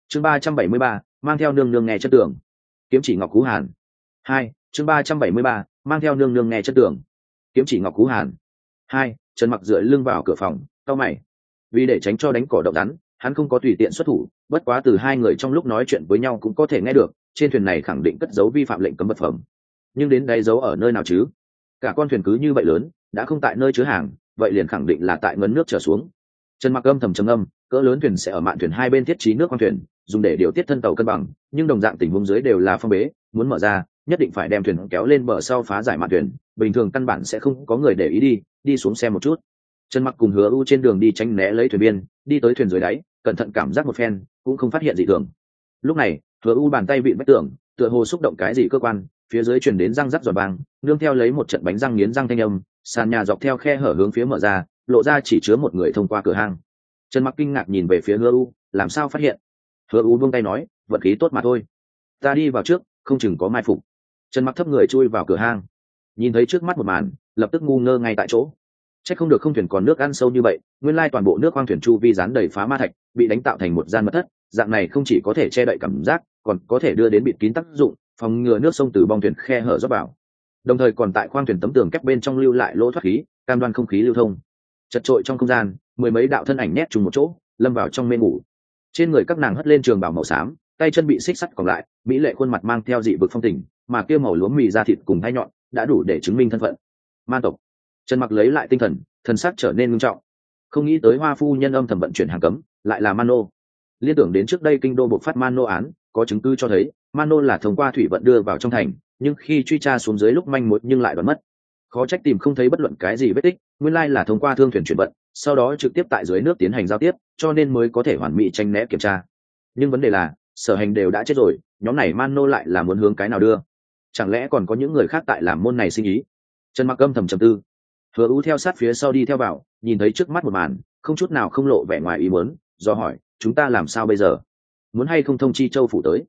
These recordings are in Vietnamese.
chương 373, mang theo nương nương nghe chất tưởng. Kiếm chỉ ngọc cú hàn. 2, chương 373, mang theo nương nương nghe chất tưởng. Kiếm chỉ ngọc cú hàn. 2, Trần Mặc dựa lưng vào cửa phòng, cau mày. Vì để tránh cho đánh cỏ động rắn, hắn không có tùy tiện xuất thủ, bất quá từ hai người trong lúc nói chuyện với nhau cũng có thể nghe được, trên thuyền này khẳng định cất giấu vi phạm lệnh cấm vật phẩm. Nhưng đến đây giấu ở nơi nào chứ? Cả con thuyền cứ như vậy lớn, đã không tại nơi chứa hàng, vậy liền khẳng định là tại ngấn nước trở xuống. Trần Mặc âm thầm trầm ngâm, cỡ lớn thuyền sẽ ở mạn thuyền hai bên thiết trí nước khoang thuyền, dùng để điều tiết thân tàu cân bằng, nhưng đồng dạng tình huống dưới đều là phong bế, muốn mở ra, nhất định phải đem thuyền kéo lên bờ sau phá giải mạn thuyền, bình thường căn bản sẽ không có người để ý đi xuống xem một chút. Trần Mặc cùng Hứa U trên đường đi tránh né lấy thuyền biên, đi tới thuyền dưới đáy, cẩn thận cảm giác một phen, cũng không phát hiện gì thường. Lúc này, Hứa U bàn tay vịn vách tường, tựa hồ xúc động cái gì cơ quan, phía dưới truyền đến răng rắc giòn vang, nương theo lấy một trận bánh răng nghiến răng thanh âm, sàn nhà dọc theo khe hở hướng phía mở ra, lộ ra chỉ chứa một người thông qua cửa hang. Trần Mặc kinh ngạc nhìn về phía Hứa U, làm sao phát hiện? Hứa U buông tay nói, vận khí tốt mà thôi. Ta đi vào trước, không chừng có mai phục. Trần Mặc thấp người chui vào cửa hang, nhìn thấy trước mắt một màn, lập tức ngu ngơ ngay tại chỗ. Chắc không được không thuyền còn nước ăn sâu như vậy, nguyên lai toàn bộ nước khoang thuyền chu vi dán đầy phá ma thạch, bị đánh tạo thành một gian mật thất, dạng này không chỉ có thể che đậy cảm giác, còn có thể đưa đến bịt kín tác dụng, phòng ngừa nước sông từ bong thuyền khe hở rót vào. Đồng thời còn tại khoang thuyền tấm tường kép bên trong lưu lại lỗ thoát khí, cam đoan không khí lưu thông. Chật trội trong không gian, mười mấy đạo thân ảnh nét chung một chỗ, lâm vào trong mê ngủ. Trên người các nàng hất lên trường bào màu xám, tay chân bị xích sắt còng lại, mỹ lệ khuôn mặt mang theo dị vực phong tình, mà kia màu lúa mì da thịt cùng hai nhọn, đã đủ để chứng minh thân phận. Man tộc. Trần Mặc lấy lại tinh thần, thần sắc trở nên nghiêm trọng. Không nghĩ tới Hoa phu nhân âm thầm vận chuyển hàng cấm, lại là Mano. Liên tưởng đến trước đây kinh đô bộc phát Mano án, có chứng cứ cho thấy Mano là thông qua thủy vận đưa vào trong thành, nhưng khi truy tra xuống dưới lúc manh mối nhưng lại đoán mất. Khó trách tìm không thấy bất luận cái gì vết tích, nguyên lai là thông qua thương thuyền chuyển vận, sau đó trực tiếp tại dưới nước tiến hành giao tiếp, cho nên mới có thể hoàn mỹ tranh né kiểm tra. Nhưng vấn đề là, sở hành đều đã chết rồi, nhóm này Mano lại là muốn hướng cái nào đưa? Chẳng lẽ còn có những người khác tại làm môn này sinh ý? Trần Mặc âm thầm trầm tư. Hứa U theo sát phía sau đi theo vào, nhìn thấy trước mắt một màn, không chút nào không lộ vẻ ngoài ý muốn, do hỏi, chúng ta làm sao bây giờ? Muốn hay không thông chi Châu phủ tới?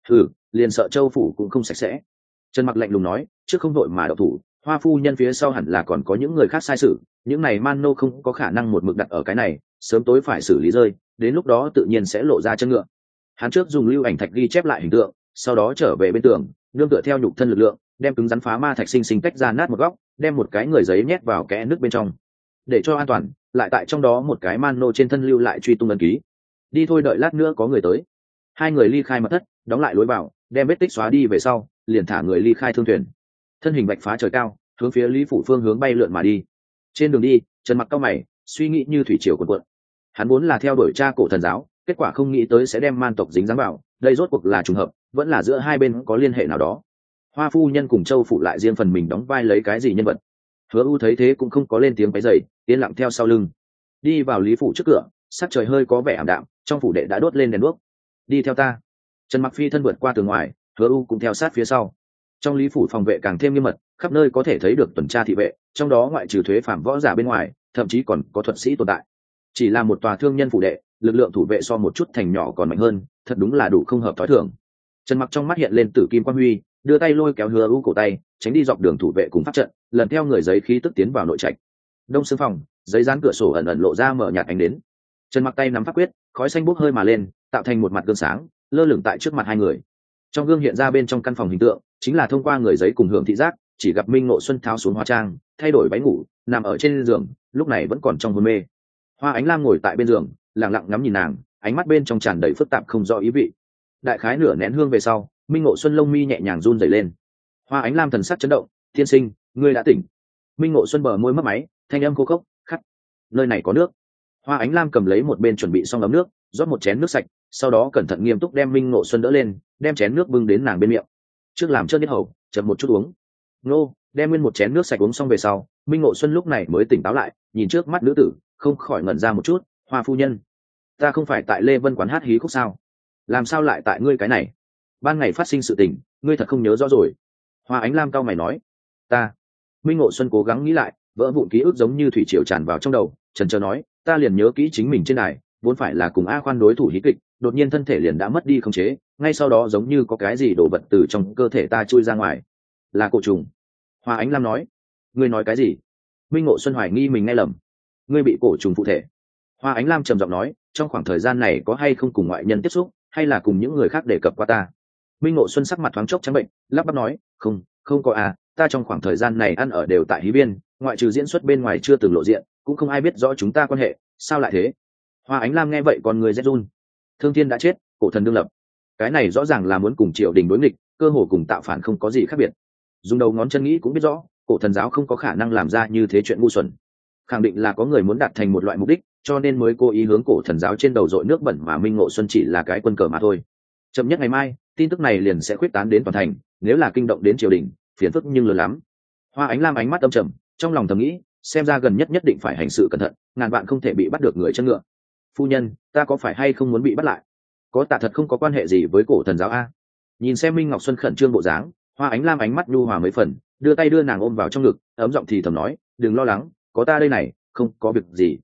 Liền sợ Châu phủ cũng không sạch sẽ. Trần Mặc lạnh lùng nói, trước không đội mà độc thủ, Hoa phu nhân phía sau hẳn là còn có những người khác sai sự, những này Mano không có khả năng một mực đặt ở cái này, sớm tối phải xử lý rơi, đến lúc đó tự nhiên sẽ lộ ra chân ngựa. Hắn trước dùng lưu ảnh thạch ghi chép lại hình tượng, sau đó trở về bên tường, nương tựa theo nhục thân lực lượng, đem cứng rắn phá ma thạch sinh sinh tách ra nát một góc, đem một cái người giấy nhét vào kẽ nước bên trong, để cho an toàn, lại tại trong đó một cái Mano trên thân lưu lại truy tung ấn ký. Đi thôi, đợi lát nữa có người tới. Hai người ly khai mật thất, đóng lại lối vào, đem vết tích xóa đi về sau, liền thả người ly khai thương thuyền. Thân hình bạch phá trời cao, hướng phía Lý phủ phương hướng bay lượn mà đi. Trên đường đi, Trần Mặc cau mày, suy nghĩ như thủy triều cuộn cuộn. Hắn muốn là theo đuổi cha cổ thần giáo, kết quả không nghĩ tới sẽ đem man tộc dính dáng vào, đây rốt cuộc là trùng hợp, vẫn là giữa hai bên có liên hệ nào đó. Hoa phu nhân cùng Châu phụ lại riêng phần mình đóng vai lấy cái gì nhân vật? Hứa U thấy thế cũng không có lên tiếng quấy rầy, yên lặng theo sau lưng. Đi vào Lý phủ trước cửa, sắc trời hơi có vẻ ảm đạm, trong phủ đệ đã đốt lên đèn đuốc. Đi theo ta. Trần Mặc phi thân vượt qua tường ngoài, Hứa U cũng theo sát phía sau. Trong Lý phủ phòng vệ càng thêm nghiêm mật, khắp nơi có thể thấy được tuần tra thị vệ, trong đó ngoại trừ thuế phạm võ giả bên ngoài, thậm chí còn có thuật sĩ tồn tại. Chỉ là một tòa thương nhân phủ đệ, lực lượng thủ vệ so một chút thành nhỏ còn mạnh hơn, thật đúng là đủ không hợp thói thường. Trần Mặc trong mắt hiện lên tử kim quang huy, đưa tay lôi kéo Hứa U cổ tay, tránh đi dọc đường thủ vệ cùng pháp trận, lần theo người giấy khí tức tiến vào nội trạch. Đông sương phòng, giấy dán cửa sổ ẩn ẩn lộ ra mở nhạt ánh đến. Trần Mặc tay nắm pháp quyết, khói xanh bốc hơi mà lên, tạo thành một mặt gương sáng, lơ lửng tại trước mặt hai người. Trong gương hiện ra bên trong căn phòng hình tượng, chính là thông qua người giấy cùng hưởng thị giác, chỉ gặp Minh Ngộ Xuân tháo xuống hóa trang, thay đổi váy ngủ, nằm ở trên giường, lúc này vẫn còn trong hôn mê. Hoa Ánh Lam ngồi tại bên giường, lặng lặng ngắm nhìn nàng, ánh mắt bên trong tràn đầy phức tạp không rõ ý vị. Đại khái nửa nén hương về sau, Minh Ngộ Xuân lông mi nhẹ nhàng run rẩy lên. Hoa Ánh Lam thần sắc chấn động, "Tiên sinh, ngươi đã tỉnh." Minh Ngộ Xuân bờ môi mấp máy, thanh âm khô khốc, "Khát, nơi này có nước." Hoa Ánh Lam cầm lấy một bên chuẩn bị xong ấm nước, rót một chén nước sạch, sau đó cẩn thận nghiêm túc đem Minh Ngộ Xuân đỡ lên, đem chén nước bưng đến nàng bên miệng. Trước làm trơn nhất hầu, chậm một chút uống. Nô, đem nguyên một chén nước sạch uống xong về sau, Minh Ngộ Xuân lúc này mới tỉnh táo lại, nhìn trước mắt nữ tử, không khỏi ngẩn ra một chút, "Hoa phu nhân, ta không phải tại Lê Vân quán hát hí khúc sao? Làm sao lại tại ngươi cái này? Ban ngày phát sinh sự tình, ngươi thật không nhớ rõ rồi." Hoa Ánh Lam cau mày nói, "Ta." Minh Ngộ Xuân cố gắng nghĩ lại, vỡ vụn ký ức giống như thủy triều tràn vào trong đầu, chần chờ nói, "Ta liền nhớ kỹ chính mình trên này, vốn phải là cùng A Khoan đối thủ hí kịch, đột nhiên thân thể liền đã mất đi khống chế, ngay sau đó giống như có cái gì đổ vật từ trong cơ thể ta chui ra ngoài. Là cổ trùng." Hoa Ánh Lam nói, "Ngươi nói cái gì?" Minh Ngộ Xuân hoài nghi mình nghe lầm, "Ngươi bị cổ trùng phụ thể." Hoa Ánh Lam trầm giọng nói, "Trong khoảng thời gian này có hay không cùng ngoại nhân tiếp xúc, hay là cùng những người khác đề cập qua ta? Minh Ngộ Xuân sắc mặt thoáng chốc trắng bệnh, lắp bắp nói, không, không có à, ta trong khoảng thời gian này ăn ở đều tại Hí Biên, ngoại trừ diễn xuất bên ngoài chưa từng lộ diện, cũng không ai biết rõ chúng ta quan hệ, sao lại thế? Hoa Ánh Lam nghe vậy còn người rét run. Thương Thiên đã chết, cổ thần đương lập, cái này rõ ràng là muốn cùng triều đình đối nghịch, cơ hồ cùng tạo phản không có gì khác biệt. Dùng đầu ngón chân nghĩ cũng biết rõ, cổ thần giáo không có khả năng làm ra như thế chuyện ngu xuẩn. Khẳng định là có người muốn đạt thành một loại mục đích, cho nên mới cố ý hướng cổ thần giáo trên đầu dội nước bẩn, mà Minh Ngộ Xuân chỉ là cái quân cờ mà thôi. Chậm nhất ngày mai, tin tức này liền sẽ khuyết tán đến toàn thành, nếu là kinh động đến triều đình, phiền phức nhưng lớn lắm. Hoa Ánh Lam ánh mắt âm trầm, trong lòng thầm nghĩ, xem ra gần nhất nhất định phải hành sự cẩn thận, ngàn vạn không thể bị bắt được người chân ngựa. Phu nhân, ta có phải hay không muốn bị bắt lại? Có tạ thật không có quan hệ gì với cổ thần giáo a? Nhìn xem Minh Ngọc Xuân khẩn trương bộ dáng, Hoa Ánh Lam ánh mắt nhu hòa mấy phần, đưa tay đưa nàng ôm vào trong ngực, ấm giọng thì thầm nói, đừng lo lắng, có ta đây này, không có việc gì.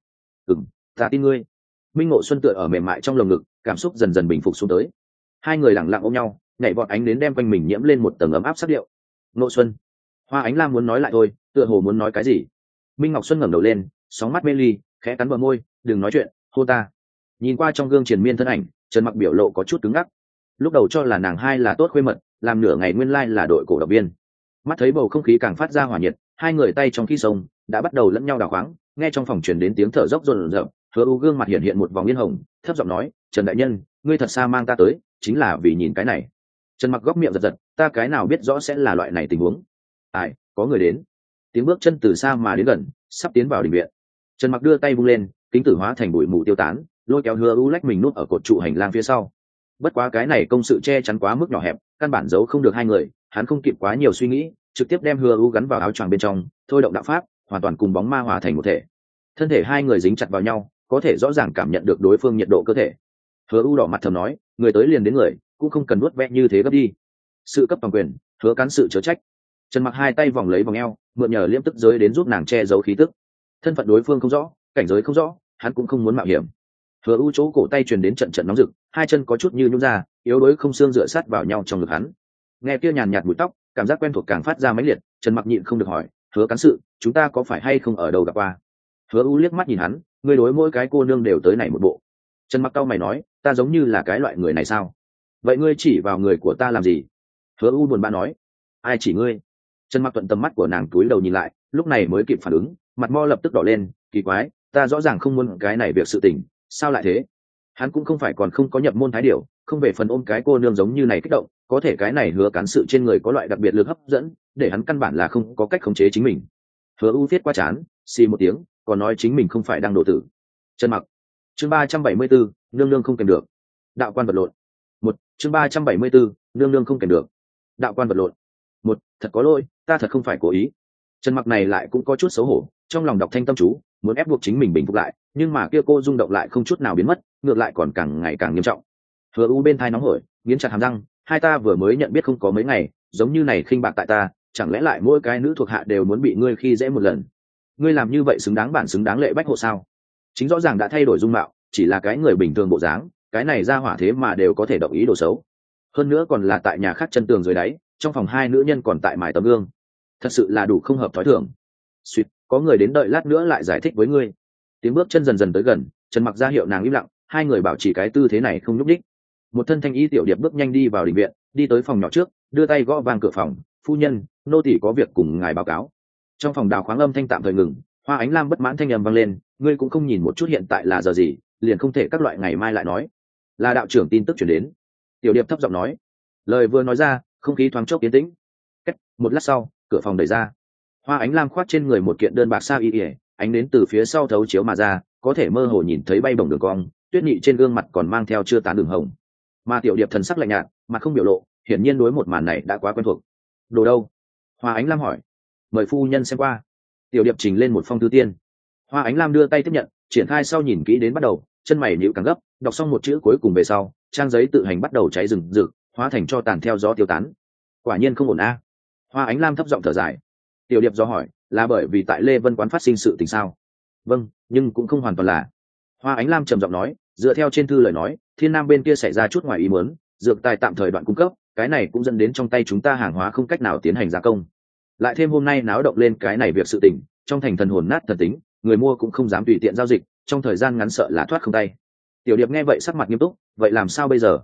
Ta tin ngươi. Minh Ngộ Xuân tựa ở mềm mại trong lồng ngực, cảm xúc dần dần bình phục xuống tới. Hai người lặng lặng ôm nhau, nhảy vọt ánh đến đem quanh mình nhiễm lên một tầng ấm áp sắc điệu. Ngộ Xuân. Hoa Ánh Lam muốn nói lại thôi, tựa hồ muốn nói cái gì. Minh Ngọc Xuân ngẩng đầu lên, sóng mắt mê ly, khẽ cắn bờ môi, đừng nói chuyện, hô ta. Nhìn qua trong gương triền miên thân ảnh, Trần Mặc biểu lộ có chút cứng ngắc. Lúc đầu cho là nàng hai là tốt khuê mật, làm nửa ngày nguyên lai là đội cổ động viên. Mắt thấy bầu không khí càng phát ra hỏa nhiệt, hai người tay trong khi sông đã bắt đầu lẫn nhau đào khoáng, nghe trong phòng truyền đến tiếng thở dốc rồn rợn, Hứa U gương mặt hiện hiện một vòng yên hồng, thấp giọng nói, Trần đại nhân, ngươi thật xa mang ta tới, chính là vì nhìn cái này. Trần Mặc góc miệng giật giật, ta cái nào biết rõ sẽ là loại này tình huống. Ai, có người đến. Tiếng bước chân từ xa mà đến gần, sắp tiến vào đình viện. Trần Mặc đưa tay vung lên, kính tử hóa thành bụi mù tiêu tán, lôi kéo Hứa U lách mình nút ở cột trụ hành lang phía sau. Bất quá cái này công sự che chắn quá mức nhỏ hẹp, căn bản giấu không được hai người, hắn không kịp quá nhiều suy nghĩ, trực tiếp đem Hứa U gắn vào áo choàng bên trong, thôi động đạo pháp, hoàn toàn cùng bóng ma hòa thành một thể. Thân thể hai người dính chặt vào nhau, có thể rõ ràng cảm nhận được đối phương nhiệt độ cơ thể. Hứa U đỏ mặt thầm nói, người tới liền đến người, cũng không cần nuốt vẽ như thế gấp đi. Sự cấp toàn quyền, Hứa cán sự chớ trách. Trần Mặc hai tay vòng lấy vòng eo, mượn nhờ liễm tức giới đến giúp nàng che giấu khí tức. Thân phận đối phương không rõ, cảnh giới không rõ, hắn cũng không muốn mạo hiểm. Hứa U chỗ cổ tay truyền đến trận trận nóng rực, hai chân có chút như nhũn ra, yếu đuối không xương dựa sát vào nhau trong ngực hắn. Nghe kia nhàn nhạt mùi tóc, cảm giác quen thuộc càng phát ra mãnh liệt, Trần Mặc nhịn không được hỏi, Hứa cán sự, chúng ta có phải hay không ở đâu gặp qua? Hứa U liếc mắt nhìn hắn, ngươi đối mỗi cái cô nương đều tới này một bộ. Trần Mặc cau mày nói, ta giống như là cái loại người này sao? Vậy ngươi chỉ vào người của ta làm gì? Hứa U buồn bã nói, ai chỉ ngươi? Trần Mặc thuận tầm mắt của nàng túi đầu nhìn lại, lúc này mới kịp phản ứng, mặt mo lập tức đỏ lên, kỳ quái, ta rõ ràng không muốn cái này việc sự tình, sao lại thế? Hắn cũng không phải còn không có nhập môn thái điểu, không về phần ôm cái cô nương giống như này kích động, có thể cái này Hứa cán sự trên người có loại đặc biệt lực hấp dẫn, để hắn căn bản là không có cách khống chế chính mình. Hứa U viết qua chán, xì một tiếng, còn nói chính mình không phải đang độ tử. Trần Mặc. Chương 374, nương nương không kèm được. Đạo quan vật lộn. Chương 374, nương nương không kèm được. Đạo quan vật lộn. Thật có lỗi, ta thật không phải cố ý. Trần Mặc này lại cũng có chút xấu hổ, trong lòng đọc thanh tâm chú, muốn ép buộc chính mình bình phục lại, nhưng mà kia cô rung động lại không chút nào biến mất, ngược lại còn càng ngày càng nghiêm trọng. Hứa U bên thai nóng hổi, nghiến chặt hàm răng, hai ta vừa mới nhận biết không có mấy ngày, giống như này khinh bạc tại ta, chẳng lẽ lại mỗi cái nữ thuộc hạ đều muốn bị ngươi khi dễ một lần? Ngươi làm như vậy xứng đáng bản xứng đáng lệ bách hộ sao? Chính rõ ràng đã thay đổi dung mạo, chỉ là cái người bình thường bộ dáng, cái này ra hỏa thế mà đều có thể động ý đồ xấu. Hơn nữa còn là tại nhà khác chân tường dưới đáy, trong phòng hai nữ nhân còn tại mài tấm gương, thật sự là đủ không hợp thói thường. Suýt, có người đến, đợi lát nữa lại giải thích với ngươi. Tiếng bước chân dần dần tới gần, Trần Mặc ra hiệu nàng im lặng, hai người bảo trì cái tư thế này không nhúc nhích. Một thân thanh y tiểu điệp bước nhanh đi vào đình viện, đi tới phòng nhỏ trước, đưa tay gõ vang cửa phòng, phu nhân, nô tỳ có việc cùng ngài báo cáo. Trong phòng đào khoáng âm thanh tạm thời ngừng, Hoa Ánh Lam bất mãn thanh âm vang lên, ngươi cũng không nhìn một chút hiện tại là giờ gì, liền không thể các loại ngày mai lại nói. Là đạo trưởng tin tức chuyển đến. Tiểu điệp thấp giọng nói. Lời vừa nói ra, không khí thoáng chốc yên tĩnh. Cách một lát sau, cửa phòng đẩy ra. Hoa Ánh Lam khoác trên người một kiện đơn bạc sa y, ánh đến từ phía sau thấu chiếu mà ra, có thể mơ hồ nhìn thấy bay bổng đường cong, tuyết nhị trên gương mặt còn mang theo chưa tán đường hồng. Mà tiểu điệp thần sắc lạnh nhạt, mặt không biểu lộ, hiển nhiên đối một màn này đã quá quen thuộc. Đồ đâu? Hoa Ánh Lam hỏi. Mời phu nhân xem qua. Tiểu điệp trình lên một phong thư tiên. Hoa Ánh Lam đưa tay tiếp nhận, triển khai sau nhìn kỹ đến bắt đầu, chân mày nhíu càng gấp, đọc xong một chữ cuối cùng về sau, trang giấy tự hành bắt đầu cháy rừng rực, hóa thành cho tàn theo gió tiêu tán. Quả nhiên không ổn a. Hoa Ánh Lam thấp giọng thở dài. Tiểu điệp do hỏi, là bởi vì tại Lê Vân quán phát sinh sự tình sao? Vâng, nhưng cũng không hoàn toàn là. Hoa Ánh Lam trầm giọng nói, dựa theo trên thư lời nói, Thiên Nam bên kia xảy ra chút ngoài ý muốn, dược tài tạm thời đoạn cung cấp, cái này cũng dẫn đến trong tay chúng ta hàng hóa không cách nào tiến hành gia công. Lại thêm hôm nay náo động lên cái này việc sự tình, trong thành thần hồn nát thần tính, người mua cũng không dám tùy tiện giao dịch, trong thời gian ngắn sợ là thoát không tay. Tiểu điệp nghe vậy sắc mặt nghiêm túc, vậy làm sao bây giờ?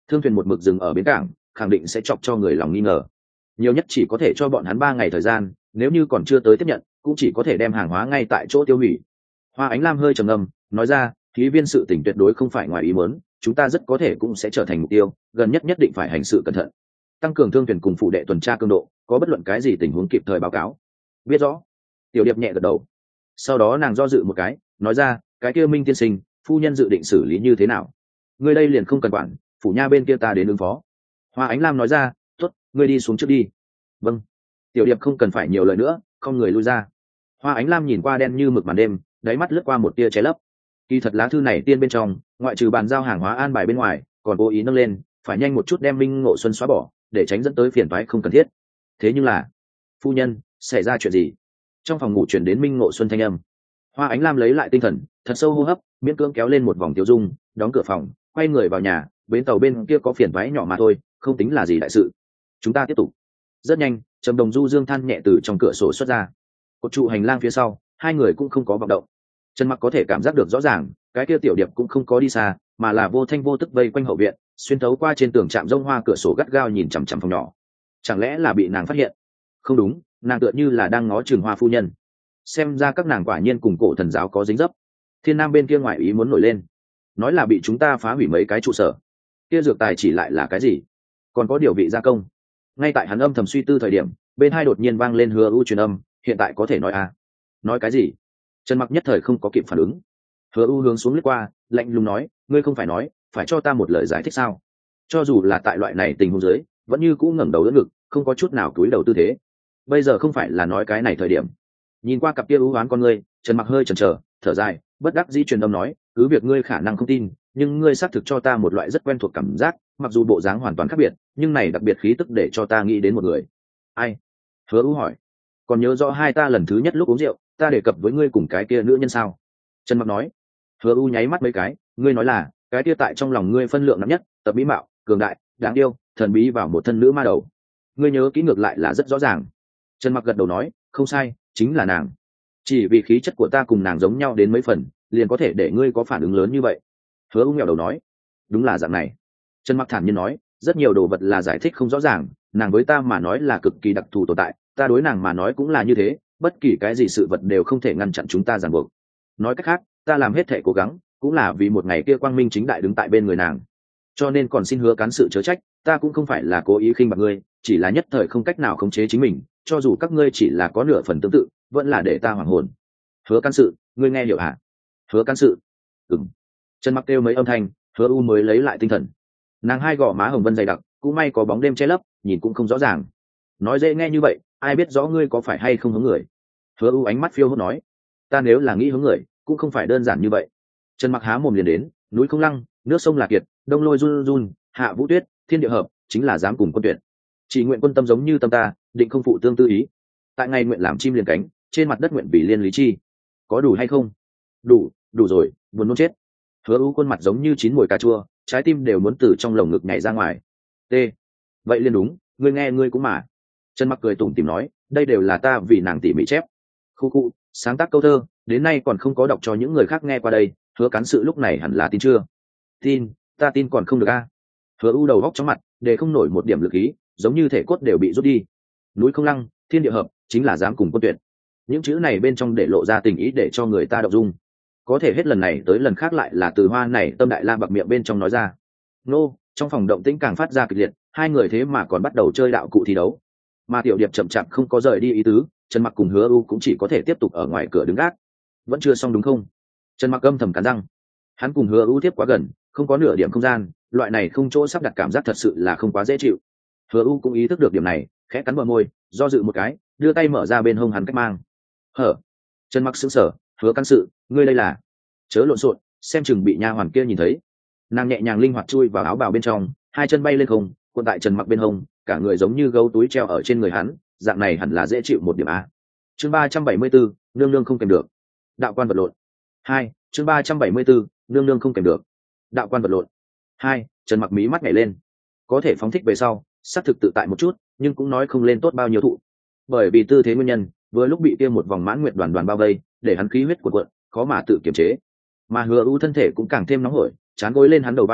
thương thuyền một mực dừng ở bến cảng khẳng định sẽ chọc cho người lòng nghi ngờ, nhiều nhất chỉ có thể cho bọn hắn 3 ngày thời gian, nếu như còn chưa tới tiếp nhận cũng chỉ có thể đem hàng hóa ngay tại chỗ tiêu hủy. Hoa Ánh Lam hơi trầm ngâm nói ra, khí viên sự tình tuyệt đối không phải ngoài ý muốn, chúng ta rất có thể cũng sẽ trở thành mục tiêu, gần nhất nhất định phải hành sự cẩn thận, tăng cường thương thuyền cùng phụ đệ tuần tra cường độ, có bất luận cái gì tình huống kịp thời báo cáo. Biết rõ. Tiểu Điệp nhẹ gật đầu, sau đó nàng do dự một cái nói ra, cái kia Minh tiên sinh phu nhân dự định xử lý như thế nào? Ngươi đây liền không cần quản, phủ nha bên kia ta đến ứng phó. Hoa Ánh Lam nói ra, tốt, ngươi đi xuống trước đi. Vâng. Tiểu Điệp không cần phải nhiều lời nữa, không người lui ra. Hoa Ánh Lam nhìn qua đen như mực màn đêm, đáy mắt lướt qua một tia cháy lấp. Kỳ thật lá thư này tiên bên trong, ngoại trừ bàn giao hàng hóa an bài bên ngoài, còn cố ý nâng lên phải nhanh một chút đem Minh Ngộ Xuân xóa bỏ, để tránh dẫn tới phiền toái không cần thiết. Thế nhưng là, phu nhân, xảy ra chuyện gì? Trong phòng ngủ chuyển đến Minh Ngộ Xuân thanh âm. Hoa Ánh Lam lấy lại tinh thần, thật sâu hô hấp, miễn cưỡng kéo lên một vòng tiêu dung, đóng cửa phòng, quay người vào nhà. Bến tàu bên kia có phiền toái nhỏ mà thôi, không tính là gì đại sự. Chúng ta tiếp tục. Rất nhanh, Trầm Đồng Du dương than nhẹ từ trong cửa sổ xuất ra. Cột trụ hành lang phía sau, hai người cũng không có vọng động. Trần Mặc có thể cảm giác được rõ ràng, cái kia Tiểu Điệp cũng không có đi xa, mà là vô thanh vô tức vây quanh hậu viện, xuyên thấu qua trên tường trạm rông hoa cửa sổ gắt gao nhìn chằm chằm phòng nhỏ. Chẳng lẽ là bị nàng phát hiện? Không đúng, nàng tựa như là đang ngó chừng Hoa phu nhân. Xem ra các nàng quả nhiên cùng Cổ Thần giáo có dính dấp. Thiên Nam bên kia ngoại ý muốn nổi lên, nói là bị chúng ta phá hủy mấy cái trụ sở. Kia dược tài chỉ lại là cái gì? Còn có điều vị gia công. Ngay tại hắn âm thầm suy tư thời điểm, bên hai đột nhiên vang lên Hứa U truyền âm, hiện tại có thể nói à? Nói cái gì? Trần Mặc nhất thời không có kịp phản ứng. Hứa U hướng xuống lướt qua, lạnh lùng nói, ngươi không phải nói phải cho ta một lời giải thích sao? Cho dù là tại loại này tình huống dưới, vẫn như cũ ngẩng đầu đỡ ngực, không có chút nào cúi đầu tư thế. Bây giờ không phải là nói cái này thời điểm. Nhìn qua cặp kia u oán con ngươi, Trần Mặc hơi chần chờ, thở dài, bất đắc dĩ truyền âm nói, cứ việc ngươi khả năng không tin, nhưng ngươi xác thực cho ta một loại rất quen thuộc cảm giác, mặc dù bộ dáng hoàn toàn khác biệt, nhưng này đặc biệt khí tức để cho ta nghĩ đến một người. Ai? Hứa U hỏi. Còn nhớ rõ hai ta lần thứ nhất lúc uống rượu, ta đề cập với ngươi cùng cái kia nữ nhân sao? Trần Mặc nói. Hứa U nháy mắt mấy cái, ngươi nói là cái kia tại trong lòng ngươi phân lượng nặng nhất, tập mỹ mạo, cường đại, đáng yêu, thần bí vào một thân nữ ma đầu. Ngươi nhớ kỹ ngược lại là rất rõ ràng. Trần Mặc gật đầu nói, không sai, chính là nàng. Chỉ vì khí chất của ta cùng nàng giống nhau đến mấy phần, liền có thể để ngươi có phản ứng lớn như vậy. Hứa U nghèo đầu nói, đúng là dạng này. Trần Mặc thản nhiên nói, rất nhiều đồ vật là giải thích không rõ ràng, nàng với ta mà nói là cực kỳ đặc thù tồn tại, ta đối nàng mà nói cũng là như thế, bất kỳ cái gì sự vật đều không thể ngăn chặn chúng ta ràng buộc. Nói cách khác, ta làm hết thể cố gắng, cũng là vì một ngày kia quang minh chính đại đứng tại bên người nàng. Cho nên còn xin Hứa cán sự chớ trách, ta cũng không phải là cố ý khinh bạc ngươi, chỉ là nhất thời không cách nào khống chế chính mình, cho dù các ngươi chỉ là có nửa phần tương tự, vẫn là để ta hoảng hồn. Hứa cán sự, ngươi nghe hiểu hả? Hứa cán sự. Ừm. Trần Mặc kêu mấy âm thanh, Hứa U mới lấy lại tinh thần. Nàng hai gò má hồng vân dày đặc, cũng may có bóng đêm che lấp, nhìn cũng không rõ ràng. Nói dễ nghe như vậy, ai biết rõ ngươi có phải hay không hướng người? Hứa U ánh mắt phiêu hốt nói, ta nếu là nghĩ hướng người, cũng không phải đơn giản như vậy. Trần Mặc há mồm liền đến, núi không lăng, nước sông là kiệt, đông lôi run run, hạ vũ tuyết, thiên địa hợp, chính là dám cùng quân tuyệt. Chỉ nguyện quân tâm giống như tâm ta, định không phụ tương tư ý. Tại ngày nguyện làm chim liền cánh, trên mặt đất nguyện vì liên lý chi. Có đủ hay không? Đủ, đủ rồi, buồn muốn chết. Hứa U khuôn mặt giống như chín mùi cà chua, trái tim đều muốn từ trong lồng ngực nhảy ra ngoài. T. Vậy liền đúng, ngươi nghe ngươi cũng mà. Trần Mặc cười tủm tỉm nói, đây đều là ta vì nàng tỉ mỉ chép. Khu khu, sáng tác câu thơ, đến nay còn không có đọc cho những người khác nghe qua đây. Hứa cán sự lúc này hẳn là tin chưa? Tin, ta tin còn không được a. Hứa U đầu góc chóng mặt, để không nổi một điểm lực ý, giống như thể cốt đều bị rút đi. Núi không lăng, thiên địa hợp, chính là dám cùng quân tuyệt. Những chữ này bên trong để lộ ra tình ý để cho người ta động dung. Có thể hết lần này tới lần khác lại là từ Hoa này Tâm Đại La bạc miệng bên trong nói ra. Nô, trong phòng động tĩnh càng phát ra kịch liệt, hai người thế mà còn bắt đầu chơi đạo cụ thi đấu. Mà Tiểu Điệp chậm chạp không có rời đi ý tứ, Trần Mặc cùng Hứa U cũng chỉ có thể tiếp tục ở ngoài cửa đứng gác. Vẫn chưa xong đúng không? Trần Mặc âm thầm cắn răng. Hắn cùng Hứa U tiếp quá gần, không có nửa điểm không gian, loại này không chỗ sắp đặt cảm giác thật sự là không quá dễ chịu. Hứa U cũng ý thức được điểm này, khẽ cắn bờ môi, do dự một cái, đưa tay mở ra bên hông hắn cách mang. Hở? Trần Mặc sững sờ, Hứa căn sự, ngươi đây là? Chớ lộn xộn, xem chừng bị nha hoàn kia nhìn thấy. Nàng nhẹ nhàng linh hoạt chui vào áo bào bên trong, hai chân bay lên không, cuộn tại Trần Mặc bên hông, cả người giống như gấu túi treo ở trên người hắn, dạng này hẳn là dễ chịu một điểm a. Chương 374, nương nương không kèm được. Đạo quan vật lộn. 2, chương 374, nương nương không kèm được. Đạo quan vật lộn. 2, Trần Mặc mí mắt nhảy lên. Có thể phóng thích về sau, xác thực tự tại một chút, nhưng cũng nói không lên tốt bao nhiêu thụ. Bởi vì tư thế nguyên nhân, vừa lúc bị kia một vòng mãn nguyệt đoàn đoàn bao vây, để hắn khí huyết cuộn cuộn, khó mà tự kiềm chế. Mà Hứa U thân thể cũng càng thêm nóng hổi, chán gối lên hắn đầu vai,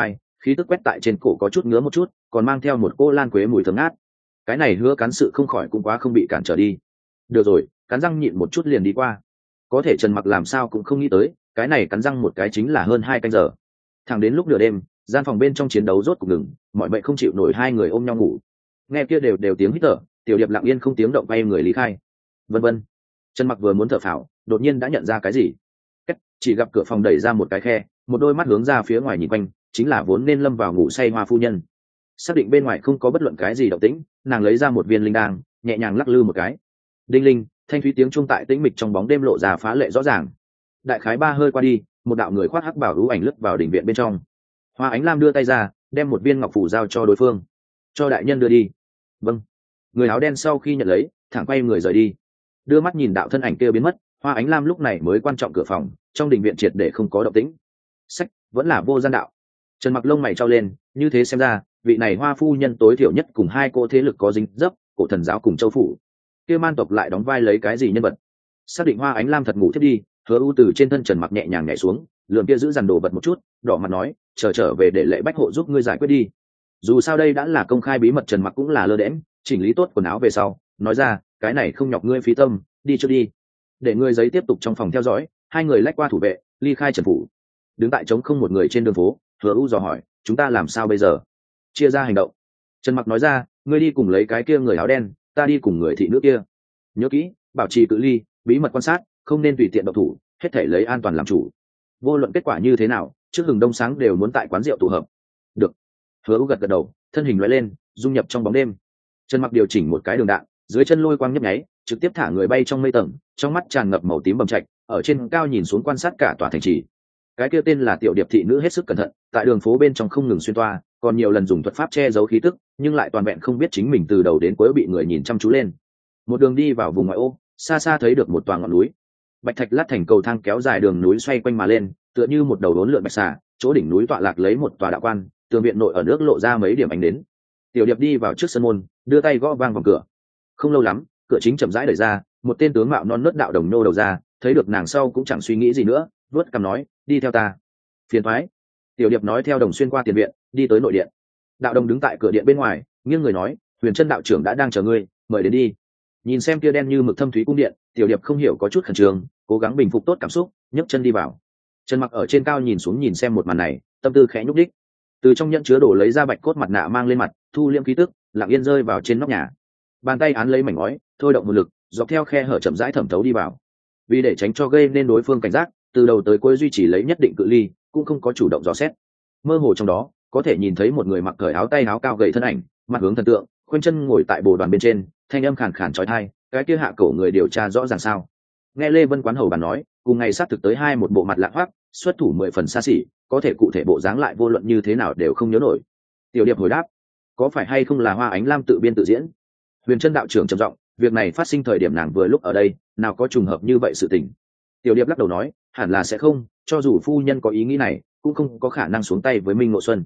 khí tức quét tại trên cổ có chút ngứa một chút, còn mang theo một cô lan quế mùi thơm ngát. Cái này Hứa cán sự không khỏi cũng quá không bị cản trở đi. Được rồi, cắn răng nhịn một chút liền đi qua. Có thể Trần Mặc làm sao cũng không nghĩ tới, cái này cắn răng một cái chính là hơn 2 canh giờ. Thẳng đến lúc nửa đêm, gian phòng bên trong chiến đấu rốt cục ngừng, mọi mệnh không chịu nổi, hai người ôm nhau ngủ. Nghe kia đều tiếng hít thở, Tiểu Điệp lặng yên không tiếng động quay người lý khai. Vân vân. Trần Mặc vừa muốn thở phào, đột nhiên đã nhận ra cái gì. Chỉ gặp cửa phòng đẩy ra một cái khe, một đôi mắt hướng ra phía ngoài nhìn quanh, chính là vốn nên lâm vào ngủ say Hoa phu nhân. Xác định bên ngoài không có bất luận cái gì động tĩnh, nàng lấy ra một viên linh đan, nhẹ nhàng lắc lư một cái. Đinh linh, thanh thúy tiếng chuông tại tĩnh mịch trong bóng đêm lộ ra phá lệ rõ ràng. Đại khái 3 hơi qua đi, một đạo người khoác hắc bảo hữu ảnh lướt vào đình viện bên trong. Hoa Ánh Lam đưa tay ra, đem một viên ngọc phù giao cho đối phương. Cho đại nhân đưa đi. Vâng. Người áo đen sau khi nhận lấy, thẳng quay người rời đi. Đưa mắt nhìn đạo thân ảnh kia biến mất, Hoa Ánh Lam lúc này mới quan trọng cửa phòng, trong đình viện triệt để không có động tĩnh. Sách, vẫn là vô gian đạo. Trần Mặc lông mày trao lên, như thế xem ra, vị này Hoa phu nhân tối thiểu nhất cùng 2 cô thế lực có dính dấp, Cổ Thần giáo cùng Châu phủ. Kia man tộc lại đóng vai lấy cái gì nhân vật? Xác định Hoa Ánh Lam thật ngủ thiết đi, Hứa U từ trên thân Trần Mặc nhẹ nhàng nhảy xuống, lượm kia giữ dằn đồ vật một chút, đỏ mặt nói, trở về để Lệ Bách hộ giúp ngươi giải quyết đi. Dù sao đây đã là công khai bí mật, Trần Mặc cũng là lơ đễnh, chỉnh lý tốt quần áo về sau, nói ra, cái này không nhọc ngươi phí tâm, đi trước đi. Để ngươi giấy tiếp tục trong phòng theo dõi. Hai người lách qua thủ vệ, ly khai Trần phủ. Đứng tại trống không một người trên đường phố, Hứa U dò hỏi, chúng ta làm sao bây giờ? Chia ra hành động. Trần Mặc nói ra, ngươi đi cùng lấy cái kia người áo đen, ta đi cùng người thị nữ kia. Nhớ kỹ, bảo trì cự ly, bí mật quan sát, không nên tùy tiện động thủ, hết thể lấy an toàn làm chủ. Vô luận kết quả như thế nào, trước hừng đông sáng đều muốn tại quán rượu tụ hợp. Được. Hứa U gật gật đầu, thân hình lóe lên, dung nhập trong bóng đêm. Trần Mặc điều chỉnh một cái đường đạn, dưới chân lôi quang nhấp nháy, trực tiếp thả người bay trong mây tầng, trong mắt tràn ngập màu tím bầm trạch, ở trên cao nhìn xuống quan sát cả tòa thành trì. Cái kia tên là Tiểu Điệp thị nữ hết sức cẩn thận, tại đường phố bên trong không ngừng xuyên toa, còn nhiều lần dùng thuật pháp che giấu khí tức, nhưng lại toàn vẹn không biết chính mình từ đầu đến cuối bị người nhìn chăm chú lên. Một đường đi vào vùng ngoại ô, xa xa thấy được một tòa ngọn núi. Bạch thạch lát thành cầu thang kéo dài đường núi xoay quanh mà lên, tựa như một đầu đốn lượn bạch xà, chỗ đỉnh núi tọa lạc lấy một tòa đạo quan, tường viện nội ở nước lộ ra mấy điểm ánh đến. Tiểu Điệp đi vào trước sân môn, đưa tay gõ vang vào cửa. Không lâu lắm, cửa chính chậm rãi đẩy ra, một tên tướng mạo non nớt đạo đồng nô đầu ra, thấy được nàng sau cũng chẳng suy nghĩ gì nữa, vuốt cằm nói, đi theo ta. Phiền thoái. Tiểu Điệp nói theo đồng xuyên qua tiền viện, đi tới nội điện. Đạo đồng đứng tại cửa điện bên ngoài, nghiêng người nói, Huyền Trân đạo trưởng đã đang chờ ngươi, mời đến đi. Nhìn xem kia đen như mực thâm thúy cung điện, Tiểu Điệp không hiểu có chút khẩn trương, cố gắng bình phục tốt cảm xúc, nhấc chân đi vào. Trần Mặc ở trên cao nhìn xuống nhìn xem một màn này, tâm tư khẽ nhúc đích. Từ trong nhẫn chứa đồ lấy ra bạch cốt mặt nạ mang lên mặt, thu liễm khí tức, lặng yên rơi vào trên nóc nhà. Bàn tay án lấy mảnh ngói, thôi động một lực, dọc theo khe hở chậm rãi thẩm thấu đi vào. Vì để tránh cho gây nên đối phương cảnh giác, từ đầu tới cuối duy trì lấy nhất định cự ly, cũng không có chủ động dò xét. Mơ hồ trong đó, có thể nhìn thấy một người mặc cởi áo tay áo cao gầy thân ảnh, mặt hướng thần tượng, khoanh chân ngồi tại bồ đoàn bên trên, thanh âm khàn khàn chói tai, cái kia hạ cổ người điều tra rõ ràng sao? Nghe Lê Vân quán hầu bàn nói, cùng ngày sát thực tới hai một bộ mặt lạ hoắc, xuất thủ 10 phần xa xỉ, có thể cụ thể bộ dáng lại vô luận như thế nào đều không nhớ nổi. Tiểu Điệp hồi đáp, có phải hay không là Hoa Ánh Lam tự biên tự diễn? Huyền Trân đạo trưởng trầm giọng, việc này phát sinh thời điểm nàng vừa lúc ở đây, nào có trùng hợp như vậy sự tình. Tiểu Điệp lắc đầu nói, hẳn là sẽ không, cho dù phu nhân có ý nghĩ này, cũng không có khả năng xuống tay với Minh Ngộ Xuân.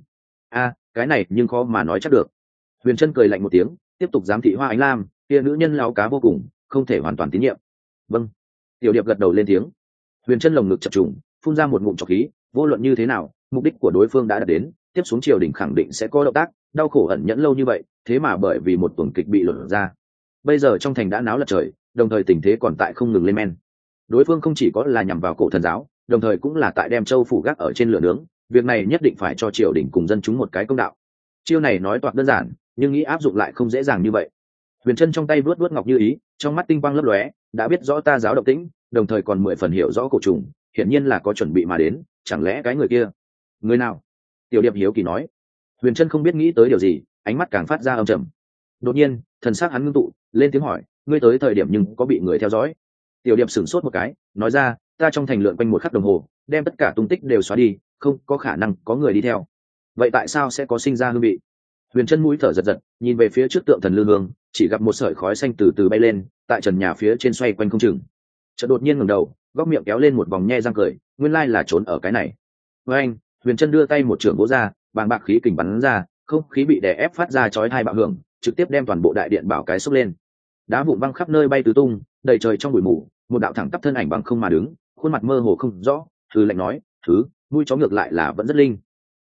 Cái này nhưng khó mà nói chắc được. Huyền Trân cười lạnh một tiếng, tiếp tục giám thị Hoa Ánh Lam, kia nữ nhân láo cá vô cùng, không thể hoàn toàn tín nhiệm. Vâng. Tiểu Điệp gật đầu lên tiếng. Huyền Trân lồng ngực chập trùng, phun ra một ngụm trọc khí, vô luận như thế nào, mục đích của đối phương đã đạt đến, tiếp xuống triều đình khẳng định sẽ có động tác, đau khổ ẩn nhẫn lâu như vậy, thế mà bởi vì một tuần kịch bị luận ra. Bây giờ trong thành đã náo lật trời, đồng thời tình thế còn tại không ngừng lên men. Đối phương không chỉ có là nhằm vào Cổ Thần giáo, đồng thời cũng là tại đem Châu phủ gác ở trên lửa nướng, việc này nhất định phải cho triều đình cùng dân chúng một cái công đạo. Chiêu này nói toạc đơn giản, nhưng nghĩ áp dụng lại không dễ dàng như vậy. Huyền Trân trong tay vuốt vuốt ngọc như ý, trong mắt tinh quang lấp lóe, đã biết rõ ta giáo động tĩnh, đồng thời còn 10 phần hiểu rõ cổ trùng, hiển nhiên là có chuẩn bị mà đến, chẳng lẽ cái người kia? Người nào? Tiểu Điệp hiếu kỳ nói. Huyền Trân không biết nghĩ tới điều gì, ánh mắt càng phát ra âm trầm. Đột nhiên, thần sắc hắn ngưng tụ, lên tiếng hỏi, ngươi tới thời điểm nhưng có bị người theo dõi? Tiểu Điệp sửng sốt một cái, nói ra, ta trong thành lượn quanh một khắc đồng hồ, đem tất cả tung tích đều xóa đi, không có khả năng có người đi theo. Vậy tại sao sẽ có sinh ra hương vị? Huyền Trân mũi thở giật giật, nhìn về phía trước tượng thần lư hương, chỉ gặp một sợi khói xanh từ từ bay lên, tại trần nhà phía trên xoay quanh không chừng. Chợt đột nhiên ngẩng đầu, góc miệng kéo lên một vòng nhe răng cười, nguyên lai là trốn ở cái này. Với anh, Huyền Trân đưa tay một trường vỗ ra, bàng bạc khí kình bắn ra, không khí bị đè ép phát ra chói tai bạo hưởng, trực tiếp đem toàn bộ đại điện bảo cái xốc lên. Đá vụn văng khắp nơi bay tứ tung, đầy trời trong bụi mù, một đạo thẳng tắp thân ảnh bằng không mà đứng, khuôn mặt mơ hồ không rõ, hừ lạnh nói, thứ mũi chó ngược lại là vẫn rất linh.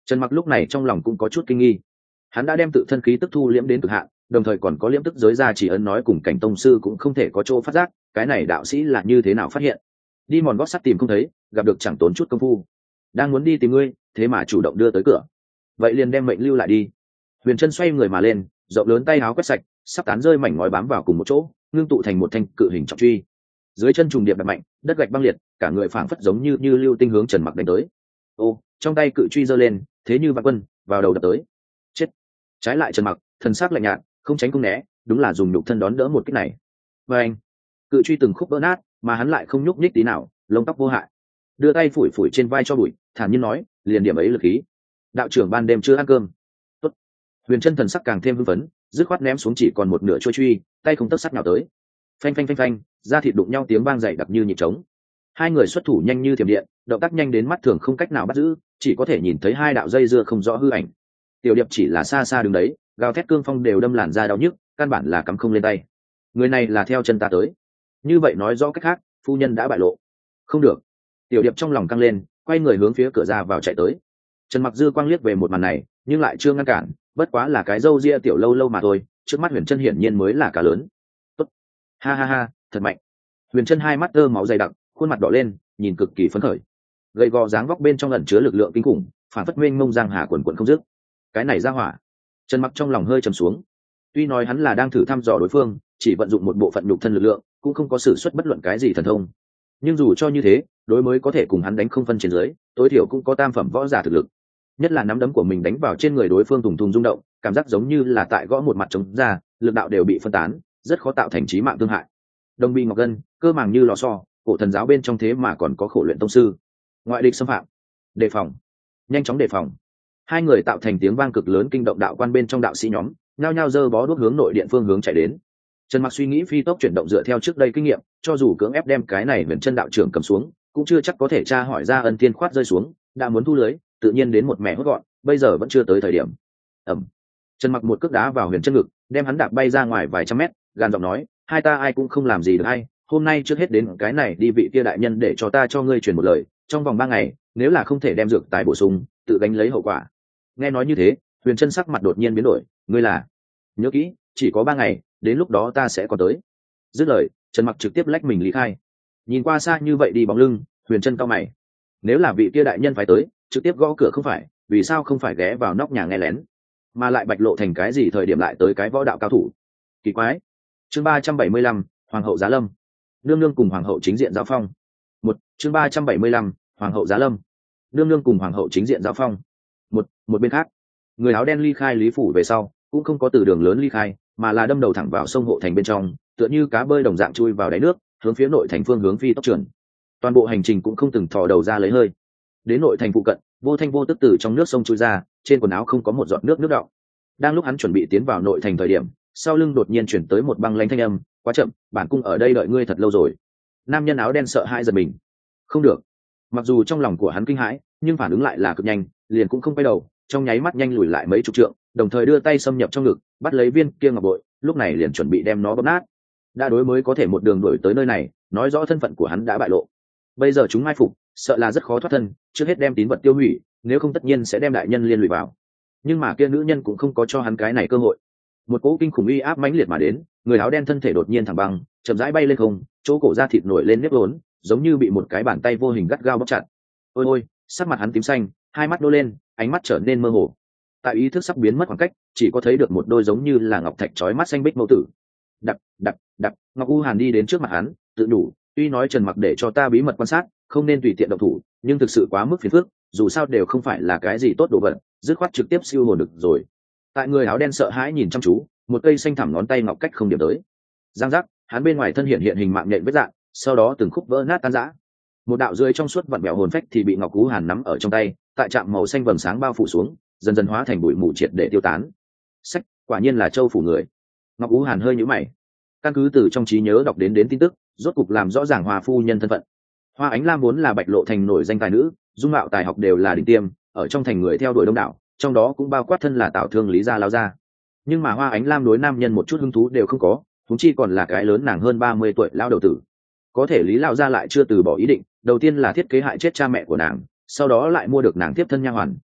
Trần Mặc lúc này trong lòng cũng có chút kinh nghi. Hắn đã đem tự thân khí tức thu liễm đến cực hạn, đồng thời còn có liễm tức giới ra chỉ ấn nói cùng cảnh tông sư cũng không thể có chỗ phát giác, cái này đạo sĩ là như thế nào phát hiện. Đi mòn gót sắt tìm không thấy, gặp được chẳng tốn chút công phu. Đang muốn đi tìm ngươi, thế mà chủ động đưa tới cửa. Vậy liền đem mệnh lưu lại đi. Huyền Trân xoay người mà lên, rộng lớn tay áo quét sạch, sắp tán rơi mảnh ngói bám vào cùng một chỗ, ngưng tụ thành một thanh cự hình trọng truy. Dưới chân trùng điệp đập mạnh, đất gạch băng liệt, cả người phảng phất giống như lưu tinh hướng Trần Mặc đánh tới. Ô, trong tay cự truy giơ lên, thế như vạn quân, vào đầu đập tới. Chết. Trái lại Trần Mặc, thần sắc lạnh nhạt, không tránh không né, đúng là dùng nhục thân đón đỡ một kích này. Và anh, cự truy từng khúc vỡ nát, mà hắn lại không nhúc nhích tí nào, lông tóc vô hại. Đưa tay phủi phủi trên vai cho bụi, thản nhiên nói, liền điểm ấy lực khí. Đạo trưởng ban đêm chưa ăn cơm. Tốt. Huyền Trân thần sắc càng thêm hưng phấn, dứt khoát ném xuống chỉ còn một nửa trôi truy, tay không tấc sắt nào tới. Phanh phanh phanh phanh, da thịt đụng nhau tiếng vang dày đặc như nhịp trống. Hai người xuất thủ nhanh như thiểm điện, động tác nhanh đến mắt thường không cách nào bắt giữ, chỉ có thể nhìn thấy hai đạo dây dưa không rõ hư ảnh. Tiểu Điệp chỉ là xa xa đứng đấy, gào thét cương phong đều đâm làn da đau nhức, căn bản là cắm không lên tay. Người này là theo chân ta tới. Như vậy nói rõ cách khác, phu nhân đã bại lộ. Không được. Tiểu Điệp trong lòng căng lên, quay người hướng phía cửa ra vào chạy tới. Trần Mặc dư quang liếc về một màn này, nhưng lại chưa ngăn cản, bất quá là cái râu ria tiểu lâu lâu mà thôi, trước mắt Huyền Trân hiển nhiên mới là cả lớn. Tốt. Ha ha ha, thật mạnh. Huyền Trân hai mắt tơ máu dày đặc, khuôn mặt đỏ lên, nhìn cực kỳ phấn khởi. Gầy gò dáng vóc bên trong ẩn chứa lực lượng kinh khủng, phản phất mênh mông giang hà quần quần không dứt. Cái này ra hỏa. Trần Mặc trong lòng hơi trầm xuống. Tuy nói hắn là đang thử thăm dò đối phương, chỉ vận dụng một bộ phận nhục thân lực lượng, cũng không có sử xuất bất luận cái gì thần thông. Nhưng dù cho như thế, đối mới có thể cùng hắn đánh không phân trên dưới, tối thiểu cũng có tam phẩm võ giả thực lực. Nhất là nắm đấm của mình đánh vào trên người đối phương thùng thùng rung động, cảm giác giống như là tại gõ một mặt trống ra, lực đạo đều bị phân tán, rất khó tạo thành chí mạng thương hại. Đồng bi ngọc gân, cơ màng như lò xo, cổ thần giáo bên trong thế mà còn có khổ luyện tông sư. Ngoại địch xâm phạm, đề phòng, nhanh chóng đề phòng. Hai người tạo thành tiếng vang cực lớn kinh động đạo quan bên trong đạo sĩ nhóm, nhao nhao giơ bó đuốc hướng nội điện phương hướng chạy đến. Trần Mặc suy nghĩ phi tốc chuyển động dựa theo trước đây kinh nghiệm, cho dù cưỡng ép đem cái này Huyền Trân đạo trưởng cầm xuống, cũng chưa chắc có thể tra hỏi ra ân tiên khoát rơi xuống, đã muốn thu lưới, tự nhiên đến một mẻ hốt gọn, bây giờ vẫn chưa tới thời điểm. Ẩm. Trần Mặc một cước đá vào Huyền Trân ngực, đem hắn đạp bay ra ngoài vài trăm mét, gàn giọng nói, hai ta ai cũng không làm gì được hay, hôm nay trước hết đến cái này đi vị kia đại nhân để cho ta cho ngươi truyền một lời, trong vòng 3 ngày, nếu là không thể đem dược tài bổ sung, tự gánh lấy hậu quả. Nghe nói như thế, Huyền Trân sắc mặt đột nhiên biến đổi, ngươi là? Nhớ kỹ, chỉ có 3 ngày, đến lúc đó ta sẽ còn tới. Dứt lời, Trần Mặc trực tiếp lách mình lý khai. Nhìn qua xa như vậy đi bóng lưng, Huyền Trân cau mày. Nếu là vị kia đại nhân phải tới, trực tiếp gõ cửa không phải, vì sao không phải ghé vào nóc nhà nghe lén, mà lại bạch lộ thành cái gì thời điểm lại tới cái võ đạo cao thủ? Kỳ quái. Chương 375, Hoàng hậu Giá Lâm. Nương nương cùng hoàng hậu chính diện giao phong. Chương 375, Hoàng hậu Giá Lâm. Nương nương cùng hoàng hậu chính diện giao phong. Một bên khác, người áo đen ly khai Lý phủ về sau, cũng không có từ đường lớn ly khai, mà là đâm đầu thẳng vào sông hộ thành bên trong, tựa như cá bơi đồng dạng chui vào đáy nước, hướng phía nội thành phương hướng phi tốc trườn. Toàn bộ hành trình cũng không từng thò đầu ra lấy hơi. Đến nội thành phụ cận, vô thanh vô tức từ trong nước sông chui ra, trên quần áo không có một giọt nước đọng. Đang lúc hắn chuẩn bị tiến vào nội thành thời điểm, sau lưng đột nhiên chuyển tới một băng lãnh thanh âm, quá chậm, bản cung ở đây đợi ngươi thật lâu rồi. Nam nhân áo đen sợ hãi giật mình. Không được. Mặc dù trong lòng của hắn kinh hãi, nhưng phản ứng lại là cực nhanh, liền cũng không quay đầu, trong nháy mắt nhanh lùi lại mấy chục trượng, đồng thời đưa tay xâm nhập trong ngực, bắt lấy viên kia ngọc bội, lúc này liền chuẩn bị đem nó bóp nát. Đã đối mới có thể một đường đuổi tới nơi này, nói rõ thân phận của hắn đã bại lộ. Bây giờ chúng mai phục, sợ là rất khó thoát thân, trước hết đem tín vật tiêu hủy, nếu không tất nhiên sẽ đem đại nhân liên lụy vào. Nhưng mà kia nữ nhân cũng không có cho hắn cái này cơ hội. Một cỗ kinh khủng uy áp mãnh liệt mà đến, người áo đen thân thể đột nhiên thẳng băng, chậm rãi bay lên không, chỗ cổ da thịt nổi lên nếp vốn, giống như bị một cái bàn tay vô hình gắt gao bóp chặt. Ôi ôi, sắc mặt hắn tím xanh, hai mắt đô lên, ánh mắt trở nên mơ hồ. Tại ý thức sắp biến mất khoảng cách, chỉ có thấy được một đôi giống như là ngọc thạch chói mắt xanh bích mẫu tử. Đập, Ngọc U Hàn đi đến trước mặt hắn, tự đủ, tuy nói Trần Mặc để cho ta bí mật quan sát, không nên tùy tiện động thủ, nhưng thực sự quá mức phiền phức, dù sao đều không phải là cái gì tốt đồ vật, dứt khoát trực tiếp siêu hồn được rồi. Tại người áo đen sợ hãi nhìn chăm chú, một cây xanh thẳm ngón tay ngọc cách không điểm tới. Giang giác, hắn bên ngoài thân hiện hình mạng nhện vết dạng, sau đó từng khúc vỡ nát tan rã. Một đạo dưới trong suốt vặn vẹo hồn phách thì bị Ngọc Cú Hàn nắm ở trong tay, tại trạm màu xanh vầng sáng bao phủ xuống, dần dần hóa thành bụi mù triệt để tiêu tán. Sách, quả nhiên là châu phủ người. Ngọc Cú Hàn hơi nhíu mày. Căn cứ từ trong trí nhớ đọc đến tin tức, rốt cục làm rõ ràng Hoa phu nhân thân phận. Hoa Ánh Lam vốn là Bạch Lộ thành nổi danh tài nữ, dung mạo tài học đều là đỉnh tiêm, ở trong thành người theo đuổi đông đảo, trong đó cũng bao quát thân là Tào Thương Lý gia lão gia. Nhưng mà Hoa Ánh Lam đối nam nhân một chút hứng thú đều không có, huống chi còn là cái lớn nàng hơn 30 tuổi lao đầu tử. Có thể Lý lão gia lại chưa từ bỏ ý định, đầu tiên là thiết kế hại chết cha mẹ của nàng, sau đó lại mua được nàng tiếp thân nha hoàn,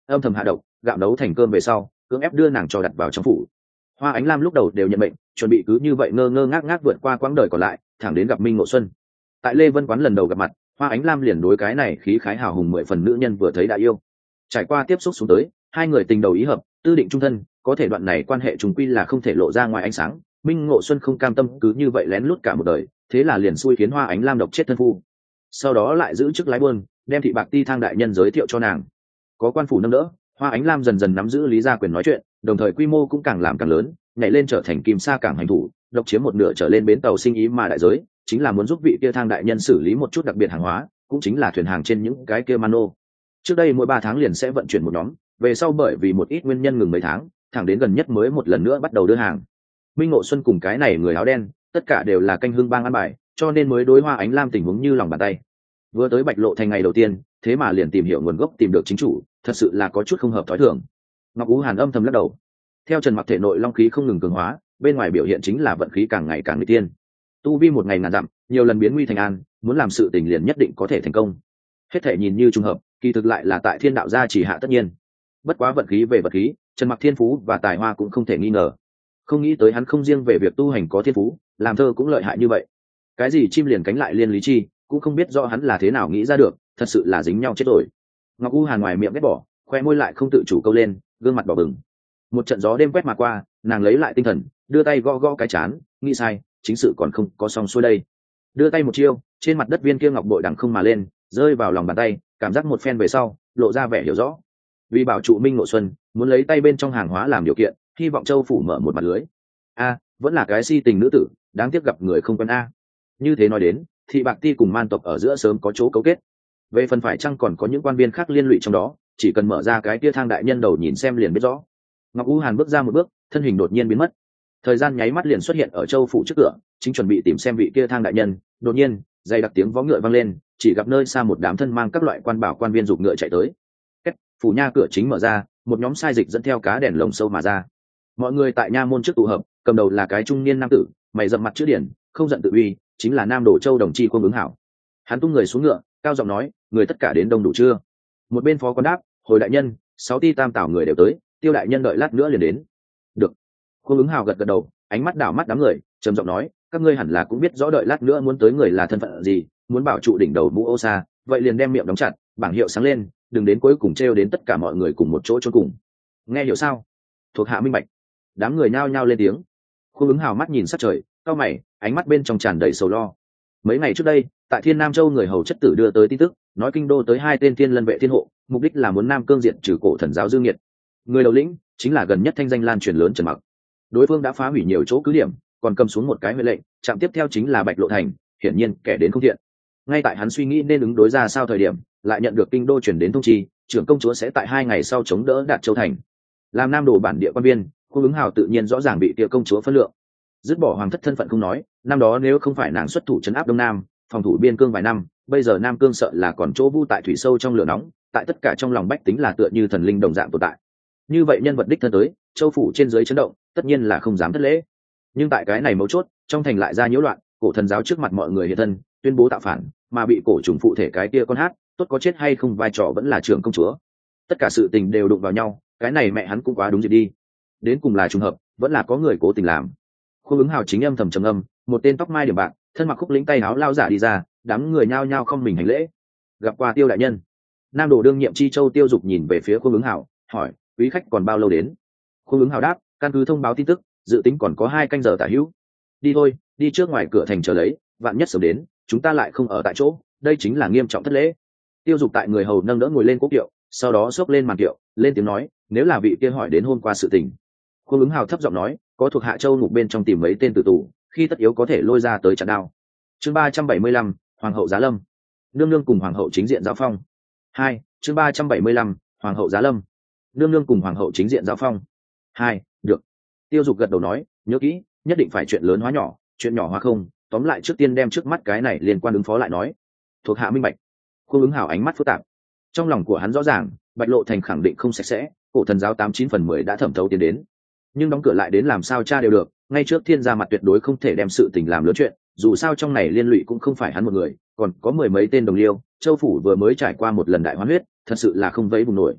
âm thầm hạ độc gạo nấu thành cơm về sau cưỡng ép đưa nàng cho đặt vào trong phủ. Hoa Ánh Lam lúc đầu đều nhận bệnh, chuẩn bị cứ như vậy ngơ ngơ ngác ngác vượt qua quãng đời còn lại, thẳng đến gặp Minh Ngộ Xuân. Tại Lê Vân quán lần đầu gặp mặt, Hoa Ánh Lam liền đối cái này khí khái hào hùng 10 phần nữ nhân vừa thấy đã yêu. Trải qua tiếp xúc xuống tới, hai người tình đầu ý hợp, tư định chung thân, có thể đoạn này quan hệ trùng quy là không thể lộ ra ngoài ánh sáng. Minh Ngộ Xuân không cam tâm cứ như vậy lén lút cả một đời, thế là liền xui khiến Hoa Ánh Lam độc chết thân phu. Sau đó lại giữ chức lái buôn, đem Thị Bạc Ti Thang đại nhân giới thiệu cho nàng. Có quan phủ nâng đỡ, Hoa Ánh Lam dần dần nắm giữ lý gia quyền nói chuyện, đồng thời quy mô cũng càng làm càng lớn, nhảy lên trở thành kim sa cảng hành thủ, độc chiếm một nửa trở lên bến tàu sinh ý mà đại giới, chính là muốn giúp vị kia Thang đại nhân xử lý một chút đặc biệt hàng hóa, cũng chính là thuyền hàng trên những cái kia mano. Trước đây mỗi 3 tháng liền sẽ vận chuyển một nhóm, về sau bởi vì một ít nguyên nhân ngừng mấy tháng, thẳng đến gần nhất mới một lần nữa bắt đầu đưa hàng. Minh Ngộ Xuân cùng cái này người áo đen, tất cả đều là canh hương bang ăn bài, cho nên mới đối Hoa Ánh Lam tình huống như lòng bàn tay. Vừa tới Bạch Lộ thành ngày đầu tiên, thế mà liền tìm hiểu nguồn gốc tìm được chính chủ, thật sự là có chút không hợp thói thường. Ngọc Ú Hàn âm thầm lắc đầu. Theo Trần Mặc thể nội long khí không ngừng cường hóa, bên ngoài biểu hiện chính là vận khí càng ngày càng nguy tiên. Tu vi một ngày ngàn dặm, nhiều lần biến nguy thành an, muốn làm sự tình liền nhất định có thể thành công. Hết thể nhìn như trùng hợp, kỳ thực lại là tại thiên đạo gia chỉ hạ tất nhiên. Bất quá vận khí về vật khí, Trần Mặc thiên phú và tài hoa cũng không thể nghi ngờ. Không nghĩ tới hắn không riêng về việc tu hành có thiên phú, làm thơ cũng lợi hại như vậy. Cái gì chim liền cánh lại liên lý chi, cũng không biết rõ hắn là thế nào nghĩ ra được, thật sự là dính nhau chết rồi. Ngọc U Hàn ngoài miệng ghét bỏ, khoe môi lại không tự chủ câu lên, gương mặt đỏ bừng. Một trận gió đêm quét mà qua, nàng lấy lại tinh thần, đưa tay gõ gõ cái chán, nghĩ sai, chính sự còn không có xong xuôi đây. Đưa tay một chiêu, trên mặt đất viên kia ngọc bội đằng không mà lên, rơi vào lòng bàn tay, cảm giác một phen về sau, lộ ra vẻ hiểu rõ. Vì bảo trụ Minh Ngộ Xuân, muốn lấy tay bên trong hàng hóa làm điều kiện, hy vọng Châu phủ mở một mặt lưới. A, vẫn là cái si tình nữ tử, đáng tiếc gặp người không quen a. Như thế nói đến, Thị Bạc Ti cùng man tộc ở giữa sớm có chỗ cấu kết. Về phần phải chăng còn có những quan viên khác liên lụy trong đó, chỉ cần mở ra cái kia Thang đại nhân đầu nhìn xem liền biết rõ. Ngọc U Hàn bước ra một bước, thân hình đột nhiên biến mất. Thời gian nháy mắt liền xuất hiện ở Châu phủ trước cửa, chính chuẩn bị tìm xem vị kia Thang đại nhân, đột nhiên, dày đặc tiếng vó ngựa vang lên, chỉ gặp nơi xa một đám thân mang các loại quan bảo quan viên giục ngựa chạy tới. Kết, phủ nha cửa chính mở ra, một nhóm sai dịch dẫn theo cá đèn lồng sâu mà ra. Mọi người tại nha môn trước tụ hợp, cầm đầu là cái trung niên nam tử, mày rậm mặt chữ điển, không giận tự uy, chính là Nam Đổ Châu đồng chi Quân Ứng Hảo. Hắn tung người xuống ngựa, cao giọng nói, người tất cả đến đông đủ chưa? Một bên phó quan đáp, hồi đại nhân, 6 ti tam tảo người đều tới, Tiêu đại nhân đợi lát nữa liền đến. Được. Quân Ứng Hào gật gật đầu, ánh mắt đảo mắt đám người, trầm giọng nói, các ngươi hẳn là cũng biết rõ đợi lát nữa muốn tới người là thân phận gì, muốn bảo trụ đỉnh đầu mũ ô sa, vậy liền đem miệng đóng chặt, bảng hiệu sáng lên, đừng đến cuối cùng trêu đến tất cả mọi người cùng một chỗ chôn cùng. Nghe hiểu sao? Thuộc hạ minh bạch. Đám người nhao nhao lên tiếng. Quân Ứng Hào mắt nhìn sát trời, cau mày, ánh mắt bên trong tràn đầy sầu lo. Mấy ngày trước đây, tại Thiên Nam Châu người hầu chất tử đưa tới tin tức, nói kinh đô tới 2 tên thiên lân vệ thiên hộ, mục đích là muốn Nam Cương diện trừ cổ thần giáo Dương Nghiệt. Người đầu lĩnh chính là gần nhất thanh danh lan truyền lớn Trần Mặc. Đối phương đã phá hủy nhiều chỗ cứ điểm, còn cầm xuống một cái huệ lệnh, chạm tiếp theo chính là Bạch Lộ thành, hiển nhiên kẻ đến không thiện. Ngay tại hắn suy nghĩ nên ứng đối ra sao thời điểm, lại nhận được kinh đô chuyển đến thông chi, trưởng công chúa sẽ tại 2 ngày sau chống đỡ Đạt Châu thành. Làm Nam Đồ bản địa quan viên, Quân Ứng Hào tự nhiên rõ ràng bị kia công chúa phân lượng. Dứt bỏ hoàng thất thân phận không nói, năm đó nếu không phải nàng xuất thủ trấn áp Đông Nam, phòng thủ biên cương vài năm, bây giờ Nam Cương sợ là còn chỗ vu tại thủy sâu trong lửa nóng, tại tất cả trong lòng bách tính là tựa như thần linh đồng dạng tồn tại. Như vậy nhân vật đích thân tới, châu phủ trên dưới chấn động, tất nhiên là không dám thất lễ. Nhưng tại cái này mấu chốt, trong thành lại ra nhiễu loạn, cổ thần giáo trước mặt mọi người hiện thân, tuyên bố tạo phản, mà bị cổ trùng phụ thể cái kia con hát, tốt có chết hay không vai trò vẫn là trưởng công chúa. Tất cả sự tình đều đụng vào nhau, cái này mẹ hắn cũng quá đúng dịp đi. Đến cùng là trùng hợp, vẫn là có người cố tình làm. Khương Ứng Hào chính âm thầm trầm âm, một tên tóc mai điểm bạc, thân mặc khúc lĩnh tay áo lao giả đi ra, đám người nhao nhao không mình hành lễ. Gặp qua Tiêu đại nhân. Nam Đồ đương nhiệm Chi Châu Tiêu Dục nhìn về phía Khương Ứng Hào, hỏi, quý khách còn bao lâu đến? Khương Ứng Hào đáp, căn cứ thông báo tin tức, dự tính còn có 2 canh giờ tả hữu. Đi thôi, đi trước ngoài cửa thành chờ lấy, vạn nhất sớm đến, chúng ta lại không ở tại chỗ, đây chính là nghiêm trọng thất lễ. Tiêu Dục tại người hầu nâng đỡ ngồi lên cố kiệu, sau đó xốc lên màn kiệu, lên tiếng nói, nếu là vị kia hỏi đến hôm qua sự tình. Khương Ứng Hào thấp giọng nói, có thuộc hạ Châu ngục bên trong tìm mấy tên tử tù, khi tất yếu có thể lôi ra tới chặn đao. Chương 375, Hoàng hậu Giá Lâm. Nương nương cùng hoàng hậu chính diện giao phong. 2. Chương 375, Hoàng hậu Giá Lâm. Nương nương cùng hoàng hậu chính diện giao phong. 2. Được. Tiêu Dục gật đầu nói, nhớ kỹ, nhất định phải chuyện lớn hóa nhỏ, chuyện nhỏ hóa không, tóm lại trước tiên đem trước mắt cái này liên quan ứng phó lại nói. Thuộc hạ minh bạch. Khương Ứng Hào ánh mắt phức tạp. Trong lòng của hắn rõ ràng, Bạch Lộ thành khẳng định không sạch sẽ, cổ thần giáo 89/10 đã thẩm thấu tiến đến. Nhưng đóng cửa lại đến làm sao tra đều được, ngay trước thiên gia mặt tuyệt đối không thể đem sự tình làm lớn chuyện, dù sao trong này liên lụy cũng không phải hắn một người, còn có 10 mấy tên đồng liêu, Châu phủ vừa mới trải qua một lần đại hoán huyết, thật sự là không vẫy vùng nổi.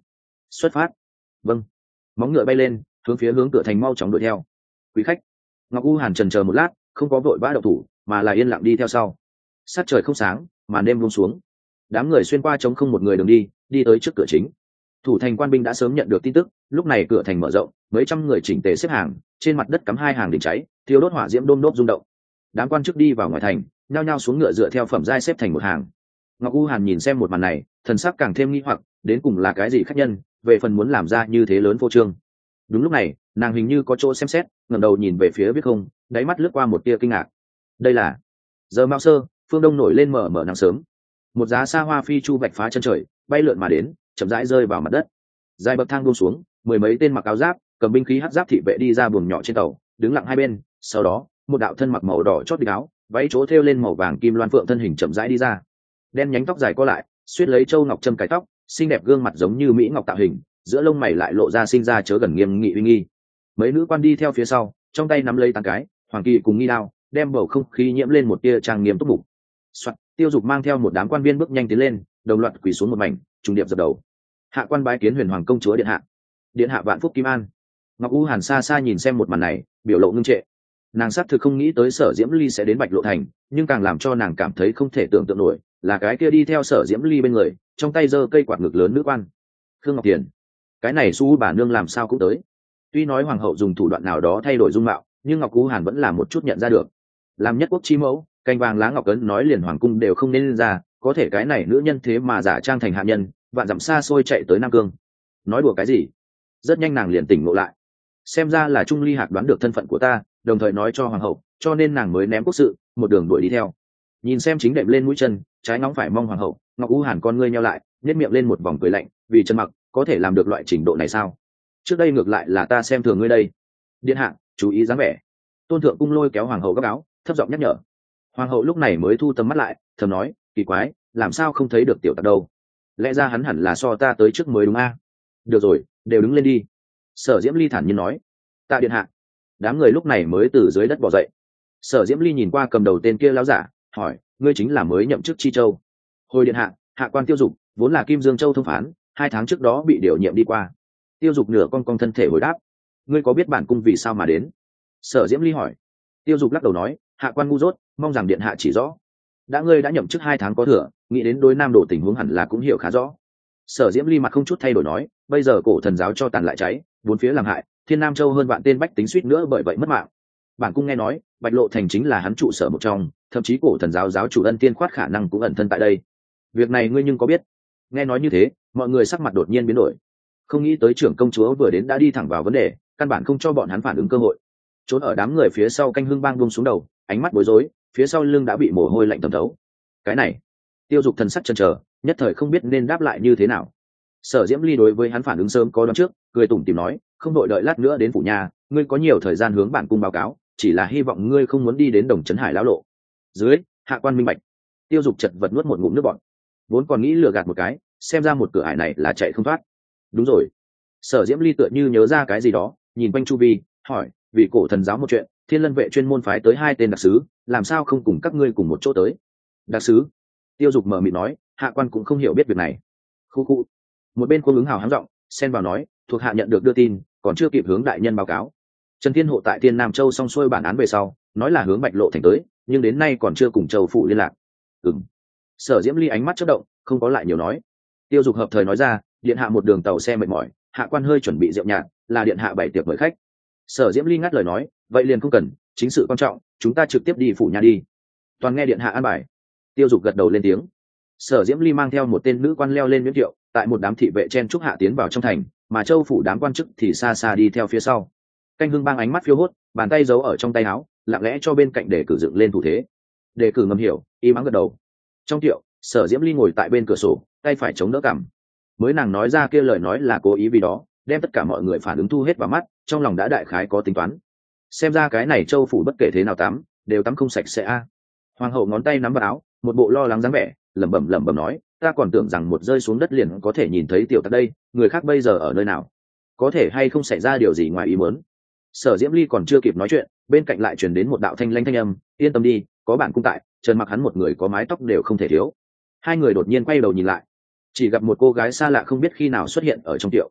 xuất phát. Vâng. Móng ngựa bay lên, hướng cửa thành mau chóng đuổi theo. Quý khách. Ngọc U Hàn chần chờ một lát, không có vội vã động thủ, mà là yên lặng đi theo sau. Sát trời không sáng, màn đêm buông xuống. Đám người xuyên qua trống không một người đường đi tới trước cửa chính. Thủ thành quan binh đã sớm nhận được tin tức, lúc này cửa thành mở rộng, mấy trăm người chỉnh tề xếp hàng, trên mặt đất cắm hai hàng đỉnh cháy, thiêu đốt hỏa diễm đôm đốp rung động. Đám quan chức đi vào ngoài thành, nhao nhao xuống ngựa dựa theo phẩm giai xếp thành một hàng. Ngọc U Hàn nhìn xem một màn này, thần sắc càng thêm nghi hoặc, đến cùng là cái gì khách nhân, về phần muốn làm ra như thế lớn phô trương. Đúng lúc này, nàng hình như có chỗ xem xét, ngẩng đầu nhìn về phía Viết Không, đáy mắt lướt qua một tia kinh ngạc. Đây là giờ mao sơ, phương đông nổi lên mở nắng sớm, một giá xa hoa phi chu vạch phá chân trời, bay lượn mà đến, chậm rãi rơi vào mặt đất. Dài bậc thang buông xuống, mười mấy tên mặc áo giáp, cầm binh khí hắc giáp thị vệ đi ra buồng nhỏ trên tàu, đứng lặng hai bên. Sau đó, một đạo thân mặc màu đỏ chót địch áo, váy chỗ thêu lên màu vàng kim loan phượng thân hình chậm rãi đi ra. Đen nhánh tóc dài co lại, suýt lấy châu ngọc châm cài tóc, xinh đẹp gương mặt giống như mỹ ngọc tạo hình, giữa lông mày lại lộ ra sinh ra chớ gần nghiêm nghị uy nghi. Mấy nữ quan đi theo phía sau, trong tay nắm lấy tán cái, hoàng kỳ cùng nghi đao, đem bầu không khí nhiễm lên một tia trang nghiêm túc mục. Soạt, Tiêu Dục mang theo một đám quan viên bước nhanh tiến lên, đồng loạt quỳ xuống một mảnh, trùng điệp dập đầu. Hạ quan bái kiến Huyền Hoàng công chúa điện hạ. Điện hạ vạn phúc kim an. Ngọc U Hàn xa xa nhìn xem một màn này, biểu lộ ngưng trệ. Nàng xác thực không nghĩ tới Sở Diễm Ly sẽ đến Bạch Lộ thành, nhưng càng làm cho nàng cảm thấy không thể tưởng tượng nổi là cái kia đi theo Sở Diễm Ly bên người, trong tay giơ cây quạt ngực lớn nữ quan. Khương Ngọc Tiền. Cái này Su bà nương làm sao cũng tới. Tuy nói hoàng hậu dùng thủ đoạn nào đó thay đổi dung mạo, nhưng Ngọc U Hàn vẫn là một chút nhận ra được. Làm nhất quốc chi mẫu, cành vàng lá ngọc ấn nói liền hoàng cung đều không nên lên ra, có thể cái này nữ nhân thế mà giả trang thành hạ nhân, vạn dặm xa xôi chạy tới Nam Cương. Nói đùa cái gì? Rất nhanh nàng liền tỉnh ngộ lại. Xem ra là Trung Ly Hạc đoán được thân phận của ta, đồng thời nói cho hoàng hậu, cho nên nàng mới ném quốc sự, một đường đuổi đi theo. Nhìn xem chính đệm lên mũi chân, trái ngóng phải mong hoàng hậu, Ngọc U Hàn con ngươi nheo lại, nhếch miệng lên một vòng cười lạnh, vì Trần Mặc có thể làm được loại trình độ này sao? Trước đây ngược lại là ta xem thường ngươi đây. Điện hạ, chú ý dáng vẻ. Tôn Thượng Cung lôi kéo hoàng hậu gấp áo, thấp giọng nhắc nhở. Hoàng hậu lúc này mới thu tầm mắt lại, thầm nói, kỳ quái, làm sao không thấy được tiểu tặc đâu? Lẽ ra hắn hẳn là so ta tới trước mới đúng a? Được rồi, đều đứng lên đi. Sở Diễm Ly thản nhiên nói. Tạ điện hạ. Đám người lúc này mới từ dưới đất bò dậy. Sở Diễm Ly nhìn qua cầm đầu tên kia lão giả, hỏi, ngươi chính là mới nhậm chức Chi Châu? Hồi điện hạ, hạ quan Tiêu Dục, vốn là Kim Dương Châu thông phán, 2 tháng trước đó bị điều nhiệm đi qua. Tiêu Dục nửa con thân thể hồi đáp. Ngươi có biết bản cung vì sao mà đến? Sở Diễm Ly hỏi. Tiêu Dục lắc đầu nói, hạ quan ngu dốt, mong rằng điện hạ chỉ rõ. Ngươi đã nhậm chức 2 tháng có thừa, nghĩ đến đối Nam Đổ tình huống hẳn là cũng hiểu khá rõ. Sở Diễm Ly mặt không chút thay đổi nói, bây giờ cổ thần giáo cho tàn lại cháy, bốn phía làm hại, Thiên Nam Châu hơn vạn tên bách tính suýt nữa bởi vậy mất mạng. Bản cung nghe nói, Bạch Lộ thành chính là hắn trụ sở một trong, thậm chí cổ thần giáo giáo chủ Ân Tiên Khoát khả năng cũng ẩn thân tại đây. Việc này ngươi nhưng có biết? Nghe nói như thế, mọi người sắc mặt đột nhiên biến đổi. Không nghĩ tới trưởng công chúa vừa đến đã đi thẳng vào vấn đề, căn bản không cho bọn hắn phản ứng cơ hội. Trốn ở đám người phía sau canh hương bang buông xuống đầu, ánh mắt bối rối, phía sau lưng đã bị mồ hôi lạnh thấm thấu. Cái này, Tiêu Dục thần sắc chần chờ, nhất thời không biết nên đáp lại như thế nào. Sở Diễm Ly đối với hắn phản ứng sớm có đoán trước, cười tủm tỉm nói, không đội đợi lát nữa đến phủ nhà, ngươi có nhiều thời gian hướng bản cung báo cáo, chỉ là hy vọng ngươi không muốn đi đến Đồng Trấn Hải lão lộ. Dưới, hạ quan minh bạch. Tiêu Dục chật vật nuốt một ngụm nước bọt. Vốn còn nghĩ lừa gạt một cái, xem ra một cửa ải này là chạy không thoát. Đúng rồi. Sở Diễm Ly tựa như nhớ ra cái gì đó, nhìn quanh chu vi, hỏi, vì cổ thần giáo một chuyện, Thiên Lân vệ chuyên môn phái tới 2 tên đặc sứ, làm sao không cùng các ngươi cùng một chỗ tới? Đặc sứ? Tiêu Dục mở miệng nói, hạ quan cũng không hiểu biết việc này. Khu khu. Một bên Cung ứng hào háng giọng, xen vào nói, thuộc hạ nhận được đưa tin, còn chưa kịp hướng đại nhân báo cáo. Trần Thiên Hộ tại Thiên Nam Châu xong xuôi bản án về sau, nói là hướng Bạch Lộ thành tới, nhưng đến nay còn chưa cùng Châu phụ liên lạc. Ừm. Sở Diễm Ly ánh mắt chớp động, không có lại nhiều nói. Tiêu Dục hợp thời nói ra, điện hạ một đường tàu xe mệt mỏi, hạ quan hơi chuẩn bị rượu nhạt, là điện hạ bày tiệc mời khách. Sở Diễm Ly ngắt lời nói, vậy liền không cần, chính sự quan trọng, chúng ta trực tiếp đi phủ nhà đi. Toàn nghe điện hạ an bài. Tiêu Dục gật đầu lên tiếng. Sở Diễm Ly mang theo một tên nữ quan leo lên miễn kiệu, tại một đám thị vệ chen trúc hạ tiến vào trong thành, mà Châu phủ đám quan chức thì xa xa đi theo phía sau. Canh Hưng bang ánh mắt phiêu hốt, bàn tay giấu ở trong tay áo, lặng lẽ cho bên cạnh để cử dựng lên thủ thế. Đề cử ngầm hiểu, im ắng gật đầu. Trong tiệu, Sở Diễm Ly ngồi tại bên cửa sổ, tay phải chống đỡ cằm. Mới nàng nói ra kia lời nói là cố ý vì đó, đem tất cả mọi người phản ứng thu hết vào mắt, trong lòng đã đại khái có tính toán. Xem ra cái này Châu phủ bất kể thế nào tắm, đều tắm không sạch sẽ a. Hoàng hậu ngón tay nắm vào áo, một bộ lo lắng dáng vẻ, lẩm bẩm nói, ta còn tưởng rằng một rơi xuống đất liền có thể nhìn thấy tiểu tặc đây, người khác bây giờ ở nơi nào? Có thể hay không xảy ra điều gì ngoài ý muốn? Sở Diễm Ly còn chưa kịp nói chuyện, bên cạnh lại truyền đến một đạo thanh lanh thanh âm, yên tâm đi, có bản cung tại, Trần Mặc hắn một người có mái tóc đều không thể thiếu. Hai người đột nhiên quay đầu nhìn lại, chỉ gặp một cô gái xa lạ không biết khi nào xuất hiện ở trong tiệu,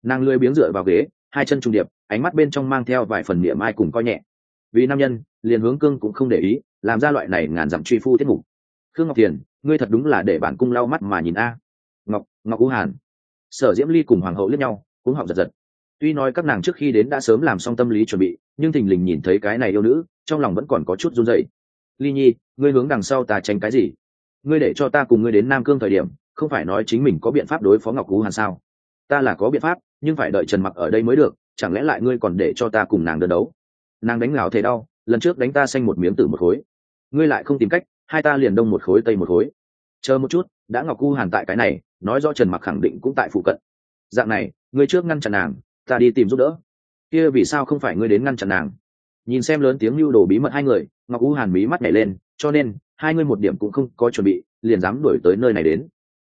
Nàng lười biếng dựa vào ghế, hai chân trung điệp, ánh mắt bên trong mang theo vài phần niệm ai cùng coi nhẹ. Vì nam nhân, liền Hướng Cương cũng không để ý, làm ra loại này ngàn dặm truy phu tiết mục. Khương Ngọc Thiền, ngươi thật đúng là để bản cung lau mắt mà nhìn a. Ngọc Ú Hàn. Sở Diễm Ly cùng hoàng hậu liếc nhau, cũng họng giật giật. Tuy nói các nàng trước khi đến đã sớm làm xong tâm lý chuẩn bị, nhưng thình lình nhìn thấy cái này yêu nữ, trong lòng vẫn còn có chút run rẩy. Ly Nhi, ngươi hướng đằng sau ta tránh cái gì? Ngươi để cho ta cùng ngươi đến Nam Cương thời điểm, không phải nói chính mình có biện pháp đối phó Ngọc Ú Hàn sao? Ta là có biện pháp, nhưng phải đợi Trần Mặc ở đây mới được, chẳng lẽ lại ngươi còn để cho ta cùng nàng đơn đấu? Nàng đánh ngào thế đau, lần trước đánh ta xanh một miếng tử một khối, ngươi lại không tìm cách, hai ta liền đông một khối tây một khối. Chờ một chút, đã Ngọc Ú Hàn tại cái này, nói rõ Trần Mặc khẳng định cũng tại phụ cận. Dạng này, ngươi trước ngăn chặn nàng, ta đi tìm giúp đỡ. Kia vì sao không phải ngươi đến ngăn chặn nàng? Nhìn xem lớn tiếng lưu đồ bí mật hai người, Ngọc Ú Hàn mí mắt nhảy lên, cho nên hai ngươi một điểm cũng không có chuẩn bị, liền dám đuổi tới nơi này đến.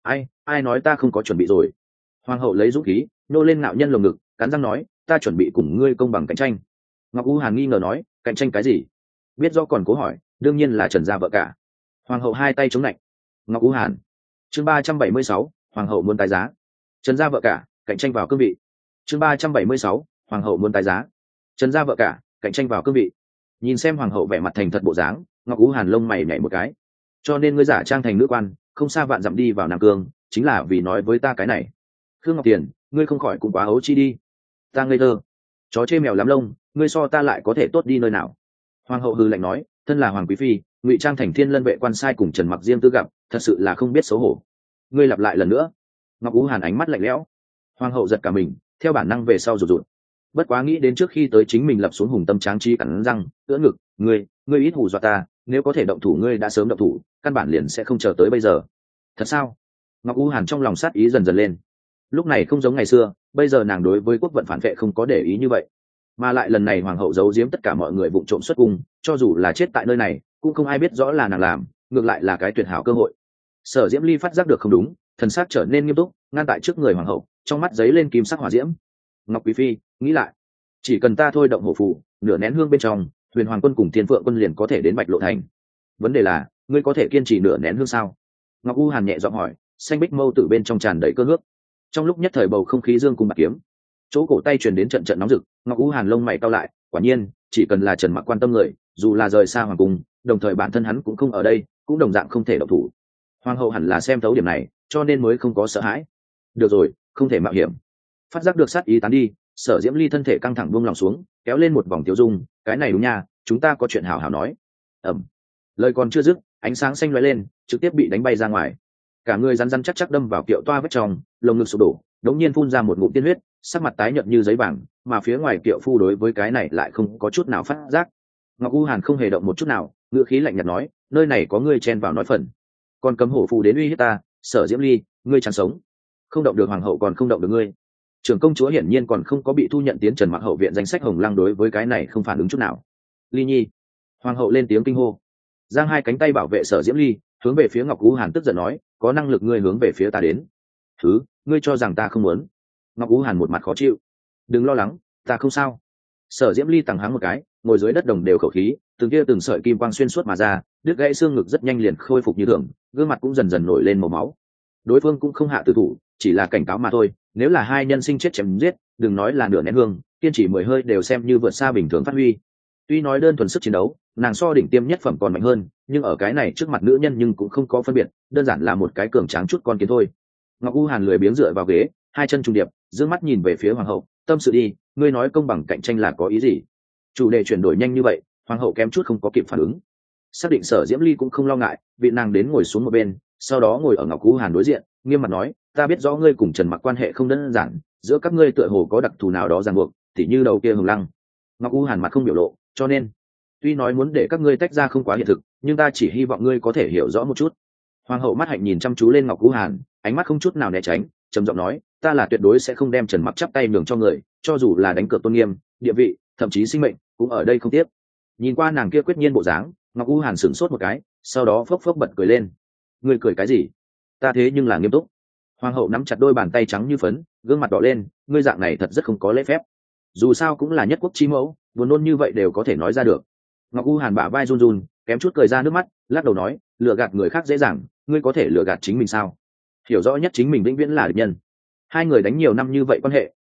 Ai nói ta không có chuẩn bị rồi? Hoàng hậu lấy dũng khí, nô lên ngạo nhân lồng ngực, cắn răng nói, ta chuẩn bị cùng ngươi công bằng cạnh tranh. Ngọc Ú Hàn nghi ngờ nói, cạnh tranh cái gì? Biết do còn cố hỏi, đương nhiên là Trần gia vợ cả. Hoàng hậu hai tay chống lạnh. Ngọc Ú Hàn. Chương 376, hoàng hậu muốn tái giá. Trần gia vợ cả, cạnh tranh vào cương vị. Chương 376, hoàng hậu muốn tái giá. Trần gia vợ cả, cạnh tranh vào cương vị. Nhìn xem hoàng hậu vẻ mặt thành thật bộ dáng, Ngọc Ú Hàn lông mày nhảy một cái. Cho nên ngươi giả trang thành nữ quan, không xa vạn dặm đi vào Nam Cương, chính là vì nói với ta cái này. Khương Ngọc Tiền, ngươi không khỏi cũng quá ấu chi đi. Ta ngây thơ. Chó chê mèo lắm lông, ngươi so ta lại có thể tốt đi nơi nào? Hoàng hậu hừ lạnh nói, thân là hoàng quý phi, ngụy trang thành Thiên Lân vệ quan sai cùng Trần Mặc riêng tư gặp, thật sự là không biết xấu hổ. Ngươi lặp lại lần nữa. Ngọc Ú Hàn ánh mắt lạnh lẽo. Hoàng hậu giật cả mình, theo bản năng về sau rụt rụt. Bất quá nghĩ đến trước khi tới chính mình lập xuống hùng tâm tráng trí cắn răng, ưỡn ngực, ngươi ít hù dọa ta, nếu có thể động thủ ngươi đã sớm động thủ, căn bản liền sẽ không chờ tới bây giờ. Thật sao? Ngọc Ú Hàn trong lòng sát ý dần dần lên. Lúc này không giống ngày xưa, bây giờ nàng đối với quốc vận phản vệ không có để ý như vậy, mà lại lần này hoàng hậu giấu giếm tất cả mọi người vụng trộm xuất cung, cho dù là chết tại nơi này cũng không ai biết rõ là nàng làm, ngược lại là cái tuyệt hảo cơ hội. Sở Diễm Ly phát giác được không đúng, thần sắc trở nên nghiêm túc, ngăn tại trước người hoàng hậu, trong mắt giấy lên kim sắc hỏa diễm. Ngọc quý phi, nghĩ lại, chỉ cần ta thôi động hổ phù, nửa nén hương bên trong, Huyền Hoàng quân cùng Thiên Phượng quân liền có thể đến Bạch Lộ thành. Vấn đề là, ngươi có thể kiên trì nửa nén hương sao? Ngọc U Hàn nhẹ giọng hỏi, xanh bích mâu tử bên trong tràn đầy cơ nước. Trong lúc nhất thời bầu không khí dương cùng bạc kiếm, chỗ cổ tay truyền đến trận trận nóng rực. Ngọc U Hàn lông mày cau lại, quả nhiên, chỉ cần là Trần Mặc quan tâm người, dù là rời xa hoàng cung, đồng thời bản thân hắn cũng không ở đây, cũng đồng dạng không thể động thủ. Hoàng hậu hẳn là xem thấu điểm này, cho nên mới không có sợ hãi. Được rồi, không thể mạo hiểm. Phát giác được sát ý tán đi, Sở Diễm Ly thân thể căng thẳng buông lòng xuống, kéo lên một vòng tiêu dung, cái này đúng nha, chúng ta có chuyện hảo hảo nói. Lời còn chưa dứt, ánh sáng xanh lóe lên, trực tiếp bị đánh bay ra ngoài. Cả người rắn rắn chắc chắc đâm vào kiệu toa vết trong, lồng ngực sụp đổ, đống nhiên phun ra một ngụm tiên huyết, sắc mặt tái nhợt như giấy vàng, mà phía ngoài kiệu phu đối với cái này lại không có chút nào phát giác. Ngọc U Hàn không hề động một chút nào, ngữ khí lạnh nhạt nói, nơi này có ngươi chen vào nói phần, còn cấm hổ phù đến uy hiếp ta. Sở Diễm Ly, ngươi chẳng sống, không động được hoàng hậu còn không động được ngươi. Trưởng công chúa hiển nhiên còn không có bị thu nhận tiến Trần Mặc hậu viện danh sách Hồng Lăng, đối với cái này không phản ứng chút nào. Ly Nhi, hoàng hậu lên tiếng kinh hô, giang hai cánh tay bảo vệ Sở Diễm Ly, hướng về phía Ngọc U Hàn tức giận nói, có năng lực ngươi hướng về phía ta đến. Ngươi cho rằng ta không muốn? Ngọc U Hàn một mặt khó chịu. Đừng lo lắng, ta không sao. Sở Diễm Ly tằng hắng một cái, ngồi dưới đất đồng đều khẩu khí, từng kia từng sợi kim quang xuyên suốt mà ra, đứt gãy xương ngực rất nhanh liền khôi phục như thường, gương mặt cũng dần dần nổi lên màu máu. Đối phương cũng không hạ tử thủ, chỉ là cảnh cáo mà thôi, nếu là hai nhân sinh chết chém giết, đừng nói là nửa nén hương, kiên trì 10 hơi đều xem như vượt xa bình thường phát huy. Tuy nói đơn thuần sức chiến đấu, nàng so đỉnh tiêm nhất phẩm còn mạnh hơn, nhưng ở cái này trước mặt nữ nhân nhưng cũng không có phân biệt, đơn giản là một cái cường tráng chút con kiến thôi. Ngọc U Hàn lười biếng dựa vào ghế, hai chân trùng điệp, dương mắt nhìn về phía hoàng hậu, tâm sự đi, ngươi nói công bằng cạnh tranh là có ý gì? Chủ đề chuyển đổi nhanh như vậy, hoàng hậu kém chút không có kịp phản ứng. Xác định Sở Diễm Ly cũng không lo ngại, vị nàng đến ngồi xuống một bên, sau đó ngồi ở Ngọc U Hàn đối diện, nghiêm mặt nói, ta biết rõ ngươi cùng Trần Mặc quan hệ không đơn giản, giữa các ngươi tựa hồ có đặc thù nào đó ràng buộc, tỉ như đầu kia Hồng Lăng. Ngọc U Hàn mặt không biểu lộ, cho nên, tuy nói muốn để các ngươi tách ra không quá hiện thực, nhưng ta chỉ hy vọng ngươi có thể hiểu rõ một chút. Hoàng hậu mắt hạnh nhìn chăm chú lên Ngọc U Hàn, ánh mắt không chút nào né tránh, trầm giọng nói, ta là tuyệt đối sẽ không đem Trần Mặc chắp tay nhường cho người, cho dù là đánh cược tôn nghiêm, địa vị, thậm chí sinh mệnh, cũng ở đây không tiếc. Nhìn qua nàng kia quyết nhiên bộ dáng, Ngọc U Hàn sửng sốt một cái, sau đó phốc phốc bật cười lên. Ngươi cười cái gì? Ta thế nhưng là nghiêm túc. Hoàng hậu nắm chặt đôi bàn tay trắng như phấn, gương mặt đỏ lên, ngươi dạng này thật rất không có lễ phép. Dù sao cũng là nhất quốc chi mẫu, buồn nôn như vậy đều có thể nói ra được. Ngọc U Hàn bả vai run run, kém chút cười ra nước mắt, lắc đầu nói, lừa gạt người khác dễ dàng, ngươi có thể lừa gạt chính mình sao? Hiểu rõ nhất chính mình vĩnh viễn là địch nhân. Hai người đánh nhiều năm như vậy quan hệ,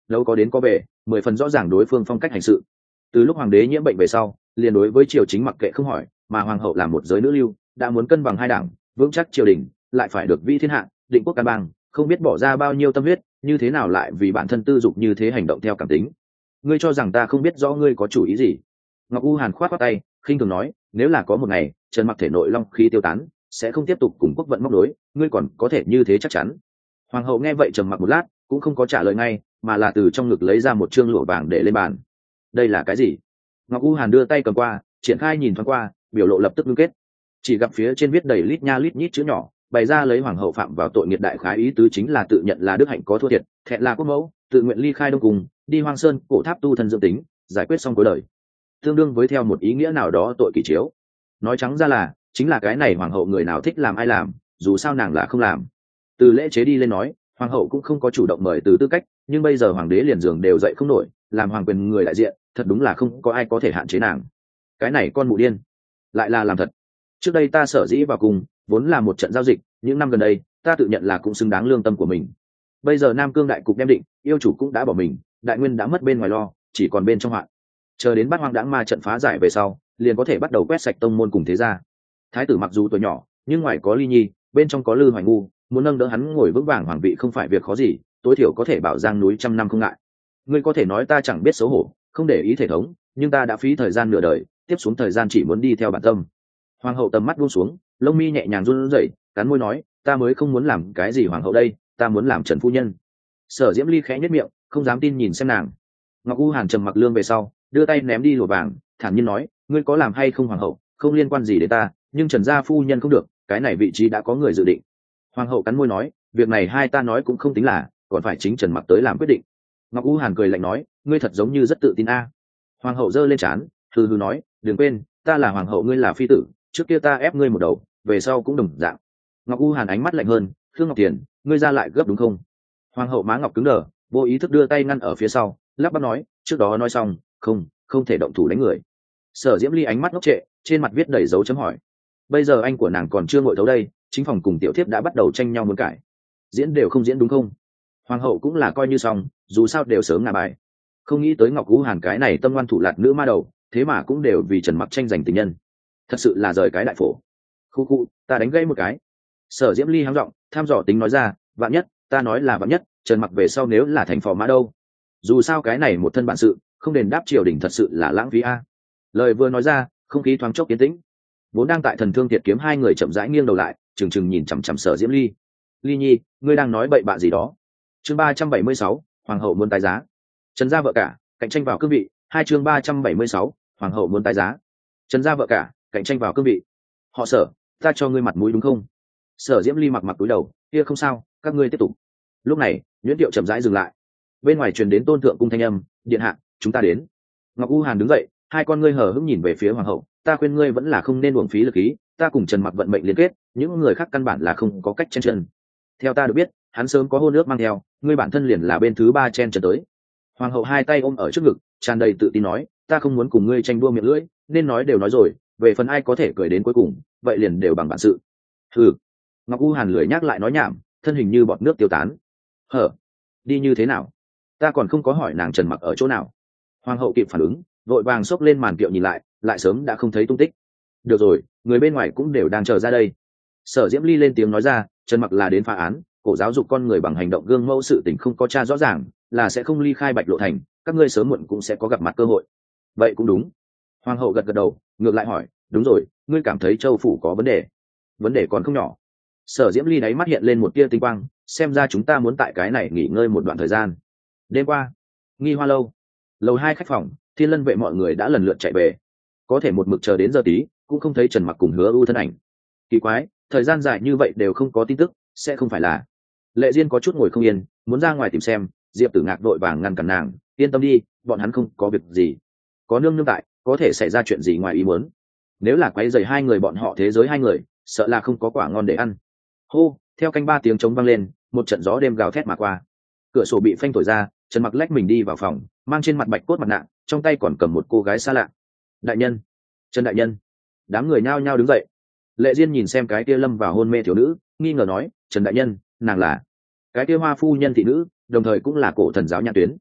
đâu có đến có về, 10 phần rõ ràng đối phương phong cách hành sự. Từ lúc hoàng đế nhiễm bệnh về sau, liền đối với triều chính mặc kệ không hỏi, mà hoàng hậu là một giới nữ lưu, đã muốn cân bằng hai đảng, vững chắc triều đình, lại phải được vi thiên hạ, định quốc căn bang, không biết bỏ ra bao nhiêu tâm huyết, như thế nào lại vì bản thân tư dục như thế hành động theo cảm tính. Ngươi cho rằng ta không biết rõ ngươi có chủ ý gì? Ngọc U Hàn khoát khoát tay, khinh thường nói, nếu là có một ngày Trần Mặc thể nội long khí tiêu tán, sẽ không tiếp tục cùng quốc vận móc đối, ngươi còn có thể như thế chắc chắn? Hoàng hậu nghe vậy trầm mặc một lát, cũng không có trả lời ngay, mà là từ trong ngực lấy ra một trương lụa vàng để lên bàn. Đây là cái gì? Ngọc U Hàn đưa tay cầm qua, triển khai nhìn thoáng qua, biểu lộ lập tức ngưng kết. Chỉ gặp phía trên viết đầy lít nha lít nhít chữ nhỏ, bày ra lấy hoàng hậu phạm vào tội nghiệt đại khái ý tứ chính là tự nhận là đức hạnh có thua thiệt, thẹn là quốc mẫu, tự nguyện ly khai đông cung, đi hoang sơn cổ tháp tu thân dưỡng tính, giải quyết xong cuối đời, tương đương với theo một ý nghĩa nào đó tội kỷ chiếu. Nói trắng ra là chính là cái này hoàng hậu người nào thích làm ai làm, dù sao nàng là không làm. Từ lễ chế đi lên nói, hoàng hậu cũng không có chủ động mời từ tư cách, nhưng bây giờ hoàng đế liền giường đều dậy không nổi, làm hoàng quyền người đại diện, thật đúng là không có ai có thể hạn chế nàng. Cái này con mụ điên, lại là làm thật. Trước đây ta sở dĩ vào cùng vốn là một trận giao dịch, những năm gần đây ta tự nhận là cũng xứng đáng lương tâm của mình. Bây giờ Nam Cương đại cục đem định, yêu chủ cũng đã bỏ mình, đại nguyên đã mất bên ngoài lo, chỉ còn bên trong hoạn. Chờ đến Bát Hoang Đãng Ma trận phá giải về sau, liền có thể bắt đầu quét sạch tông môn cùng thế gia. Thái tử mặc dù tuổi nhỏ, nhưng ngoài có Ly Nhi, bên trong có Lư Hoài Ngu, muốn nâng đỡ hắn ngồi vững vàng hoàng vị không phải việc khó gì, tối thiểu có thể bảo giang núi trăm năm không ngại. Ngươi có thể nói ta chẳng biết xấu hổ, không để ý thể thống, nhưng ta đã phí thời gian nửa đời, tiếp xuống thời gian chỉ muốn đi theo bản tâm. Hoàng hậu tầm mắt buông xuống, lông mi nhẹ nhàng run rẩy, cắn môi nói, ta mới không muốn làm cái gì hoàng hậu đây, ta muốn làm Trần phu nhân. Sở Diễm Ly khẽ nhếch miệng, không dám tin nhìn xem nàng. Ngọc U Hàn trầm mặc lương về sau, đưa tay ném đi lụa vàng, thản nhiên nói, ngươi có làm hay không hoàng hậu, không liên quan gì đến ta, nhưng Trần gia phu nhân không được, cái này vị trí đã có người dự định. Hoàng hậu cắn môi nói, việc này hai ta nói cũng không tính là, còn phải chính Trần Mặc tới làm quyết định. Ngọc U Hàn cười lạnh nói, ngươi thật giống như rất tự tin a. Hoàng hậu giơ lên trán, hừ hừ nói, đừng quên, ta là hoàng hậu, ngươi là phi tử, trước kia ta ép ngươi một đầu, về sau cũng đồng dạng. Ngọc U Hàn ánh mắt lạnh hơn, Khương Ngọc Tiền, ngươi ra lại gấp đúng không? Hoàng hậu má ngọc cứng đờ, vô ý thức đưa tay ngăn ở phía sau, lắp bắp nói, trước đó nói xong, không thể động thủ đánh người. Sở Diễm Ly ánh mắt ngốc trệ, trên mặt viết đầy dấu chấm hỏi. Bây giờ anh của nàng còn chưa ngồi thấu đây, chính phòng cùng tiểu thiếp đã bắt đầu tranh nhau muốn cãi. Diễn đều không diễn đúng không? Hoàng hậu cũng là coi như xong, dù sao đều sớm ngả bài. Không nghĩ tới Ngọc U Hàn cái này tâm ngoan thủ lạt nữ ma đầu, thế mà cũng đều vì Trần Mặc tranh giành tình nhân. Thật sự là rời cái đại phổ. Khu, ta đánh gãy một cái. Sở Diễm Ly hắng giọng, tham dò tính nói ra, vạn nhất, ta nói là vạn nhất, Trần Mặc về sau nếu là thành phò mã đâu? Dù sao cái này một thân bản sự, không đền đáp triều đình thật sự là lãng phí a. Lời vừa nói ra, không khí thoáng chốc yên tĩnh. Vốn đang tại thần thương thiệt kiếm hai người chậm rãi nghiêng đầu lại, trừng trừng nhìn chằm chằm Sở Diễm Ly. Ly Nhi, ngươi đang nói bậy bạ gì đó? Chương 376, hoàng hậu muốn tái giá. Trần gia vợ cả, cạnh tranh vào cương vị. Hai chương 376, hoàng hậu muốn tái giá. Trần gia vợ cả, cạnh tranh vào cương vị. Họ Sở, ta cho ngươi mặt mũi đúng không? Sở Diễm Ly mặc cúi đầu, kia không sao, các ngươi tiếp tục. Lúc này, Nhuyễn Tiệu chậm rãi dừng lại. Bên ngoài truyền đến tôn thượng cung thanh âm, điện hạ, chúng ta đến. Ngọc U Hàn đứng dậy, hai con ngươi hờ hững nhìn về phía hoàng hậu, ta khuyên ngươi vẫn là không nên uổng phí lực khí, ta cùng Trần Mặc vận mệnh liên kết, những người khác căn bản là không có cách chen chân. Theo ta được biết, hắn sớm có hôn ước mang theo, ngươi bản thân liền là bên thứ ba chen chân tới. Hoàng hậu hai tay ôm ở trước ngực, tràn đầy tự tin nói, ta không muốn cùng ngươi tranh đua miệng lưỡi, nên nói đều nói rồi, về phần ai có thể cười đến cuối cùng, vậy liền đều bằng bản sự. Hừ. Ngọc U Hàn lười nhắc lại nói nhảm, thân hình như bọt nước tiêu tán. Hở? Đi như thế nào? Ta còn không có hỏi nàng Trần Mặc ở chỗ nào. Hoàng hậu kịp phản ứng, vội vàng xốc lên màn kiệu nhìn lại sớm đã không thấy tung tích. Được rồi, người bên ngoài cũng đều đang chờ ra đây. Sở Diễm Ly lên tiếng nói ra, Trần Mặc là đến phá án, cổ giáo dục con người bằng hành động gương mẫu, sự tình không có tra rõ ràng, là sẽ không ly khai Bạch Lộ Thành, các ngươi sớm muộn cũng sẽ có gặp mặt cơ hội. Vậy cũng đúng. Hoàng hậu gật gật đầu, ngược lại hỏi, đúng rồi, ngươi cảm thấy Châu phủ có vấn đề? Vấn đề còn không nhỏ. Sở Diễm Ly đáy mắt hiện lên một tia tinh quang, xem ra chúng ta muốn tại cái này nghỉ ngơi một đoạn thời gian. Đêm qua, Nghi Hoa lâu, lầu 2 khách phòng, Thiên Lân vệ mọi người đã lần lượt chạy về, có thể một mực chờ đến giờ tí cũng không thấy Trần Mặc cùng Hứa U thân ảnh. Kỳ quái, thời gian dài như vậy đều không có tin tức, sẽ không phải là... Lệ Diên có chút ngồi không yên, muốn ra ngoài tìm xem. Diệp Tử Ngạc vội vàng ngăn cản nàng, yên tâm đi, bọn hắn không có việc gì, có nương nương tại, có thể xảy ra chuyện gì ngoài ý muốn. Nếu là quấy rầy hai người bọn họ thế giới hai người, sợ là không có quả ngon để ăn. Hô, theo canh ba tiếng trống vang lên, một trận gió đêm gào thét mà qua, cửa sổ bị phanh thổi ra, Trần Mặc lách mình đi vào phòng, mang trên mặt bạch cốt mặt nạ, trong tay còn cầm một cô gái xa lạ. Đại nhân, Trần đại nhân. Đám người nhao nhao đứng dậy. Lệ Diên nhìn xem cái kia lâm vào hôn mê thiếu nữ, nghi ngờ nói, Trần đại nhân, nàng là cái kia Hoa phu nhân thị nữ, đồng thời cũng là cổ thần giáo Nhãn Tuyến.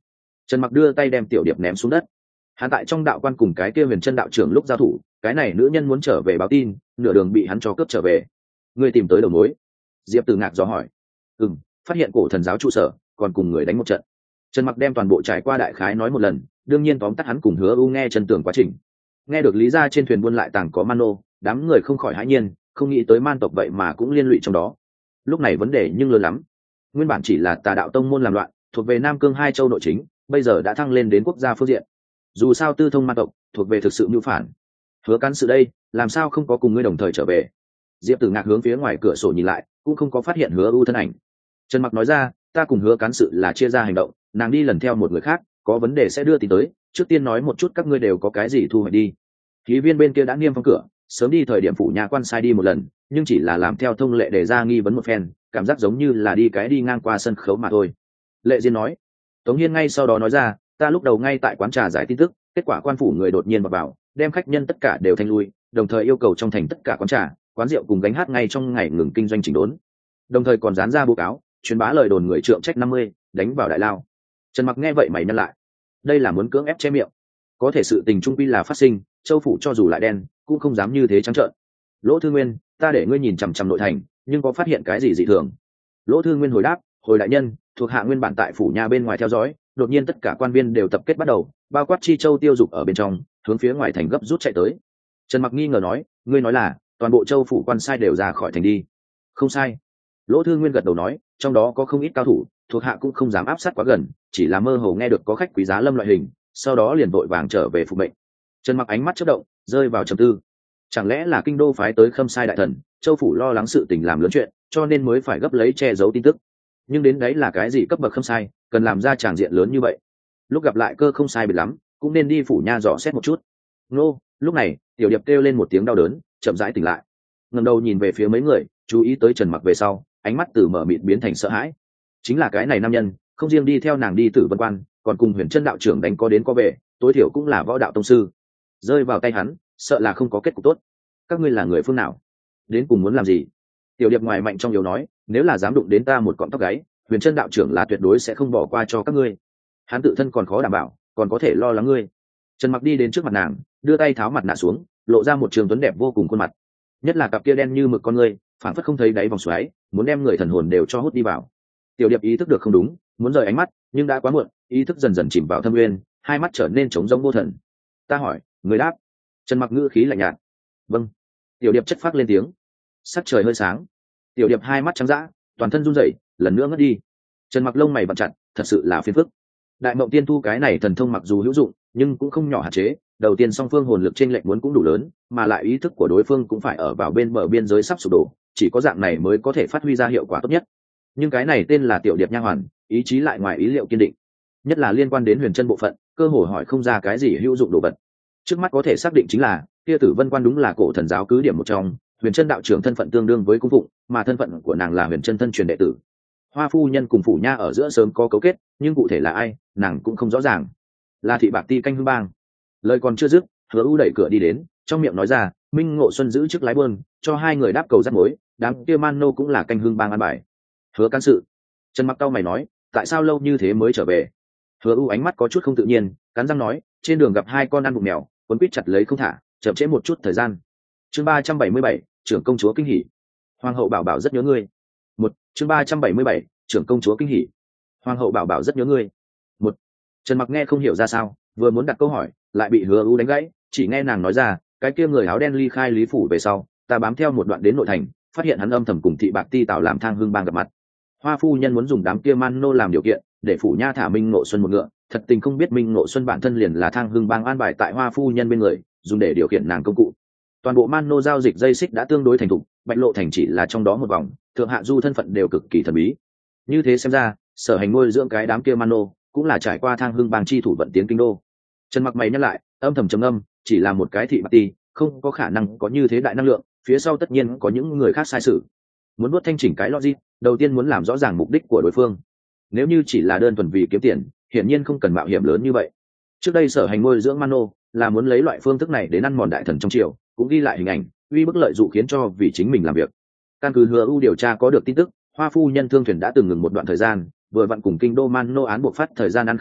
Trần Mặc đưa tay đem Tiểu Điệp ném xuống đất. Hắn tại trong đạo quan cùng cái kia Huyền Chân đạo trưởng lúc giao thủ, cái này nữ nhân muốn trở về báo tin, nửa đường bị hắn cho cướp trở về. Ngươi tìm tới đầu mối? Diệp Tử Ngạc dò hỏi. Phát hiện cổ thần giáo trụ sở, còn cùng người đánh một trận. Trần Mặc đem toàn bộ trải qua đại khái nói một lần, đương nhiên tóm tắt hắn cùng Hứa U nghe chân tường quá trình. Nghe được lý ra trên thuyền buôn lại tàng có man nô, đám người không khỏi hãi nhiên, không nghĩ tới man tộc vậy mà cũng liên lụy trong đó. Lúc này vấn đề nhưng lớn lắm. Nguyên bản chỉ là Tà đạo tông môn làm loạn, thuộc về Nam Cương hai châu nội chính, bây giờ đã thăng lên đến quốc gia phương diện. Dù sao tư thông man tộc thuộc về thực sự mưu phản. Hứa Cán Sự đây, làm sao không có cùng ngươi đồng thời trở về? Diệp Tử Ngạc hướng phía ngoài cửa sổ nhìn lại, cũng không có phát hiện Hứa U thân ảnh. Trần Mặc nói ra, ta cùng Hứa Cán Sự là chia ra hành động, nàng đi lần theo một người khác, có vấn đề sẽ đưa tin tới, trước tiên nói một chút các ngươi đều có cái gì thu hoạch đi. Khí viên bên kia đã niêm phong cửa, sớm đi thời điểm phủ nhà quan sai đi một lần, nhưng chỉ là làm theo thông lệ để ra nghi vấn một phen, cảm giác giống như là đi ngang qua sân khấu mà thôi. Lệ Diên nói. Tống Hiên ngay sau đó nói ra, ta lúc đầu ngay tại quán trà giải tin tức, kết quả quan phủ người đột nhiên vào, đem khách nhân tất cả đều thanh lui, đồng thời yêu cầu trong thành tất cả quán trà, quán rượu cùng gánh hát ngay trong ngày ngừng kinh doanh chỉnh đốn, đồng thời còn dán ra báo cáo truyền bá lời đồn người trượng trách 50, đánh vào đại lao. Trần Mặc nghe vậy mày nhăn lại, đây là muốn cưỡng ép che miệng. Có thể sự tình trung quy là phát sinh, châu phủ cho dù lại đen cũng không dám như thế trắng trợn. Lỗ Thư Nguyên, ta để ngươi nhìn chằm chằm nội thành, nhưng có phát hiện cái gì dị thường? Lỗ Thư Nguyên hồi đáp, hồi đại nhân, thuộc hạ nguyên bản tại phủ nhà bên ngoài theo dõi, đột nhiên tất cả quan viên đều tập kết bắt đầu, bao quát Chi Châu Tiêu Dục ở bên trong, hướng phía ngoài thành gấp rút chạy tới. Trần Mặc nghi ngờ nói, ngươi nói là toàn bộ châu phủ quan sai đều ra khỏi thành đi? Không sai. Lỗ Thư Nguyên gật đầu nói, trong đó có không ít cao thủ, thuộc hạ cũng không dám áp sát quá gần, chỉ là mơ hồ nghe được có khách quý giá lâm loại hình, sau đó liền vội vàng trở về phục mệnh. Trần Mặc ánh mắt chớp động, rơi vào trầm tư. Chẳng lẽ là kinh đô phái tới Khâm Sai đại thần, châu phủ lo lắng sự tình làm lớn chuyện, cho nên mới phải gấp lấy che giấu tin tức. Nhưng đến đấy là cái gì cấp bậc Khâm Sai, cần làm ra tràng diện lớn như vậy? Lúc gặp lại cơ không sai biệt lắm, cũng nên đi phủ nha dò xét một chút. Nô, lúc này, Tiểu Điệp kêu lên một tiếng đau đớn, chậm rãi tỉnh lại. Ngẩng đầu nhìn về phía mấy người, chú ý tới Trần Mặc về sau, ánh mắt từ mở mịt biến thành sợ hãi. Chính là cái này nam nhân, không riêng đi theo nàng đi Tử Vân Quan, còn cùng Huyền Chân đạo trưởng đánh có đến có về, tối thiểu cũng là võ đạo tông sư. Rơi vào tay hắn, sợ là không có kết cục tốt. Các ngươi là người phương nào? Đến cùng muốn làm gì? Tiểu Điệp ngoài mạnh trong yếu nói, nếu là dám đụng đến ta một cọng tóc gáy, Huyền Chân đạo trưởng là tuyệt đối sẽ không bỏ qua cho các ngươi. Hắn tự thân còn khó đảm bảo, còn có thể lo lắng ngươi. Trần Mặc đi đến trước mặt nàng, đưa tay tháo mặt nạ xuống, lộ ra một trường tuấn đẹp vô cùng khuôn mặt. Nhất là cặp kia đen như mực con ngươi, phản phất không thấy đáy vòng xoáy, muốn đem người thần hồn đều cho hút đi vào. Tiểu Điệp ý thức được không đúng, muốn rời ánh mắt, nhưng đã quá muộn, ý thức dần dần chìm vào thâm nguyên, hai mắt trở nên trống rỗng vô thần. Ta hỏi, người đáp. Trần Mặc ngữ khí lạnh nhạt. Vâng. Tiểu Điệp chất phác lên tiếng. Sắc trời hơi sáng. Tiểu Điệp hai mắt trắng dã, toàn thân run rẩy, lần nữa ngất đi. Trần Mặc lông mày vặn chặt, thật sự là phiền phức. Đại Mộng Tiên Thu cái này thần thông mặc dù hữu dụng, nhưng cũng không nhỏ hạn chế. Đầu tiên song phương hồn lực trên lệnh muốn cũng đủ lớn, mà lại ý thức của đối phương cũng phải ở vào bên bờ biên giới sắp sụp đổ, chỉ có dạng này mới có thể phát huy ra hiệu quả tốt nhất. Nhưng cái này tên là Tiểu Điệp nha hoàn, ý chí lại ngoài ý liệu kiên định, nhất là liên quan đến Huyền Chân bộ phận, cơ hội hỏi không ra cái gì hữu dụng đồ vật. Trước mắt có thể xác định chính là kia Tử Vân Quan đúng là cổ thần giáo cứ điểm một trong, Huyền Chân đạo trưởng thân phận tương đương với cung phụng, mà thân phận của nàng là Huyền Chân thân truyền đệ tử. Hoa phu nhân cùng phủ nha ở giữa sớm có cấu kết, nhưng cụ thể là ai, nàng cũng không rõ ràng. Là Thị Bạc Ti canh hương bang. Lời còn chưa dứt, Hứa U đẩy cửa đi đến, trong miệng nói ra, Minh Ngộ Xuân giữ chức lái buôn, cho hai người đáp cầu dắt mối, đám kia man nô cũng là canh hương bang ăn bài. Hứa Cán Sự. Trần Mặc cau mày nói, tại sao lâu như thế mới trở về? Hứa U ánh mắt có chút không tự nhiên, cắn răng nói, trên đường gặp hai con ăn bụng mèo, quấn quýt chặt lấy không thả, chậm trễ một chút thời gian. Chương 377, trưởng công chúa kinh hỉ. Hoàng hậu Bảo Bảo rất nhớ ngươi. Chương 377, trưởng công chúa kinh hỉ. Hoàng hậu Bảo Bảo rất nhớ ngươi. Trần Mặc nghe không hiểu ra sao, vừa muốn đặt câu hỏi, lại bị Hứa U đánh gãy, chỉ nghe nàng nói ra, cái kia người áo đen ly khai Lý phủ về sau, ta bám theo một đoạn đến nội thành, phát hiện hắn âm thầm cùng Thị Bạc Ti tạo làm Thang Hương bang gặp mặt. Hoa phu nhân muốn dùng đám kia man nô làm điều kiện, để phủ nha thả Minh Ngộ Xuân một ngựa, thật tình không biết Minh Ngộ Xuân bản thân liền là Thang Hương bang an bài tại Hoa phu nhân bên người, dùng để điều khiển nàng công cụ. Toàn bộ man nô giao dịch dây xích đã tương đối thành thục, Bạch Lộ thành chỉ là trong đó một vòng, thượng hạ du thân phận đều cực kỳ thần bí. Như thế xem ra, sở hành nuôi dưỡng cái đám kia man nô cũng là trải qua Thang Hương bang chi thủ vận tiến kinh đô. Trần Mặc mày nhắc lại, âm thầm trầm âm, chỉ là một cái Thị Bạc Ti, không có khả năng có như thế đại năng lượng, phía sau tất nhiên có những người khác sai sự. Muốn nuốt thanh chỉnh cái logic, đầu tiên muốn làm rõ ràng mục đích của đối phương. Nếu như chỉ là đơn thuần vì kiếm tiền, hiển nhiên không cần mạo hiểm lớn như vậy. Trước đây sở hành nuôi dưỡng man nô là muốn lấy loại phương thức này đến ăn mòn đại thần trong triều, cũng ghi lại hình ảnh, uy bức lợi dụ khiến cho vì chính mình làm việc. Căn cứ Hứa U điều tra có được tin tức, Hoa phu nhân thương thuyền đã từng ngừng một đoạn thời gian, vừa vặn cùng kinh đô man nô án buộc phát thời gian ăn cướp nhau,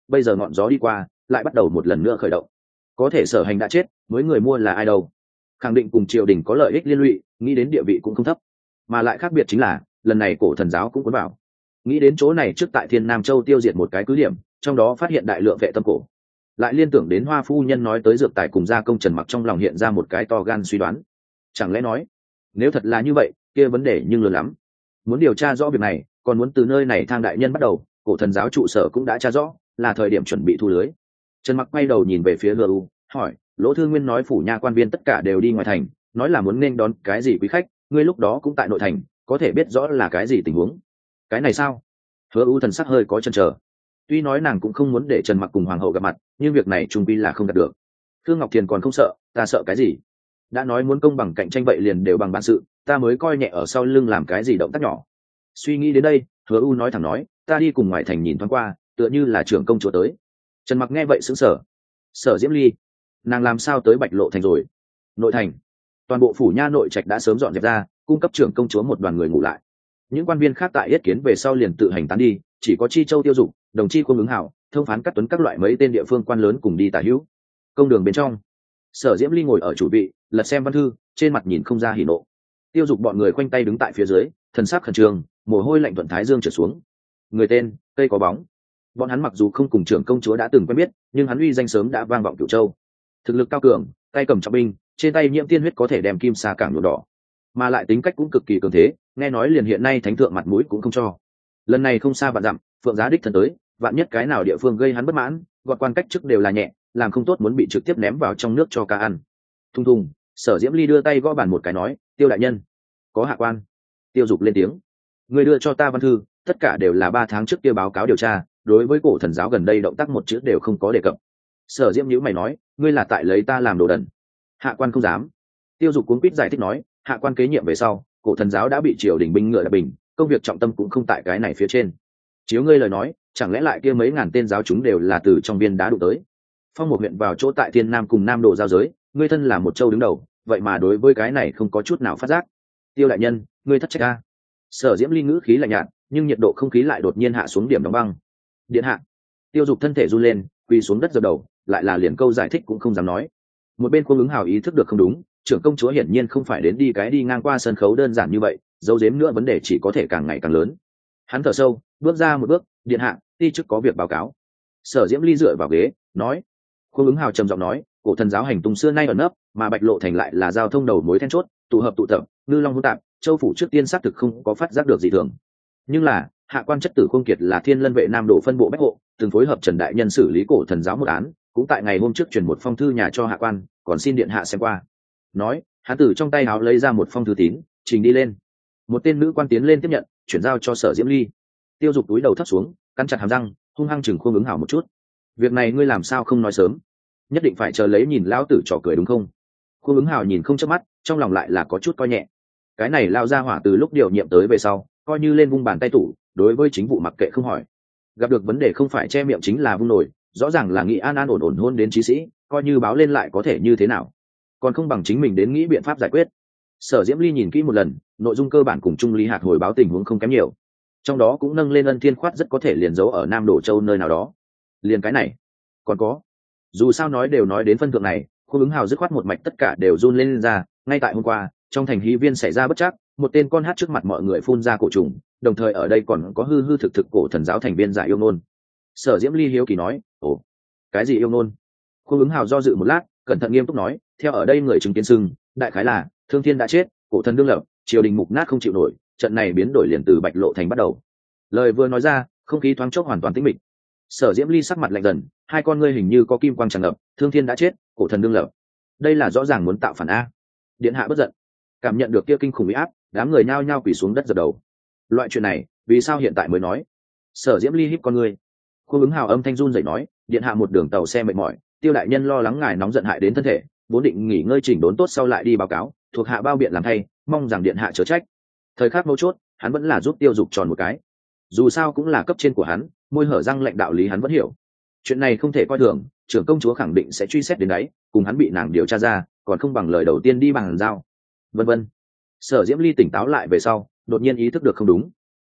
bây giờ ngọn gió đi qua lại bắt đầu một lần nữa khởi động. Có thể Sở Hành đã chết, mới người mua là ai đâu? Khẳng định cùng triều đình có lợi ích liên lụy, nghĩ đến địa vị cũng không thấp. Mà lại khác biệt chính là lần này cổ thần giáo cũng cuốn vào. Nghĩ đến chỗ này trước tại Thiên Nam Châu tiêu diệt một cái cứ điểm, trong đó phát hiện đại lượng vệ tâm cổ, lại liên tưởng đến Hoa phu nhân nói tới dược tài cùng gia công Trần Mặc, trong lòng hiện ra một cái to gan suy đoán. Chẳng lẽ nói, nếu thật là như vậy, kia vấn đề nhưng lớn lắm. Muốn điều tra rõ việc này, còn muốn từ nơi này Thang đại nhân bắt đầu, cổ thần giáo trụ sở cũng đã tra rõ, là thời điểm chuẩn bị thu lưới. Trần Mặc quay đầu nhìn về phía Lu, hỏi, Lỗ Thương Nguyên nói phủ nha quan viên tất cả đều đi ngoài thành, nói là muốn nên đón cái gì quý khách, ngươi lúc đó cũng tại nội thành, có thể biết rõ là cái gì tình huống? Cái này sao? Hứa U thần sắc hơi có chần chờ. Tuy nói nàng cũng không muốn để Trần Mặc cùng hoàng hậu gặp mặt, nhưng việc này trung quy là không đạt được. Thương Ngọc Thiền còn không sợ, ta sợ cái gì? Đã nói muốn công bằng cạnh tranh vậy liền đều bằng bản sự, ta mới coi nhẹ ở sau lưng làm cái gì động tác nhỏ. Suy nghĩ đến đây, Hứa U nói thẳng nói, ta đi cùng ngoài thành nhìn thoáng qua, tựa như là trưởng công chúa tới. Trần Mặc nghe vậy sững sờ. Sở Diễm Ly, nàng làm sao tới Bạch Lộ thành rồi? Nội thành, toàn bộ phủ nha nội trạch đã sớm dọn dẹp ra, cung cấp trưởng công chúa một đoàn người ngủ lại. Những quan viên khác tại yết kiến về sau liền tự hành tán đi, chỉ có Chi Châu Tiêu Dục, Đồng Chi Quân ứng hảo, Thông Phán Cát Tuấn các loại mấy tên địa phương quan lớn cùng đi tả hữu. Công đường bên trong, Sở Diễm Ly ngồi ở chủ vị, lật xem văn thư, trên mặt nhìn không ra hỉ nộ. Tiêu Dục bọn người khoanh tay đứng tại phía dưới, thần sắc khẩn trương, mồ hôi lạnh thuận thái dương trượt xuống. Người tên, cây có bóng. Bọn hắn mặc dù không cùng trưởng công chúa đã từng quen biết, nhưng hắn uy danh sớm đã vang vọng Cửu Châu. Thực lực cao cường, tay cầm trọng binh, trên tay nhiễm tiên huyết có thể đem kim sa cảng nhuộm đỏ, mà lại tính cách cũng cực kỳ cường thế, nghe nói liền hiện nay thánh thượng mặt mũi cũng không cho. Lần này không xa vạn dặm, Phượng Giá đích thân tới, vạn nhất cái nào địa phương gây hắn bất mãn, gọt quan cách chức đều là nhẹ, làm không tốt muốn bị trực tiếp ném vào trong nước cho cá ăn. Thùng thùng, Sở Diễm Ly đưa tay gõ bàn một cái nói, Tiêu đại nhân, có hạ quan. Tiêu Dục lên tiếng, người đưa cho ta văn thư, tất cả đều là 3 tháng trước kia báo cáo điều tra, đối với cổ thần giáo gần đây động tác một chữ đều không có đề cập. Sở Diễm nhíu mày nói, ngươi là tại lấy ta làm đồ đần? Hạ quan không dám. Tiêu Dục cuống quýt giải thích nói, hạ quan kế nhiệm về sau, cổ thần giáo đã bị triều đình binh ngựa đạp bình, công việc trọng tâm cũng không tại cái này phía trên. Chiếu ngươi lời nói, chẳng lẽ lại kia mấy ngàn tên giáo chúng đều là từ trong viên đá đụng tới? Phong một huyện vào chỗ tại Thiên Nam cùng Nam Độ giao giới, ngươi thân là một châu đứng đầu, vậy mà đối với cái này không có chút nào phát giác. Tiêu đại nhân, ngươi thất trách a. Sở Diễm Ly ngữ khí lạnh nhạt, nhưng nhiệt độ không khí lại đột nhiên hạ xuống điểm đóng băng. Điện hạ. Tiêu Dục thân thể run lên, quỳ xuống đất dập đầu, lại là liền câu giải thích cũng không dám nói. Một bên Quân ứng hào ý thức được không đúng, trưởng công chúa hiển nhiên không phải đến đi ngang qua sân khấu đơn giản như vậy, giấu giếm nữa vấn đề chỉ có thể càng ngày càng lớn. Hắn thở sâu, bước ra một bước, điện hạ, ti chức có việc báo cáo. Sở Diễm Ly dựa vào ghế, nói. Quân ứng hào trầm giọng nói, cổ thần giáo hành tung xưa nay ẩn nấp, mà Bạch Lộ thành lại là giao thông đầu mối then chốt, tụ tập, ngư long hỗn tạp, châu phủ trước tiên xác thực không có phát giác được gì thường. Nhưng là, hạ quan chất tử Khương Kiệt là Thiên Lân vệ Nam Độ phân bộ bách hộ, từng phối hợp Trần đại nhân xử lý cổ thần giáo một án, cũng tại ngày hôm trước truyền một phong thư nhà cho hạ quan, còn xin điện hạ xem qua. Nói, hắn từ trong tay áo lấy ra một phong thư tín, trình đi lên. Một tên nữ quan tiến lên tiếp nhận, chuyển giao cho Sở Diễm Ly. Tiêu Dục túi đầu thấp xuống, cắn chặt hàm răng, hung hăng chừng Khương ứng hảo một chút. Việc này ngươi làm sao không nói sớm? Nhất định phải chờ lấy nhìn lão tử trò cười đúng không? Khương ứng hảo nhìn không chớp mắt, trong lòng lại là có chút coi nhẹ. Cái này lao ra hỏa từ lúc điều nhiệm tới về sau, coi như lên vung bàn tay tủ, đối với chính vụ mặc kệ không hỏi. Gặp được vấn đề không phải che miệng chính là vung nổi, rõ ràng là nghĩ an ổn hôn đến chí sĩ, coi như báo lên lại có thể như thế nào, còn không bằng chính mình đến nghĩ biện pháp giải quyết. Sở Diễm Ly nhìn kỹ một lần, nội dung cơ bản cùng Trung Lý Hạt hồi báo tình huống không kém nhiều, trong đó cũng nâng lên Ân Thiên Khoát rất có thể liền giấu ở Nam Đổ Châu nơi nào đó. Liền cái này, còn có, dù sao nói đều nói đến phân thượng này, Khương ứng hào dứt khoát một mạch tất cả đều run lên ra. Ngay tại hôm qua, trong thành hí viên xảy ra bất trắc, một tên con hát trước mặt mọi người phun ra cổ trùng, đồng thời ở đây còn có hư thực cổ thần giáo thành viên giải yêu ngôn. Sở Diễm Ly hiếu kỳ nói, ồ, cái gì yêu ngôn? Khương ứng hào do dự một lát, cẩn thận nghiêm túc nói, theo ở đây người chứng kiến sưng, đại khái là Thương Thiên đã chết, cổ thần đương lập, triều đình mục nát không chịu nổi, trận này biến đổi liền từ Bạch Lộ thành bắt đầu. Lời vừa nói ra, không khí thoáng chốc hoàn toàn tĩnh mịch. Sở Diễm Ly sắc mặt lạnh dần, hai con ngươi hình như có kim quang tràn ngập. Thương Thiên đã chết, cổ thần đương lập, đây là rõ ràng muốn tạo phản a. Điện hạ bất giận. Cảm nhận được kia kinh khủng uy áp, đám người nhao nhao quỳ xuống đất dập đầu. Loại chuyện này, vì sao hiện tại mới nói? Sở Diễm Ly híp con ngươi. Khương ứng hào âm thanh run rẩy nói, điện hạ một đường tàu xe mệt mỏi, Tiêu đại nhân lo lắng ngài nóng giận hại đến thân thể, vốn định nghỉ ngơi chỉnh đốn tốt sau lại đi báo cáo, thuộc hạ bao biện làm thay, mong rằng điện hạ chớ trách. Thời khắc mấu chốt, hắn vẫn là giúp Tiêu Dục tròn một cái. Dù sao cũng là cấp trên của hắn, môi hở răng lệnh đạo lý hắn vẫn hiểu. Chuyện này không thể coi thường, trưởng công chúa khẳng định sẽ truy xét đến đấy, cùng hắn bị nàng điều tra ra, còn không bằng lời đầu tiên đi bằng giao. Vân vân. Sở Diễm Ly tỉnh táo lại về sau, đột nhiên ý thức được không đúng.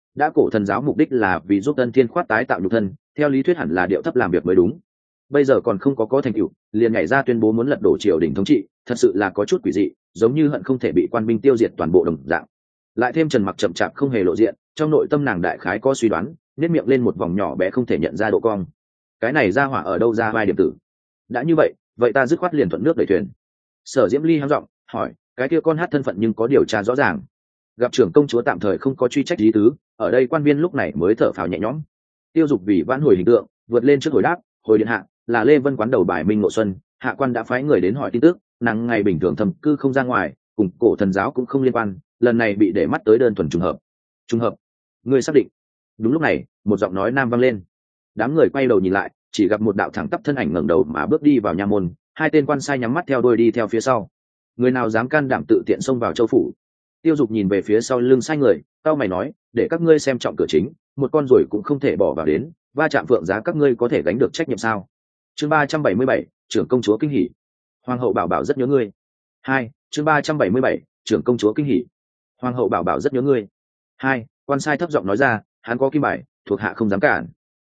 đã cổ thần giáo mục đích là vì giúp Tân Thiên Khoát tái tạo nhục thân, theo lý thuyết hẳn là điệu thấp làm việc mới đúng. Bây giờ còn không có thành tựu, liền nhảy ra tuyên bố muốn lật đổ triều đình thống trị, thật sự là có chút quỷ dị, giống như hận không thể bị quan binh tiêu diệt toàn bộ đồng dạng. Lại thêm Trần Mặc chậm chạp không hề lộ diện, trong nội tâm nàng đại khái có suy đoán, nét miệng lên một vòng nhỏ bé không thể nhận ra độ cong. Cái này ra hỏa ở đâu ra vai điểm tử? Đã như vậy ta dứt khoát liền thuận nước đẩy thuyền. Sở Diễm Ly háng giọng hỏi, cái kia con hát thân phận nhưng có điều tra rõ ràng. Gặp trưởng công chúa tạm thời không có truy trách lý tứ, ở đây quan viên lúc này mới thở phào nhẹ nhõm. Tiêu Dục vì vãn hồi hình tượng, vượt lên trước hồi đáp, hồi điện hạ, là Lê Vân quán đầu bài Minh Ngộ Xuân, hạ quan đã phái người đến hỏi tin tức, nàng ngày bình thường thầm cư không ra ngoài, cùng cổ thần giáo cũng không liên quan, lần này bị để mắt tới đơn thuần trùng hợp. Trùng hợp? Ngươi xác định? Đúng lúc này, một giọng nói nam vang lên. Đám người quay đầu nhìn lại, chỉ gặp một đạo thẳng tắp thân ảnh ngẩng đầu mà bước đi vào nha môn, hai tên quan sai nhắm mắt theo đuôi đi theo phía sau. Người nào dám can đảm tự tiện xông vào châu phủ? Tiêu Dục nhìn về phía sau lưng sai người, tao mày nói, để các ngươi xem trọng cửa chính, một con ruồi cũng không thể bỏ vào đến, va chạm phượng giá các ngươi có thể gánh được trách nhiệm sao? Chương 377, trưởng công chúa kinh hỉ. Hoàng hậu bảo bảo rất nhớ ngươi. 2, chương 377, trưởng công chúa kinh hỉ. Hoàng hậu bảo bảo rất nhớ ngươi. 2, quan sai thấp giọng nói ra, hắn có kim bài, thuộc hạ không dám cản.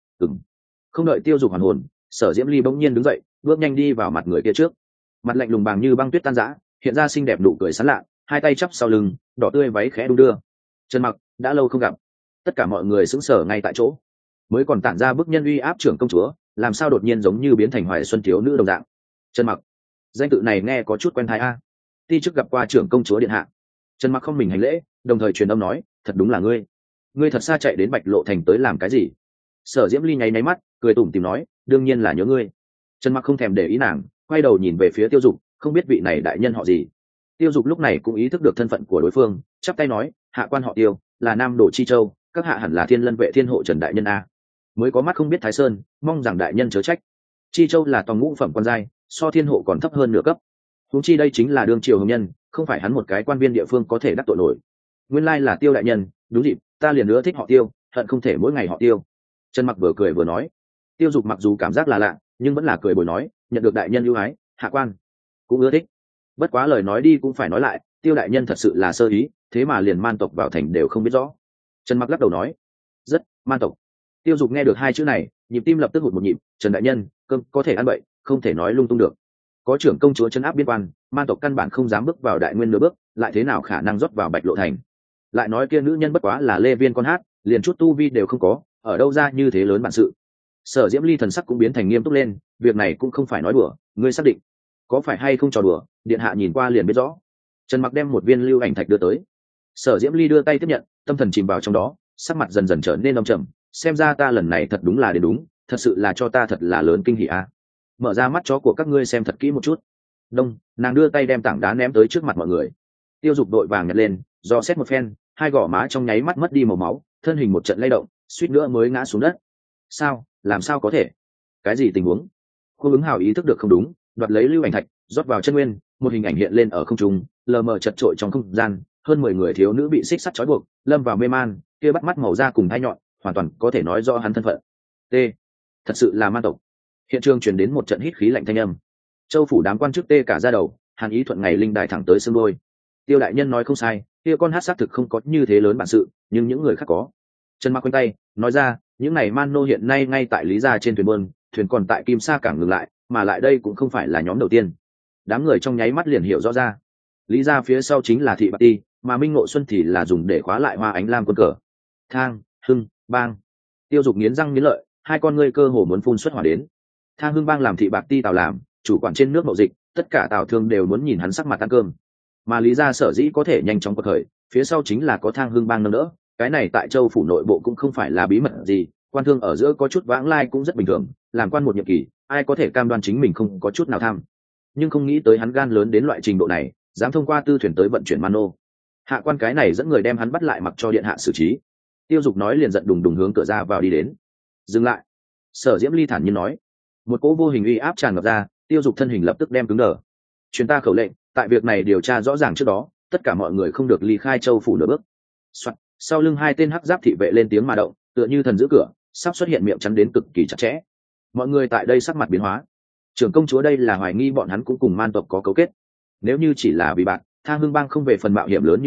Không đợi Tiêu Dục hoàn hồn, Sở Diễm Ly bỗng nhiên đứng dậy, bước nhanh đi vào mặt người kia trước. Mặt lạnh lùng bàng như băng tuyết tan rã, hiện ra xinh đẹp nụ cười sán lạ, hai tay chắp sau lưng, đỏ tươi váy khẽ đung đưa. Trần Mặc, đã lâu không gặp. Tất cả mọi người sững sờ ngay tại chỗ, mới còn tản ra bức nhân uy áp trưởng công chúa, làm sao đột nhiên giống như biến thành Hoài Xuân thiếu nữ đồng dạng. Trần Mặc, danh tự này nghe có chút quen tai a. Ti chức gặp qua trưởng công chúa điện hạ. Trần Mặc không mình hành lễ, đồng thời truyền âm nói, thật đúng là ngươi thật xa chạy đến Bạch Lộ thành tới làm cái gì? Sở Diễm Ly nháy nháy mắt, cười tủm tỉm nói, đương nhiên là nhớ ngươi. Trần Mặc không thèm để ý nàng, quay đầu nhìn về phía Tiêu Dục, không biết vị này đại nhân họ gì. Tiêu Dục lúc này cũng ý thức được thân phận của đối phương, chắp tay nói, hạ quan họ Tiêu, là Nam Đổ Chi Châu, các hạ hẳn là Thiên Lân vệ thiên hộ Trần đại nhân a. Mới có mắt không biết Thái Sơn, mong rằng đại nhân chớ trách. Chi Châu là toàn ngũ phẩm quan giai, so thiên hộ còn thấp hơn nửa cấp. Huống chi đây chính là đương triều hồng nhân, không phải hắn một cái quan viên địa phương có thể đắc tội nổi. Nguyên lai là Tiêu đại nhân, đúng dịp, ta liền nữa thích họ Tiêu, hận không thể mỗi ngày họ Tiêu. Trần Mặc vừa cười vừa nói. Tiêu Dục mặc dù cảm giác là lạ, nhưng vẫn là cười bồi nói, nhận được đại nhân ưu ái, hạ quan cũng ưa thích. Bất quá lời nói đi cũng phải nói lại, Tiêu đại nhân thật sự là sơ ý, thế mà liền man tộc vào thành đều không biết rõ. Trần Mặc lắc đầu nói, rất man tộc. Tiêu Dục nghe được hai chữ này, nhịp tim lập tức hụt một nhịp. Trần đại nhân, cơm có thể ăn bậy, không thể nói lung tung được. Có trưởng công chúa trấn áp biên quan, man tộc căn bản không dám bước vào đại nguyên nửa bước, lại thế nào khả năng rót vào Bạch Lộ thành? Lại nói kia nữ nhân bất quá là Lê Viên con hát, liền chút tu vi đều không có, ở đâu ra như thế lớn bản sự? Sở Diễm Ly thần sắc cũng biến thành nghiêm túc lên, việc này cũng không phải nói đùa, ngươi xác định có phải hay không trò đùa? Điện hạ nhìn qua liền biết rõ. Trần Mặc đem một viên lưu ảnh thạch đưa tới. Sở Diễm Ly đưa tay tiếp nhận, tâm thần chìm vào trong đó, sắc mặt dần dần trở nên âm trầm. Xem ra ta lần này thật đúng là đến đúng, thật sự là cho ta thật là lớn kinh hỉ a. Mở ra mắt chó của các ngươi xem thật kỹ một chút. Đông, nàng đưa tay đem tảng đá ném tới trước mặt mọi người. Tiêu Dục đội vàng nhặt lên, do xét một phen, hai gò má trong nháy mắt mất đi màu máu, thân hình một trận lay động, suýt nữa mới ngã xuống đất. Sao? Làm sao có thể? Cái gì tình huống? Khương Ứng Hào ý thức được không đúng, đoạt lấy lưu ảnh thạch, rót vào chân nguyên, một hình ảnh hiện lên ở không trung, lờ mờ chật trội trong không gian, hơn 10 người thiếu nữ bị xích sắt trói buộc, lâm vào mê man, kia bắt mắt màu da cùng hai nhọn, hoàn toàn có thể nói rõ hắn thân phận. T. Thật sự là man tộc. Hiện trường truyền đến một trận hít khí lạnh thanh âm. Châu phủ đám quan chức tê cả da đầu, Hàn Ý Thuận ngày linh đài thẳng tới xương đôi. Tiêu đại nhân nói không sai, kia con hát xác thực không có như thế lớn bản sự, nhưng những người khác có. Trần Mặc quanh tay, nói ra, những này man nô hiện nay ngay tại Lý Gia trên thuyền buôn, thuyền còn tại Kim Sa cảng ngừng lại, mà lại đây cũng không phải là nhóm đầu tiên. Đám người trong nháy mắt liền hiểu rõ ra. Lý Gia phía sau chính là Thị Bạc Ti, mà Minh Ngộ Xuân thì là dùng để khóa lại Hoa Ánh Lam quân cờ. Thang, Hưng, Bang. Tiêu Dục nghiến răng nghiến lợi, hai con ngươi cơ hồ muốn phun xuất hỏa đến. Thang Hưng Bang làm Thị Bạc Ti tàu làm, chủ quản trên nước mậu dịch, tất cả tàu thương đều muốn nhìn hắn sắc mặt ăn cơm. Mà Lý Gia sở dĩ có thể nhanh chóng quật khởi, phía sau chính là có Thang Hưng Bang nâng đỡ. Cái này tại Châu phủ nội bộ cũng không phải là bí mật gì, quan thương ở giữa có chút vãng lai cũng rất bình thường, làm quan một nhiệm kỳ, ai có thể cam đoan chính mình không có chút nào tham. Nhưng không nghĩ tới hắn gan lớn đến loại trình độ này, dám thông qua tư thuyền tới vận chuyển mano. Hạ quan cái này dẫn người đem hắn bắt lại mặc cho điện hạ xử trí. Tiêu Dục nói liền giận đùng đùng hướng cửa ra vào đi đến. Dừng lại. Sở Diễm Ly thản nhiên nói. Một cỗ vô hình uy áp tràn ngập ra, Tiêu Dục thân hình lập tức đem cứng đờ. Truyền ta khẩu lệnh, tại việc này điều tra rõ ràng trước đó, tất cả mọi người không được ly khai Châu phủ nửa bước. Sau lưng hai tên hắc giáp thị vệ lên tiếng mà động, tựa như thần giữ cửa, sắp xuất hiện miệng chắn đến cực kỳ chặt chẽ. Mọi người tại đây sắc mặt biến hóa. Trưởng công chúa đây là hoài nghi bọn hắn cũng cùng man tộc có cấu kết. Nếu như chỉ là vì bạn, Thang Hưng Bang không về phần mạo hiểm lớn như vậy,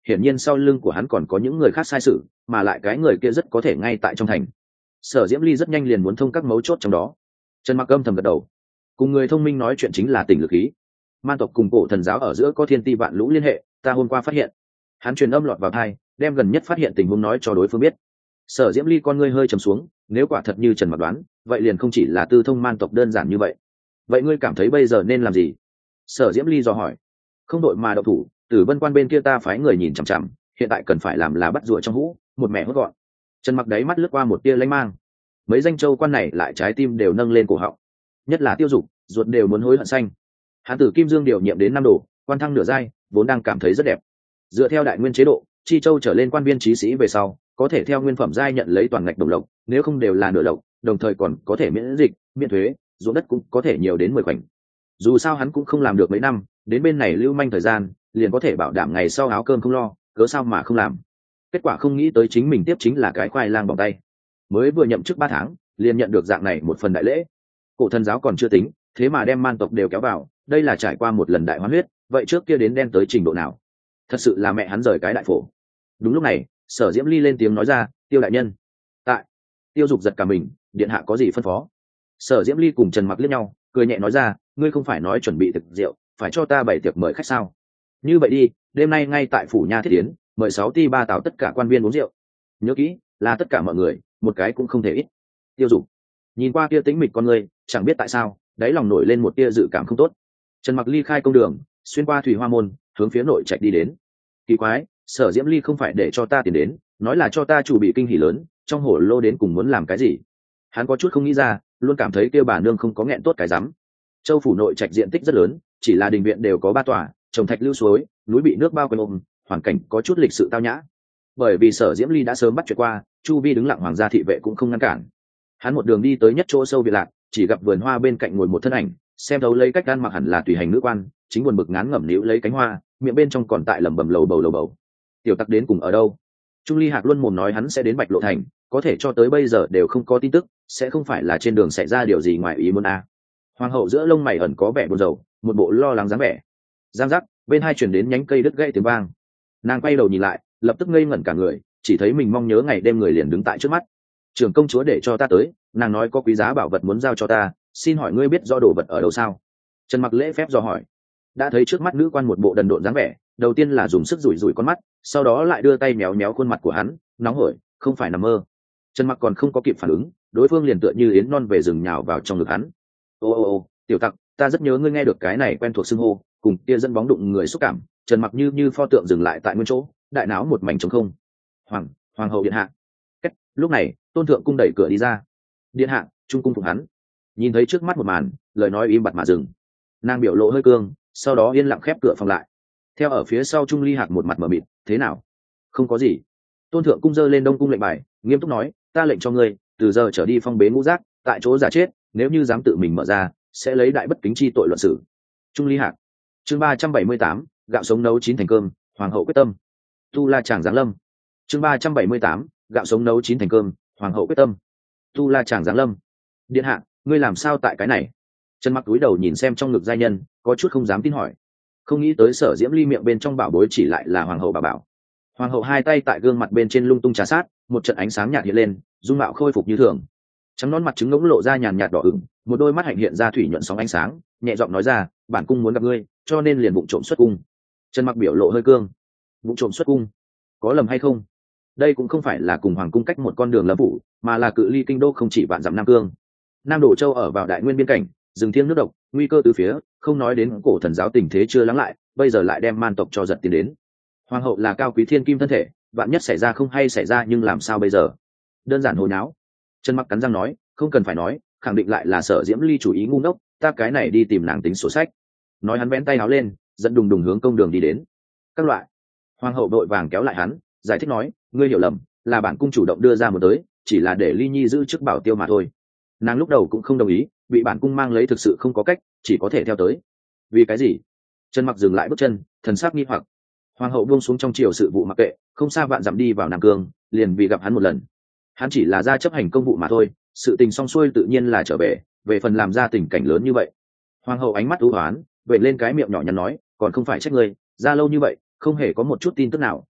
hiển nhiên sau lưng của hắn còn có những người khác sai sự, mà lại cái người kia rất có thể ngay tại trong thành. Sở Diễm Ly rất nhanh liền muốn thông các mấu chốt trong đó. Trần Mặc âm thầm gật đầu, cùng người thông minh nói chuyện chính là tình lực khí. Man tộc cùng cổ thần giáo ở giữa có thiên ti vạn lũ liên hệ, ta hôm qua phát hiện. Hắn truyền âm lọt vào tai, đem gần nhất phát hiện tình huống nói cho đối phương biết. Sở Diễm Ly con ngươi hơi trầm xuống, nếu quả thật như Trần Mặc đoán, vậy liền không chỉ là tư thông man tộc đơn giản như vậy. Vậy ngươi cảm thấy bây giờ nên làm gì? Sở Diễm Ly dò hỏi. Không đội mà động thủ, Tử Vân Quan bên kia ta phái người nhìn chằm chằm, hiện tại cần phải làm là bắt rùa trong hũ, một mẻ hốt gọn. Trần Mặc đáy mắt lướt qua một tia lanh mang. Mấy danh châu quan này lại trái tim đều nâng lên cổ họng, nhất là Tiêu Dục, ruột đều muốn hối hận xanh. Hán tử Kim Dương điều nhiệm đến 5 đồ, quan thăng nửa giai, vốn đang cảm thấy rất đẹp. Dựa theo đại nguyên chế độ, chi châu trở lên quan viên trí sĩ về sau, có thể theo nguyên phẩm giai nhận lấy toàn ngạch đồng lộc, nếu không đều là nửa lộc, đồng thời còn có thể miễn dịch, miễn thuế, ruộng đất cũng có thể nhiều đến 10 khoảnh. Dù sao hắn cũng không làm được mấy năm, đến bên này lưu manh thời gian, liền có thể bảo đảm ngày sau áo cơm không lo, cớ sao mà không làm. Kết quả không nghĩ tới chính mình tiếp chính là cái khoai lang bỏng tay. Mới vừa nhậm chức 3 tháng, liền nhận được dạng này một phần đại lễ. Cổ thần giáo còn chưa tính, thế mà đem man tộc đều kéo vào, đây là trải qua một lần đại hoán huyết, vậy trước kia đến đen tới trình độ nào? Thật sự là mẹ hắn rời cái đại phổ. Đúng lúc này, Sở Diễm Ly lên tiếng nói ra, Tiêu đại nhân. Tại. Tiêu Dục giật cả mình, điện hạ có gì phân phó? Sở Diễm Ly cùng Trần Mặc liếc nhau, cười nhẹ nói ra, ngươi không phải nói chuẩn bị thực rượu, phải cho ta bày tiệc mời khách sao? Như vậy đi, đêm nay ngay tại phủ nha thiết tiến, mời 6 ti 3 táo tất cả quan viên uống rượu. Nhớ kỹ, là tất cả mọi người, một cái cũng không thể ít. Tiêu Dục nhìn qua kia tĩnh mịch con ngươi, chẳng biết tại sao, đáy lòng nổi lên một tia dự cảm không tốt. Trần Mặc ly khai công đường, xuyên qua thủy hoa môn, hướng phía nội trạch đi đến. Kỳ quái, Sở Diễm Ly không phải để cho ta tiền đến, nói là cho ta chủ bị kinh hỉ lớn, trong hổ lô đến cùng muốn làm cái gì? Hắn có chút không nghĩ ra, luôn cảm thấy kêu bà nương không có nghẹn tốt cái rắm. Châu phủ nội trạch diện tích rất lớn, chỉ là đình viện đều có 3 tòa, trồng thạch lưu suối, núi bị nước bao quanh ôm, hoàn cảnh có chút lịch sự tao nhã. Bởi vì Sở Diễm Ly đã sớm bắt chuyện qua, chu vi đứng lặng hoàng gia thị vệ cũng không ngăn cản. Hắn một đường đi tới nhất chỗ sâu biệt lạc, chỉ gặp vườn hoa bên cạnh ngồi một thân ảnh, xem thấu lấy cách ăn mặc hẳn là tùy hành nữ quan, chính buồn bực ngán ngẩm níu lấy cánh hoa, miệng bên trong còn tại lẩm bẩm lầu bầu. Tiểu tặc đến cùng ở đâu? Trung Ly Hạc luôn mồm nói hắn sẽ đến Bạch Lộ thành, có thể cho tới bây giờ đều không có tin tức, sẽ không phải là trên đường xảy ra điều gì ngoài ý muốn à? Hoàng hậu giữa lông mày ẩn có vẻ buồn rầu, một bộ lo lắng dáng vẻ. Giang giác, bên hai truyền đến nhánh cây đứt gãy tiếng vang. Nàng quay đầu nhìn lại, lập tức ngây ngẩn cả người, chỉ thấy mình mong nhớ ngày đêm người liền đứng tại trước mắt. Trưởng công chúa để cho ta tới, nàng nói có quý giá bảo vật muốn giao cho ta, xin hỏi ngươi biết do đồ vật ở đâu sao? Trần Mặc lễ phép dò hỏi. Đã thấy trước mắt nữ quan một bộ đần độn dáng vẻ, đầu tiên là dùng sức rủi rủi con mắt, sau đó lại đưa tay méo méo khuôn mặt của hắn, nóng hổi, không phải nằm mơ. Trần Mặc còn không có kịp phản ứng, đối phương liền tựa như yến non về rừng nhào vào trong ngực hắn. Ô, tiểu tặc, ta rất nhớ ngươi nghe được cái này quen thuộc xưng hô, cùng kia dẫn bóng đụng người xúc cảm. Trần Mặc như pho tượng dừng lại tại nguyên chỗ, đại não một mảnh trống không. Hoàng hậu điện hạ. Lúc này, Tôn Thượng cung đẩy cửa đi ra. Điện hạ, trung cung phục hắn. Nhìn thấy trước mắt một màn, lời nói im bặt mà dừng. Nàng biểu lộ hơi cương, sau đó yên lặng khép cửa phòng lại. Theo ở phía sau Trung Ly Hạc một mặt mờ mịt, thế nào? Không có gì. Tôn Thượng cung giơ lên Đông cung lệnh bài, nghiêm túc nói, ta lệnh cho ngươi, từ giờ trở đi phong bế ngũ giác, tại chỗ giả chết, nếu như dám tự mình mở ra, sẽ lấy đại bất kính chi tội luận xử. Trung Ly Hạc. Chương 378, gạo sống nấu chín thành cơm, hoàng hậu quyết tâm. Tu La Tràng giáng lâm. Chương 378, gạo sống nấu chín thành cơm, hoàng hậu quyết tâm. Tu La Tràng giáng lâm. Điện hạ, ngươi làm sao tại cái này? Trần Mặc cúi đầu nhìn xem trong ngực giai nhân, có chút không dám tin hỏi. Không nghĩ tới Sở Diễm Ly miệng bên trong bảo bối chỉ lại là hoàng hậu bà bảo. Hoàng hậu hai tay tại gương mặt bên trên lung tung trà sát, một trận ánh sáng nhạt hiện lên, dung mạo khôi phục như thường. Trắng nón mặt trứng ngỗng lộ ra nhàn nhạt đỏ ửng, một đôi mắt hạnh hiện ra thủy nhuận sóng ánh sáng, nhẹ giọng nói ra, bản cung muốn gặp ngươi, cho nên liền vụng trộm xuất cung. Trần Mặc biểu lộ hơi cương. Vụng trộm xuất cung, có lầm hay không? Đây cũng không phải là cùng hoàng cung cách một con đường lâm phủ, mà là cự ly kinh đô không chỉ vạn dặm nam cương. Nam Đổ Châu ở vào đại nguyên biên cảnh, rừng thiêng nước độc, nguy cơ từ phía, không nói đến cổ thần giáo tình thế chưa lắng lại, bây giờ lại đem man tộc cho giật tiến đến. Hoàng hậu là cao quý thiên kim thân thể, vạn nhất xảy ra không hay xảy ra nhưng làm sao bây giờ? Đơn giản hồi náo. Trần Mặc cắn răng nói, không cần phải nói, khẳng định lại là Sở Diễm Ly chủ ý ngu ngốc, ta cái này đi tìm nàng tính sổ sách. Nói hắn vén tay áo lên, dẫn đùng đùng hướng công đường đi đến. Các loại. Hoàng hậu đội vàng kéo lại hắn, giải thích nói, ngươi hiểu lầm, là bản cung chủ động đưa ra một tới, chỉ là để Ly Nhi giữ chức bảo tiêu mà thôi. Nàng lúc đầu cũng không đồng ý, bị bản cung mang lấy thực sự không có cách, chỉ có thể theo tới. Vì cái gì? Trần Mặc dừng lại bước chân, thần sắc nghi hoặc. Hoàng hậu buông xuống trong triều sự vụ mặc kệ, không xa vạn dặm đi vào Nam Cương, liền vì gặp hắn một lần. Hắn chỉ là ra chấp hành công vụ mà thôi, sự tình xong xuôi tự nhiên là trở về phần làm ra tình cảnh lớn như vậy. Hoàng hậu ánh mắt u hoán, vẩy lên cái miệng nhỏ nhắn nói, còn không phải trách ngươi, ra lâu như vậy, không hề có một chút tin tức nào,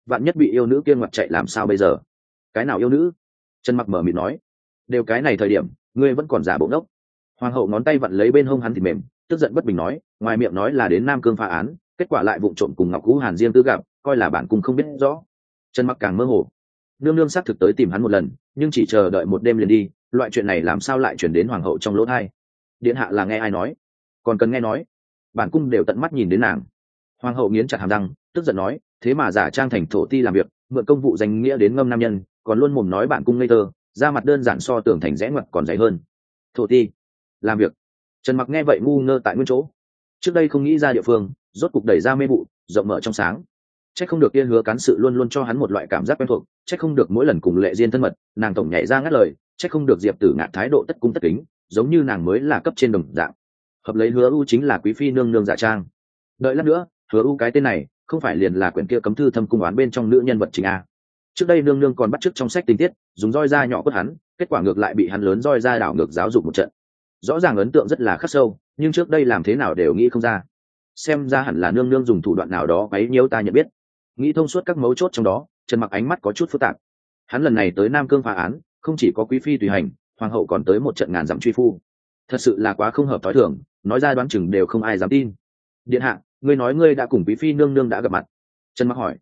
vạn nhất bị yêu nữ kia ngoặt chạy làm sao bây giờ? Cái nào yêu nữ? Trần Mặc mở mịt nói. Đều cái này thời điểm, ngươi vẫn còn giả bộ ngốc. Hoàng hậu ngón tay vặn lấy bên hông hắn thì mềm, tức giận bất bình nói, ngoài miệng nói là đến Nam Cương phá án, kết quả lại vụng trộm cùng Ngọc Cú Hàn riêng tư gặp, coi là bản cung không biết rõ. Trần Mặc càng mơ hồ. Nương nương xác thực tới tìm hắn một lần, nhưng chỉ chờ đợi một đêm liền đi, loại chuyện này làm sao lại chuyển đến hoàng hậu trong lỗ tai? Điện hạ là nghe ai nói? Còn cần nghe nói? Bản cung đều tận mắt nhìn đến nàng. Hoàng hậu nghiến chặt hàm răng, tức giận nói, thế mà giả trang thành thổ ti làm việc, mượn công vụ danh nghĩa đến ngâm nam nhân, còn luôn mồm nói bản cung ngây thơ, ra mặt đơn giản so tưởng thành rẽ ngoặt còn dày hơn. Thổ ti làm việc? Trần Mặc nghe vậy ngu ngơ tại nguyên chỗ. Trước đây không nghĩ ra địa phương, rốt cục đẩy ra mê vụ, rộng mở trong sáng. Chắc không được Tiên Hứa Cán sự luôn luôn cho hắn một loại cảm giác quen thuộc, chắc không được mỗi lần cùng Lệ Diên thân mật, nàng tổng nhảy ra ngắt lời, chắc không được Diệp Tử Ngạn thái độ tất cung tất kính, giống như nàng mới là cấp trên đồng dạng. Hợp lấy Hứa U chính là quý phi nương nương giả trang. Đợi lát nữa, Hứa U cái tên này, không phải liền là quyển kia cấm thư thâm cung oán bên trong nữ nhân vật chính a? Trước đây nương nương còn bắt chước trong sách tình tiết, dùng roi da nhỏ quất hắn, kết quả ngược lại bị hắn lớn roi da đảo ngược giáo dục một trận. Rõ ràng ấn tượng rất là khắc sâu, nhưng trước đây làm thế nào đều nghĩ không ra. Xem ra hẳn là nương nương dùng thủ đoạn nào đó quấy nhiễu ta nhận biết. Nghĩ thông suốt các mấu chốt trong đó, Trần Mặc ánh mắt có chút phức tạp. Hắn lần này tới Nam Cương phá án, không chỉ có quý phi tùy hành, hoàng hậu còn tới một trận ngàn dặm truy phu. Thật sự là quá không hợp thói thường, nói ra đoán chừng đều không ai dám tin. Điện hạ, ngươi nói ngươi đã cùng quý phi nương nương đã gặp mặt? Trần Mặc hỏi.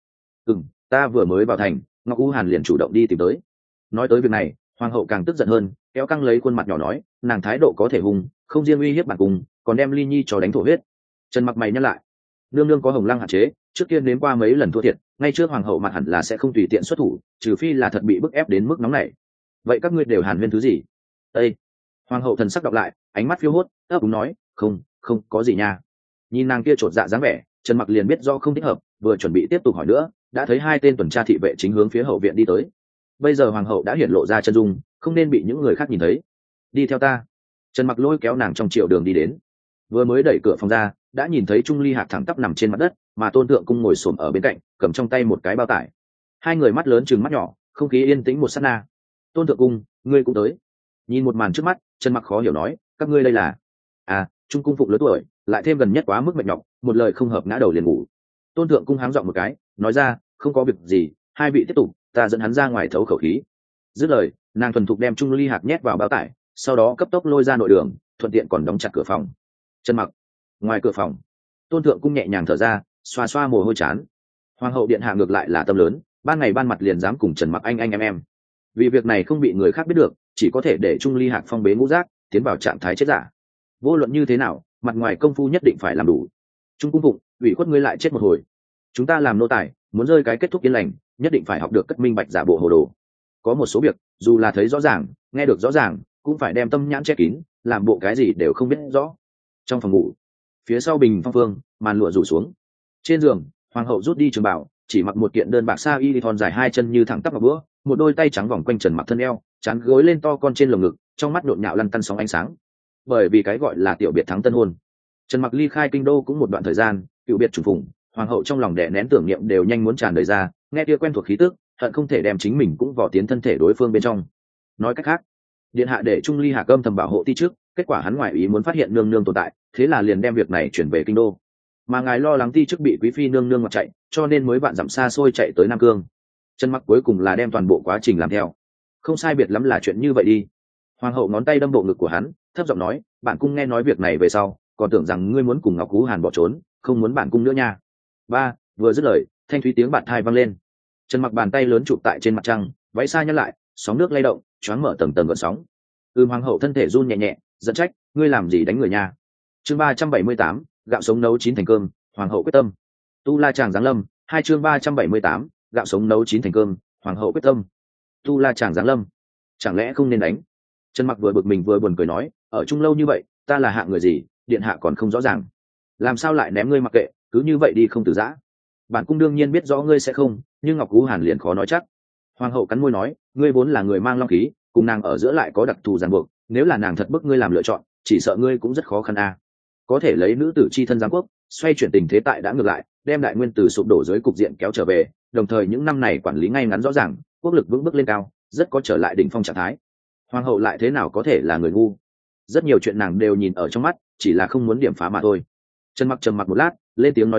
Ta vừa mới vào thành, Ngọc U Hàn liền chủ động đi tìm tới. Nói tới việc này, hoàng hậu càng tức giận hơn, kéo căng lấy khuôn mặt nhỏ nói, nàng thái độ có thể hung, không riêng uy hiếp bản cung, còn đem Ly Nhi cho đánh thổ huyết. Trần Mặc mày nhắc lại, nương nương có hồng lăng hạn chế, trước kia nếm qua mấy lần thua thiệt, ngay trước hoàng hậu mặt hẳn là sẽ không tùy tiện xuất thủ, trừ phi là thật bị bức ép đến mức nóng này. Vậy các ngươi đều hàn huyên thứ gì? Ê! Hoàng hậu thần sắc đọc lại, ánh mắt phiêu hốt, ấp úng nói, không có gì nha. Nhìn nàng kia trột dạ dáng vẻ, Trần Mặc liền biết do không thích hợp, vừa chuẩn bị tiếp tục hỏi nữa, đã thấy hai tên tuần tra thị vệ chính hướng phía hậu viện đi tới. Bây giờ hoàng hậu đã hiển lộ ra chân dung, không nên bị những người khác nhìn thấy. Đi theo ta. Trần Mặc lôi kéo nàng trong chiều đường đi đến. Vừa mới đẩy cửa phòng ra, đã nhìn thấy Trung Ly Hạc thẳng tắp nằm trên mặt đất, mà Tôn Thượng Cung ngồi xổm ở bên cạnh, cầm trong tay một cái bao tải. Hai người mắt lớn trừng mắt nhỏ, không khí yên tĩnh một sát na. Tôn Thượng Cung, ngươi cũng tới. Nhìn một màn trước mắt, Trần Mặc khó hiểu nói, các ngươi đây là? À, Trung cung phụng lớn tuổi, lại thêm gần nhất quá mức mệt nhọc, một lời không hợp ngã đầu liền ngủ. Tôn Thượng Cung háng giọng một cái, nói ra, không có việc gì, hai vị tiếp tục, ta dẫn hắn ra ngoài thấu khẩu khí. Dứt lời, nàng thuần thục đem Trung Ly Hạc nhét vào bao tải, sau đó cấp tốc lôi ra nội đường, thuận tiện còn đóng chặt cửa phòng. Trần Mặc, ngoài cửa phòng, Tôn Thượng Cung nhẹ nhàng thở ra, xoa xoa mồ hôi chán. Hoàng hậu điện hạ ngược lại là tâm lớn, ban ngày ban mặt liền dám cùng Trần Mặc anh em. Vì việc này không bị người khác biết được, chỉ có thể để Trung Ly Hạc phong bế ngũ giác, tiến vào trạng thái chết giả. Vô luận như thế nào, mặt ngoài công phu nhất định phải làm đủ. Trung cung phụng, ủy khuất ngươi lại chết một hồi. Chúng ta làm nô tài, muốn rơi cái kết thúc yên lành, nhất định phải học được cất minh bạch giả bộ hồ đồ. Có một số việc, dù là thấy rõ ràng, nghe được rõ ràng, cũng phải đem tâm nhãn che kín, làm bộ cái gì đều không biết rõ. Trong phòng ngủ, phía sau bình phong phương, màn lụa rủ xuống. Trên giường, hoàng hậu rút đi trường bảo, chỉ mặc một kiện đơn bạc sa y thon dài hai chân như thẳng tắp vào bữa, một đôi tay trắng vòng quanh Trần Mặc thân eo, chán gối lên to con trên lồng ngực, trong mắt nhộn nhạo lăn tăn sóng ánh sáng. Bởi vì cái gọi là tiểu biệt thắng tân hôn, Trần Mặc ly khai kinh đô cũng một đoạn thời gian, cựu biệt trùng phùng, hoàng hậu trong lòng đè nén tưởng niệm đều nhanh muốn tràn đầy ra, nghe kia quen thuộc khí tức, hận không thể đem chính mình cũng vò tiến thân thể đối phương bên trong. Nói cách khác, điện hạ để Trung Ly Hạc âm thầm bảo hộ ti trước, kết quả hắn ngoại ý muốn phát hiện nương nương tồn tại, thế là liền đem việc này chuyển về kinh đô. Mà ngài lo lắng ti trước bị quý phi nương nương ngoặt chạy, cho nên mới vạn dặm xa xôi chạy tới Nam Cương. Trần Mặc cuối cùng là đem toàn bộ quá trình làm theo, không sai biệt lắm là chuyện như vậy đi. Hoàng hậu ngón tay đâm bộ ngực của hắn, thấp giọng nói, bản cung nghe nói việc này về sau, còn tưởng rằng ngươi muốn cùng Ngọc Cú Hàn bỏ trốn, không muốn bản cung nữa nha. Ba, vừa dứt lời, thanh thúy tiếng bạt thai vang lên. Trần Mặc bàn tay lớn chụp tại trên mặt trăng, váy xa nhăn lại, sóng nước lay động, choáng mở tầng tầng gợn sóng. Hoàng hậu thân thể run nhẹ nhẹ, giận trách, ngươi làm gì đánh người nha. Chương 378, gạo sống nấu chín thành cơm, hoàng hậu quyết tâm. Tu La Tràng giáng lâm, hai chương 378, gạo sống nấu chín thành cơm, hoàng hậu quyết tâm. Tu La Tràng giáng lâm, chẳng lẽ không nên đánh? Trần Mặc vừa bực mình vừa buồn cười nói, ở chung lâu như vậy, ta là hạng người gì, điện hạ còn không rõ ràng, làm sao lại ném ngươi mặc kệ, cứ như vậy đi không từ giã. Bản cung đương nhiên biết rõ ngươi sẽ không, nhưng Ngọc Cú Hàn liền khó nói chắc. Hoàng hậu cắn môi nói, ngươi vốn là người mang long khí, cùng nàng ở giữa lại có đặc thù ràng buộc, nếu là nàng thật bức ngươi làm lựa chọn, chỉ sợ ngươi cũng rất khó khăn a. Có thể lấy nữ tử chi thân giáng quốc, xoay chuyển tình thế tại đã ngược lại, đem đại nguyên tử sụp đổ dưới cục diện kéo trở về, đồng thời những năm này quản lý ngay ngắn rõ ràng, quốc lực vững bước lên cao, rất có trở lại đỉnh phong trạng thái. Hoàng hậu lại thế nào có thể là người ngu? Rất nhiều chuyện nàng đều nhìn ở trong mắt, chỉ là không muốn điểm phá mà thôi. Trần Mặc trầm mặc một lát, lên tiếng nói ra,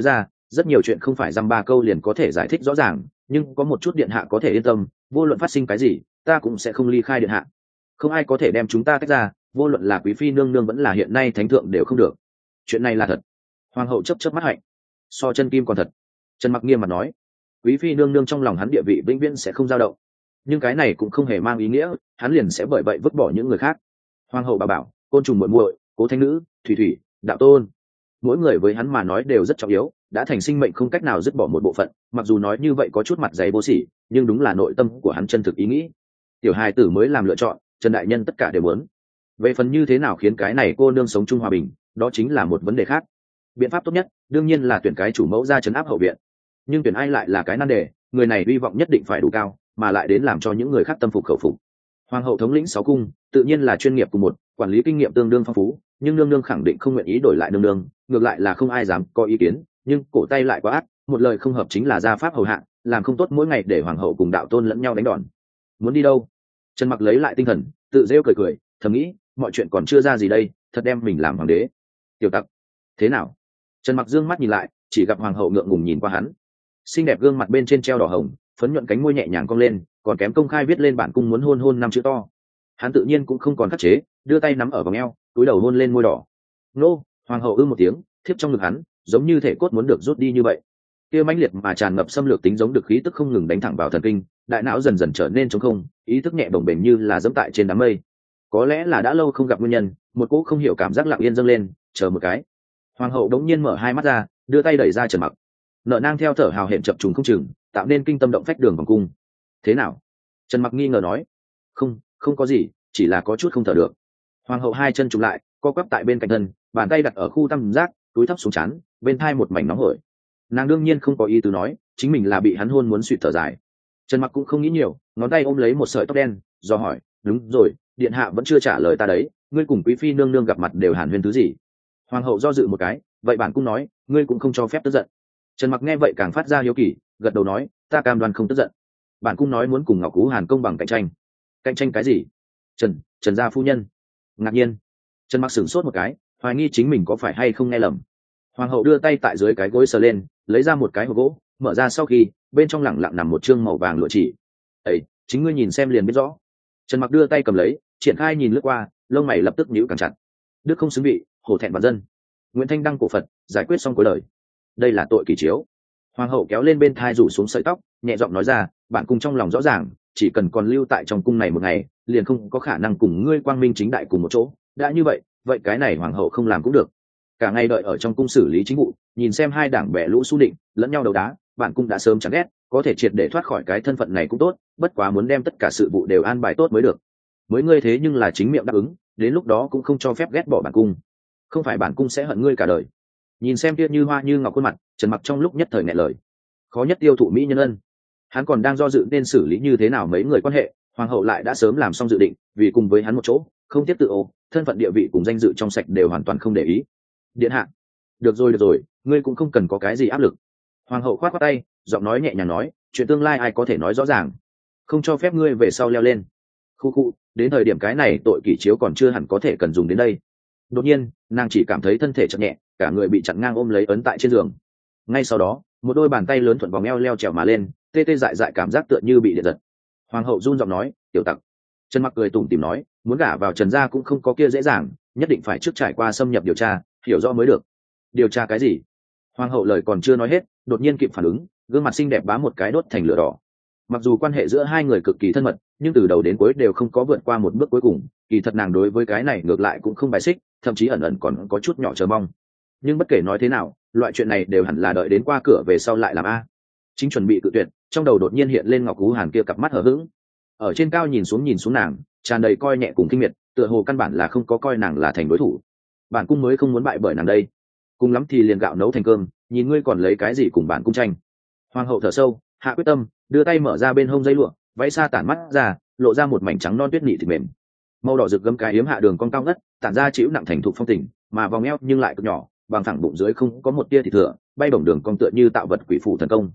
rất nhiều chuyện không phải dăm ba câu liền có thể giải thích rõ ràng, nhưng có một chút điện hạ có thể yên tâm, vô luận phát sinh cái gì ta cũng sẽ không ly khai điện hạ. Không ai có thể đem chúng ta tách ra, vô luận là quý phi nương nương vẫn là hiện nay thánh thượng đều không được. Chuyện này là thật. Hoàng hậu chớp chớp mắt hạnh, so chân kim còn thật. Trần Mặc nghiêm mặt nói, quý phi nương nương trong lòng hắn địa vị vĩnh viễn sẽ không dao động, nhưng cái này cũng không hề mang ý nghĩa hắn liền sẽ bởi vậy vứt bỏ những người khác. Hoàng hậu bà bảo, côn trùng muội muội, cố thánh nữ, thủy thủy, đạo tôn, mỗi người với hắn mà nói đều rất trọng yếu, đã thành sinh mệnh không cách nào dứt bỏ một bộ phận. Mặc dù nói như vậy có chút mặt dày vô sỉ, nhưng đúng là nội tâm của hắn chân thực ý nghĩ. Tiểu hài tử mới làm lựa chọn, Trần đại nhân tất cả đều muốn. Về phần như thế nào khiến cái này cô nương sống chung hòa bình, đó chính là một vấn đề khác. Biện pháp tốt nhất đương nhiên là tuyển cái chủ mẫu ra trấn áp hậu viện, nhưng tuyển ai lại là cái nan đề. Người này hy vọng nhất định phải đủ cao, mà lại đến làm cho những người khác tâm phục khẩu phục. Hoàng hậu thống lĩnh 6 cung tự nhiên là chuyên nghiệp cùng một, quản lý kinh nghiệm tương đương phong phú, nhưng nương nương khẳng định không nguyện ý đổi lại nương nương, ngược lại là không ai dám có ý kiến, nhưng cổ tay lại quá ác, một lời không hợp chính là gia pháp hầu hạ, làm không tốt mỗi ngày để hoàng hậu cùng đạo tôn lẫn nhau đánh đòn. Muốn đi đâu? Trần Mặc lấy lại tinh thần, tự rêu cười cười, thầm nghĩ mọi chuyện còn chưa ra gì đây, thật đem mình làm hoàng đế. Tiểu tặc, thế nào? Trần Mặc dương mắt nhìn lại, chỉ gặp hoàng hậu ngượng ngùng nhìn qua hắn, xinh đẹp gương mặt bên trên treo đỏ hồng, phấn nhuận cánh môi nhẹ nhàng cong lên, còn kém công khai viết lên bản cung muốn hôn hôn 5 chữ to. Hắn tự nhiên cũng không còn khắc chế, đưa tay nắm ở vòng eo, túi đầu hôn lên môi đỏ. Nô, hoàng hậu một tiếng, thiếp trong ngực hắn, giống như thể cốt muốn được rút đi như vậy. Kia mãnh liệt mà tràn ngập xâm lược tính giống được khí tức không ngừng đánh thẳng vào thần kinh, đại não dần dần trở nên trống không, ý thức nhẹ bồng bềnh như là dẫm tại trên đám mây. Có lẽ là đã lâu không gặp nguyên nhân, một cỗ không hiểu cảm giác lặng yên dâng lên, chờ một cái. Hoàng hậu đống nhiên mở hai mắt ra, đưa tay đẩy ra Trần Mặc. Nợ nang theo thở hào hẹn chập trùng không chừng, tạo nên kinh tâm động phách đường vòng cung. Thế nào? Trần Mặc nghi ngờ nói. Không có gì, chỉ là có chút không thở được. Hoàng hậu hai chân trùng lại, co quắp tại bên cạnh thân, bàn tay đặt ở khu tam giác, túi thấp xuống trán, bên thai một mảnh nóng hổi. Nàng đương nhiên không có ý tứ nói chính mình là bị hắn hôn muốn suy thở dài. Trần Mặc cũng không nghĩ nhiều, ngón tay ôm lấy một sợi tóc đen, do hỏi, đúng rồi, điện hạ vẫn chưa trả lời ta đấy, ngươi cùng quý phi nương nương gặp mặt đều hàn huyên thứ gì? Hoàng hậu do dự một cái, vậy bản cung nói, ngươi cũng không cho phép tức giận. Trần Mặc nghe vậy càng phát ra hiếu kỳ, gật đầu nói, ta cam đoan không tức giận. Bản cung nói muốn cùng Ngọc Cú Hàn công bằng cạnh tranh. Cạnh tranh cái gì? Trần gia phu nhân ngạc nhiên. Trần Mặc sửng sốt một cái, hoài nghi chính mình có phải hay không nghe lầm. Hoàng hậu đưa tay tại dưới cái gối sờ lên, lấy ra một cái hộp gỗ, mở ra sau khi bên trong lẳng lặng nằm một chương màu vàng lụa chỉ. Ấy, chính ngươi nhìn xem liền biết rõ. Trần Mặc đưa tay cầm lấy, triển khai nhìn lướt qua, lông mày lập tức nhíu càng chặt. Đức không xứng vị, hổ thẹn vạn dân. Nguyễn Thanh đăng cổ Phật, giải quyết xong cuối đời. Đây là tội kỳ chiếu. Hoàng hậu kéo lên bên thai rủ xuống sợi tóc, nhẹ giọng nói ra, bản cung trong lòng rõ ràng, chỉ cần còn lưu tại trong cung này một ngày, liền không có khả năng cùng ngươi quang minh chính đại cùng một chỗ. Đã như vậy, vậy cái này hoàng hậu không làm cũng được. Cả ngày đợi ở trong cung xử lý chính vụ, nhìn xem hai đảng bè lũ xu định lẫn nhau đấu đá, bản cung đã sớm chán ghét, có thể triệt để thoát khỏi cái thân phận này cũng tốt, bất quá muốn đem tất cả sự vụ đều an bài tốt mới được. Mới ngươi thế nhưng là chính miệng đáp ứng, đến lúc đó cũng không cho phép ghét bỏ bản cung, không phải bản cung sẽ hận ngươi cả đời. Nhìn xem kia như hoa như ngọc khuôn mặt, Trần Mặc trong lúc nhất thời nghẹn lời. Khó nhất tiêu thụ mỹ nhân ân, hắn còn đang do dự nên xử lý như thế nào mấy người quan hệ, hoàng hậu lại đã sớm làm xong dự định, vì cùng với hắn một chỗ, không tiếp tự ô, thân phận địa vị cùng danh dự trong sạch đều hoàn toàn không để ý. Điện hạ, được rồi, ngươi cũng không cần có cái gì áp lực. Hoàng hậu khoát khoát tay, giọng nói nhẹ nhàng nói, chuyện tương lai ai có thể nói rõ ràng, không cho phép ngươi về sau leo lên. Khu, đến thời điểm cái này tội kỷ chiếu còn chưa hẳn có thể cần dùng đến đây. Đột nhiên, nàng chỉ cảm thấy thân thể chậm nhẹ, cả người bị chặn ngang ôm lấy ấn tại trên giường. Ngay sau đó, một đôi bàn tay lớn thuận vòng eo leo trèo mà lên, tê tê dại dại cảm giác tựa như bị điện giật. Hoàng hậu run giọng nói, tiểu tặc. Trần Mặc cười tủm tỉm nói, muốn gả vào Trần gia cũng không có kia dễ dàng, nhất định phải trước trải qua xâm nhập điều tra, hiểu rõ mới được. Điều tra cái gì? Hoàng hậu lời còn chưa nói hết, đột nhiên kịp phản ứng, gương mặt xinh đẹp bám một cái đốt thành lửa đỏ. Mặc dù quan hệ giữa hai người cực kỳ thân mật, nhưng từ đầu đến cuối đều không có vượt qua một bước cuối cùng, kỳ thật nàng đối với cái này ngược lại cũng không bài xích, thậm chí ẩn ẩn còn có chút nhỏ chờ mong. Nhưng bất kể nói thế nào, loại chuyện này đều hẳn là đợi đến qua cửa về sau lại làm a. Chính chuẩn bị cự tuyệt, trong đầu đột nhiên hiện lên Ngọc Cú Hàn kia cặp mắt hờ hững. Ở trên cao nhìn xuống nàng, tràn đầy coi nhẹ cùng kinh miệt, tựa hồ căn bản là không có coi nàng là thành đối thủ. Bản cung mới không muốn bại bởi nàng đây, cùng lắm thì liền gạo nấu thành cơm, nhìn ngươi còn lấy cái gì cùng bản cung tranh. Hoàng hậu thở sâu, hạ quyết tâm, đưa tay mở ra bên hông dây lụa, váy xa tản mắt ra, lộ ra một mảnh trắng non tuyết nị thịt mềm, màu đỏ rực gấm cái yếm hạ đường cong cao ngất, tản ra chịu nặng thành thục phong tình, mà vòng eo nhưng lại cực nhỏ, bằng thẳng bụng dưới không có một tia thịt thừa, bay bổng đường cong tựa như tạo vật quỷ phủ thần công.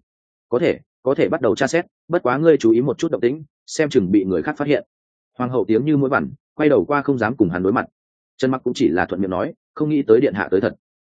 Có thể bắt đầu tra xét, bất quá ngươi chú ý một chút động tĩnh, xem chừng bị người khác phát hiện. Hoàng hậu tiếng như mũi vằn, quay đầu qua không dám cùng hắn đối mặt. Trần Mặc cũng chỉ là thuận miệng nói, không nghĩ tới điện hạ tới thật.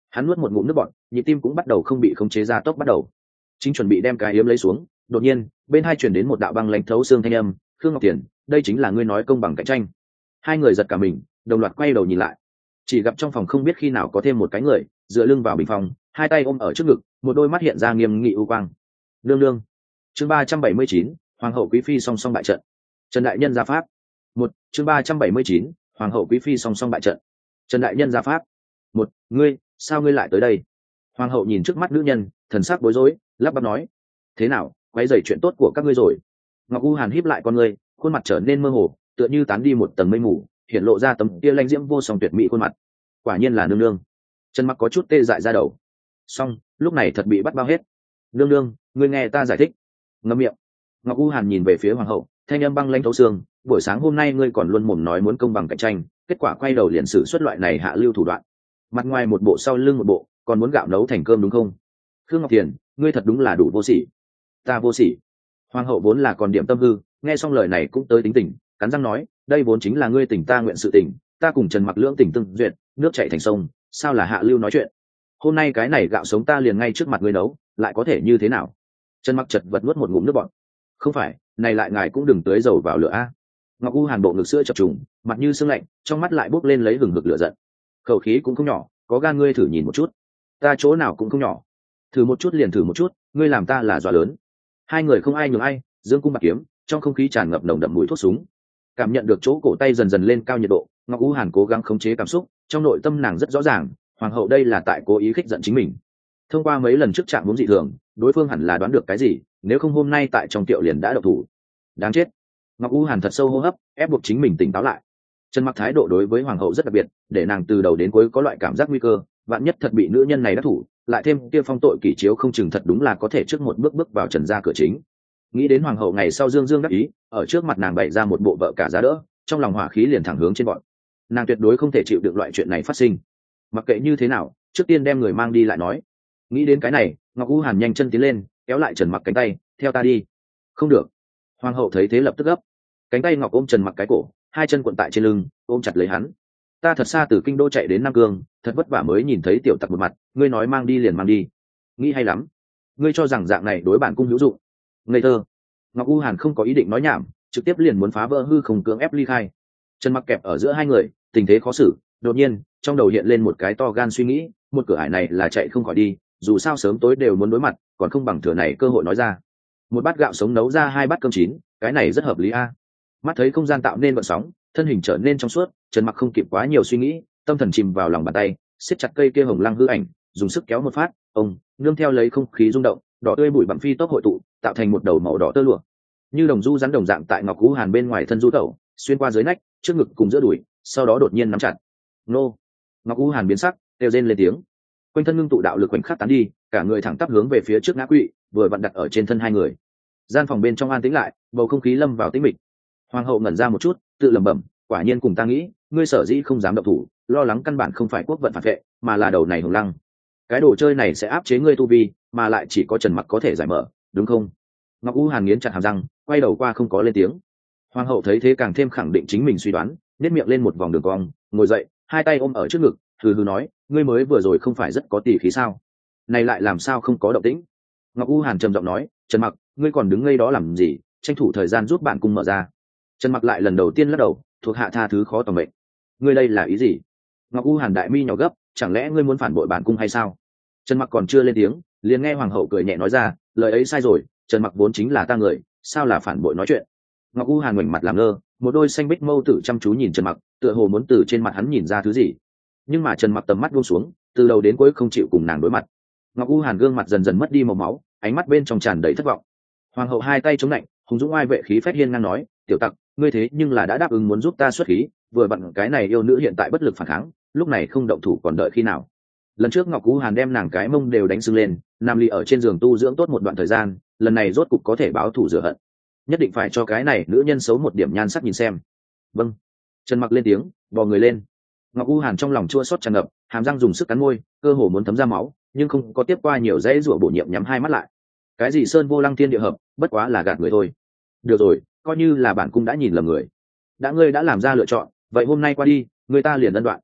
Hắn nuốt một ngụm nước bọt, nhịp tim cũng bắt đầu không bị khống chế ra tốc bắt đầu. Chính chuẩn bị đem cái yếm lấy xuống, đột nhiên bên hai chuyển đến một đạo băng lãnh thấu xương thanh âm. Khương Ngọc Tiền, đây chính là ngươi nói công bằng cạnh tranh. Hai người giật cả mình, đồng loạt quay đầu nhìn lại, chỉ gặp trong phòng không biết khi nào có thêm một cái người dựa lưng vào bình phòng, hai tay ôm ở trước ngực, một đôi mắt hiện ra nghiêm nghị u quang. Nương nương. Chương 379, hoàng hậu quý phi song song bại trận. Trần đại nhân ra pháp. Một. Chương 379, hoàng hậu quý phi song song bại trận. Trần đại nhân ra pháp. Một. Ngươi, sao ngươi lại tới đây? Hoàng hậu nhìn trước mắt nữ nhân, thần sắc bối rối, lắp bắp nói: thế nào, quấy rầy chuyện tốt của các ngươi rồi? Ngọc U Hàn híp lại con ngươi, khuôn mặt trở nên mơ hồ, tựa như tán đi một tầng mây mù, hiện lộ ra tấm kia lãnh diễm vô song tuyệt mỹ khuôn mặt. Quả nhiên là nương nương. Trần Mặc có chút tê dại ra đầu. Xong, lúc này thật bị bắt bao hết. Nương nương, ngươi nghe ta giải thích. Ngậm miệng. Ngọc U Hàn nhìn về phía hoàng hậu, thanh âm băng lãnh thấu xương. Buổi sáng hôm nay ngươi còn luôn mồm nói muốn công bằng cạnh tranh, kết quả quay đầu liền sử xuất loại này hạ lưu thủ đoạn. Mặt ngoài một bộ sau lưng một bộ, còn muốn gạo nấu thành cơm đúng không? Khương Ngọc Tiền, ngươi thật đúng là đủ vô sỉ. Ta vô sỉ? Hoàng hậu vốn là còn điểm tâm hư, nghe xong lời này cũng tới tính tình, cắn răng nói: đây vốn chính là ngươi tình ta nguyện sự tình, ta cùng Trần Mặc lưỡng tình tương duyệt, nước chảy thành sông, sao là hạ lưu nói chuyện? Hôm nay cái này gạo sống ta liền ngay trước mặt ngươi nấu, lại có thể như thế nào? Trần Mặc chật vật nuốt một ngụm nước bọt. Không phải, này lại ngài cũng đừng tưới dầu vào lửa a. Ngọc U Hàn bộ ngực sữa chập trùng, mặt như sương lạnh, trong mắt lại bốc lên lấy hừng hực lửa giận. Khẩu khí cũng không nhỏ, có gan ngươi thử nhìn một chút. Ta chỗ nào cũng không nhỏ, thử một chút liền thử một chút, ngươi làm ta là dọa lớn. Hai người không ai nhường ai, dương cung bạc kiếm, trong không khí tràn ngập nồng đậm mùi thuốc súng. Cảm nhận được chỗ cổ tay dần dần lên cao nhiệt độ, Ngọc U Hàn cố gắng khống chế cảm xúc, trong nội tâm nàng rất rõ ràng, hoàng hậu đây là tại cố ý khích giận chính mình. Thông qua mấy lần trước chạm muốn dị thường, đối phương hẳn là đoán được cái gì, nếu không hôm nay tại trong tiệu liền đã độc thủ. Đáng chết. Ngọc U Hàn thật sâu hô hấp, ép buộc chính mình tỉnh táo lại. Trần Mặc thái độ đối với hoàng hậu rất đặc biệt, để nàng từ đầu đến cuối có loại cảm giác nguy cơ, vạn nhất thật bị nữ nhân này đắc thủ, lại thêm kia phong tội kỷ chiếu không chừng thật đúng là có thể trước một bước bước vào Trần gia cửa chính. Nghĩ đến hoàng hậu ngày sau dương dương đắc ý, ở trước mặt nàng bày ra một bộ vợ cả giá đỡ, trong lòng hỏa khí liền thẳng hướng trên bọn. Nàng tuyệt đối không thể chịu được loại chuyện này phát sinh. Mặc kệ như thế nào, trước tiên đem người mang đi lại nói. Nghĩ đến cái này, Ngọc U Hàn nhanh chân tiến lên, kéo lại Trần Mặc cánh tay, theo ta đi. Không được. Hoàng hậu thấy thế lập tức gấp. Cánh tay Ngọc ôm Trần Mặc cái cổ, hai chân cuộn tại trên lưng, ôm chặt lấy hắn. Ta thật xa từ kinh đô chạy đến Nam Cương, thật vất vả mới nhìn thấy tiểu tặc một mặt, ngươi nói mang đi liền mang đi. Nghĩ hay lắm. Ngươi cho rằng dạng này đối bản cung hữu dụng? Ngây thơ. Ngọc U Hàn không có ý định nói nhảm, trực tiếp liền muốn phá vỡ hư không cưỡng ép ly khai. Trần Mặc kẹp ở giữa hai người, tình thế khó xử, đột nhiên trong đầu hiện lên một cái to gan suy nghĩ, một cửa ải này là chạy không khỏi đi, dù sao sớm tối đều muốn đối mặt, còn không bằng thừa này cơ hội nói ra. Một bát gạo sống nấu ra hai bát cơm chín, cái này rất hợp lý a. Mắt thấy không gian tạo nên gợn sóng, thân hình trở nên trong suốt, Trần Mặc không kịp quá nhiều suy nghĩ, tâm thần chìm vào lòng bàn tay, siết chặt cây kia hồng lăng hư ảnh, dùng sức kéo một phát, ông nương theo lấy không khí rung động, đỏ tươi bụi bặm phi tốc hội tụ, tạo thành một đầu màu đỏ tơ lụa, như đồng du rắn đồng dạng tại Ngọc U Hàn bên ngoài thân du tẩu, xuyên qua dưới nách, trước ngực cùng giữa đùi, sau đó đột nhiên nắm chặt. Nô! Ngọc U Hàn biến sắc, kêu rên lên tiếng. Quanh thân ngưng tụ đạo lực khoảnh khắc tán đi, cả người thẳng tắp hướng về phía trước ngã quỵ, vừa vặn đặt ở trên thân hai người. Gian phòng bên trong an tĩnh lại, bầu không khí lâm vào tĩnh mịch. Hoàng hậu ngẩn ra một chút, tự lẩm bẩm, quả nhiên cùng ta nghĩ, ngươi sở dĩ không dám động thủ, lo lắng căn bản không phải quốc vận phản vệ, mà là đầu này hồng lăng. Cái đồ chơi này sẽ áp chế ngươi tu vi, mà lại chỉ có Trần Mặc có thể giải mở, đúng không? Ngọc U Hàn nghiến chặt hàm răng, quay đầu qua không có lên tiếng. Hoàng hậu thấy thế càng thêm khẳng định chính mình suy đoán, nét miệng lên một vòng đường cong, ngồi dậy, hai tay ôm ở trước ngực, hừ hừ nói, ngươi mới vừa rồi không phải rất có tỷ khí sao? Này lại làm sao không có động tĩnh? Ngọc U Hàn trầm giọng nói, Trần Mặc, ngươi còn đứng ngây đó làm gì, tranh thủ thời gian giúp bạn cung mở ra. Trần Mặc lại lần đầu tiên lắc đầu, thuộc hạ tha thứ khó tầm mệnh. Ngươi đây là ý gì? Ngọc U Hàn đại mi nhỏ gấp, chẳng lẽ ngươi muốn phản bội bản cung hay sao? Trần Mặc còn chưa lên tiếng, liền nghe hoàng hậu cười nhẹ nói ra, lời ấy sai rồi, Trần Mặc vốn chính là ta người, sao là phản bội nói chuyện? Ngọc U Hàn ngoảnh mặt làm ngơ, một đôi xanh bích mâu tử chăm chú nhìn Trần Mặc, tựa hồ muốn từ trên mặt hắn nhìn ra thứ gì. Nhưng mà Trần Mặc tầm mắt buông xuống, từ đầu đến cuối không chịu cùng nàng đối mặt. Ngọc U Hàn gương mặt dần dần mất đi màu máu, ánh mắt bên trong tràn đầy thất vọng. Hoàng hậu hai tay chống lạnh, hùng dũng oai vệ khí phách hiên ngang nói, tiểu tặc, ngươi thế nhưng là đã đáp ứng muốn giúp ta xuất khí, vừa vặn cái này yêu nữ hiện tại bất lực phản kháng, lúc này không động thủ còn đợi khi nào? Lần trước Ngọc U Hàn đem nàng cái mông đều đánh sưng lên, nằm lì ở trên giường tu dưỡng tốt một đoạn thời gian, lần này rốt cục có thể báo thù rửa hận. Nhất định phải cho cái này nữ nhân xấu một điểm nhan sắc nhìn xem. Vâng. Trần Mặc lên tiếng, bò người lên. Ngọc U Hàn trong lòng chua xót tràn ngập, hàm răng dùng sức cắn môi, cơ hồ muốn thấm ra máu, nhưng không có tiếp qua nhiều dãy rủa bổ nhiệm, nhắm hai mắt lại. Cái gì sơn vô lăng thiên địa hợp, bất quá là gạt người thôi. Được rồi, coi như là bản cung đã nhìn lầm người. Đã ngươi đã làm ra lựa chọn, vậy hôm nay qua đi, người ta liền ân đoạn.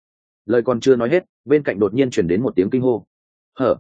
Lời còn chưa nói hết, bên cạnh đột nhiên chuyển đến một tiếng kinh hô. Hở?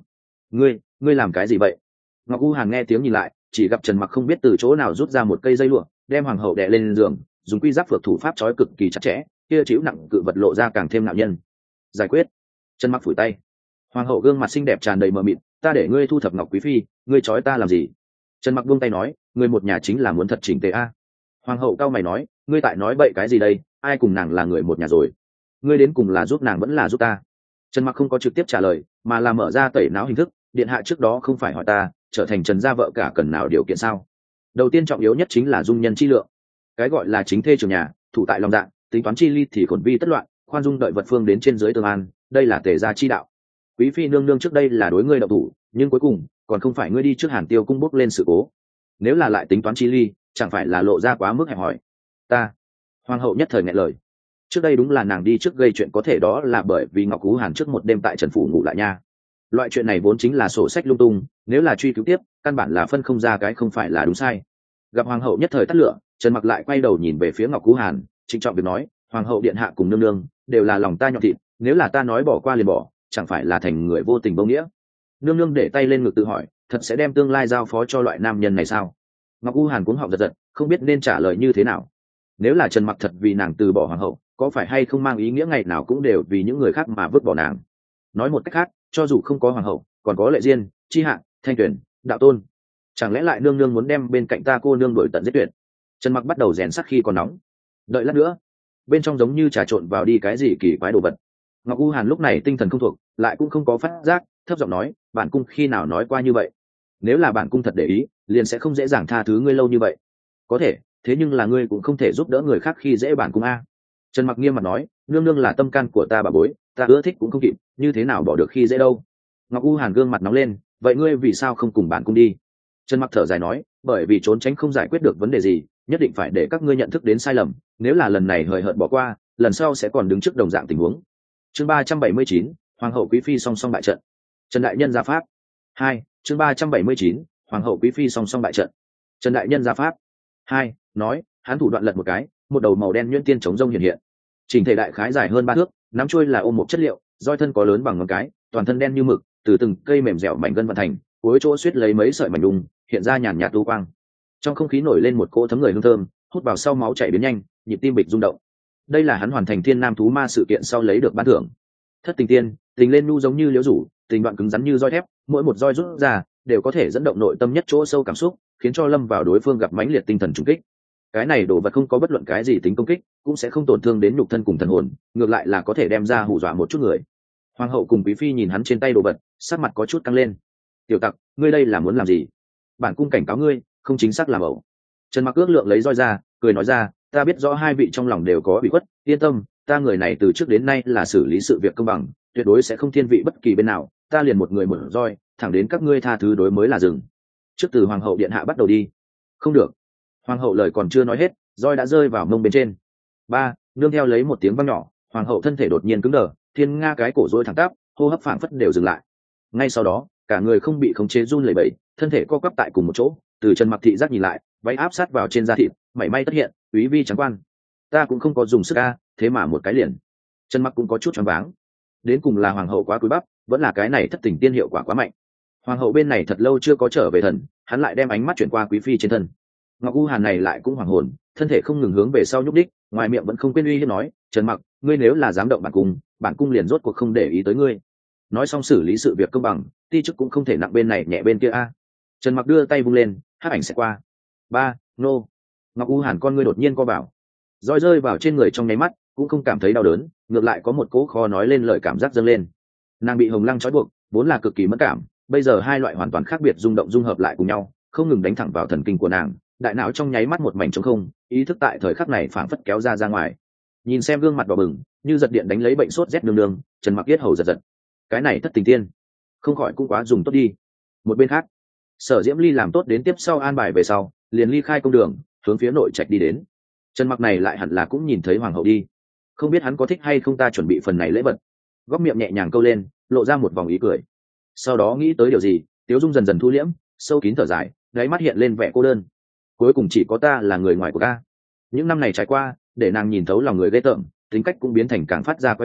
Ngươi làm cái gì vậy? Ngọc U Hàn nghe tiếng nhìn lại, chỉ gặp Trần Mặc không biết từ chỗ nào rút ra một cây dây lụa, đem hoàng hậu đè lên giường, dùng quy giáp phược thủ pháp trói cực kỳ chặt chẽ, kia chịu nặng cự vật lộ ra càng thêm nạo nhân. Giải quyết. Trần Mặc phủi tay. Hoàng hậu gương mặt xinh đẹp tràn đầy mờ mịt, ta để ngươi thu thập Ngọc quý phi, ngươi trói ta làm gì? Trần Mặc buông tay nói, người một nhà chính là muốn thật chỉnh tề a. Hoàng hậu cao mày nói, ngươi tại nói bậy cái gì đây, ai cùng nàng là người một nhà rồi? Ngươi đến cùng là giúp nàng vẫn là giúp ta? Trần Mặc không có trực tiếp trả lời, mà là mở ra tẩy não hình thức, điện hạ trước đó không phải hỏi ta, trở thành Trần gia vợ cả cần nào điều kiện sao? Đầu tiên trọng yếu nhất chính là dung nhân chi lượng. Cái gọi là chính thê trưởng nhà, thủ tại lòng dạ, tính toán chi ly thì khổn vi tất loạn, khoan dung đợi vật phương đến trên dưới tương an, đây là tề gia chi đạo. Quý phi nương nương trước đây là đối ngươi độc thủ, nhưng cuối cùng còn không phải ngươi đi trước Hàn Tiêu cung bốc lên sự cố. Nếu là lại tính toán chi ly, chẳng phải là lộ ra quá mức hẹp hòi. Ta. Hoàng hậu nhất thời nghẹn lời. Trước đây đúng là nàng đi trước gây chuyện, có thể đó là bởi vì Ngọc Cú Hàn trước một đêm tại Trần phủ ngủ lại nha. Loại chuyện này vốn chính là sổ sách lung tung, nếu là truy cứu tiếp, căn bản là phân không ra cái không phải là đúng sai. Gặp hoàng hậu nhất thời tắt lửa, Trần Mặc lại quay đầu nhìn về phía Ngọc Cú Hàn, trịnh trọng việc nói, hoàng hậu điện hạ cùng nương nương đều là lòng ta nhọn thịt, nếu là ta nói bỏ qua liền bỏ, chẳng phải là thành người vô tình vô nghĩa. Nương nương để tay lên ngực tự hỏi, thật sẽ đem tương lai giao phó cho loại nam nhân này sao? Ngọc U Hàn cuống họng giật giật, không biết nên trả lời như thế nào. Nếu là Trần Mặc thật vì nàng từ bỏ hoàng hậu, có phải hay không mang ý nghĩa ngày nào cũng đều vì những người khác mà vứt bỏ nàng? Nói một cách khác, cho dù không có hoàng hậu, còn có Lệ Diên, Chi Hạng, Thanh Tuyển, Đạo Tôn, chẳng lẽ lại nương nương muốn đem bên cạnh ta cô nương đuổi tận giết tuyệt? Trần Mặc bắt đầu rèn sắt khi còn nóng. Đợi lát nữa, bên trong giống như trà trộn vào đi cái gì kỳ quái đồ vật. Ngọc U Hàn lúc này tinh thần không thuộc, lại cũng không có phát giác, thấp giọng nói, bản cung khi nào nói qua như vậy? Nếu là bản cung thật để ý, liền sẽ không dễ dàng tha thứ ngươi lâu như vậy. Có thể, thế nhưng là ngươi cũng không thể giúp đỡ người khác khi dễ bản cung a. Trần Mặc nghiêm mặt nói, nương nương là tâm can của ta bà bối, ta ưa thích cũng không kịp, như thế nào bỏ được khi dễ đâu? Ngọc U Hàn gương mặt nóng lên, vậy ngươi vì sao không cùng bản cung đi? Trần Mặc thở dài nói, bởi vì trốn tránh không giải quyết được vấn đề gì, nhất định phải để các ngươi nhận thức đến sai lầm, nếu là lần này hời hợt bỏ qua, lần sau sẽ còn đứng trước đồng dạng tình huống. Chương 379, hoàng hậu quý phi song song bại trận. Trần đại nhân ra pháp. 2, chương 379, hoàng hậu quý phi song song bại trận. Trần đại nhân ra pháp. 2, nói, hắn thủ đoạn lật một cái, một đầu màu đen nhuyễn tiên chống rông hiện hiện. Trình thể đại khái dài hơn 3 thước, nắm chuôi là ôm một chất liệu, roi thân có lớn bằng ngón cái, toàn thân đen như mực, từ từng cây mềm dẻo mảnh gân vận thành, cuối chỗ suýt lấy mấy sợi mảnh đùng, hiện ra nhàn nhạt u quang. Trong không khí nổi lên một cỗ thấm người hương thơm, hút vào sau máu chảy biến nhanh, nhịp tim bịch rung động. Đây là hắn hoàn thành thiên nam thú ma sự kiện sau lấy được ban thưởng. Thất tình tiên, tình lên nu giống như liễu rủ, tình đoạn cứng rắn như roi thép, mỗi một roi rút ra đều có thể dẫn động nội tâm nhất chỗ sâu cảm xúc, khiến cho lâm vào đối phương gặp mãnh liệt tinh thần trùng kích. Cái này đồ vật không có bất luận cái gì tính công kích, cũng sẽ không tổn thương đến nhục thân cùng thần hồn, ngược lại là có thể đem ra hù dọa một chút người. Hoàng hậu cùng quý phi nhìn hắn trên tay đồ vật, sắc mặt có chút căng lên. Tiểu tặc, ngươi đây là muốn làm gì? Bản cung cảnh cáo ngươi, không chính xác làm ẩu. Trần Mặc ước lượng lấy roi ra, cười nói ra, ta biết rõ hai vị trong lòng đều có bị khuất, yên tâm, ta người này từ trước đến nay là xử lý sự việc công bằng, tuyệt đối sẽ không thiên vị bất kỳ bên nào, ta liền một người mở roi, thẳng đến các ngươi tha thứ đối mới là dừng. Trước từ hoàng hậu điện hạ bắt đầu đi. Không được. Hoàng hậu lời còn chưa nói hết, roi đã rơi vào mông bên trên. Ba, nương theo lấy một tiếng vang nhỏ, hoàng hậu thân thể đột nhiên cứng đờ, thiên nga cái cổ rối thẳng tắp, hô hấp phảng phất đều dừng lại. Ngay sau đó, cả người không bị khống chế run lẩy bẩy, thân thể co quắp tại cùng một chỗ, từ Trần Mặc thị giác nhìn lại, váy áp sát vào trên da thịt, mảy may tất hiện, úy vi trắng quan. Ta cũng không có dùng sức a, thế mà một cái liền. Trần Mặc cũng có chút choáng váng. Đến cùng là hoàng hậu quá cúi bắp, vẫn là cái này thất tình tiên hiệu quả quá mạnh. Hoàng hậu bên này thật lâu chưa có trở về thần, hắn lại đem ánh mắt chuyển qua quý phi trên thân. Ngọc U Hàn này lại cũng hoàng hồn, thân thể không ngừng hướng về sau nhúc đích, ngoài miệng vẫn không quên uy hiếp nói, Trần Mặc, ngươi nếu là dám động bản cung liền rốt cuộc không để ý tới ngươi. Nói xong xử lý sự việc công bằng, ti chức cũng không thể nặng bên này nhẹ bên kia a. Trần Mặc đưa tay vung lên, hắc ảnh sẽ qua. Ba, nô. Ngọc U Hàn con ngươi đột nhiên co bảo, roi rơi vào trên người trong nháy mắt, cũng không cảm thấy đau đớn, ngược lại có một cỗ khó nói lên lời cảm giác dâng lên. Nàng bị hồng lăng trói buộc, vốn là cực kỳ mẫn cảm, bây giờ hai loại hoàn toàn khác biệt rung động dung hợp lại cùng nhau, không ngừng đánh thẳng vào thần kinh của nàng, đại não trong nháy mắt một mảnh trống không, ý thức tại thời khắc này phảng phất kéo ra ngoài. Nhìn xem gương mặt đỏ bừng, như giật điện đánh lấy bệnh sốt rét nương nương, Trần Mặc yết hầu giật giật. Cái này thất tình tiên, không khỏi cũng quá dùng tốt đi. Một bên khác, Sở Diễm Ly làm tốt đến tiếp sau an bài về sau, liền ly khai công đường, hướng phía nội trạch đi đến. Trần Mặc này lại hẳn là cũng nhìn thấy hoàng hậu đi, không biết hắn có thích hay không ta chuẩn bị phần này lễ vật. Góc miệng nhẹ nhàng câu lên, lộ ra một vòng ý cười. Sau đó nghĩ tới điều gì, Tiếu Dung dần dần thu liễm, sâu kín thở dài, đáy mắt hiện lên vẻ cô đơn. Cuối cùng chỉ có ta là người ngoài của ta. Những năm này trải qua, để nàng nhìn thấu lòng người ghê tởm, tính cách cũng biến thành càng phát ra quái gở,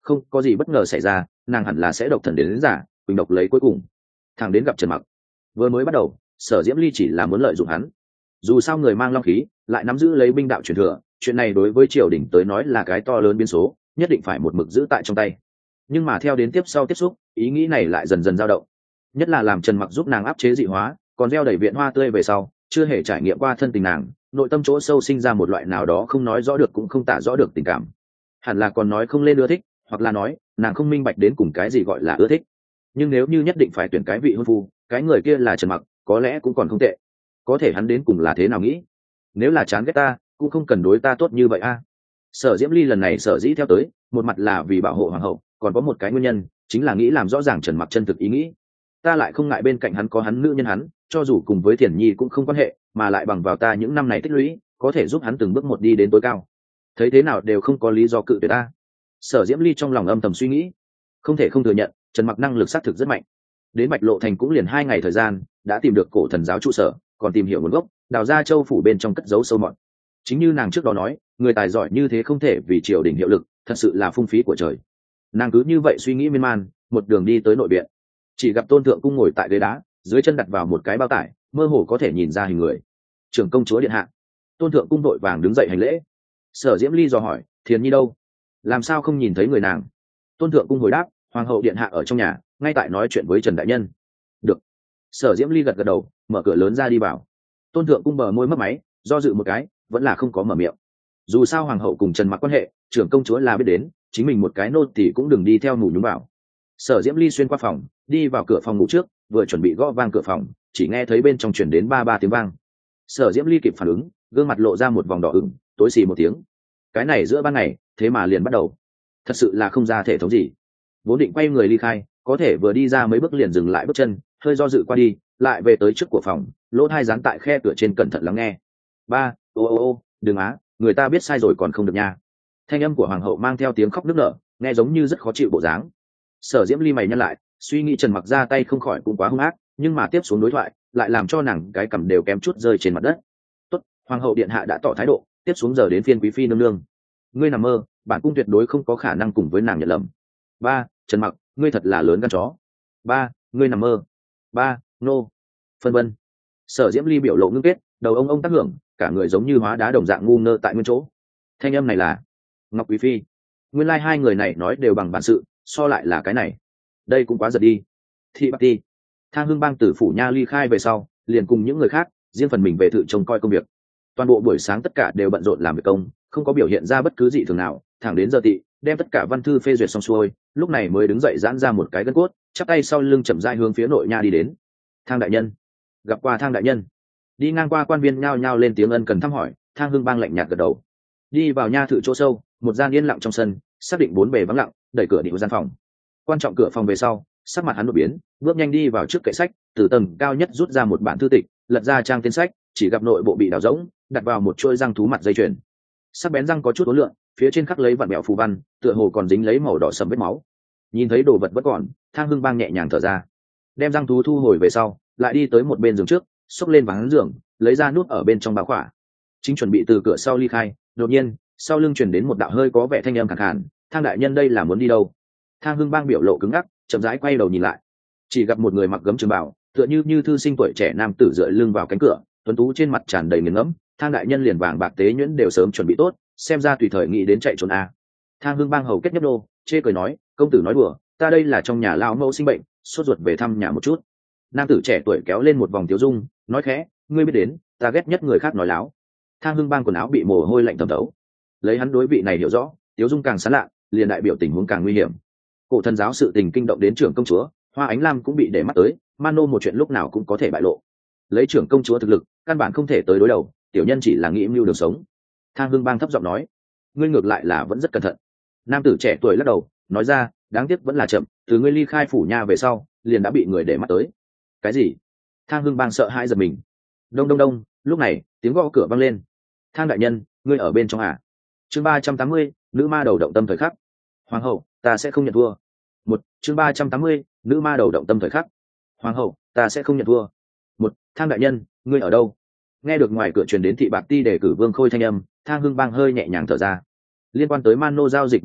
không có gì bất ngờ xảy ra, nàng hẳn là sẽ độc thần đến giả quỳnh độc lấy cuối cùng. Thằng đến gặp Trần Mặc, vừa mới bắt đầu Sở Diễm Ly chỉ là muốn lợi dụng hắn, dù sao người mang long khí lại nắm giữ lấy binh đạo truyền thừa, chuyện này đối với triều đình tới nói là cái to lớn biến số, nhất định phải một mực giữ tại trong tay. Nhưng mà theo đến tiếp sau tiếp xúc, ý nghĩ này lại dần dần dao động, nhất là làm Trần Mặc giúp nàng áp chế dị hóa, còn gieo đầy viện hoa tươi về sau, chưa hề trải nghiệm qua thân tình nàng, nội tâm chỗ sâu sinh ra một loại nào đó không nói rõ được cũng không tả rõ được tình cảm, hẳn là còn nói không lên ưa thích, hoặc là nói nàng không minh bạch đến cùng cái gì gọi là ưa thích. Nhưng nếu như nhất định phải tuyển cái vị hôn phu, cái người kia là Trần Mặc, có lẽ cũng còn không tệ. Có thể hắn đến cùng là thế nào nghĩ? Nếu là chán ghét ta, cũng không cần đối ta tốt như vậy a. Sở Diễm Ly lần này sở dĩ theo tới, một mặt là vì bảo hộ hoàng hậu, còn có một cái nguyên nhân chính là nghĩ làm rõ ràng Trần Mặc chân thực ý nghĩ. Ta lại không ngại bên cạnh hắn có hắn nữ nhân hắn, cho dù cùng với Thiền Nhi cũng không quan hệ, mà lại bằng vào ta những năm này tích lũy, có thể giúp hắn từng bước một đi đến tối cao. Thấy thế nào đều không có lý do cự tuyệt ta. Sở Diễm Ly trong lòng âm thầm suy nghĩ, không thể không thừa nhận, Trần Mặc năng lực xác thực rất mạnh. Đến Bạch Lộ Thành cũng liền 2 ngày thời gian, đã tìm được cổ thần giáo trụ sở, còn tìm hiểu nguồn gốc, đào ra châu phủ bên trong cất giấu sâu mọt. Chính như nàng trước đó nói, người tài giỏi như thế không thể vì triều đình hiệu lực, thật sự là phung phí của trời. Nàng cứ như vậy suy nghĩ miên man, một đường đi tới nội viện, chỉ gặp Tôn Thượng Cung ngồi tại ghế đá, dưới chân đặt vào một cái bao tải, mơ hồ có thể nhìn ra hình người. Trưởng công chúa điện hạ. Tôn Thượng Cung đội vàng đứng dậy hành lễ. Sở Diễm Ly dò hỏi, Thiền Nhi đâu? Làm sao không nhìn thấy người nàng? Tôn Thượng Cung hồi đáp, hoàng hậu điện hạ ở trong nhà, ngay tại nói chuyện với Trần đại nhân. Được. Sở Diễm Ly gật gật đầu, mở cửa lớn ra đi vào. Tôn Thượng Cung bờ môi mấp máy, do dự một cái, vẫn là không có mở miệng. Dù sao hoàng hậu cùng Trần Mặc quan hệ, trưởng công chúa là biết đến, chính mình một cái nô tỳ cũng đừng đi theo mù nhúng vào. Sở Diễm Ly xuyên qua phòng, đi vào cửa phòng ngủ trước, vừa chuẩn bị gõ vang cửa phòng, chỉ nghe thấy bên trong truyền đến ba ba tiếng vang. Sở Diễm Ly kịp phản ứng, gương mặt lộ ra một vòng đỏ ửng, tối xì một tiếng. Cái này giữa ban ngày, thế mà liền bắt đầu. Thật sự là không ra thể thống gì. Vốn định quay người ly khai, có thể vừa đi ra mấy bước liền dừng lại bước chân, hơi do dự qua đi, lại về tới trước của phòng, lỗ tai dán tại khe cửa trên cẩn thận lắng nghe. Ba, ô, đừng á, người ta biết sai rồi còn không được nha. Thanh âm của hoàng hậu mang theo tiếng khóc nức nở, nghe giống như rất khó chịu bộ dáng. Sở Diễm Ly mày nhăn lại, suy nghĩ Trần Mặc ra tay không khỏi cũng quá hung ác, nhưng mà tiếp xuống đối thoại lại làm cho nàng cái cằm đều kém chút rơi trên mặt đất. Tốt, hoàng hậu điện hạ đã tỏ thái độ, tiếp xuống giờ đến phiên quý phi nương nương. Ngươi nằm mơ, bản cung tuyệt đối không có khả năng cùng với nàng nhận lầm. Ba, Trần Mặc, ngươi thật là lớn gan chó. Ba, ngươi nằm mơ. Ba, nô. Phân vân. Sở Diễm Ly biểu lộ ngưng kết, đầu ông tác hưởng, cả người giống như hóa đá đồng dạng ngu ngơ tại nguyên chỗ. Thanh âm này là Ngọc quý phi. Nguyên lai hai người này nói đều bằng bản sự, so lại là cái này, đây cũng quá giật đi. Thị Bạc Ti, Thang Hưng Bang từ phủ nha ly khai về sau, liền cùng những người khác riêng phần mình về thự trông coi công việc. Toàn bộ buổi sáng tất cả đều bận rộn làm việc công, không có biểu hiện ra bất cứ gì thường nào. Thẳng đến giờ tị, đem tất cả văn thư phê duyệt xong xuôi, lúc này mới đứng dậy giãn ra một cái gân cốt, chắp tay sau lưng chậm rãi hướng phía nội nha đi đến. Thang đại nhân. Gặp qua Thang đại nhân. Đi ngang qua quan viên nhao nhao lên tiếng ân cần thăm hỏi. Thang Hưng Bang lạnh nhạt gật đầu. Đi vào nha thự chỗ sâu, một gian yên lặng trong sân, xác định bốn bề vắng lặng, đẩy cửa đi vào gian phòng. Quan trọng cửa phòng về sau, sắc mặt hắn đột biến, bước nhanh đi vào trước kệ sách, từ tầng cao nhất rút ra một bản thư tịch, lật ra trang tên sách, chỉ gặp nội bộ bị đào rỗng, đặt vào một chuôi răng thú mặt dây chuyền. Sắc bén răng có chút uốn lượn, phía trên khắc lấy vặn bẹo phù văn, tựa hồ còn dính lấy màu đỏ sẫm vết máu. Nhìn thấy đồ vật vẫn còn, Thang Hưng Bang nhẹ nhàng thở ra, đem răng thú thu hồi về sau, lại đi tới một bên giường trước, xốc lên ván giường, lấy ra nút ở bên trong bao khỏa. Chính chuẩn bị từ cửa sau ly khai, đột nhiên, sau lưng truyền đến một đạo hơi có vẻ thanh âm khàn khàn, Thang đại nhân đây là muốn đi đâu? Thang Hưng Bang biểu lộ cứng ngắc, chậm rãi quay đầu nhìn lại, chỉ gặp một người mặc gấm trường bào, tựa như thư sinh tuổi trẻ nam tử dựa lưng vào cánh cửa, tuấn tú trên mặt tràn đầy nghiền ngẫm. Thang đại nhân liền vàng bạc tế nhuyễn đều sớm chuẩn bị tốt, xem ra tùy thời nghĩ đến chạy trốn a. Thang Hưng Bang hầu kết nhấp nô, chê cười nói, công tử nói đùa, ta đây là trong nhà lão mẫu sinh bệnh, sốt ruột về thăm nhà một chút. Nam tử trẻ tuổi kéo lên một vòng tiếu dung, nói khẽ, ngươi biết đến, ta ghét nhất người khác nói láo. Thang Hưng Bang quần áo bị mồ hôi lạnh thấm thấu, lấy hắn đối vị này hiểu rõ, tiếu dung càng sán lạ, liền đại biểu tình huống càng nguy hiểm. Cổ thần giáo sự tình kinh động đến trưởng công chúa, Hoa Ánh Lam cũng bị để mắt tới, Mano một chuyện lúc nào cũng có thể bại lộ. Lấy trưởng công chúa thực lực, căn bản không thể tới đối đầu, tiểu nhân chỉ là nghĩ mưu đường sống. Thang Hưng Bang thấp giọng nói, ngươi ngược lại là vẫn rất cẩn thận. Nam tử trẻ tuổi lắc đầu, nói ra, đáng tiếc vẫn là chậm, từ ngươi ly khai phủ nha về sau, liền đã bị người để mắt tới. Cái gì? Thang Hưng Bang sợ hãi giật mình. Đông đông đông, lúc này tiếng gõ cửa vang lên. Thang đại nhân, ngươi ở bên trong à? Chương 380, nữ ma đầu động tâm thời khắc. Hoàng hậu, ta sẽ không nhận thua. Chương 380, nữ ma đầu động tâm thời khắc. Hoàng hậu, ta sẽ không nhận thua. Thang đại nhân, ngươi ở đâu? Nghe được ngoài cửa truyền đến Thị Bạc Ti đề cử Vương Khôi thanh âm, Thang Hưng Bang hơi nhẹ nhàng thở ra. Liên quan tới Mano giao dịch một chuyện,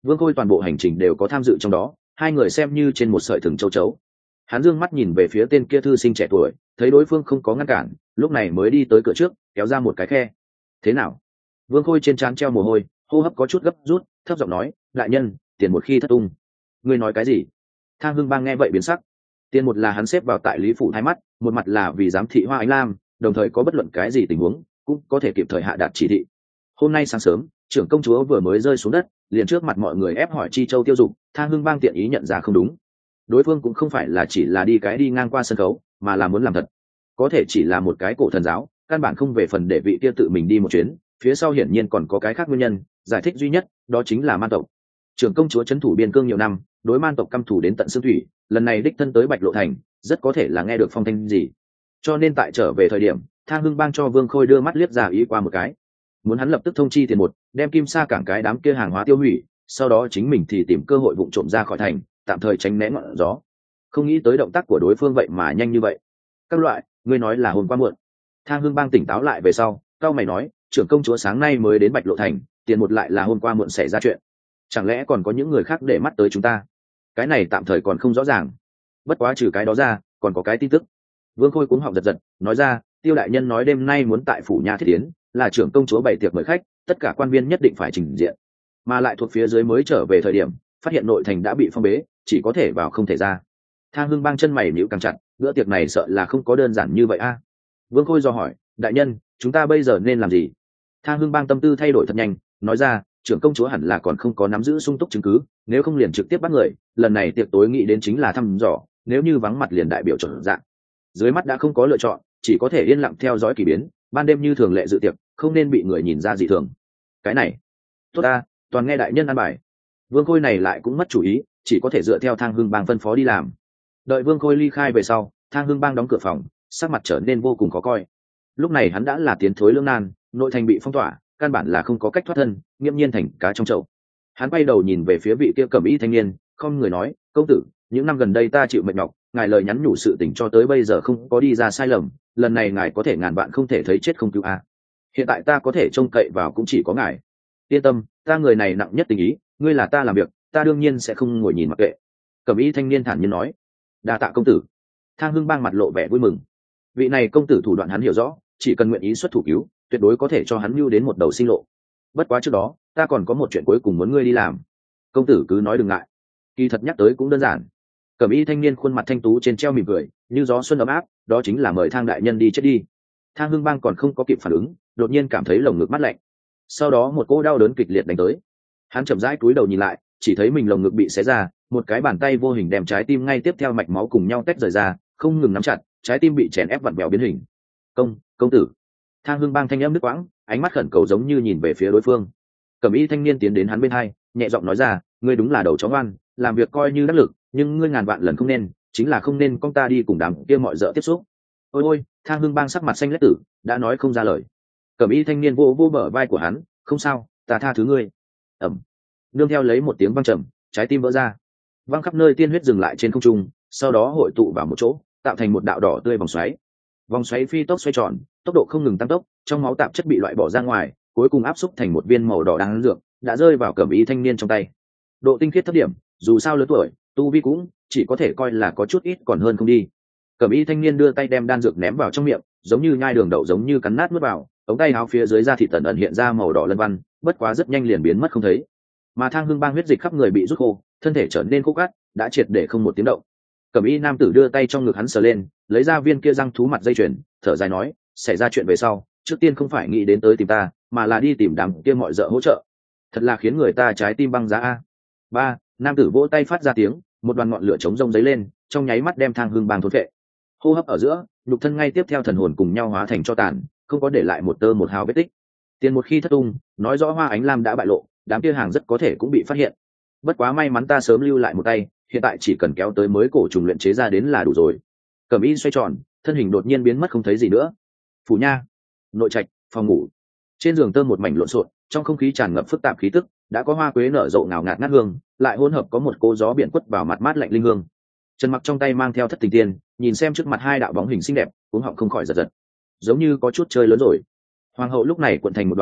Vương Khôi toàn bộ hành trình đều có tham dự trong đó, hai người xem như trên một sợi thừng châu chấu. Hắn dương mắt nhìn về phía tên kia thư sinh trẻ tuổi, thấy đối phương không có ngăn cản, lúc này mới đi tới cửa trước, kéo ra một cái khe. Thế nào? Vương Khôi trên trán treo mồ hôi, hô hấp có chút gấp rút, thấp giọng nói, đại nhân, tiền một khi thất tung. Ngươi nói cái gì? Thang Hưng Bang nghe vậy biến sắc. Tiền một là hắn xếp vào tại Lý phủ hai mắt, một mặt là vì giám thị Hoa Ánh Lam, đồng thời có bất luận cái gì tình huống cũng có thể kịp thời hạ đạt chỉ thị. Hôm nay sáng sớm, trưởng công chúa vừa mới rơi xuống đất, liền trước mặt mọi người ép hỏi chi châu tiêu dục, Thang Hưng Bang tiện ý nhận ra không đúng. Đối phương cũng không phải là chỉ là đi ngang qua sân khấu, mà là muốn làm thật. Có thể chỉ là một cái cổ thần giáo, căn bản không về phần để vị kia tự mình đi một chuyến, phía sau hiển nhiên còn có cái khác nguyên nhân, giải thích duy nhất đó chính là man tộc. Trưởng công chúa trấn thủ biên cương nhiều năm, đối man tộc căm thù đến tận xương thủy, lần này đích thân tới Bạch Lộ thành, rất có thể là nghe được phong thanh gì. Cho nên tại trở về thời điểm, Thang Hưng Bang cho Vương Khôi đưa mắt liếc ra ý qua một cái, muốn hắn lập tức thông chi tiền một, đem Kim Sa cảng cái đám kia hàng hóa tiêu hủy, sau đó chính mình thì tìm cơ hội vụng trộm ra khỏi thành, tạm thời tránh né ngọn gió. Không nghĩ tới động tác của đối phương vậy mà nhanh như vậy. Các loại, ngươi nói là hôm qua muộn. Thang Hưng Bang tỉnh táo lại về sau, cao mày nói, trưởng công chúa sáng nay mới đến Bạch Lộ thành, tiền một lại là hôm qua muộn xảy ra chuyện. Chẳng lẽ còn có những người khác để mắt tới chúng ta? Cái này tạm thời còn không rõ ràng. Bất quá trừ cái đó ra, còn có cái tin tức. Vương Khôi cuống họng giật giật, nói ra, Tiêu đại nhân nói đêm nay muốn tại phủ nhà thiết tiến, là trưởng công chúa bày tiệc mời khách, tất cả quan viên nhất định phải trình diện, mà lại thuộc phía dưới mới trở về thời điểm, phát hiện nội thành đã bị phong bế, chỉ có thể vào không thể ra. Thang Hưng Bang chân mày nhíu càng chặt, bữa tiệc này sợ là không có đơn giản như vậy a. Vương Khôi do hỏi, đại nhân, chúng ta bây giờ nên làm gì? Thang Hưng Bang tâm tư thay đổi thật nhanh, nói ra, trưởng công chúa hẳn là còn không có nắm giữ sung túc chứng cứ, nếu không liền trực tiếp bắt người, lần này tiệc tối nghĩ đến chính là thăm dò, nếu như vắng mặt liền đại biểu chuẩn dạng. Dưới mắt đã không có lựa chọn, chỉ có thể yên lặng theo dõi kỳ biến, ban đêm như thường lệ dự tiệc, không nên bị người nhìn ra dị thường. Cái này, tốt ta, toàn nghe đại nhân an bài. Vương Khôi này lại cũng mất chủ ý, chỉ có thể dựa theo Thang Hưng Bang phân phó đi làm. Đợi Vương Khôi ly khai về sau, Thang Hưng Bang đóng cửa phòng, sắc mặt trở nên vô cùng khó coi. Lúc này hắn đã là tiến thối lưỡng nan, nội thành bị phong tỏa, căn bản là không có cách thoát thân, nghiêm nhiên thành cá trong chậu. Hắn quay đầu nhìn về phía vị kia cẩm y thanh niên, không người nói, công tử, những năm gần đây ta chịu mệt nhọc, ngài lời nhắn nhủ sự tình cho tới bây giờ không có đi ra sai lầm, lần này ngài có thể ngàn vạn không thể thấy chết không cứu a. Hiện tại ta có thể trông cậy vào cũng chỉ có ngài. Yên tâm, ta người này nặng nhất tình ý, ngươi là ta làm việc, ta đương nhiên sẽ không ngồi nhìn mặc kệ. Cẩm y thanh niên thản nhiên nói. Đa tạ công tử. Thang Hưng Bang mặt lộ vẻ vui mừng. Vị này công tử thủ đoạn hắn hiểu rõ, chỉ cần nguyện ý xuất thủ cứu, tuyệt đối có thể cho hắn mưu đến một đầu sinh lộ. Bất quá trước đó, ta còn có một chuyện cuối cùng muốn ngươi đi làm. Công tử cứ nói đừng ngại. Kỳ thật nhắc tới cũng đơn giản. Cẩm y thanh niên khuôn mặt thanh tú trên treo mỉm cười, như gió xuân ấm áp, đó chính là mời Thang đại nhân đi chết đi. Thang Hưng Bang còn không có kịp phản ứng, đột nhiên cảm thấy lồng ngực mát lạnh. Sau đó một cỗ đau đớn kịch liệt đánh tới. Hắn chậm rãi cúi đầu nhìn lại, chỉ thấy mình lồng ngực bị xé ra, một cái bàn tay vô hình đem trái tim ngay tiếp theo mạch máu cùng nhau tách rời ra, không ngừng nắm chặt, trái tim bị chèn ép vặn vẹo biến hình. Công tử. Thang Hưng Bang thanh âm đứt quãng, ánh mắt khẩn cầu giống như nhìn về phía đối phương. Cẩm y thanh niên tiến đến hắn bên hai, nhẹ giọng nói ra, ngươi đúng là đầu chó ngoan, làm việc coi như đắc lực, nhưng ngươi ngàn vạn lần không nên, chính là không nên con ta đi cùng đám kia mọi dợ tiếp xúc. Ôi, Thang Hưng Bang sắc mặt xanh lét tử, đã nói không ra lời. Cẩm y thanh niên vô vô bờ vai của hắn, không sao, ta tha thứ ngươi. Ẩm. Nương theo lấy một tiếng vang trầm, trái tim vỡ ra, văng khắp nơi, tiên huyết dừng lại trên không trung, sau đó hội tụ vào một chỗ, tạo thành một đạo đỏ tươi vòng xoáy. Vòng xoáy phi tốc xoay tròn, tốc độ không ngừng tăng tốc, trong máu tạp chất bị loại bỏ ra ngoài, cuối cùng áp xúc thành một viên màu đỏ đáng dược, đã rơi vào cẩm y thanh niên trong tay. Độ tinh khiết thấp điểm, dù sao lớn tuổi, tu vi cũng chỉ có thể coi là có chút ít còn hơn không đi. Cẩm y thanh niên đưa tay đem đan dược ném vào trong miệng, giống như nhai đường đậu giống như cắn nát nuốt vào, ống tay áo phía dưới da thịt tần ẩn hiện ra màu đỏ lân văn, bất quá rất nhanh liền biến mất không thấy. Mà Thang Hưng Bang huyết dịch khắp người bị rút khô, thân thể trở nên khô cát, đã triệt để không một tiếng động. Cẩm y nam tử đưa tay trong ngực hắn sờ lên, lấy ra viên kia răng thú mặt dây chuyền, thở dài nói, xảy ra chuyện về sau, trước tiên không phải nghĩ đến tới tìm ta, mà là đi tìm đám kia mọi dợ hỗ trợ. Thật là khiến người ta trái tim băng giá a. Ba, nam tử vỗ tay phát ra tiếng, một đoàn ngọn lửa chống rông giấy lên, trong nháy mắt đem Thang Hưng Bang thôn phệ. Hô hấp ở giữa, nhục thân ngay tiếp theo thần hồn cùng nhau hóa thành tro tàn, không có để lại một tơ một hào vết tích. Tiền một khi thất tung, nói rõ Hoa Ánh Lam đã bại lộ, đám kia hàng rất có thể cũng bị phát hiện. Bất quá may mắn ta sớm lưu lại một tay, hiện tại chỉ cần kéo tới mới cổ trùng luyện chế ra đến là đủ rồi. Cẩm y xoay tròn, thân hình đột nhiên biến mất không thấy gì nữa. Phủ nha, nội trạch, phòng ngủ. Trên giường tơ một mảnh lộn xộn, trong không khí tràn ngập phức tạp khí tức, đã có hoa quế nở rộ ngào ngạt ngát hương, lại hỗn hợp có một cô gió biển quất vào mặt mát lạnh linh hương. Trần Mặc trong tay mang theo Thất Tình Tiên, nhìn xem trước mặt hai đạo bóng hình xinh đẹp, cuống họng không khỏi giật giật, giống như có chút chơi lớn rồi. Hoàng hậu lúc này cuộn thành một đoàn,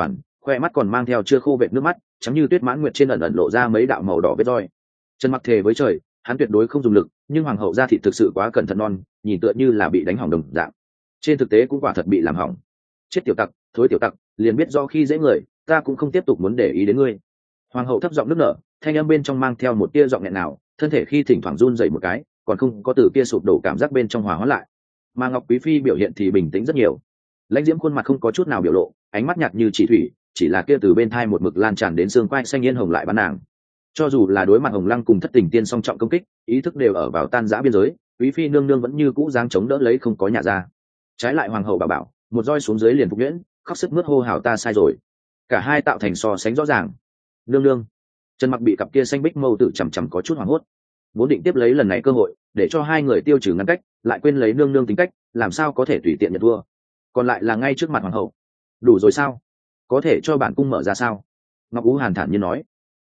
khoe mắt còn mang theo chưa khô vệt nước mắt trắng như tuyết mãn nguyệt, trên ẩn ẩn lộ ra mấy đạo màu đỏ vết roi. Trần Mặc thề với trời, hắn tuyệt đối không dùng lực, nhưng hoàng hậu da thịt thực sự quá cẩn thận non, nhìn tựa như là bị đánh hỏng đồng dạng. Trên thực tế cũng quả thật bị làm hỏng. Chết tiểu tặc, thối tiểu tặc, liền biết do khi dễ người, ta cũng không tiếp tục muốn để ý đến ngươi. Hoàng hậu thấp giọng nức nở, thanh âm bên trong mang theo một tia giọng nghẹn nào, thân thể khi thỉnh thoảng run rẩy một cái, còn không có từ kia sụp đổ cảm giác bên trong hòa hóa lại. Mà Ngọc Quý phi biểu hiện thì bình tĩnh rất nhiều. Lãnh Diễm khuôn mặt không có chút nào biểu lộ, ánh mắt nhạt như chỉ thủy, chỉ là kia từ bên thai một mực lan tràn đến xương quai xanh yên hồng lại bắn nàng. Cho dù là đối mặt Hồng Lăng cùng Thất Tình Tiên song trọng công kích, ý thức đều ở vào tan rã biên giới, Quý phi nương nương vẫn như cũ dáng chống đỡ lấy không có nhà ra. Trái lại hoàng hậu bảo bảo, một roi xuống dưới liền phục nhuyễn, khóc sức mướt hô hào ta sai rồi. Cả hai tạo thành so sánh rõ ràng. Nương nương. Trần Mặc bị cặp kia xanh bích mâu tự chằm chằm có chút hoảng hốt. Vốn định tiếp lấy lần này cơ hội, để cho hai người tiêu trừ ngăn cách, lại quên lấy nương nương tính cách, làm sao có thể tùy tiện nhận thua. Còn lại là ngay trước mặt hoàng hậu. Đủ rồi sao? Có thể cho bản cung mở ra sao? Ngọc Ú Hàn thản nhiên nói.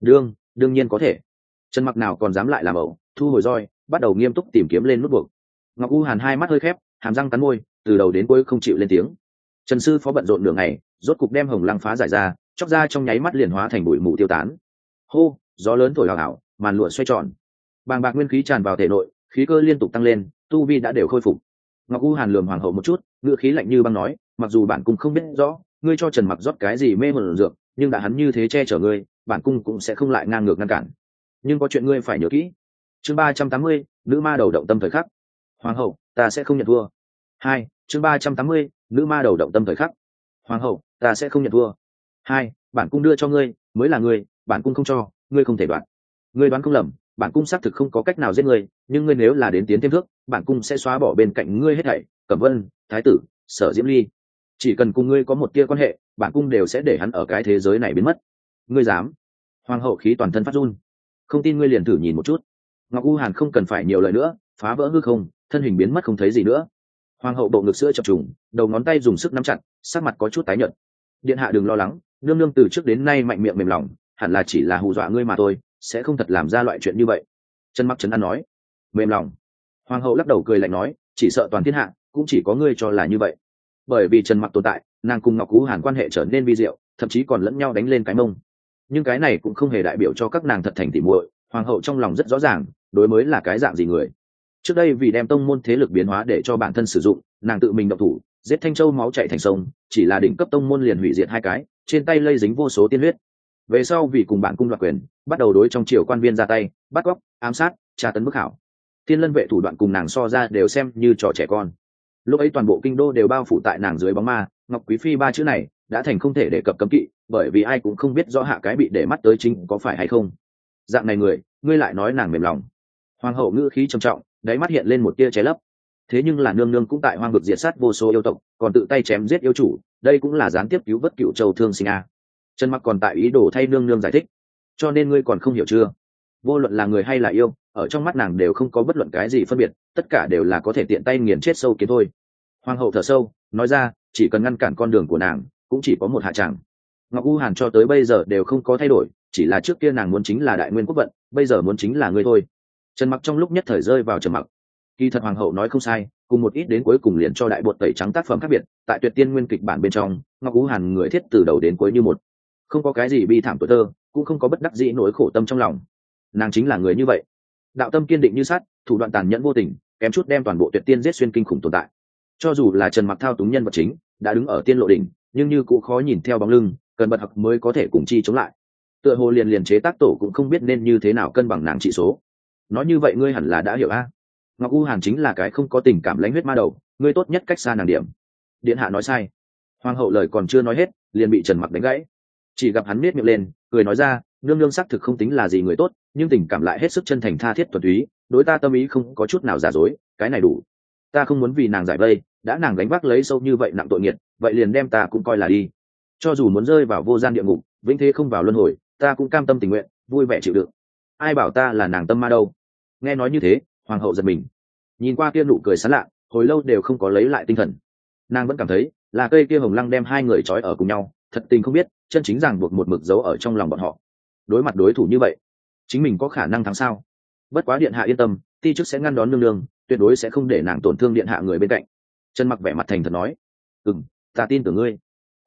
Đương nhiên có thể. Trần Mặc nào còn dám lại làm ẩu, thu hồi roi, bắt đầu nghiêm túc tìm kiếm lên nút buộc. Ngọc U Hàn hai mắt hơi khép, hàm răng cắn môi, từ đầu đến cuối không chịu lên tiếng. Trần sư phó bận rộn nửa ngày, rốt cục đem Hồng Lăng phá giải ra, chóc ra trong nháy mắt liền hóa thành bụi mù tiêu tán. Hô, gió lớn thổi hào hào, màn lụa xoay tròn, bàng bạc nguyên khí tràn vào thể nội, khí cơ liên tục tăng lên, tu vi đã đều khôi phục. Ngọc U Hàn lườm hoàng hậu một chút, ngữ khí lạnh như băng nói, mặc dù bản cung không biết rõ ngươi cho Trần Mặc rót cái gì mê hồn dược, nhưng đã hắn như thế che chở ngươi, bản cung cũng sẽ không lại ngang ngược ngăn cản. Nhưng có chuyện ngươi phải nhớ kỹ. Chương 380, nữ ma đầu động tâm thời khắc. Hoàng hậu, ta sẽ không nhận thua. 2. Chương 380, nữ ma đầu động tâm thời khắc. Hoàng hậu, ta sẽ không nhận thua. 2. Bản cung đưa cho ngươi, mới là ngươi, bản cung không cho, ngươi không thể đoạt. Ngươi đoán không lầm, bản cung xác thực không có cách nào giết ngươi, nhưng ngươi nếu là đến tiến thêm thước, bản cung sẽ xóa bỏ bên cạnh ngươi hết thảy, Cẩm Vân, Thái tử, Sở Diễm Ly. Chỉ cần cùng ngươi có một tia quan hệ, bản cung đều sẽ để hắn ở cái thế giới này biến mất. Ngươi dám? Hoàng hậu khí toàn thân phát run. Không tin ngươi liền thử nhìn một chút. Ngọc U Hàn không cần phải nhiều lời nữa, phá vỡ hư không, thân hình biến mất không thấy gì nữa. Hoàng hậu bộ ngực sữa chập trùng, đầu ngón tay dùng sức nắm chặt, sắc mặt có chút tái nhợt. Điện hạ đừng lo lắng, nương nương từ trước đến nay mạnh miệng mềm lòng, hẳn là chỉ là hù dọa ngươi mà thôi, sẽ không thật làm ra loại chuyện như vậy. Trần Mặc trấn an nói. Mềm lòng? Hoàng hậu lắc đầu cười lạnh nói, chỉ sợ toàn thiên hạ cũng chỉ có ngươi cho là như vậy. Bởi vì Trần Mặc tồn tại, nàng cùng Ngọc U Hàn quan hệ trở nên vi diệu, thậm chí còn lẫn nhau đánh lên cái mông. Nhưng cái này cũng không hề đại biểu cho các nàng thật thành tỉ muội. Hoàng hậu trong lòng rất rõ ràng, đối mới là cái dạng gì người. Trước đây vì đem tông môn thế lực biến hóa để cho bản thân sử dụng, nàng tự mình động thủ, giết Thanh Châu máu chảy thành sông, chỉ là đỉnh cấp tông môn liền hủy diệt hai cái, trên tay lây dính vô số tiên huyết. Về sau vì cùng bản cung đoạt quyền, bắt đầu đối trong triều quan viên ra tay, bắt cóc, ám sát, tra tấn bức hảo. Thiên Lân vệ thủ đoạn cùng nàng so ra đều xem như trò trẻ con. Lúc ấy toàn bộ kinh đô đều bao phủ tại nàng dưới bóng ma, Ngọc Quý phi ba chữ này đã thành không thể đề cập cấm kỵ, bởi vì ai cũng không biết rõ hạ cái bị để mắt tới chính có phải hay không. Dạng này người, ngươi lại nói nàng mềm lòng. Hoàng hậu ngữ khí trầm trọng, đáy mắt hiện lên một tia cháy lấp. Thế nhưng là nương nương cũng tại hoang vực diệt sát vô số yêu tộc, còn tự tay chém giết yêu chủ, đây cũng là gián tiếp cứu vớt Cựu Châu thương sinh a. Trần Mặc còn tại ý đồ thay nương nương giải thích, cho nên ngươi còn không hiểu chưa? Vô luận là người hay là yêu, ở trong mắt nàng đều không có bất luận cái gì phân biệt, tất cả đều là có thể tiện tay nghiền chết sâu kiến thôi. Hoàng hậu thở sâu, nói ra, chỉ cần ngăn cản con đường của nàng, cũng chỉ có một hạ tràng. Ngọc U Hàn cho tới bây giờ đều không có thay đổi, chỉ là trước kia nàng muốn chính là đại nguyên quốc vận, bây giờ muốn chính là ngươi thôi. Trần Mặc trong lúc nhất thời rơi vào trầm mặc. Kỳ thật hoàng hậu nói không sai, cùng một ít đến cuối cùng liền cho đại bột tẩy trắng tác phẩm khác biệt, tại Tuyệt Tiên Nguyên kịch bản bên trong, Ngọc U Hàn người thiết từ đầu đến cuối như một, không có cái gì bi thảm tuổi thơ, cũng không có bất đắc dĩ nỗi khổ tâm trong lòng. Nàng chính là người như vậy, đạo tâm kiên định như sắt, thủ đoạn tàn nhẫn vô tình, kém chút đem toàn bộ Tuyệt Tiên giết xuyên kinh khủng tồn tại. Cho dù là Trần Mặc thao túng nhân vật chính, đã đứng ở tiên lộ đỉnh, nhưng như cũng khó nhìn theo bóng lưng, cần bật học mới có thể cùng chi chống lại. Tựa hồ liền chế tác tổ cũng không biết nên như thế nào cân bằng nàng trị số. Nói như vậy ngươi hẳn là đã hiểu a. Ngọc U Hàn chính là cái không có tình cảm lãnh huyết ma đầu, ngươi tốt nhất cách xa nàng điểm. Điện hạ nói sai. Hoàng hậu lời còn chưa nói hết, liền bị Trần Mặc đánh gãy. Chỉ gặp hắn nhếch miệng lên, cười nói ra, nương nương xác thực không tính là gì người tốt, nhưng tình cảm lại hết sức chân thành tha thiết thuần túy, đối ta tâm ý không có chút nào giả dối, cái này đủ. Ta không muốn vì nàng giải vây, đã nàng gánh vác lấy sâu như vậy nặng tội nghiệt, vậy liền đem ta cũng coi là đi. Cho dù muốn rơi vào vô gian địa ngục, vĩnh thế không vào luân hồi, ta cũng cam tâm tình nguyện, vui vẻ chịu đựng. Ai bảo ta là nàng tâm ma đâu? Nghe nói như thế, hoàng hậu giật mình, nhìn qua kia nụ cười sán lạ, hồi lâu đều không có lấy lại tinh thần. Nàng vẫn cảm thấy là cây kia hồng lăng đem hai người trói ở cùng nhau, thật tình không biết chân chính ràng buộc một mực giấu ở trong lòng bọn họ. Đối mặt đối thủ như vậy, chính mình có khả năng thắng sao? Bất quá điện hạ yên tâm, ti chức sẽ ngăn đón nương nương, tuyệt đối sẽ không để nàng tổn thương điện hạ người bên cạnh. Trần Mặc vẻ mặt thành thật nói, ta tin tưởng ngươi.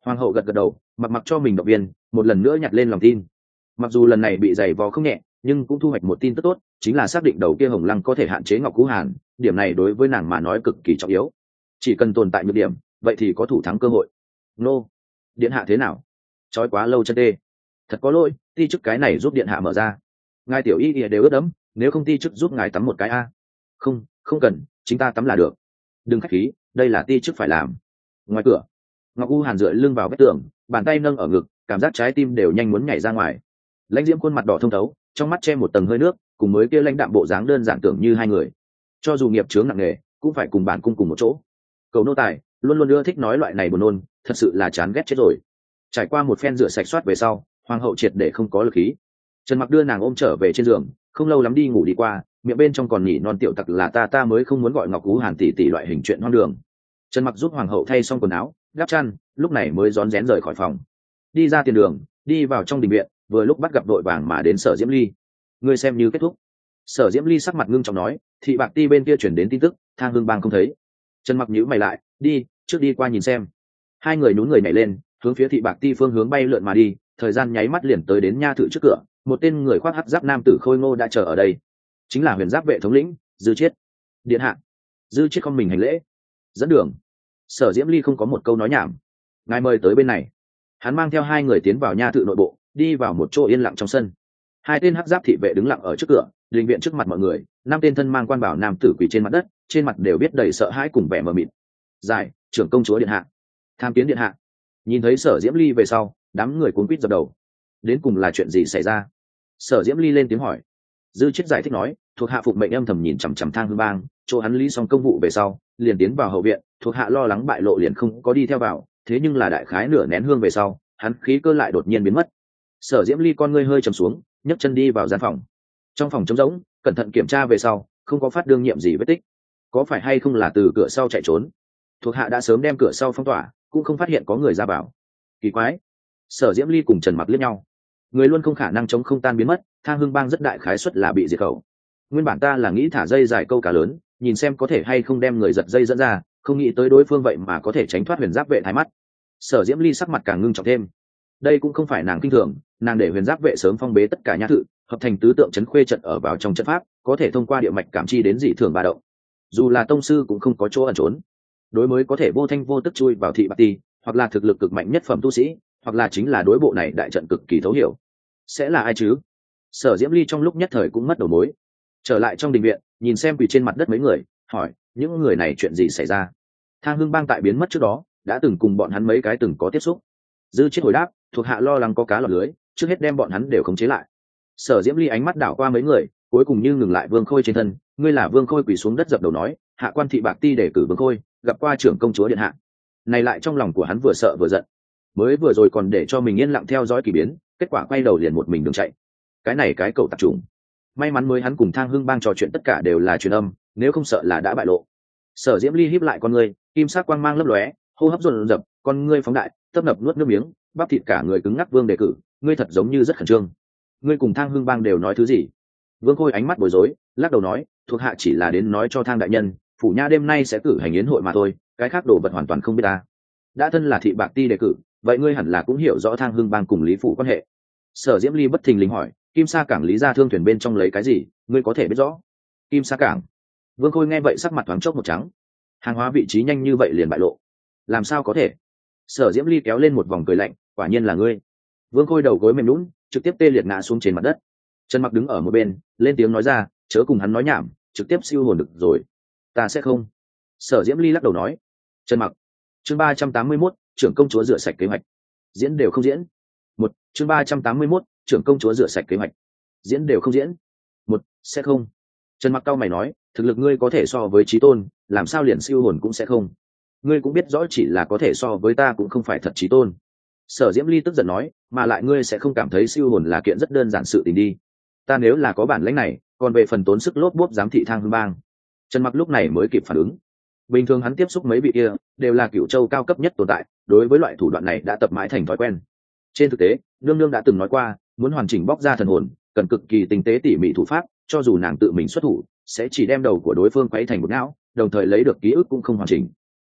Hoàng hậu gật gật đầu, mặc cho mình động viên, một lần nữa nhặt lên lòng tin. Mặc dù lần này bị giày vò không nhẹ, nhưng cũng thu hoạch một tin tức tốt, chính là xác định đầu kia Hồng Lăng có thể hạn chế Ngọc Cú Hàn, điểm này đối với nàng mà nói cực kỳ trọng yếu. Chỉ cần tồn tại nhược điểm, vậy thì có thủ thắng cơ hội. Nô, điện hạ thế nào? Chói quá lâu chân tê. Thật có lỗi, ti chức cái này giúp điện hạ mở ra. Ngài tiểu y đều ướt đẫm, nếu không ti chức giúp ngài tắm một cái a. Không, không cần, chính ta tắm là được. Đừng khách khí, đây là ti chức phải làm. Ngoài cửa, Ngọc U Hàn dựa lưng vào vách tường, bàn tay nâng ở ngực, cảm giác trái tim đều nhanh muốn nhảy ra ngoài. Lãnh Diễm khuôn mặt đỏ thông thấu, trong mắt che một tầng hơi nước, cùng mới kia lãnh đạm bộ dáng đơn giản tưởng như hai người. Cho dù nghiệp chướng nặng nề, cũng phải cùng bản cung cùng một chỗ. Cầu nô tài luôn luôn ưa thích nói loại này buồn nôn, thật sự là chán ghét chết rồi. Trải qua một phen rửa sạch soát về sau, hoàng hậu triệt để không có lực khí. Trần Mặc đưa nàng ôm trở về trên giường, không lâu lắm đi ngủ đi qua, miệng bên trong còn nhỉ non tiểu tặc là ta mới không muốn gọi Ngọc Ú Hàn tỷ tỷ loại hình chuyện hoang đường. Trần Mặc giúp hoàng hậu thay xong quần áo, đắp chăn, lúc này mới rón rén rời khỏi phòng, đi ra tiền đường, đi vào trong đình viện, vừa lúc bắt gặp đội vàng mà đến Sở Diễm Ly. Ngươi xem như kết thúc. Sở Diễm Ly sắc mặt ngưng trọng nói, thị bạc ti bên kia chuyển đến tin tức, Thang Hương Bang không thấy. Trần Mặc nhíu mày lại, đi, trước đi qua nhìn xem. Hai người nhún người nhảy lên, hướng phía thị bạc ti phương hướng bay lượn mà đi, thời gian nháy mắt liền tới đến nha thự trước cửa, một tên người khoác hắc giáp nam tử khôi ngô đã chờ ở đây, chính là Huyền Giáp vệ thống lĩnh Dư Chiết. Điện hạ. Dư Chiết không mình hành lễ, dẫn đường. Sở Diễm Ly không có một câu nói nhảm, ngài mời tới bên này. Hắn mang theo hai người tiến vào nha thự nội bộ, đi vào một chỗ yên lặng trong sân. Hai tên hắc giáp thị vệ đứng lặng ở trước cửa, đình viện trước mặt mọi người, năm tên thân mang quan bảo nam tử quỳ trên mặt đất, trên mặt đều biết đầy sợ hãi cùng vẻ mờ mịt. Giải, trưởng công chúa điện hạ, tham kiến điện hạ. Nhìn thấy Sở Diễm Ly về sau, đám người cuống quýt dập đầu. Đến cùng là chuyện gì xảy ra? Sở Diễm Ly lên tiếng hỏi. Dư Chiết giải thích nói, thuộc hạ phục mệnh âm thầm nhìn chằm chằm Thang Hương Bang, chỗ hắn lý xong công vụ về sau, liền tiến vào hậu viện, thuộc hạ lo lắng bại lộ liền không có đi theo vào, thế nhưng là đại khái nửa nén hương về sau, hắn khí cơ lại đột nhiên biến mất. Sở Diễm Ly con ngươi hơi trầm xuống, nhấc chân đi vào gian phòng. Trong phòng trống rỗng, cẩn thận kiểm tra về sau, không có phát đương nhiệm gì vết tích. Có phải hay không là từ cửa sau chạy trốn? Thuộc hạ đã sớm đem cửa sau phong tỏa, cũng không phát hiện có người ra vào. Kỳ quái. Sở Diễm Ly cùng Trần Mặc liếc nhau. Người luôn không khả năng chống không tan biến mất, Thang Hương Bang rất đại khái suất là bị diệt khẩu. Nguyên bản ta là nghĩ thả dây dài câu cá lớn, nhìn xem có thể hay không đem người giật dây dẫn ra, không nghĩ tới đối phương vậy mà có thể tránh thoát Huyền Giáp vệ thái mắt. Sở Diễm Ly sắc mặt càng ngưng trọng thêm. Đây cũng không phải nàng kinh thường, nàng để Huyền Giáp vệ sớm phong bế tất cả nha thự, hợp thành tứ tượng trấn khuê trận ở vào trong trận pháp, có thể thông qua địa mạch cảm chi đến dị thường ba động. Dù là tông sư cũng không có chỗ ẩn trốn. Đối mới có thể vô thanh vô tức chui vào thị bạc ti, hoặc là thực lực cực mạnh nhất phẩm tu sĩ, hoặc là chính là đối bộ này đại trận cực kỳ thấu hiểu. Sẽ là ai chứ? Sở Diễm Ly trong lúc nhất thời cũng mất đầu mối. Trở lại trong đình viện, nhìn xem quỳ trên mặt đất mấy người, hỏi, những người này chuyện gì xảy ra? Thang Hương Bang tại biến mất trước đó, đã từng cùng bọn hắn mấy cái từng có tiếp xúc. Dư Chiết hồi đáp, thuộc hạ lo lắng có cá lọt lưới, trước hết đem bọn hắn đều khống chế lại. Sở Diễm Ly ánh mắt đảo qua mấy người, cuối cùng như ngừng lại Vương Khôi trên thân. Ngươi là Vương Khôi? Quỳ xuống đất dập đầu nói, hạ quan thị bạc ti để cử Vương Khôi, gặp qua trưởng công chúa điện hạ. Này lại trong lòng của hắn vừa sợ vừa giận. Mới vừa rồi còn để cho mình yên lặng theo dõi kỳ biến, kết quả quay đầu liền một mình đường chạy. Cái này cái cậu tạp trùng. May mắn mới hắn cùng Thang Hương Bang trò chuyện tất cả đều là truyền âm, nếu không sợ là đã bại lộ. Sở Diễm Ly híp lại con ngươi, kim sắc quang mang lấp lóe, hô hấp dồn dập, con ngươi phóng đại, tấp nập nuốt nước miếng, bắp thịt cả người cứng ngắc. Vương đề cử, ngươi thật giống như rất khẩn trương. Ngươi cùng Thang Hương Bang đều nói thứ gì? Vương Khôi ánh mắt bối rối, lắc đầu nói, thuộc hạ chỉ là đến nói cho Thang đại nhân, phủ nha đêm nay sẽ cử hành yến hội mà thôi, cái khác đồ vật hoàn toàn không biết ta. Đã thân là thị bạc ti đề cử, vậy ngươi hẳn là cũng hiểu rõ Thang Hương Bang cùng Lý phủ quan hệ. Sở Diễm Ly bất thình lình hỏi, Kim Sa cảng Lý gia thương thuyền bên trong lấy cái gì, ngươi có thể biết rõ? Kim Sa cảng. Vương Khôi nghe vậy sắc mặt thoáng chốc một trắng. Hàng hóa vị trí nhanh như vậy liền bại lộ, làm sao có thể? Sở Diễm Ly kéo lên một vòng cười lạnh, quả nhiên là ngươi. Vương Khôi đầu gối mềm lún, trực tiếp tê liệt ngã xuống trên mặt đất. Trần Mặc đứng ở một bên, lên tiếng nói ra, chớ cùng hắn nói nhảm, trực tiếp siêu hồn được rồi. Ta sẽ không. Sở Diễm Ly lắc đầu nói. Trần Mặc. Chương 381, trưởng công chúa rửa sạch kế hoạch. Diễn đều không diễn. Một, chương 381, trưởng công chúa rửa sạch kế hoạch. Diễn đều không diễn. Một, sẽ không. Trần Mặc cau mày nói, thực lực ngươi có thể so với chí tôn, làm sao liền siêu hồn cũng sẽ không? Ngươi cũng biết rõ chỉ là có thể so với ta cũng không phải thật chí tôn. Sở Diễm Ly tức giận nói, mà lại ngươi sẽ không cảm thấy siêu hồn là kiện rất đơn giản sự tình đi. Ta nếu là có bản lĩnh này, còn về phần tốn sức lốp bốp giám thị Thang Hương Bang. Trần Mặc lúc này mới kịp phản ứng. Bình thường hắn tiếp xúc mấy vị kia đều là cửu châu cao cấp nhất tồn tại, đối với loại thủ đoạn này đã tập mãi thành thói quen. Trên thực tế, nương nương đã từng nói qua, muốn hoàn chỉnh bóc ra thần hồn, cần cực kỳ tinh tế tỉ mỉ thủ pháp, cho dù nàng tự mình xuất thủ, sẽ chỉ đem đầu của đối phương quấy thành một não, đồng thời lấy được ký ức cũng không hoàn chỉnh.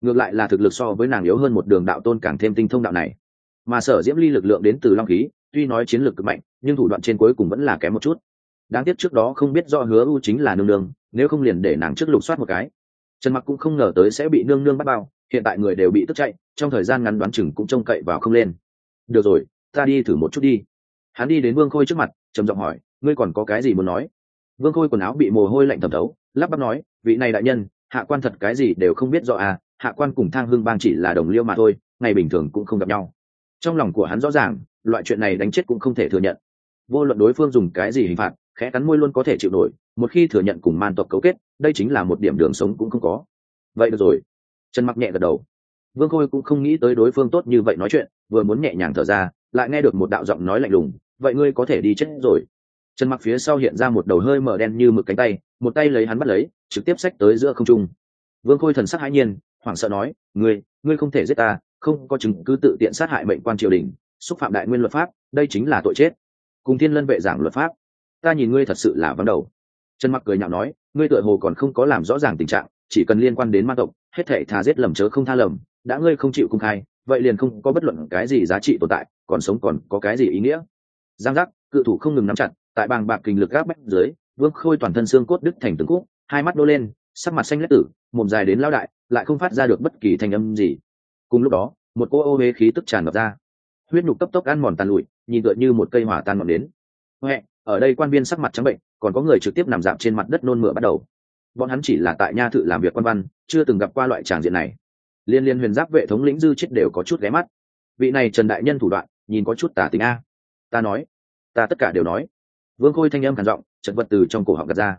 ngược lại là thực lực so với nàng yếu hơn một đường đạo tôn càng thêm tinh thông đạo này. Mà Sở Diễm Ly lực lượng đến từ long khí, tuy nói chiến lược cực mạnh nhưng thủ đoạn trên cuối cùng vẫn là kém một chút. Đáng tiếc trước đó không biết do Hứa U chính là nương nương, nếu không liền để nàng trước lục soát một cái. Trần Mặc cũng không ngờ tới sẽ bị nương nương bắt bao, hiện tại người đều bị tức chạy, trong thời gian ngắn đoán chừng cũng trông cậy vào không lên. Được rồi, ta đi thử một chút đi. Hắn đi đến Vương Khôi trước mặt, trầm giọng hỏi, ngươi còn có cái gì muốn nói? Vương Khôi quần áo bị mồ hôi lạnh thấm thấu, lắp bắp nói, vị này đại nhân, hạ quan thật cái gì đều không biết rõ à, hạ quan cùng Thang Hưng Bang chỉ là đồng liêu mà thôi, ngày bình thường cũng không gặp nhau. Trong lòng của hắn rõ ràng, loại chuyện này đánh chết cũng không thể thừa nhận. Vô luận đối phương dùng cái gì hình phạt, khẽ cắn môi luôn có thể chịu nổi, một khi thừa nhận cùng man tộc cấu kết, đây chính là một điểm đường sống cũng không có. Vậy được rồi. Trần Mặc nhẹ gật đầu. Vương Khôi cũng không nghĩ tới đối phương tốt như vậy nói chuyện, vừa muốn nhẹ nhàng thở ra, lại nghe được một đạo giọng nói lạnh lùng, vậy ngươi có thể đi chết rồi. Trần Mặc phía sau hiện ra một đầu hơi mở đen như mực cánh tay, một tay lấy hắn bắt lấy, trực tiếp xách tới giữa không trung. Vương Khôi thần sắc hãi nhiên, hoảng sợ nói, ngươi không thể giết ta, không có chứng cứ tự tiện sát hại mệnh quan triều đình, xúc phạm đại nguyên luật pháp, đây chính là tội chết. Cùng Thiên Lân vệ giảng luật pháp, ta nhìn ngươi thật sự là vắng đầu. Trần Mặc cười nhạo nói, ngươi tựa hồ còn không có làm rõ ràng tình trạng, chỉ cần liên quan đến ma tộc, hết thảy thà giết lầm chớ không tha lầm, đã ngươi không chịu công khai, vậy liền không có bất luận cái gì giá trị tồn tại, còn sống còn có cái gì ý nghĩa? Giang giác, cự thủ không ngừng nắm chặt, tại bàng bạc kình lực gáp bách dưới, Vương Khôi toàn thân xương cốt đứt thành từng khúc, hai mắt đô lên, sắc mặt xanh lét tử, mồm dài đến lao đại, lại không phát ra được bất kỳ thanh âm gì. Cùng lúc đó, một cô ô uế khí tức tràn ngập ra, huyết nhục cấp tốc ăn mòn tàn lụi, nhìn tựa như một cây hỏa tan ngọn đến. Huệ, ở đây quan viên sắc mặt trắng bệnh, còn có người trực tiếp nằm dạp trên mặt đất nôn mửa bắt đầu. Bọn hắn chỉ là tại nha thự làm việc quan văn, chưa từng gặp qua loại tràng diện này. Liên huyền giáp vệ thống lĩnh dư chết đều có chút ghé mắt. Vị này Trần đại nhân thủ đoạn, nhìn có chút tà tính a. Ta nói, ta tất cả đều nói. Vương Khôi thanh âm khàn giọng, chật vật từ trong cổ họng gạt ra.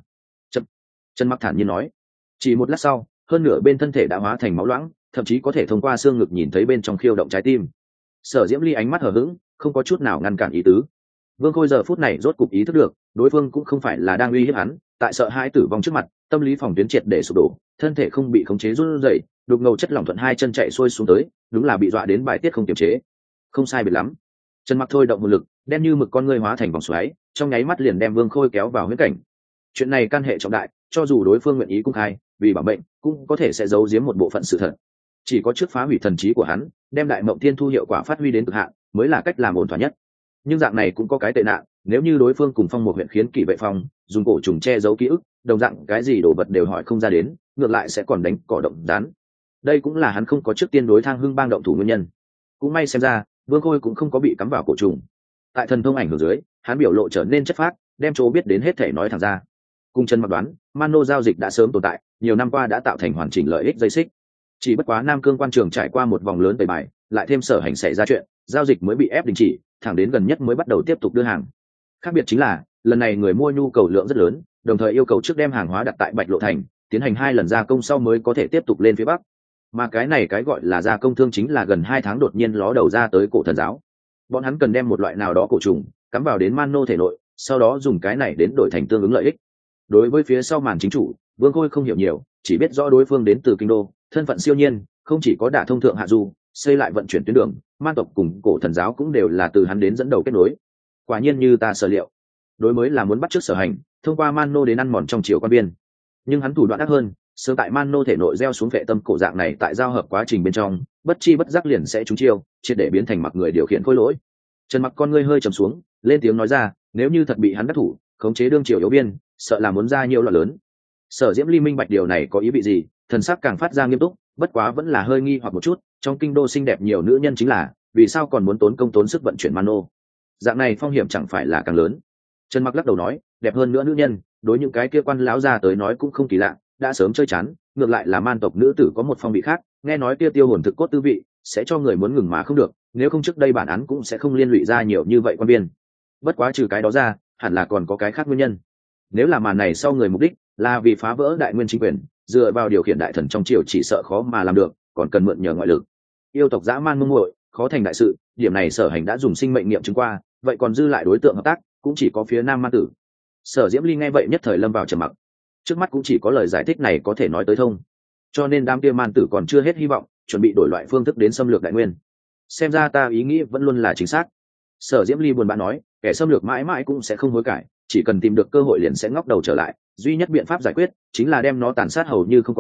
Trần Mặc thản nhiên nói. Chỉ một lát sau, hơn nửa bên thân thể đã hóa thành máu loãng, thậm chí có thể thông qua xương ngực nhìn thấy bên trong khiêu động trái tim. Sở Diễm Ly ánh mắt hờ hững, không có chút nào ngăn cản ý tứ. Vương Khôi giờ phút này rốt cục ý thức được, đối phương cũng không phải là đang uy hiếp hắn, tại sợ hãi tử vong trước mặt, tâm lý phòng tuyến triệt để sụp đổ, thân thể không bị khống chế run rẩy, đục ngầu chất lỏng thuận hai chân chạy xuôi xuống tới, đúng là bị dọa đến bài tiết không kiềm chế. Không sai biệt lắm. Trần Mặc thôi động một lực, đem như mực con ngươi hóa thành vòng xoáy, trong nháy mắt liền đem Vương Khôi kéo vào huyễn cảnh. Chuyện này can hệ trọng đại, cho dù đối phương nguyện ý công khai, vì bảo mệnh, cũng có thể sẽ giấu giếm một bộ phận sự thật. Chỉ có trước phá hủy thần trí của hắn, đem đại mộng thiên thu hiệu quả phát huy đến cực hạn, mới là cách làm ổn thỏa nhất. Nhưng dạng này cũng có cái tệ nạn, nếu như đối phương cùng Phong một huyện khiến kỷ vệ phong dùng cổ trùng che giấu ký ức, đồng dạng cái gì đồ vật đều hỏi không ra đến, ngược lại sẽ còn đánh cỏ động rán. Đây cũng là hắn không có trước tiên đối Thang Hưng Bang động thủ nguyên nhân. Cũng may xem ra, Vương Khôi cũng không có bị cắm vào cổ trùng. Tại thần thông ảnh hưởng dưới, hắn biểu lộ trở nên chất phác, đem chỗ biết đến hết thể nói thẳng ra. Cùng Trần Mặc đoán, Mano giao dịch đã sớm tồn tại, nhiều năm qua đã tạo thành hoàn chỉnh lợi ích dây xích. Chỉ bất quá Nam Cương quan trường trải qua một vòng lớn tẩy bài, lại thêm sở hành xảy ra chuyện, giao dịch mới bị ép đình chỉ, thẳng đến gần nhất mới bắt đầu tiếp tục đưa hàng. Khác biệt chính là, lần này người mua nhu cầu lượng rất lớn, đồng thời yêu cầu trước đem hàng hóa đặt tại Bạch Lộ thành, tiến hành 2 lần gia công sau mới có thể tiếp tục lên phía bắc. Mà cái này cái gọi là gia công thương chính là gần 2 tháng đột nhiên ló đầu ra tới cổ thần giáo. Bọn hắn cần đem một loại nào đó cổ trùng cắm vào đến Mano thể nội, sau đó dùng cái này đến đổi thành tương ứng lợi ích. Đối với phía sau màn chính chủ, Vương Khôi không hiểu nhiều, chỉ biết rõ đối phương đến từ kinh đô, thân phận siêu nhiên, không chỉ có đả thông thượng hạ du, xây lại vận chuyển tuyến đường, man tộc cùng cổ thần giáo cũng đều là từ hắn đến dẫn đầu kết nối. Quả nhiên như ta sở liệu, đối mới là muốn bắt chước sở hành, thông qua Mano đến ăn mòn trong triều quan biên. Nhưng hắn thủ đoạn ác hơn, sớm tại Mano thể nội gieo xuống vệ tâm cổ dạng này tại giao hợp quá trình bên trong, bất chi bất giác liền sẽ trúng chiêu, triệt để biến thành mặc người điều khiển khối lỗi. Trần Mặc con ngươi hơi trầm xuống, lên tiếng nói ra, nếu như thật bị hắn đắc thủ, khống chế đương triều yếu biên, sợ là muốn ra nhiều loạn lớn. Sở Diễm Ly minh bạch điều này có ý vị gì, thần sắc càng phát ra nghiêm túc, bất quá vẫn là hơi nghi hoặc một chút, trong kinh đô xinh đẹp nhiều nữ nhân chính là, vì sao còn muốn tốn công tốn sức vận chuyển Mano? Dạng này phong hiểm chẳng phải là càng lớn. Trần Mặc lắc đầu nói, đẹp hơn nữa nữ nhân, đối những cái kia quan lão già tới nói cũng không kỳ lạ, đã sớm chơi chán, ngược lại là man tộc nữ tử có một phong vị khác, nghe nói kia tiêu hồn thực cốt tư vị, sẽ cho người muốn ngừng mà không được, nếu không trước đây bản án cũng sẽ không liên lụy ra nhiều như vậy quan biên. Bất quá trừ cái đó ra, hẳn là còn có cái khác nguyên nhân. Nếu là màn này sau người mục đích là vì phá vỡ đại nguyên chính quyền, dựa vào điều khiển đại thần trong triều chỉ sợ khó mà làm được, còn cần mượn nhờ ngoại lực. Yêu tộc dã man mông muội, khó thành đại sự, điểm này sở hành đã dùng sinh mệnh nghiệm chứng qua, vậy còn dư lại đối tượng hợp tác cũng chỉ có phía Nam Man Tử. Sở Diễm Ly nghe vậy nhất thời lâm vào trầm mặc, trước mắt cũng chỉ có lời giải thích này có thể nói tới thông, cho nên đám kia Man Tử còn chưa hết hy vọng, chuẩn bị đổi loại phương thức đến xâm lược đại nguyên. Xem ra ta ý nghĩ vẫn luôn là chính xác. Sở Diễm Ly buồn bã nói, kẻ xâm lược mãi mãi cũng sẽ không hối cải, chỉ cần tìm được cơ hội liền sẽ ngóc đầu trở lại, duy nhất biện pháp giải quyết chính là đem nó tàn sát hầu như không còn,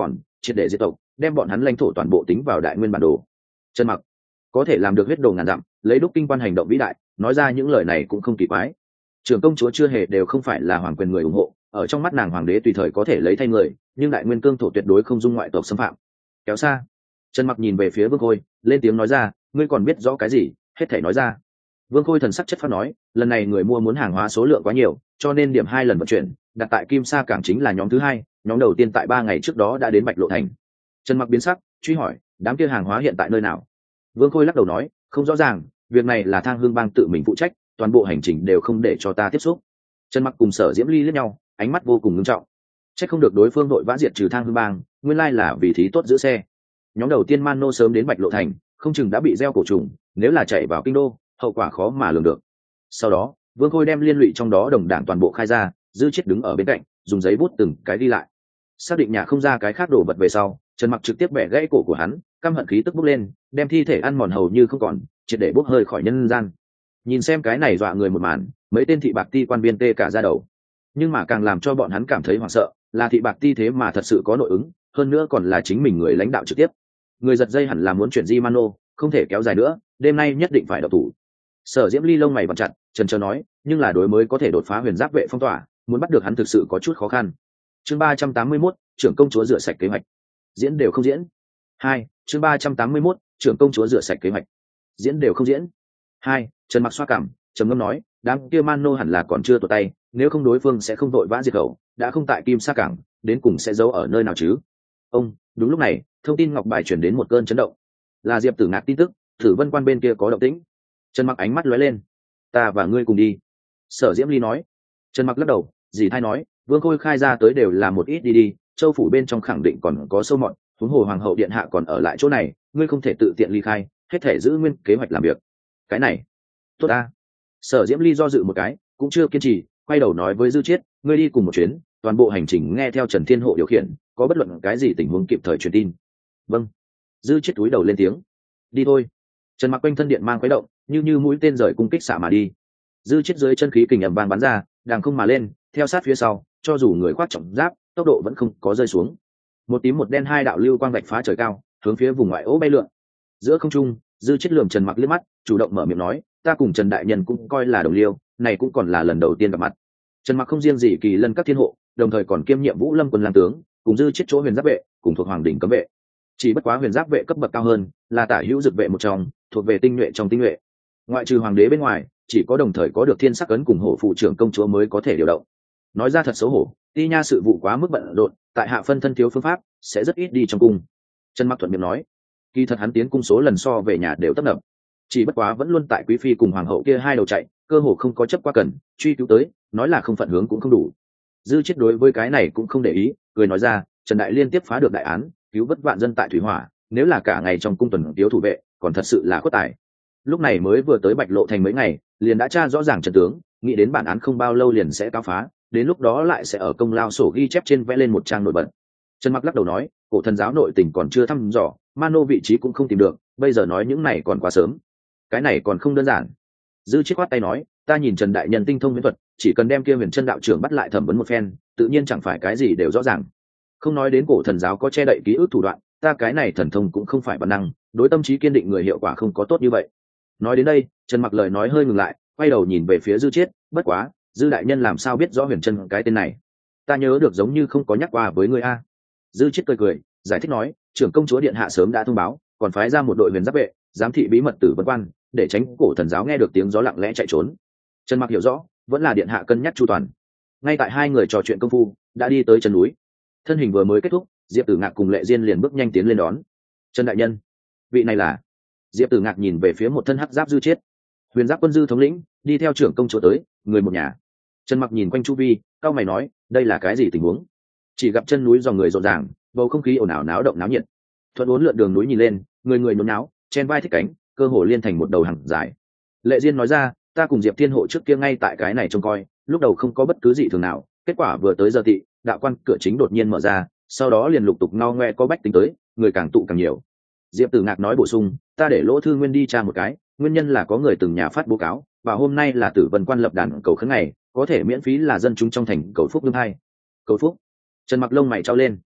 triệt để diệt tộc, đem bọn hắn lãnh thổ toàn bộ tính vào đại nguyên bản đồ. Trần Mặc có thể làm được huyết đồ ngàn dặm, lấy đúc kinh quan hành động vĩ đại, nói ra những lời này cũng không kỳ quái. Trưởng công chúa chưa hề đều không phải là hoàng quyền người ủng hộ, ở trong mắt nàng hoàng đế tùy thời có thể lấy thay người, nhưng đại nguyên cương thổ tuyệt đối không dung ngoại tộc xâm phạm. Kéo xa, Trần Mặc nhìn về phía Vương Khôi, lên tiếng nói ra, ngươi còn biết rõ cái gì, hết thảy nói ra. Vương Khôi thần sắc chất phát nói, lần này người mua muốn hàng hóa số lượng quá nhiều, cho nên điểm 2 lần vận chuyển, đặt tại Kim Sa cảng chính là nhóm thứ 2, nhóm đầu tiên tại 3 ngày trước đó đã đến Bạch Lộ thành. Trần Mặc biến sắc, truy hỏi, đám kia hàng hóa hiện tại nơi nào? Vương Khôi lắc đầu nói, không rõ ràng, việc này là Thang Hương Bang tự mình phụ trách, toàn bộ hành trình đều không để cho ta tiếp xúc. Trần Mặc cùng Sở Diễm Ly liếc nhau, ánh mắt vô cùng nghiêm trọng. Chắc không được đối phương đội vã diệt trừ Thang Hương Bang, nguyên lai là vì thí tốt giữ xe. Nhóm đầu tiên Man Nô sớm đến Bạch Lộ thành, không chừng đã bị gieo cổ trùng, nếu là chạy vào kinh đô, hậu quả khó mà lường được. Sau đó, Vương Khôi đem liên lụy trong đó đồng đảng toàn bộ khai ra, Dư Chiết đứng ở bên cạnh, dùng giấy bút từng cái đi lại. Xác định nhà không ra cái khác đồ vật về sau, Trần Mặc trực tiếp bẻ gãy cổ của hắn, căm hận khí tức bốc lên, đem thi thể ăn mòn hầu như không còn, triệt để bốc hơi khỏi nhân gian. Nhìn xem cái này dọa người một màn, mấy tên thị bạc ti quan viên tê cả da đầu. Nhưng mà càng làm cho bọn hắn cảm thấy hoảng sợ, là thị bạc ti thế mà thật sự có nội ứng, hơn nữa còn là chính mình người lãnh đạo trực tiếp. Người giật dây hẳn là muốn chuyển di Mano, không thể kéo dài nữa, đêm nay nhất định phải độc thủ. Sở Diễm Ly lông mày vặn chặt, trần trờ nói, nhưng là đối mới có thể đột phá huyền giáp vệ phong tỏa, muốn bắt được hắn thực sự có chút khó khăn. Chương 381, trưởng công chúa rửa sạch kế hoạch. Diễn đều không diễn. 2, chương 381, trưởng công chúa rửa sạch kế hoạch. Diễn đều không diễn. 2, Trần Mặc xoa cằm, trầm ngâm nói, đám kia Mano hẳn là còn chưa tuột tay, nếu không đối phương sẽ không vội vã diệt khẩu, đã không tại Kim Sa cảng, đến cùng sẽ giấu ở nơi nào chứ? Ông, đúng lúc này, thông tin ngọc bài chuyển đến một cơn chấn động. Là Diệp Tử Ngạc tin tức, Thử Vân Quan bên kia có động tĩnh. Trần Mặc ánh mắt lóe lên, ta và ngươi cùng đi. Sở Diễm Ly nói. Trần Mặc lắc đầu, dì thay nói, Vương Khôi khai ra tới đều là một ít đi, châu phủ bên trong khẳng định còn có sâu mọt, huống hồ hoàng hậu điện hạ còn ở lại chỗ này, ngươi không thể tự tiện ly khai, hết thể giữ nguyên kế hoạch làm việc. Cái này, tốt ta. Sở Diễm Ly do dự một cái, cũng chưa kiên trì, quay đầu nói với Dư Chiết, ngươi đi cùng một chuyến, toàn bộ hành trình nghe theo Trần Thiên Hộ điều khiển, có bất luận cái gì tình huống kịp thời truyền tin. Vâng. Dư Chiết túi đầu lên tiếng. Đi thôi. Trần Mặc quanh thân điện mang khuấy động, như mũi tên rời cung kích xạ mà đi. Dư Chiết dưới chân khí kình ầm vang bắn ra, đàng không mà lên, theo sát phía sau, cho dù người khoác trọng giáp, tốc độ vẫn không có rơi xuống. Một tím một đen hai đạo lưu quang vạch phá trời cao, hướng phía vùng ngoại ô bay lượn. Giữa không trung, Dư Chiết lườm Trần Mặc liếc mắt, chủ động mở miệng nói, ta cùng Trần đại nhân cũng coi là đồng liêu, này cũng còn là lần đầu tiên gặp mặt. Trần Mặc không riêng gì kỳ lân các thiên hộ, đồng thời còn kiêm nhiệm Vũ Lâm quân lang tướng, cùng Dư Chiết chỗ huyền giáp vệ, cùng thuộc hoàng đỉnh cấm vệ. Chỉ bất quá huyền giáp vệ cấp bậc cao hơn, là tả hữu dực vệ một trong, thuộc về tinh nhuệ trong tinh nhuệ. Ngoại trừ hoàng đế bên ngoài, chỉ có đồng thời có được thiên sắc ấn cùng hổ phụ trưởng công chúa mới có thể điều động. Nói ra thật xấu hổ, Ti Nha sự vụ quá mức bận rộn, tại hạ phân thân thiếu phương pháp, sẽ rất ít đi trong cung. Trần Mặc thuận miệng nói, kỳ thật hắn tiến cung số lần so về nhà đều tấp nập, chỉ bất quá vẫn luôn tại quý phi cùng hoàng hậu kia hai đầu chạy, cơ hồ không có chấp qua cần truy cứu tới, nói là không phận hướng cũng không đủ. Dư Chiết đối với cái này cũng không để ý, cười nói ra, Trần đại liên tiếp phá được đại án, cứu vớt vạn dân tại thủy hỏa, nếu là cả ngày trong cung tuần tiếu thủ vệ, còn thật sự là khuất tài. Lúc này mới vừa tới Bạch Lộ thành mấy ngày, liền đã tra rõ ràng trận tướng, nghĩ đến bản án không bao lâu liền sẽ cáo phá, đến lúc đó lại sẽ ở công lao sổ ghi chép trên vẽ lên một trang nổi bật. Trần Mặc lắc đầu nói, cổ thần giáo nội tình còn chưa thăm dò, Mano vị trí cũng không tìm được, bây giờ nói những này còn quá sớm. Cái này còn không đơn giản. Dư Chiết khoát tay nói, ta nhìn Trần đại nhân tinh thông miễn thuật, chỉ cần đem kia Huyền Chân đạo trưởng bắt lại thẩm vấn một phen, tự nhiên chẳng phải cái gì đều rõ ràng. Không nói đến cổ thần giáo có che đậy ký ức thủ đoạn, ta cái này thần thông cũng không phải bản năng, đối tâm trí kiên định người hiệu quả không có tốt như vậy. Nói đến đây, Trần Mặc lời nói hơi ngừng lại, quay đầu nhìn về phía Dư Chiết, bất quá, Dư đại nhân làm sao biết rõ Huyền Chân cái tên này? Ta nhớ được giống như không có nhắc qua với ngươi a. Dư Chiết cười, giải thích nói, trưởng công chúa điện hạ sớm đã thông báo, còn phái ra một đội huyền giáp vệ, giám thị bí mật Tử Vân Quan, để tránh cổ thần giáo nghe được tiếng gió lặng lẽ chạy trốn. Trần Mặc hiểu rõ, vẫn là điện hạ cân nhắc chu toàn. Ngay tại hai người trò chuyện công phu, đã đi tới chân núi. Thân hình vừa mới kết thúc, Diệp Tử Ngạc cùng Lệ Diên liền bước nhanh tiến lên đón. Trần đại nhân, vị này là? Diệp Tử Ngạc nhìn về phía một thân hắc giáp Dư Chiết, huyền giáp quân dư thống lĩnh, đi theo trưởng công chúa tới, người một nhà. Trần Mặc nhìn quanh chu vi, cao mày nói, đây là cái gì tình huống? Chỉ gặp chân núi dòng người rộn ràng, bầu không khí ồn ào náo động náo nhiệt. Thuận uốn lượn đường núi nhìn lên, người nhốn náo, chen vai thích cánh, cơ hồ liên thành một đầu hàng dài. Lệ Diên nói ra, ta cùng Diệp Thiên Hộ trước kia ngay tại cái này trông coi, lúc đầu không có bất cứ gì thường nào, kết quả vừa tới giờ tị, đạo quan cửa chính đột nhiên mở ra, sau đó liền lục tục ngao ngoe có bách tính tới, người càng tụ càng nhiều. Diệp Tử Ngạc nói bổ sung, ta để Lỗ Thư Nguyên đi tra một cái, nguyên nhân là có người từng nhà phát báo cáo, và hôm nay là Tử Vân Quan lập đàn cầu khấn ngày, có thể miễn phí là dân chúng trong thành cầu phúc lương hai. Cầu phúc. Trần Mặc lông mày trao lên.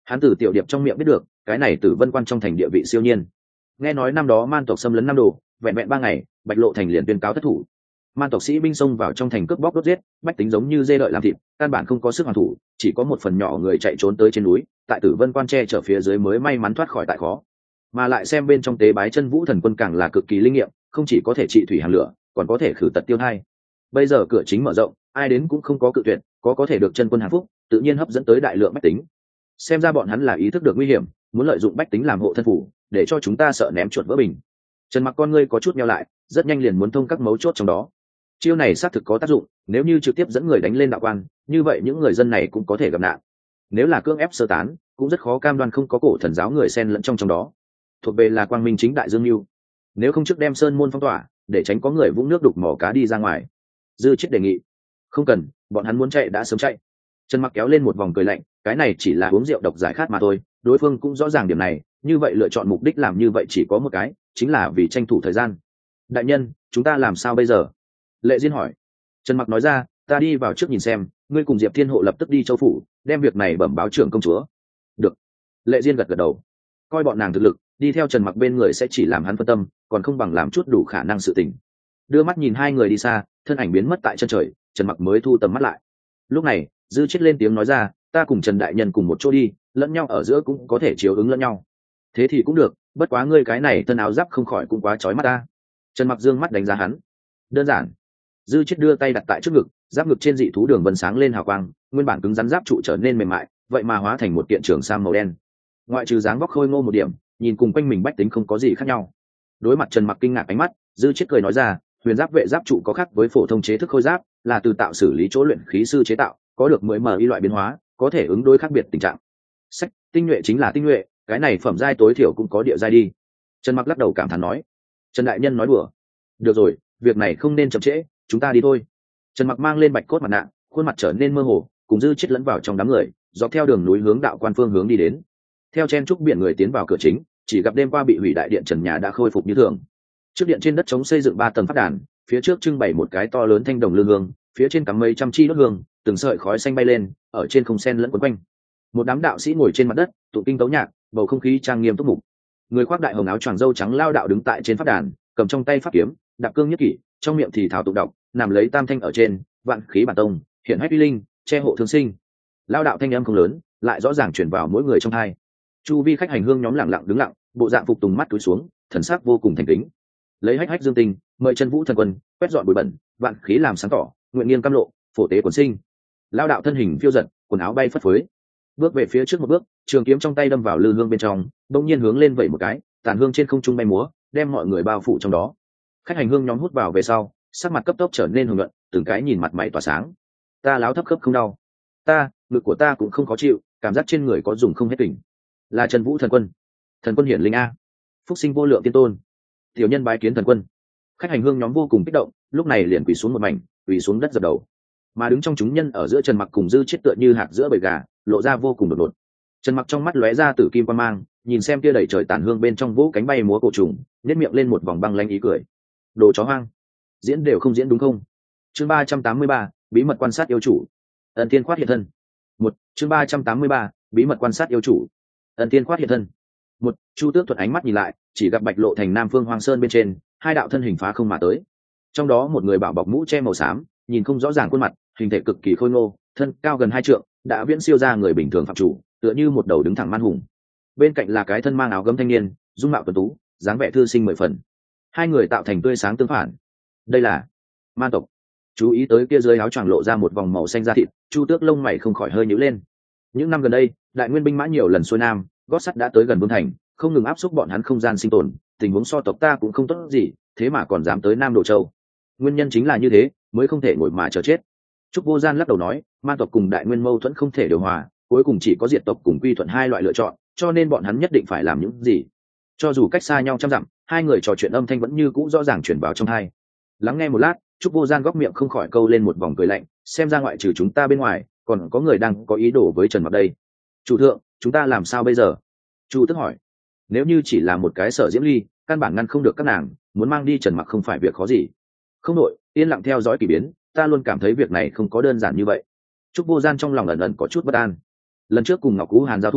Hắn từ tiểu điệp trong miệng biết được cái này Tử Vân Quan trong thành địa vị siêu nhiên. Nghe nói năm đó man tộc xâm lấn Nam Đồ, vẹn vẹn 3 ngày, Bạch Lộ thành liền tuyên cáo thất thủ. Man tộc sĩ binh xông vào trong thành cướp bóc đốt giết, bách tính giống như dê đợi làm thịt, căn bản không có sức hoàn thủ, chỉ có một phần nhỏ người chạy trốn tới trên núi, tại Tử Vân Quan che chở phía dưới mới may mắn thoát khỏi tại khó. Mà lại xem bên trong tế bái chân vũ thần quân càng là cực kỳ linh nghiệm, không chỉ có thể trị thủy hàn lửa, còn có thể khử tật tiêu thai. Bây giờ cửa chính mở rộng, ai đến cũng không có cự tuyệt, có thể được chân quân hạnh phúc, tự nhiên hấp dẫn tới đại lượng bách tính. Xem ra bọn hắn là ý thức được nguy hiểm, muốn lợi dụng bách tính làm hộ thân phủ, để cho chúng ta sợ ném chuột vỡ bình. Trần Mặc con ngươi có chút nheo lại, rất nhanh liền muốn thông các mấu chốt trong đó. Chiêu này xác thực có tác dụng, nếu như trực tiếp dẫn người đánh lên đạo quan, như vậy những người dân này cũng có thể gặp nạn. Nếu là cưỡng ép sơ tán, cũng rất khó cam đoan không có cổ thần giáo người xen lẫn trong đó. Thuộc về là quang minh chính đại dương lưu. Nếu không trước đem sơn môn phong tỏa, để tránh có người vũng nước đục mỏ cá đi ra ngoài. Dư Chiết đề nghị, không cần, bọn hắn muốn chạy đã sớm chạy. Trần Mặc kéo lên một vòng cười lạnh, cái này chỉ là uống rượu độc giải khát mà thôi, đối phương cũng rõ ràng điểm này, như vậy lựa chọn mục đích làm như vậy chỉ có một cái, chính là vì tranh thủ thời gian. Đại nhân, chúng ta làm sao bây giờ? Lệ Diên hỏi. Trần Mặc nói ra, ta đi vào trước nhìn xem, ngươi cùng Diệp Thiên Hộ lập tức đi châu phủ, đem việc này bẩm báo trưởng công chúa. Được. Lệ Diên gật gật đầu. Coi bọn nàng thực lực, đi theo Trần Mặc bên người sẽ chỉ làm hắn phân tâm, còn không bằng làm chút đủ khả năng sự tình. Đưa mắt nhìn hai người đi xa, thân ảnh biến mất tại chân trời, Trần Mặc mới thu tầm mắt lại. Lúc này, Dư Chiết lên tiếng nói ra, ta cùng Trần đại nhân cùng một chỗ đi, lẫn nhau ở giữa cũng có thể chiếu ứng lẫn nhau. Thế thì cũng được, bất quá ngươi cái này thân áo giáp không khỏi cũng quá chói mắt ta. Trần Mặc dương mắt đánh giá hắn. Đơn giản. Dư Chiết đưa tay đặt tại trước ngực, giáp ngực trên dị thú đường vân sáng lên hào quang, nguyên bản cứng rắn giáp trụ trở nên mềm mại, vậy mà hóa thành một kiện trường sam màu đen. Ngoại trừ dáng vóc khôi ngô một điểm, nhìn cùng quanh mình bách tính không có gì khác nhau. Đối mặt Trần Mặc kinh ngạc ánh mắt, Dư Chiết cười nói ra, huyền giáp vệ giáp trụ có khác với phổ thông chế thức khôi giáp, là từ tạo xử lý chỗ luyện khí sư chế tạo, có được 10 loại biến hóa, có thể ứng đối khác biệt tình trạng. Sách, tinh nhuệ chính là tinh nhuệ, cái này phẩm giai tối thiểu cũng có địa giai đi. Trần Mặc lắc đầu cảm thán nói. Trần đại nhân nói đùa. Được rồi, việc này không nên chậm trễ, chúng ta đi thôi. Trần Mặc mang lên bạch cốt mặt nạ, khuôn mặt trở nên mơ hồ, cùng Dư Chiết lẫn vào trong đám người, dọc theo đường núi hướng đạo quan phương hướng đi đến. Theo chen trúc biển người tiến vào cửa chính, chỉ gặp đêm qua bị hủy đại điện trần nhà đã khôi phục như thường. Trước điện trên đất trống xây dựng 3 tầng pháp đàn, phía trước trưng bày một cái to lớn thanh đồng lư hương, phía trên cắm mấy trăm chi đốt hương, từng sợi khói xanh bay lên, ở trên không sen lẫn quấn quanh. Một đám đạo sĩ ngồi trên mặt đất, tụng kinh tấu nhạc, bầu không khí trang nghiêm túc mục. Người khoác đại hồng áo choàng râu trắng lao đạo đứng tại trên pháp đàn, cầm trong tay pháp kiếm, đạp cương nhất kỷ, trong miệng thì thảo tụng đọc, nằm lấy tam thanh ở trên, vạn khí bản tông, hiện hách uy linh, che hộ thương sinh. Lao đạo thanh âm không lớn, lại rõ ràng truyền vào mỗi người trong tai. Chu vi khách hành hương nhóm lặng lặng đứng lặng, bộ dạng phục tùng mắt túi xuống, thần sắc vô cùng thành kính. Lấy hách hách dương tinh, mời chân vũ thần quân quét dọn bụi bẩn, vạn khí làm sáng tỏ, nguyện nghiêng cam lộ, phổ tế quần sinh. Lao đạo thân hình phiêu dật, quần áo bay phất phới, bước về phía trước một bước, trường kiếm trong tay đâm vào lư hương bên trong, bỗng nhiên hướng lên vẩy một cái, tàn hương trên không trung bay múa, đem mọi người bao phủ trong đó. Khách hành hương nhóm hút vào về sau, sắc mặt cấp tốc trở nên hồng nhuận, từng cái nhìn mặt mày tỏa sáng. Ta láo thấp khớp không đau, ngực của ta cũng không khó chịu, cảm giác trên người có dùng không hết kình. Là Trần Vũ thần quân, thần quân hiển linh a, phúc sinh vô lượng tiên tôn, tiểu nhân bái kiến thần quân. Khách hành hương nhóm vô cùng kích động, lúc này liền quỳ xuống một mảnh, quỳ xuống đất dập đầu. Mà đứng trong chúng nhân ở giữa Trần Mặc cùng Dư Chiết tựa như hạt giữa bầy gà, lộ ra vô cùng đột ngột. Trần Mặc trong mắt lóe ra tử kim quang mang, nhìn xem kia đầy trời tản hương bên trong vũ cánh bay múa cổ trùng, nhếch miệng lên một vòng băng lanh ý cười. Đồ chó hoang, diễn đều không diễn đúng không? Chương 383, bí mật quan sát yêu chủ. Ân Thiên khoát hiện thân. Chương 383, bí mật quan sát yêu chủ. Ân Thiên khoát hiện thân. Chu Tước thuận ánh mắt nhìn lại, chỉ gặp Bạch Lộ thành Nam Phương Hoang Sơn bên trên, hai đạo thân hình phá không mà tới. Trong đó một người bảo bọc mũ che màu xám, nhìn không rõ ràng khuôn mặt, hình thể cực kỳ khôi ngô, thân cao gần 2 trượng, đã viễn siêu ra người bình thường phạm chủ, tựa như một đầu đứng thẳng man hùng. Bên cạnh là cái thân mang áo gấm thanh niên, dung mạo tuấn tú, dáng vẻ thư sinh 10 phần. Hai người tạo thành tươi sáng tương phản. Đây là man tộc. Chú ý tới kia dưới áo choàng lộ ra một vòng màu xanh da thịt, Chu Tước lông mày không khỏi hơi nhíu lên. Những năm gần đây, đại nguyên binh mã nhiều lần xuôi nam, gót sắt đã tới gần Vương thành, không ngừng áp xúc bọn hắn không gian sinh tồn, tình huống so tộc ta cũng không tốt gì, thế mà còn dám tới Nam Đồ Châu. Nguyên nhân chính là như thế, mới không thể ngồi mà chờ chết. Trúc Vô Gian lắc đầu nói, man tộc cùng đại nguyên mâu thuẫn không thể điều hòa, cuối cùng chỉ có diệt tộc cùng quy thuận hai loại lựa chọn, cho nên bọn hắn nhất định phải làm những gì. Cho dù cách xa nhau trăm dặm, hai người trò chuyện âm thanh vẫn như cũ rõ ràng truyền vào trong tai. Lắng nghe một lát, Trúc Vô Gian góc miệng không khỏi câu lên một vòng cười lạnh, xem ra ngoại trừ chúng ta bên ngoài, còn có người đang có ý đồ với Trần Mặc đây. Chủ thượng, chúng ta làm sao bây giờ? Chu Tước hỏi. Nếu như chỉ là một cái Sở Diễm Ly, căn bản ngăn không được các nàng, muốn mang đi Trần Mặc không phải việc khó gì. Không đội, yên lặng theo dõi kỳ biến, ta luôn cảm thấy việc này không có đơn giản như vậy. Trúc Vô Gian trong lòng ẩn ẩn có chút bất an. Lần trước cùng Ngọc Cú Hàn giao thủ,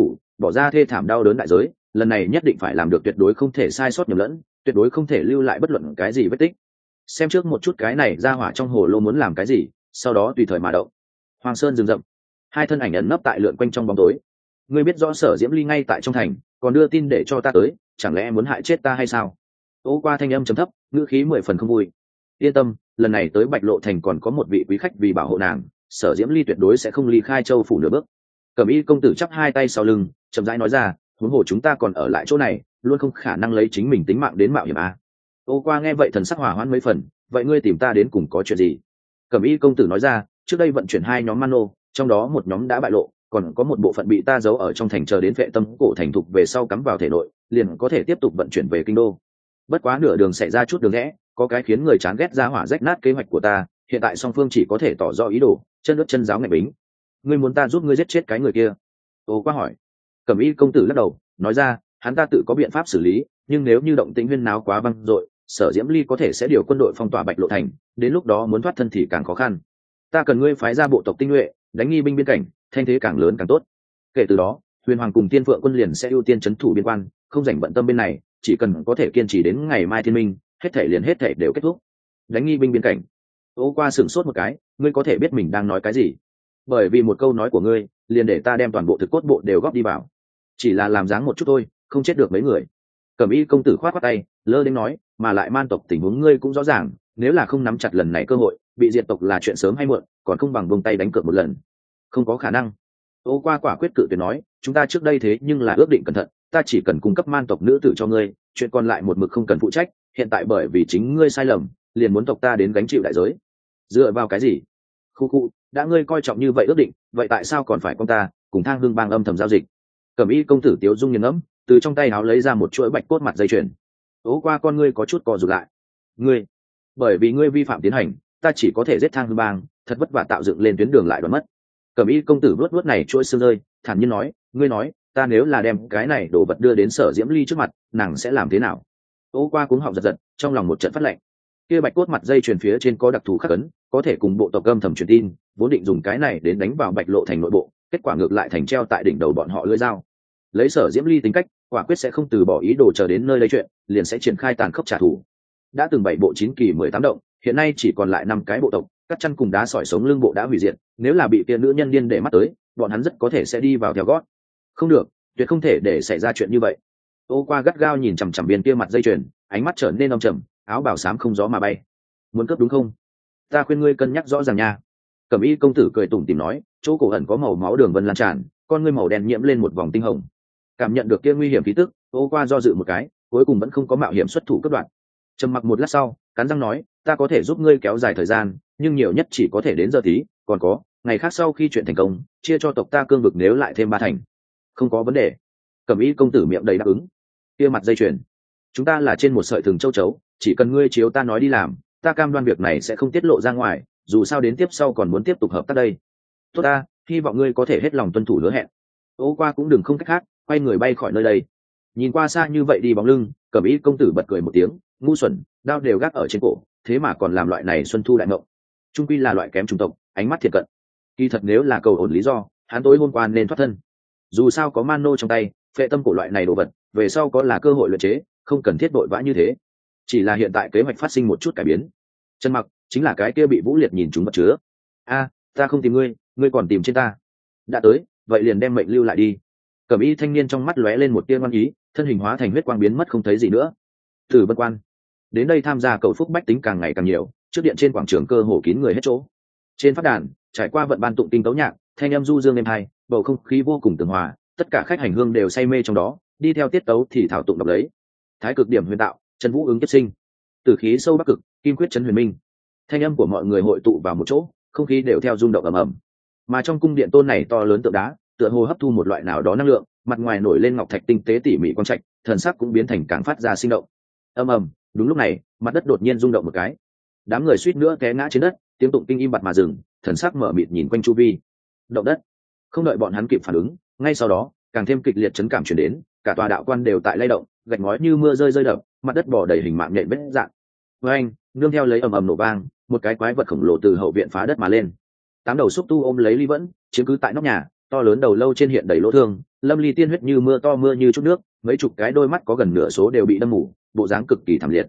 bỏ ra thê thảm đau đớn đại giới, lần này nhất định phải làm được tuyệt đối không thể sai sót nhầm lẫn, tuyệt đối không thể lưu lại bất luận cái gì vết tích. Xem trước một chút cái này ra hỏa trong hồ lô muốn làm cái gì, sau đó tùy thời mà động. Hoàng Sơn rừng rậm, hai thân ảnh ẩn nấp tại lượn quanh trong bóng tối. Ngươi biết rõ Sở Diễm Ly ngay tại trong thành, còn đưa tin để cho ta tới, chẳng lẽ muốn hại chết ta hay sao? Ô Qua thanh âm trầm thấp, ngữ khí 10 phần không vui. Yên tâm, lần này tới Bạch Lộ thành còn có một vị quý khách vì bảo hộ nàng, Sở Diễm Ly tuyệt đối sẽ không ly khai châu phủ nửa bước. Cẩm Y công tử chắp hai tay sau lưng, chậm rãi nói ra, huống hồ chúng ta còn ở lại chỗ này, luôn không khả năng lấy chính mình tính mạng đến mạo hiểm à. Ô Qua nghe vậy thần sắc hỏa hoãn mấy phần, vậy ngươi tìm ta đến cùng có chuyện gì? Cẩm Y công tử nói ra, trước đây vận chuyển hai nhóm mano, trong đó một nhóm đã bại lộ, còn có một bộ phận bị ta giấu ở trong thành chờ đến vệ tâm cổ thành thục về sau cắm vào thể nội, liền có thể tiếp tục vận chuyển về kinh đô. Bất quá nửa đường xảy ra chút đường rẽ, có cái khiến người chán ghét ra hỏa rách nát kế hoạch của ta, hiện tại song phương chỉ có thể tỏ rõ ý đồ, chân ướt chân giáo ngạch bính. Ngươi muốn ta giúp ngươi giết chết cái người kia? Ô Qua hỏi. Cẩm Y công tử lắc đầu, nói ra, hắn ta tự có biện pháp xử lý, nhưng nếu như động tĩnh huyên náo quá vang dội, Sở Diễm Ly có thể sẽ điều quân đội phong tỏa Bạch Lộ thành, đến lúc đó muốn thoát thân thì càng khó khăn. Ta cần ngươi phái ra bộ tộc tinh nhuệ, đánh nghi binh biên cảnh, thanh thế càng lớn càng tốt. Kể từ đó, Huyền Hoàng cùng Tiên Phượng quân liền sẽ ưu tiên trấn thủ biên quan, không rảnh bận tâm bên này, chỉ cần có thể kiên trì đến ngày mai thiên minh, hết thể đều kết thúc. Đánh nghi binh biên cảnh. Ô Qua sửng sốt một cái, ngươi có thể biết mình đang nói cái gì? Bởi vì một câu nói của ngươi, liền để ta đem toàn bộ thực cốt bộ đều góp đi vào. Chỉ là làm dáng một chút thôi, không chết được mấy người. Cẩm Y công tử khoát khoát tay, lơ đến nói, mà lại man tộc tình huống ngươi cũng rõ ràng, nếu là không nắm chặt lần này cơ hội, bị diệt tộc là chuyện sớm hay muộn, còn không bằng buông tay đánh cược một lần. Không có khả năng. Ô Qua quả quyết cự tuyệt nói, chúng ta trước đây thế nhưng là ước định cẩn thận, ta chỉ cần cung cấp man tộc nữ tử cho ngươi, chuyện còn lại một mực không cần phụ trách, hiện tại bởi vì chính ngươi sai lầm, liền muốn tộc ta đến gánh chịu đại giới. Dựa vào cái gì? Khu, đã ngươi coi trọng như vậy ước định, vậy tại sao còn phải con ta cùng Thang Hương bang âm thầm giao dịch? Cẩm Y công tử tiếu dung nghiền ngẫm, từ trong tay áo lấy ra một chuỗi bạch cốt mặt dây chuyền. Ô Qua con ngươi có chút co rụt lại. Ngươi, bởi vì ngươi vi phạm tiến hành, ta chỉ có thể giết Thang Hương bang, thật vất vả tạo dựng lên tuyến đường lại đoán mất. Cẩm Y công tử vuốt này chuỗi xương rơi, thản nhiên nói, ngươi nói, ta nếu là đem cái này đồ vật đưa đến Sở Diễm Ly trước mặt, nàng sẽ làm thế nào? Ô Qua cuống họng giật giật, trong lòng một trận phát lạnh. Kia bạch cốt mặt dây chuyền phía trên có đặc thù khắc ấn, có thể cùng bộ tộc âm thầm truyền tin, vốn định dùng cái này đến đánh vào Bạch Lộ thành nội bộ, kết quả ngược lại thành treo tại đỉnh đầu bọn họ lưỡi dao. Lấy Sở Diễm Ly tính cách, quả quyết sẽ không từ bỏ ý đồ chờ đến nơi lấy chuyện, liền sẽ triển khai tàn khốc trả thù. Đã từng 7 bộ 9 kỳ 18 động, hiện nay chỉ còn lại 5 cái bộ tộc, các chân cùng đá sỏi sống lưng bộ đã hủy diệt, nếu là bị kia nữ nhân điên để mắt tới, bọn hắn rất có thể sẽ đi vào theo gót. Không được, tuyệt không thể để xảy ra chuyện như vậy. Ô Qua gắt gao nhìn chằm chằm viên kia mặt dây chuyền, ánh mắt trở nên âm trầm, áo bào xám không gió mà bay. Muốn cướp đúng không? Ta khuyên ngươi cân nhắc rõ ràng nha. Cẩm Y công tử cười tủm tỉm nói, chỗ cổ ẩn có màu máu đường vân lan tràn, con ngươi màu đen nhiễm lên một vòng tinh hồng. Cảm nhận được kia nguy hiểm khí tức, Ô Qua do dự một cái, cuối cùng vẫn không có mạo hiểm xuất thủ cướp đoạt. Trầm mặc một lát sau, cắn răng nói, ta có thể giúp ngươi kéo dài thời gian, nhưng nhiều nhất chỉ có thể đến giờ tí, còn có, ngày khác sau khi chuyện thành công, chia cho tộc ta cương vực nếu lại thêm 3 thành. Không có vấn đề. Cẩm Y công tử miệng đầy đáp ứng. Kia mặt dây chuyền, chúng ta là trên một sợi thừng châu chấu, chỉ cần ngươi chiếu ta nói đi làm, ta cam đoan việc này sẽ không tiết lộ ra ngoài, dù sao đến tiếp sau còn muốn tiếp tục hợp tác đây. Tốt ta, hy vọng ngươi có thể hết lòng tuân thủ hứa hẹn. Ô Qua cũng đừng không cách khác, quay người bay khỏi nơi đây. Nhìn qua xa như vậy đi bóng lưng, Cẩm Y công tử bật cười một tiếng, ngu xuẩn, đao đều gác ở trên cổ, thế mà còn làm loại này xuân thu đại ngộng. Trung quy là loại kém chủng tộc, ánh mắt thiệt cận. Kỳ thật nếu là cầu ổn lý do, hắn tối hôm qua nên thoát thân. Dù sao có mano trong tay, phệ tâm cổ loại này đồ vật, về sau có là cơ hội luyện chế, không cần thiết vội vã như thế. Chỉ là hiện tại kế hoạch phát sinh một chút cải biến. Trần Mặc chính là cái kia bị Vũ Liệt nhìn chúng vật chứa. A, ta không tìm ngươi, ngươi còn tìm trên ta. Đã tới, vậy liền đem mệnh lưu lại đi. Cẩm Y thanh niên trong mắt lóe lên một tia ngoan ý, thân hình hóa thành huyết quang biến mất không thấy gì nữa. Từ Vân Quan đến đây tham gia cầu phúc bách tính càng ngày càng nhiều, trước điện trên quảng trường cơ hồ kín người hết chỗ. Trên phát đàn, trải qua vận ban tụng kinh tấu nhạc, thanh âm du dương êm hay, bầu không khí vô cùng tường hòa, tất cả khách hành hương đều say mê trong đó, đi theo tiết tấu thì thảo tụng đọc lấy. Thái cực điểm huyền tạo, chân vũ ứng kiếp sinh, tử khí sâu bắc cực, kim quyết chấn huyền minh. Thanh âm của mọi người hội tụ vào một chỗ, không khí đều theo rung động ầm ầm. Mà trong cung điện tôn này to lớn tượng đá, tựa hồ hấp thu một loại nào đó năng lượng, mặt ngoài nổi lên ngọc thạch tinh tế tỉ mỉ quang trạch, thần sắc cũng biến thành càng phát ra sinh động. Ầm ầm, đúng lúc này, mặt đất đột nhiên rung động một cái. Đám người suýt nữa té ngã trên đất, tiếng tụng kinh im bặt mà dừng, thần sắc mở mịt nhìn quanh chu vi. Động đất. Không đợi bọn hắn kịp phản ứng, ngay sau đó, càng thêm kịch liệt chấn cảm truyền đến, cả tòa đạo quan đều tại lay động, gạch ngói như mưa rơi rơi đập, mặt đất bò đầy hình mạng nhện vết dạng. Với anh, nương theo lấy ầm ầm nổ vang, một cái quái vật khổng lồ từ hậu viện phá đất mà lên. 8 đầu xúc tu ôm lấy Ly Vẫn, chiếm cứ tại nóc nhà, to lớn đầu lâu trên hiện đầy lỗ thương, lâm ly tiên huyết như mưa to mưa như chút nước, mấy chục cái đôi mắt có gần nửa số đều bị đâm mù, bộ dáng cực kỳ thảm liệt.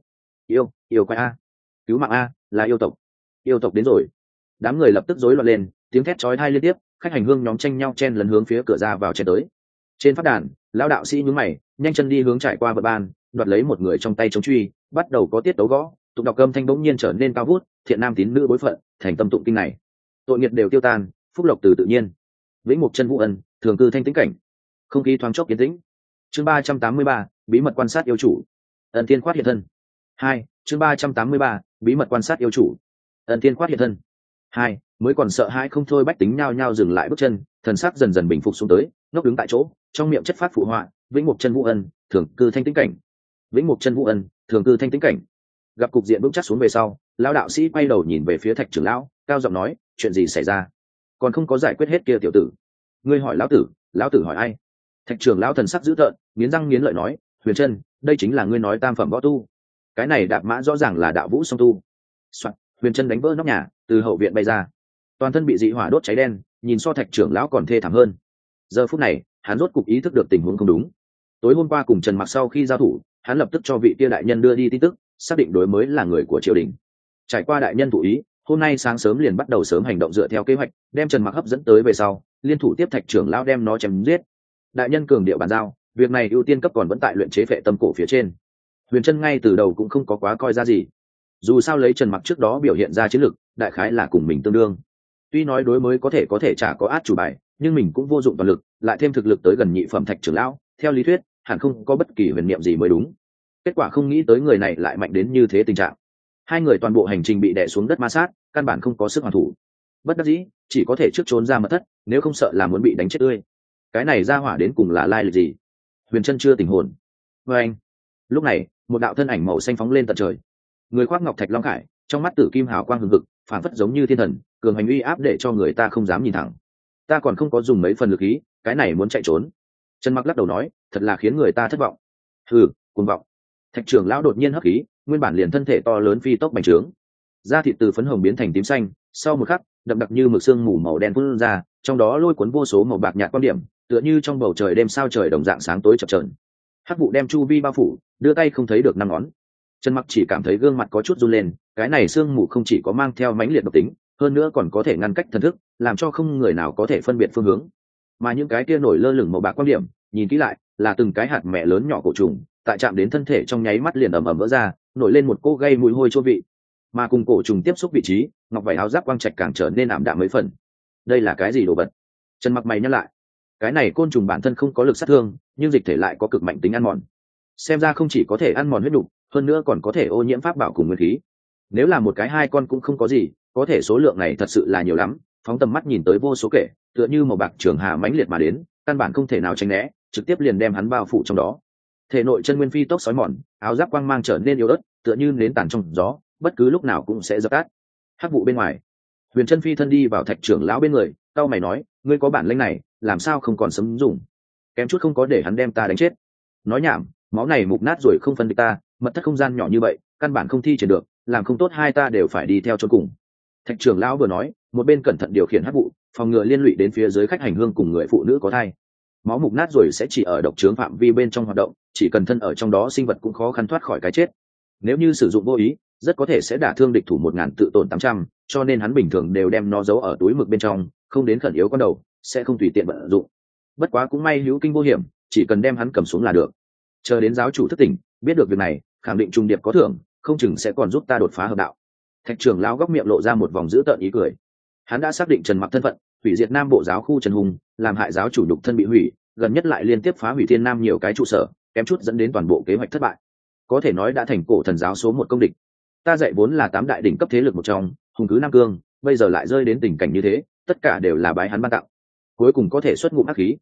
Yêu quái a, cứu mạng a, là yêu tộc đến rồi. Đám người lập tức rối loạn lên, tiếng thét chói tai liên tiếp, khách hành hương nhóm tranh nhau chen lấn hướng phía cửa ra vào chen tới. Trên pháp đàn, lão đạo sĩ nhướng mày, nhanh chân đi hướng trải qua vật ban, đoạt lấy một người trong tay chống truy, bắt đầu có tiết tấu gõ, tụng đọc âm thanh bỗng nhiên trở nên cao vút, thiện nam tín nữ bối phận, thành tâm tụng kinh này. Tội nghiệp đều tiêu tan, phúc lộc từ tự nhiên. Vĩnh mục chân vũ ân, thường cư thanh tĩnh cảnh. Không khí thoáng chốc yên tĩnh. Chương 383, bí mật quan sát yêu chủ. Ân tiên khoát hiện thân. 2, chương 383, bí mật quan sát yêu chủ. Ân tiên khoát hiện thân. 2, mới còn sợ hãi không thôi bách tính nhao nhao dừng lại bước chân, thần sắc dần dần bình phục xuống tới, ngốc đứng tại chỗ, trong miệng chất phát phụ họa, vĩnh mục chân vũ ân, thường cư thanh tĩnh cảnh. Vĩnh mục chân vũ ân, thường cư thanh tĩnh cảnh. Gặp cục diện vững chắc xuống về sau, lão đạo sĩ quay đầu nhìn về phía Thạch trưởng lão, cao giọng nói, chuyện gì xảy ra? Còn không có giải quyết hết kia tiểu tử. Ngươi hỏi lão tử hỏi ai? Thạch trưởng lão thần sắc dữ tợn, nghiến răng nghiến lợi nói, Huyền Trân, đây chính là ngươi nói tam phẩm võ tu. Cái này đạp mã rõ ràng là đạo vũ song tu. Soạn, Huyền Trân đánh vỡ nóc nhà, từ hậu viện bay ra, toàn thân bị dị hỏa đốt cháy đen, nhìn so Thạch trưởng lão còn thê thảm hơn. Giờ phút này, hắn rốt cục ý thức được tình huống không đúng. Tối hôm qua cùng Trần Mặc sau khi giao thủ, hắn lập tức cho vị kia đại nhân đưa đi tin tức, xác định đối mới là người của triều đình. Trải qua đại nhân thủ ý, hôm nay sáng sớm liền bắt đầu sớm hành động dựa theo kế hoạch, đem Trần Mặc hấp dẫn tới về sau, liên thủ tiếp Thạch trưởng lão đem nó chém giết. Đại nhân cường điệu bàn giao, việc này ưu tiên cấp còn vẫn tại luyện chế phệ tâm cổ phía trên. Huyền Trân ngay từ đầu cũng không có quá coi ra gì. Dù sao lấy Trần Mặc trước đó biểu hiện ra chiến lực, đại khái là cùng mình tương đương. Tuy nói đối mới có thể chả có át chủ bài, nhưng mình cũng vô dụng toàn lực, lại thêm thực lực tới gần nhị phẩm Thạch trưởng lão, theo lý thuyết, hẳn không có bất kỳ huyền niệm gì mới đúng. Kết quả không nghĩ tới người này lại mạnh đến như thế tình trạng. Hai người toàn bộ hành trình bị đè xuống đất ma sát, căn bản không có sức hoàn thủ. Bất đắc dĩ, chỉ có thể trước trốn ra mật thất, nếu không sợ là muốn bị đánh chết tươi. Cái này ra hỏa đến cùng là lai lịch gì? Huyền Trân chưa tỉnh hồn. Và anh, lúc này, một đạo thân ảnh màu xanh phóng lên tận trời. Người khoác ngọc thạch long khải, trong mắt tử kim hào quang hừng hực, phản phất giống như thiên thần, cường hành uy áp để cho người ta không dám nhìn thẳng. Ta còn không có dùng mấy phần lực khí, cái này muốn chạy trốn. Trần Mặc lắc đầu nói, thật là khiến người ta thất vọng. Hừ, cuồng vọng. Thạch trưởng lão đột nhiên hấp khí, nguyên bản liền thân thể to lớn phi tốc bành trướng, da thịt từ phấn hồng biến thành tím xanh, sau một khắc, đậm đặc như mực sương mù màu đen phun ra, trong đó lôi cuốn vô số màu bạc nhạt quan điểm, tựa như trong bầu trời đêm sao trời đồng dạng sáng tối chập chờn. Hắc vụ đem chu vi bao phủ, đưa tay không thấy được năm ngón. Trần Mặc chỉ cảm thấy gương mặt có chút run lên, cái này sương mù không chỉ có mang theo mãnh liệt độc tính, hơn nữa còn có thể ngăn cách thần thức, làm cho không người nào có thể phân biệt phương hướng. Mà những cái kia nổi lơ lửng màu bạc quan điểm, nhìn kỹ lại, là từng cái hạt mẹ lớn nhỏ cổ trùng, tại chạm đến thân thể trong nháy mắt liền ầm ầm vỡ ra, nổi lên một cỗ gây mùi hôi chua vị. Mà cùng cổ trùng tiếp xúc vị trí, ngọc vảy áo giáp quang trạch càng trở nên ảm đạm mấy phần. Đây là cái gì đồ vật? Trần Mặc mày nhắc lại. Cái này côn trùng bản thân không có lực sát thương, nhưng dịch thể lại có cực mạnh tính ăn mòn. Xem ra không chỉ có thể ăn mòn huyết nục, hơn nữa còn có thể ô nhiễm pháp bảo cùng nguyên khí. Nếu là một cái hai con cũng không có gì, có thể số lượng này thật sự là nhiều lắm, phóng tầm mắt nhìn tới vô số kể, tựa như màu bạc trường hà mãnh liệt mà đến, căn bản không thể nào tránh né, trực tiếp liền đem hắn bao phủ trong đó. Thể nội chân nguyên phi tốc sói mòn, áo giáp quang mang trở nên yếu ớt, tựa như nến tàn trong gió, bất cứ lúc nào cũng sẽ dập tắt. Hắc vụ bên ngoài, Huyền Trân phi thân đi vào Thạch trưởng lão bên người, cau mày nói, ngươi có bản lĩnh này, làm sao không còn sấm dùng? Kém chút không có để hắn đem ta đánh chết. Nói nhảm, máu này mục nát rồi không phân địch ta, mật thất không gian nhỏ như vậy, căn bản không thi triển được, làm không tốt hai ta đều phải đi theo chôn cùng. Thạch trưởng lão vừa nói, một bên cẩn thận điều khiển hắc vụ, phòng ngừa liên lụy đến phía dưới khách hành hương cùng người phụ nữ có thai. Máu mục nát rồi sẽ chỉ ở độc trướng phạm vi bên trong hoạt động, chỉ cần thân ở trong đó sinh vật cũng khó khăn thoát khỏi cái chết. Nếu như sử dụng vô ý, rất có thể sẽ đả thương địch thủ 1000 tự tổn 800, cho nên hắn bình thường đều đem nó giấu ở túi mực bên trong, không đến khẩn yếu con đầu, sẽ không tùy tiện vận dụng. Bất quá cũng may hữu kinh vô hiểm, chỉ cần đem hắn cầm xuống là được. Chờ đến giáo chủ thức tỉnh, biết được việc này, khẳng định trung điệp có thưởng, không chừng sẽ còn giúp ta đột phá hợp đạo. Thạch trưởng lão góc miệng lộ ra một vòng dữ tợn ý cười. Hắn đã xác định Trần Mặc thân phận, hủy diệt Nam Bộ giáo khu Trần Hùng, làm hại giáo chủ nhục thân bị hủy, gần nhất lại liên tiếp phá hủy Thiên Nam nhiều cái trụ sở, kém chút dẫn đến toàn bộ kế hoạch thất bại. Có thể nói đã thành cổ thần giáo số 1 công địch. Ta dạy vốn là 8 đại đỉnh cấp thế lực một trong, hùng cứ Nam Cương, bây giờ lại rơi đến tình cảnh như thế, tất cả đều là bái hắn ban tặng. Cuối cùng có thể xuất ngụm hắc khí.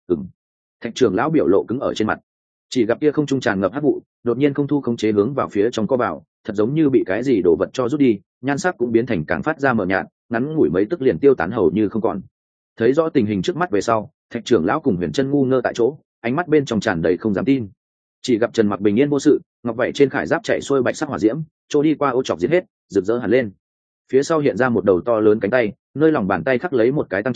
Thạch trưởng lão biểu lộ cứng ở trên mặt. Chỉ gặp kia không trung tràn ngập hắc vụ, đột nhiên không thu khống chế hướng vào phía trong co vào, thật giống như bị cái gì đổ vật cho rút đi, nhan sắc cũng biến thành càng phát ra mờ nhạt, ngắn ngủi mấy tức liền tiêu tán hầu như không còn. Thấy rõ tình hình trước mắt về sau, Thạch trưởng lão cùng Huyền Trân ngu ngơ tại chỗ, ánh mắt bên trong tràn đầy không dám tin. Chỉ gặp Trần Mặc bình yên vô sự, ngọc vậy trên khải giáp chạy xuôi bạch sắc hỏa diễm, trôi đi qua ô chọc giết hết, rực rỡ hẳn lên. Phía sau hiện ra một đầu to lớn cánh tay, nơi lòng bàn tay khắc lấy một cái tăng chữ,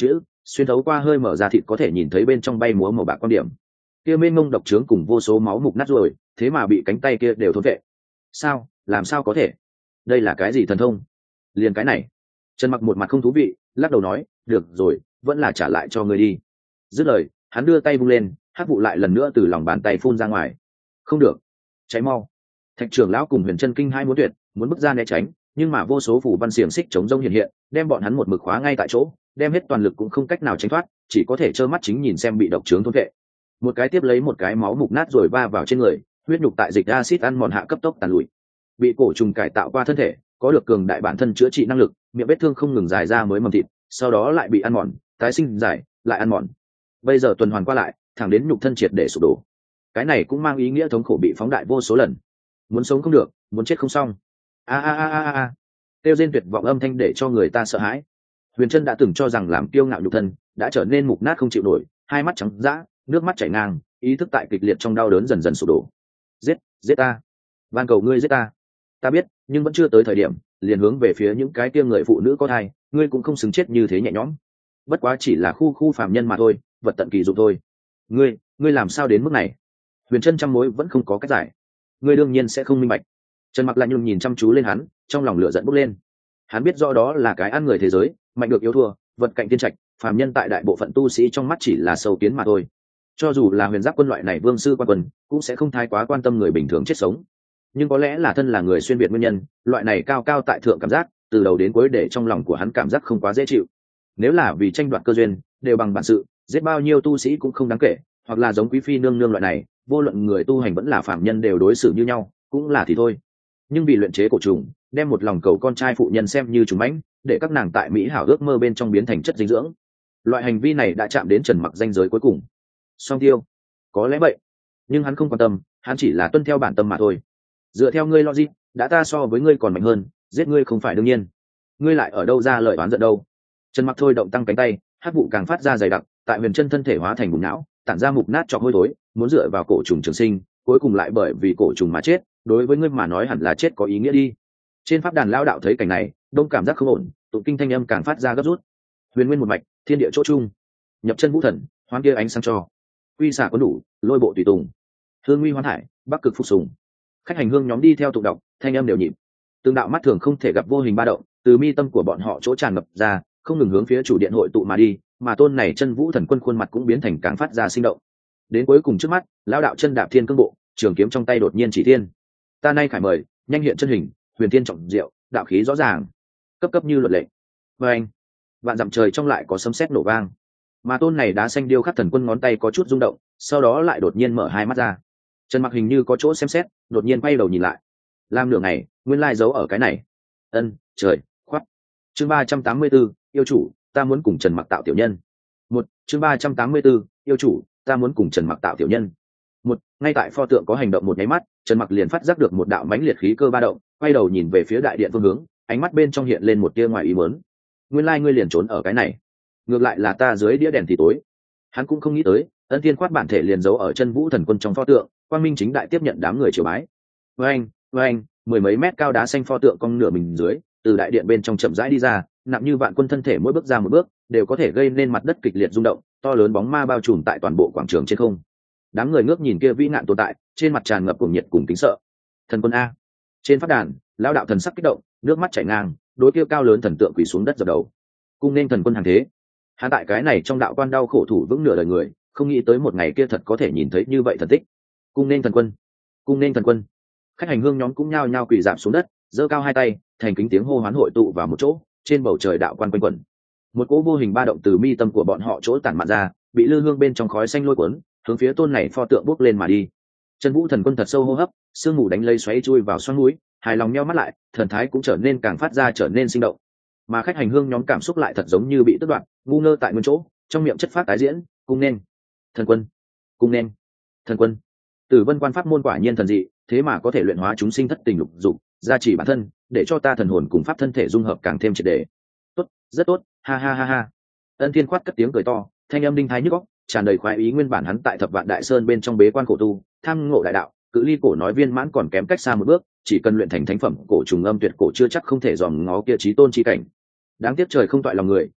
xuyên thấu qua hơi mở ra thịt có thể nhìn thấy bên trong bay múa màu bạc quan điểm. Kia mênh mông độc trướng cùng vô số máu mục nát rồi, thế mà bị cánh tay kia đều thôn vệ. Sao, làm sao có thể? Đây là cái gì thần thông? Liền cái này. Trần Mặc một mặt không thú vị, lắc đầu nói, được rồi, vẫn là trả lại cho ngươi đi. Dứt lời, hắn đưa tay vung lên, hắc vụ lại lần nữa từ lòng bàn tay phun ra ngoài. Không được, cháy mau. Thạch trưởng lão cùng Huyền Chân kinh hai muốn tuyệt, muốn bước ra né tránh, nhưng mà vô số phủ văn xiềng xích chống rông hiện hiện, đem bọn hắn một mực khóa ngay tại chỗ, đem hết toàn lực cũng không cách nào tránh thoát, chỉ có thể trơ mắt chính nhìn xem bị độc trướng thôn vệ. Một cái tiếp lấy một cái máu mục nát rồi va vào trên người, huyết nhục tại dịch axit ăn mòn hạ cấp tốc tàn lụi. Bị cổ trùng cải tạo qua thân thể, có được cường đại bản thân chữa trị năng lực, miệng vết thương không ngừng dài ra mới mầm thịt, sau đó lại bị ăn mòn, tái sinh giải, lại ăn mòn. Bây giờ tuần hoàn qua lại, thẳng đến nhục thân triệt để sụp đổ. Cái này cũng mang ý nghĩa thống khổ bị phóng đại vô số lần. Muốn sống không được, muốn chết không xong. A a a a a. Tiêu rên tuyệt vọng âm thanh để cho người ta sợ hãi. Huyền Trân đã từng cho rằng làm kiêu ngạo nhục thân đã trở nên mục nát không chịu nổi, hai mắt trắng dã, nước mắt chảy ngang, ý thức tại kịch liệt trong đau đớn dần dần sụp đổ. Giết ta, van cầu ngươi giết ta. Ta biết, nhưng vẫn chưa tới thời điểm, liền hướng về phía những cái kia người phụ nữ có thai, ngươi cũng không xứng chết như thế nhẹ nhõm. Bất quá chỉ là khu phàm nhân mà thôi, vật tận kỳ dụng thôi. Ngươi làm sao đến mức này? Huyền Trân trăm mối vẫn không có cách giải. Ngươi đương nhiên sẽ không minh bạch. Trần Mặc lạnh lùng nhìn chăm chú lên hắn, trong lòng lửa giận bốc lên. Hắn biết rõ đó là cái ăn người thế giới, mạnh được yếu thua, vật cạnh tiên trạch, phàm nhân tại đại bộ phận tu sĩ trong mắt chỉ là sâu kiến mà thôi. Cho dù là huyền giáp quân loại này vương sư quan quân, cũng sẽ không thái quá quan tâm người bình thường chết sống. Nhưng có lẽ là thân là người xuyên việt nguyên nhân, loại này cao cao tại thượng cảm giác, từ đầu đến cuối để trong lòng của hắn cảm giác không quá dễ chịu. Nếu là vì tranh đoạt cơ duyên, đều bằng bản sự, giết bao nhiêu tu sĩ cũng không đáng kể, hoặc là giống quý phi nương nương loại này, vô luận người tu hành vẫn là phàm nhân đều đối xử như nhau, cũng là thì thôi. Nhưng vì luyện chế cổ trùng, đem một lòng cầu con trai phụ nhân xem như trùng mãnh, để các nàng tại mỹ hảo ước mơ bên trong biến thành chất dinh dưỡng. Loại hành vi này đã chạm đến Trần Mặc ranh giới cuối cùng. Song tiêu, có lẽ vậy, nhưng hắn không quan tâm, hắn chỉ là tuân theo bản tâm mà thôi. Dựa theo ngươi logic, đã ta so với ngươi còn mạnh hơn, giết ngươi không phải đương nhiên. Ngươi lại ở đâu ra lời oán giận đâu? Trần Mặc thôi động tăng cánh tay, hắc vụ càng phát ra dày đặc, tại Huyền Chân thân thể hóa thành bùn não, tản ra mục nát trọc hôi thối, muốn dựa vào cổ trùng trường sinh, cuối cùng lại bởi vì cổ trùng mà chết. Đối với ngươi mà nói hẳn là chết có ý nghĩa đi. Trên pháp đàn lão đạo thấy cảnh này, đông cảm giác không ổn, tụng kinh thanh âm càng phát ra gấp rút. Huyền nguyên một mạch, thiên địa chỗ chung, nhập chân vũ thần, hoán kia ánh sáng cho. Quy xả có đủ, lôi bộ tùy tùng. Hương nguy hoán hải, bắc cực phục sùng. Khách hành hương nhóm đi theo tụng đọc, thanh âm đều nhịp. Từng đạo mắt thường không thể gặp vô hình ba động, từ mi tâm của bọn họ chỗ tràn ngập ra, không ngừng hướng phía chủ điện hội tụ mà đi, mà tôn này chân vũ thần quân khuôn mặt cũng biến thành càng phát ra sinh động. Đến cuối cùng trước mắt, lão đạo chân đạp thiên cương bộ, trường kiếm trong tay đột nhiên chỉ thiên. Ta nay khải mời, nhanh hiện chân hình, huyền thiên trọng diệu, đạo khí rõ ràng, cấp cấp như luật lệ. Và anh, vạn dặm trời trong lại có sấm sét nổ vang, mà tôn này đá xanh điêu khắc thần quân ngón tay có chút rung động, sau đó lại đột nhiên mở hai mắt ra. Trần Mặc hình như có chỗ xem xét, đột nhiên quay đầu nhìn lại, làm nửa ngày, nguyên lai giấu ở cái này. Trời, khoát. Chương 384, yêu chủ, ta muốn cùng Trần Mặc tạo tiểu nhân. Chương 384, yêu chủ, ta muốn cùng Trần Mặc tạo tiểu nhân. Ngay tại pho tượng có hành động một nháy mắt, Trần Mặc liền phát giác được một đạo mãnh liệt khí cơ ba động, quay đầu nhìn về phía đại điện phương hướng, ánh mắt bên trong hiện lên một tia ngoài ý muốn. Nguyên lai ngươi liền trốn ở cái này, ngược lại là ta dưới đĩa đèn thì tối. Hắn cũng không nghĩ tới, Ân Thiên khoát bản thể liền giấu ở chân vũ thần quân trong pho tượng, quang minh chính đại tiếp nhận đám người triều bái. Với anh, mười mấy mét cao đá xanh pho tượng cong nửa mình dưới, từ đại điện bên trong chậm rãi đi ra, nặng như vạn quân thân thể mỗi bước ra một bước, đều có thể gây nên mặt đất kịch liệt rung động, to lớn bóng ma bao trùm tại toàn bộ quảng trường trên không. Đám người ngước nhìn kia vĩ nạn tồn tại, trên mặt tràn ngập cuồng nhiệt cùng kính sợ. Thần quân a. Trên pháp đàn, lão đạo thần sắc kích động, nước mắt chảy ngang, đối kia cao lớn thần tượng quỳ xuống đất dập đầu. Cung nên thần quân hàng thế. Hắn tại cái này trong đạo quan đau khổ thủ vững nửa đời người, không nghĩ tới một ngày kia thật có thể nhìn thấy như vậy thần tích. Cung nên thần quân, cung nên thần quân. Khách hành hương nhóm cũng nhao nhao quỳ rạp xuống đất, giơ cao hai tay, thành kính tiếng hô hoán hội tụ vào một chỗ, trên bầu trời đạo quan quanh quẩn. Một cỗ vô hình ba động từ mi tâm của bọn họ chỗ tản mạn ra, bị lư hương bên trong khói xanh lôi cuốn, hướng phía tôn này pho tượng bốc lên mà đi. Chân vũ thần quân thật sâu hô hấp, sương mù đánh lây xoáy chui vào xoắn núi, hài lòng nheo mắt lại, thần thái cũng trở nên càng phát ra trở nên sinh động. Mà khách hành hương nhóm cảm xúc lại thật giống như bị tước đoạt, ngu ngơ tại nguyên chỗ, trong miệng chất phát tái diễn, cung nên thần quân, cung nên thần quân. Tử Vân quan pháp môn quả nhiên thần dị, thế mà có thể luyện hóa chúng sinh thất tình lục dục, gia trì bản thân, để cho ta thần hồn cùng pháp thân thể dung hợp càng thêm triệt để. Tốt, rất tốt, ha ha ha ha. Ân Thiên khoát cất tiếng cười to, thanh âm đinh thái nhức óc, tràn đầy khoái ý. Nguyên bản hắn tại Thập Vạn Đại Sơn bên trong bế quan khổ tu, tham ngộ đại đạo, cự ly cổ nói viên mãn còn kém cách xa một bước, chỉ cần luyện thành thánh phẩm cổ trùng âm tuyệt cổ chưa chắc không thể dòm ngó kia chí tôn chi cảnh. Đáng tiếc trời không toại lòng người,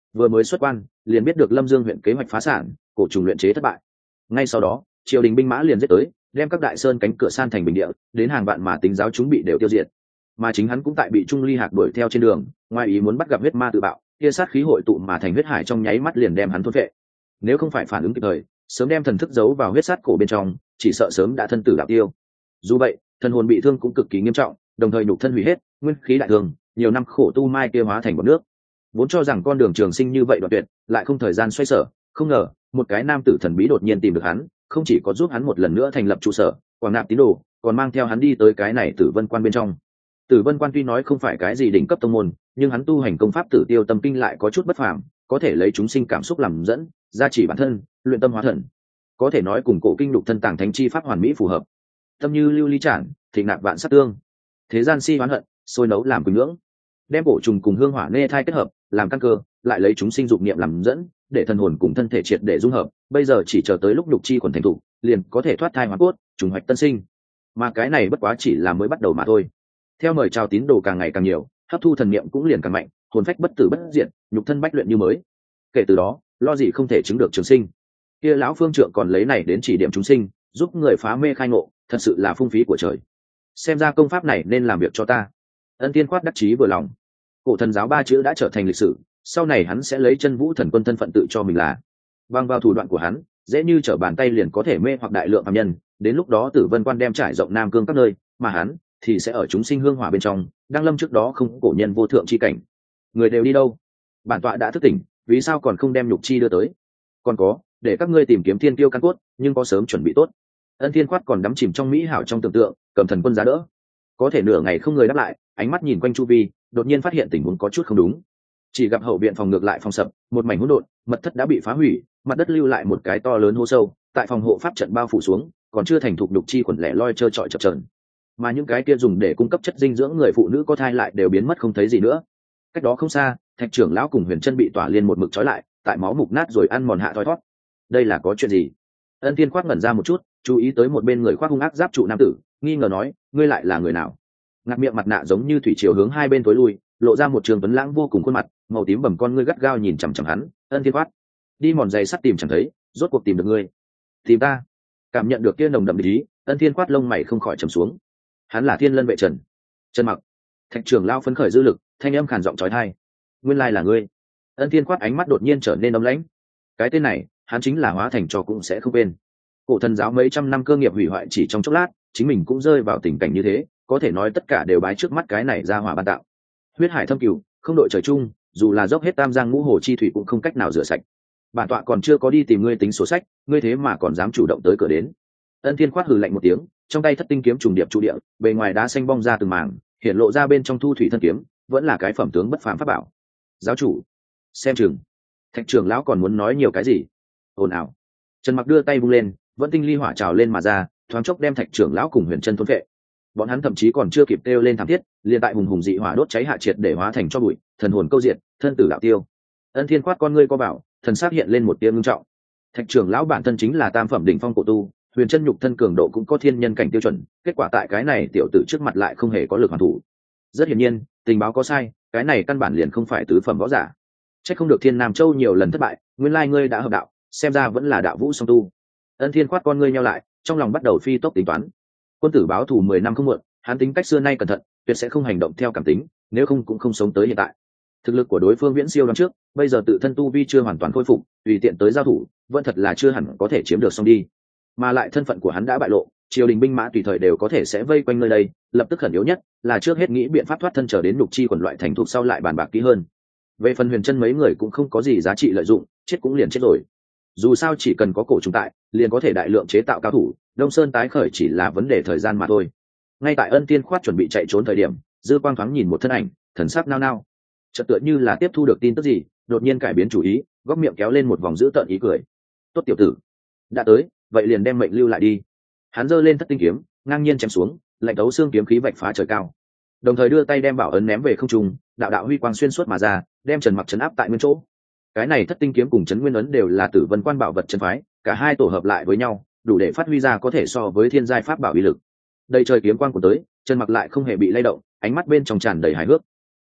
vừa mới xuất quan liền biết được Lâm Dương huyện kế hoạch phá sản, cổ trùng luyện chế thất bại. Ngay sau đó triều đình binh mã liền giết tới, đem các đại sơn cánh cửa san thành bình địa, đến hàng vạn mà tính giáo chúng bị đều tiêu diệt. Mà chính hắn cũng tại bị Trung Ly Hạc đuổi theo trên đường, ngoài ý muốn bắt gặp huyết ma tự bạo, kia sát khí hội tụ mà thành huyết hải trong nháy mắt liền đem hắn thôn phệ. Nếu không phải phản ứng kịp thời, sớm đem thần thức giấu vào huyết sát cổ bên trong, chỉ sợ sớm đã thân tử đạo tiêu. Dù vậy, thần hồn bị thương cũng cực kỳ nghiêm trọng, đồng thời nhục thân hủy hết, nguyên khí đại thương, nhiều năm khổ tu mai kia hóa thành bọt nước. Vốn cho rằng con đường trường sinh như vậy đoạn tuyệt, lại không thời gian xoay sở, không ngờ một cái nam tử thần bí đột nhiên tìm được hắn, không chỉ có giúp hắn một lần nữa thành lập trụ sở, quảng nạp tín đồ, còn mang theo hắn đi tới cái này Tử Vân Quan bên trong. Tử Vân Quan tuy nói không phải cái gì đỉnh cấp tông môn, nhưng hắn tu hành công pháp Tử Tiêu Tâm Kinh lại có chút bất phàm, có thể lấy chúng sinh cảm xúc làm dẫn, gia trì bản thân, luyện tâm hóa thần. Có thể nói cùng cổ kinh lục thân tàng thánh chi pháp hoàn mỹ phù hợp. Tâm như lưu ly tràn, thịnh nạp vạn sát tương. Thế gian si oán hận, sôi nấu làm quỳnh ngưỡng. Đem cổ trùng cùng hương hỏa nê thai kết hợp, làm căn cơ, lại lấy chúng sinh dụng niệm làm dẫn, để thần hồn cùng thân thể triệt để dung hợp, bây giờ chỉ chờ tới lúc nhục chi quần thành tụ, liền có thể thoát thai hóa cốt, trùng hoạch tân sinh. Mà cái này bất quá chỉ là mới bắt đầu mà thôi. Theo mời chào tín đồ càng ngày càng nhiều, hấp thu thần niệm cũng liền càng mạnh, hồn phách bất tử bất diệt, nhục thân bách luyện như mới. Kể từ đó, lo gì không thể chứng được trường sinh. Kia lão phương trượng còn lấy này đến chỉ điểm chúng sinh, giúp người phá mê khai ngộ, thật sự là phung phí của trời. Xem ra công pháp này nên làm việc cho ta. Ân Tiên Khoát đắc chí vừa lòng. Cổ thần giáo 3 chữ đã trở thành lịch sử, sau này hắn sẽ lấy Chân Vũ Thần Quân thân phận tự cho mình là. Bằng vào thủ đoạn của hắn, dễ như trở bàn tay liền có thể mê hoặc đại lượng phàm nhân, đến lúc đó Tử Vân Quan đem trải rộng Nam Cương các nơi, mà hắn thì sẽ ở chúng sinh hương hỏa bên trong, đang lâm trước đó không cổ nhân vô thượng chi cảnh. Người đều đi đâu? Bản tọa đã thức tỉnh, vì sao còn không đem nhục chi đưa tới? Còn có, để các ngươi tìm kiếm thiên tiêu căn cốt, nhưng có sớm chuẩn bị tốt. Ân Thiên Khoát còn đắm chìm trong mỹ hảo trong tưởng tượng, cầm thần quân giá đỡ. Có thể nửa ngày không người đáp lại, ánh mắt nhìn quanh chu vi, đột nhiên phát hiện tình huống có chút không đúng. Chỉ gặp hậu viện phòng ngược lại phòng sập, một mảnh hỗn độn, mật thất đã bị phá hủy, mặt đất lưu lại một cái to lớn hố sâu, tại phòng hộ pháp trận bao phủ xuống, còn chưa thành thục đục chi quần lẻ loi trơ trọi chập chờn. Mà những cái kia dùng để cung cấp chất dinh dưỡng người phụ nữ có thai lại đều biến mất không thấy gì nữa. Cách đó không xa, Thạch trưởng lão cùng Huyền Chân bị tỏa liên một mực trói lại, tại máu mục nát rồi ăn mòn hạ thoi thoát. Đây là có chuyện gì? Ân Thiên Khoát ngẩn ra một chút, chú ý tới một bên người khoác hung ác giáp trụ nam tử, nghi ngờ nói, ngươi lại là người nào? Ngạc miệng mặt nạ giống như thủy triều hướng hai bên tối lui, lộ ra một trường tuấn lãng vô cùng khuôn mặt, màu tím bầm con ngươi gắt gao nhìn chằm chằm hắn. Ân Thiên Khoát, đi mòn giày sắt tìm chẳng thấy, rốt cuộc tìm được ngươi. Tìm ta? Cảm nhận được kia nồng đậm ý, Ân Thiên Khoát lông mày không khỏi trầm xuống. Hắn là Thiên Lân vệ Trần. Trần Mặc. Thạch trưởng lão phấn khởi dư lực, thanh âm khàn giọng chói tai. Nguyên lai là ngươi. Ân Thiên Khoát ánh mắt đột nhiên trở nên ấm lãnh. Cái tên này, hắn chính là hóa thành cho cũng sẽ không quên. Cổ thần giáo mấy trăm năm cơ nghiệp hủy hoại chỉ trong chốc lát, chính mình cũng rơi vào tình cảnh như thế, có thể nói tất cả đều bái trước mắt cái này ra hỏa ban tạo. Huyết hải thâm cửu, không đội trời chung, dù là dốc hết tam giang ngũ hồ chi thủy cũng không cách nào rửa sạch. Bản tọa còn chưa có đi tìm ngươi tính sổ sách, ngươi thế mà còn dám chủ động tới cửa đến. Ân Thiên Khoát hừ lạnh một tiếng, trong tay thất tinh kiếm trùng điệp trụ địa, bề ngoài đá xanh bong ra từng mảng, hiện lộ ra bên trong thu thủy thân kiếm, vẫn là cái phẩm tướng bất phàm pháp bảo. Giáo chủ, xem chừng. Thạch trưởng lão còn muốn nói nhiều cái gì? Ồn ào. Trần Mặc đưa tay vung lên, vẫn tinh ly hỏa trào lên mà ra, thoáng chốc đem Thạch trưởng lão cùng Huyền Chân thôn vệ. Bọn hắn thậm chí còn chưa kịp kêu lên thảm thiết, liền tại hùng hùng dị hỏa đốt cháy hạ triệt để hóa thành cho bụi, thần hồn câu diệt, thân tử đạo tiêu. Ân Thiên Khoát con ngươi co bảo, thần sắc hiện lên một tia ngưng trọng. Thạch trưởng lão bản thân chính là tam phẩm đỉnh phong cổ tu, Huyền Chân nhục thân cường độ cũng có thiên nhân cảnh tiêu chuẩn, kết quả tại cái này tiểu tử trước mặt lại không hề có lực hoàn thủ. Rất hiển nhiên, tình báo có sai, cái này căn bản liền không phải tứ phẩm võ giả. Chắc không được Thiên Nam Châu nhiều lần thất bại, nguyên lai ngươi đã hợp đạo, xem ra vẫn là đạo vũ song tu. Ân Thiên Khoát con ngươi nheo lại, trong lòng bắt đầu phi tốc tính toán. Quân tử báo thù 10 năm không muộn, hắn tính cách xưa nay cẩn thận, tuyệt sẽ không hành động theo cảm tính, nếu không cũng không sống tới hiện tại. Thực lực của đối phương viễn siêu năm trước, bây giờ tự thân tu vi chưa hoàn toàn khôi phục, tùy tiện tới giao thủ, vẫn thật là chưa hẳn có thể chiếm được xong đi. Mà lại thân phận của hắn đã bại lộ, triều đình binh mã tùy thời đều có thể sẽ vây quanh nơi đây, lập tức khẩn yếu nhất là trước hết nghĩ biện pháp thoát thân trở đến lục chi quần loại thành thục sau lại bàn bạc kỹ hơn. Về phần Huyền Chân mấy người cũng không có gì giá trị lợi dụng, chết cũng liền chết rồi. Dù sao chỉ cần có cổ trùng tại, liền có thể đại lượng chế tạo cao thủ, Đông Sơn tái khởi chỉ là vấn đề thời gian mà thôi. Ngay tại Ân Tiên Khoát chuẩn bị chạy trốn thời điểm, Dư Quang thoáng nhìn một thân ảnh, thần sắc nao nao, chợt tựa như là tiếp thu được tin tức gì, đột nhiên cải biến chủ ý, góc miệng kéo lên một vòng dữ tợn ý cười. Tốt tiểu tử, đã tới, vậy liền đem mệnh lưu lại đi. Hắn giơ lên thất tinh kiếm, ngang nhiên chém xuống, lạnh tấu xương kiếm khí vạch phá trời cao, đồng thời đưa tay đem bảo ấn ném về không trung, đạo đạo huy quang xuyên suốt mà ra, đem Trần Mặc trấn áp tại nguyên chỗ. Cái này thất tinh kiếm cùng trấn nguyên ấn đều là Tử Vân Quan bảo vật chân phái, cả hai tổ hợp lại với nhau, đủ để phát huy ra có thể so với thiên giai pháp bảo uy lực. Đây trời kiếm quang của tới, Trần Mặc lại không hề bị lay động, ánh mắt bên trong tràn đầy hài hước.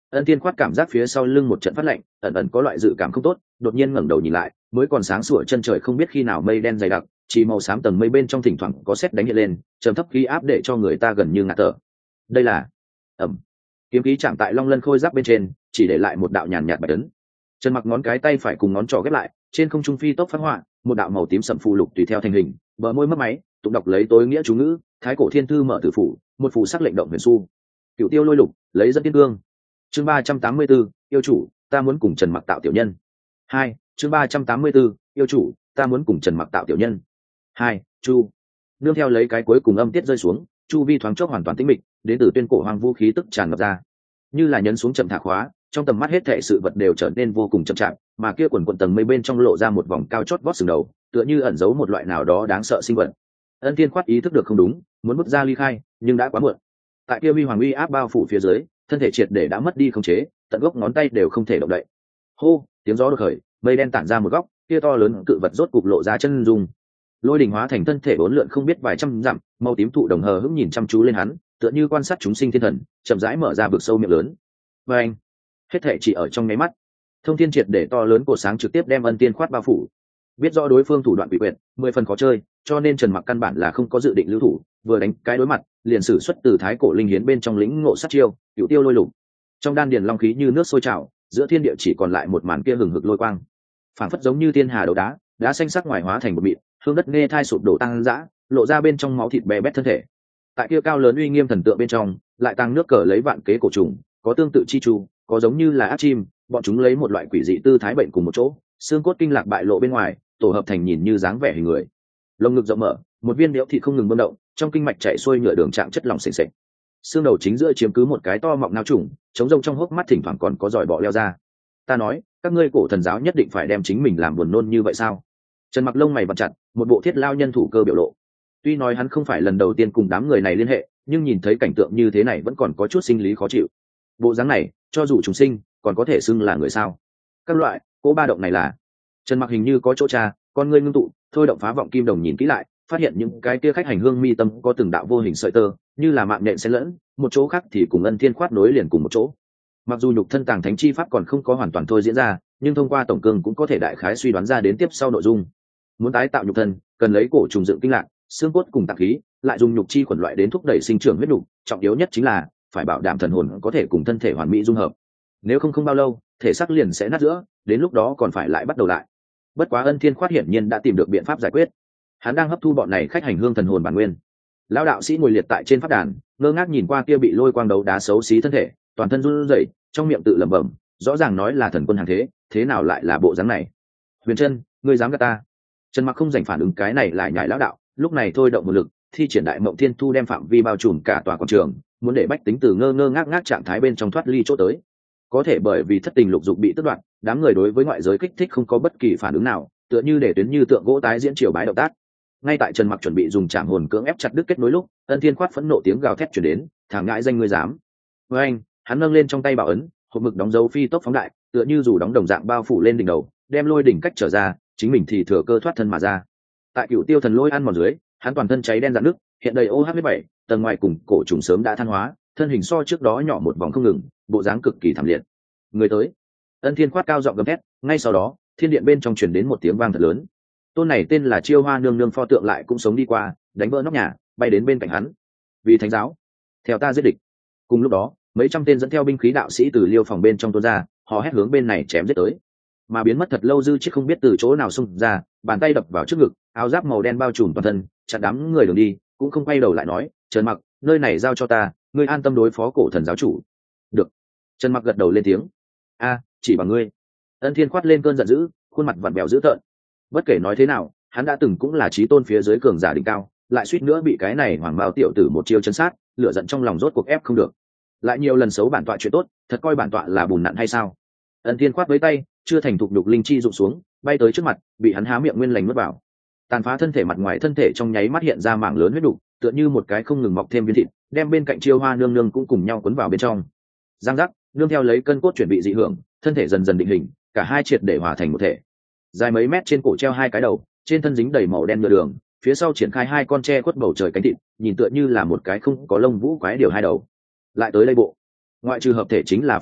Ân Thiên Khoát cảm giác phía sau lưng một trận phát lạnh, ẩn ẩn có loại dự cảm không tốt, đột nhiên ngẩng đầu nhìn lại, mới còn sáng sủa chân trời không biết khi nào mây đen dày đặc, chỉ màu xám tầng mây bên trong thỉnh thoảng có sét đánh hiện lên, trầm thấp khí áp để cho người ta gần như ngạt thở. Đây là ẩm, kiếm khí chạm tại long lân khôi giáp bên trên, chỉ để lại một đạo nhàn nhạt bạch ấn. Trần Mặc ngón cái tay phải cùng ngón trỏ ghép lại, trên không trung phi tốc phát họa, một đạo màu tím sẫm phù lục tùy theo thành hình, bờ môi mấp máy, tụng đọc lấy tối nghĩa chú ngữ, thái cổ thiên thư mở tử phủ, một phù sắc lệnh động huyền su. Cửu tiêu lôi lục, lấy dẫn tiên cương. Chương 384, yêu chủ, ta muốn cùng Trần Mặc tạo tiểu nhân. 2, chương 384, yêu chủ, ta muốn cùng Trần Mặc tạo tiểu nhân. 2, chu. Nương theo lấy cái cuối cùng âm tiết rơi xuống, chu vi thoáng chốc hoàn toàn tĩnh mịch, đến từ tuyên cổ hoang vũ khí tức tràn ngập ra. Như là nhấn xuống chậm thả khóa, trong tầm mắt hết thảy sự vật đều trở nên vô cùng chậm chạp, mà kia quần quần tầng mây bên trong lộ ra một vòng cao chót vót sừng đầu, tựa như ẩn giấu một loại nào đó đáng sợ sinh vật. Ân Thiên Khoát ý thức được không đúng, muốn bước ra ly khai, nhưng đã quá muộn. Tại kia vi hoàng uy áp bao phủ phía dưới, thân thể triệt để đã mất đi khống chế, tận gốc ngón tay đều không thể động đậy. Hô, tiếng gió đột khởi, mây đen tản ra một góc, kia to lớn cự vật rốt cục lộ ra chân dung. Lôi đỉnh hóa thành thân thể uốn lượn không biết vài trăm dặm, màu tím thụ đồng hờ hững nhìn chăm chú lên hắn, tựa như quan sát chúng sinh thiên thần, chậm rãi mở ra vực sâu miệng lớn. Và anh, hết thể chỉ ở trong nháy mắt, thông thiên triệt để to lớn của sáng trực tiếp đem Ân Tiên Khoát bao phủ. Biết rõ đối phương thủ đoạn quỷ quyệt, 10 phần khó chơi, cho nên Trần Mặc căn bản là không có dự định lưu thủ, vừa đánh cái đối mặt, liền sử xuất từ thái cổ linh hiến bên trong lĩnh ngộ sát chiêu, cửu tiêu lôi lục. Trong đan điền long khí như nước sôi trào, giữa thiên địa chỉ còn lại một màn kia hừng hực lôi quang, phảng phất giống như thiên hà đấu đá, đá xanh sắc ngoài hóa thành một mịn, hương đất nghe thai sụp đổ tăng dã, lộ ra bên trong máu thịt bè bét thân thể. Tại kia cao lớn uy nghiêm thần tượng bên trong, lại tăng nước cờ lấy vạn kế cổ trùng, có tương tự chi chu, có giống như là ác chim, bọn chúng lấy một loại quỷ dị tư thái bệnh cùng một chỗ, xương cốt kinh lạc bại lộ bên ngoài, tổ hợp thành nhìn như dáng vẻ hình người. Lồng ngực rộng mở, một viên liễu thịt không ngừng bơm động, trong kinh mạch chảy xuôi nhựa đường trạng chất lỏng sền sệt. Xương đầu chính giữa chiếm cứ một cái to mọng nao trùng, trống rông trong hốc mắt thỉnh thoảng còn có giỏi bọ leo ra. Ta nói, các ngươi cổ thần giáo nhất định phải đem chính mình làm buồn nôn như vậy sao? Trần Mặc lông mày vặn chặt, một bộ thiết lao nhân thủ cơ biểu lộ. Tuy nói hắn không phải lần đầu tiên cùng đám người này liên hệ, nhưng nhìn thấy cảnh tượng như thế này vẫn còn có chút sinh lý khó chịu. Bộ dáng này, cho dù chúng sinh, còn có thể xưng là người sao? Các loại, cỗ ba động này là. Trần Mặc hình như có chỗ tra, con ngươi ngưng tụ, thôi động phá vọng kim đồng nhìn kỹ lại, phát hiện những cái kia khách hành hương mi tâm có từng đạo vô hình sợi tơ, như là mạng nhện xen lẫn, một chỗ khác thì cùng Ân Thiên Khoát nối liền cùng một chỗ. Mặc dù nhục thân tàng thánh chi pháp còn không có hoàn toàn thôi diễn ra, nhưng thông qua tổng cương cũng có thể đại khái suy đoán ra đến tiếp sau nội dung. Muốn tái tạo nhục thân, cần lấy cổ trùng dựng kinh lạc, xương cốt cùng tạng khí, lại dùng nhục chi khuẩn loại đến thúc đẩy sinh trưởng huyết nhục, trọng yếu nhất chính là phải bảo đảm thần hồn có thể cùng thân thể hoàn mỹ dung hợp. Nếu không bao lâu, thể xác liền sẽ nát giữa, đến lúc đó còn phải lại bắt đầu lại. Bất quá Ân Thiên Khoát hiển nhiên đã tìm được biện pháp giải quyết. Hắn đang hấp thu bọn này khách hành hương thần hồn bản nguyên. Lão đạo sĩ ngồi liệt tại trên pháp đàn, ngơ ngác nhìn qua kia bị lôi quang đấu đá xấu xí thân thể, toàn thân run rẩy, trong miệng tự lẩm bẩm, rõ ràng nói là thần quân hàng thế, thế nào lại là bộ dáng này? Huyền Trân, ngươi dám gạt ta? Trần Mặc không dành phản ứng cái này lại nhảy lão đạo, lúc này thôi động một lực, thi triển đại mộng thiên thu đem phạm vi bao trùm cả tòa quảng trường, muốn để bách tính từ ngơ ngác ngác trạng thái bên trong thoát ly chỗ tới. Có thể bởi vì thất tình lục dục bị tước đoạt, đám người đối với ngoại giới kích thích không có bất kỳ phản ứng nào, tựa như để tuyến như tượng gỗ tái diễn triều bái động tác. Ngay tại Trần Mặc chuẩn bị dùng trảm hồn cưỡng ép chặt đứt kết nối lúc, Ân Thiên Khoát phẫn nộ tiếng gào thét truyền đến, thằng ngãi danh ngươi dám. Với anh, hắn nâng lên trong tay bảo ấn, hộp mực đóng dấu phi tốc phóng đại, tựa như dù đóng đồng dạng bao phủ lên đỉnh đầu, đem lôi đỉnh cách trở ra, chính mình thì thừa cơ thoát thân mà ra. Tại Cửu Tiêu thần lôi ăn mòn dưới, hắn toàn thân cháy đen rạn nước, hiện đầy OH7, tầng ngoài cùng cổ trùng sớm đã than hóa, thân hình so trước đó nhỏ một vòng không ngừng, bộ dáng cực kỳ thảm liệt. Người tới. Ân Thiên Khoát cao giọng gầm thét, ngay sau đó, thiên điện bên trong truyền đến một tiếng vang thật lớn. Tôn này tên là Chiêu Hoa nương nương pho tượng lại cũng sống đi qua, đánh vỡ nóc nhà, bay đến bên cạnh hắn. Vì thánh giáo, theo ta giết địch. Cùng lúc đó, mấy trăm tên dẫn theo binh khí đạo sĩ từ liêu phòng bên trong tuôn ra, họ hét hướng bên này chém giết tới. Mà biến mất thật lâu dư chiếc không biết từ chỗ nào xung ra, bàn tay đập vào trước ngực, áo giáp màu đen bao trùm toàn thân, chặn đám người đường đi, cũng không quay đầu lại nói, Trần Mặc, nơi này giao cho ta, ngươi an tâm đối phó cổ thần giáo chủ. Được. Trần Mặc gật đầu lên tiếng. A, chỉ bằng ngươi. Ân Thiên Khoát lên cơn giận dữ, khuôn mặt vặn vẹo dữ tợn. Bất kể nói thế nào, hắn đã từng cũng là chí tôn phía dưới cường giả đỉnh cao, lại suýt nữa bị cái này hoàng mao tiểu tử một chiêu chân sát, lửa giận trong lòng rốt cuộc ép không được. Lại nhiều lần xấu bản tọa chuyện tốt, thật coi bản tọa là bùn nặn hay sao? Ân Thiên Khoát với tay, chưa thành thục đục linh chi rụng xuống, bay tới trước mặt, bị hắn há miệng nguyên lành nuốt vào. Tàn phá thân thể mặt ngoài thân thể trong nháy mắt hiện ra mảng lớn huyết đục, tựa như một cái không ngừng mọc thêm viên thịt, đem bên cạnh Chiêu Hoa nương nương cũng cùng nhau cuốn vào bên trong. Giang giác, nương theo lấy cân cốt chuyển bị dị hưởng, thân thể dần dần định hình, cả hai triệt để hòa thành một thể. Dài mấy mét trên cổ treo hai cái đầu, trên thân dính đầy màu đen nhựa đường, phía sau triển khai hai con tre khuất bầu trời cánh thịt, nhìn tựa như là một cái không có lông vũ quái điều hai đầu. Lại tới đây bộ, ngoại trừ hợp thể chính là phân liệt,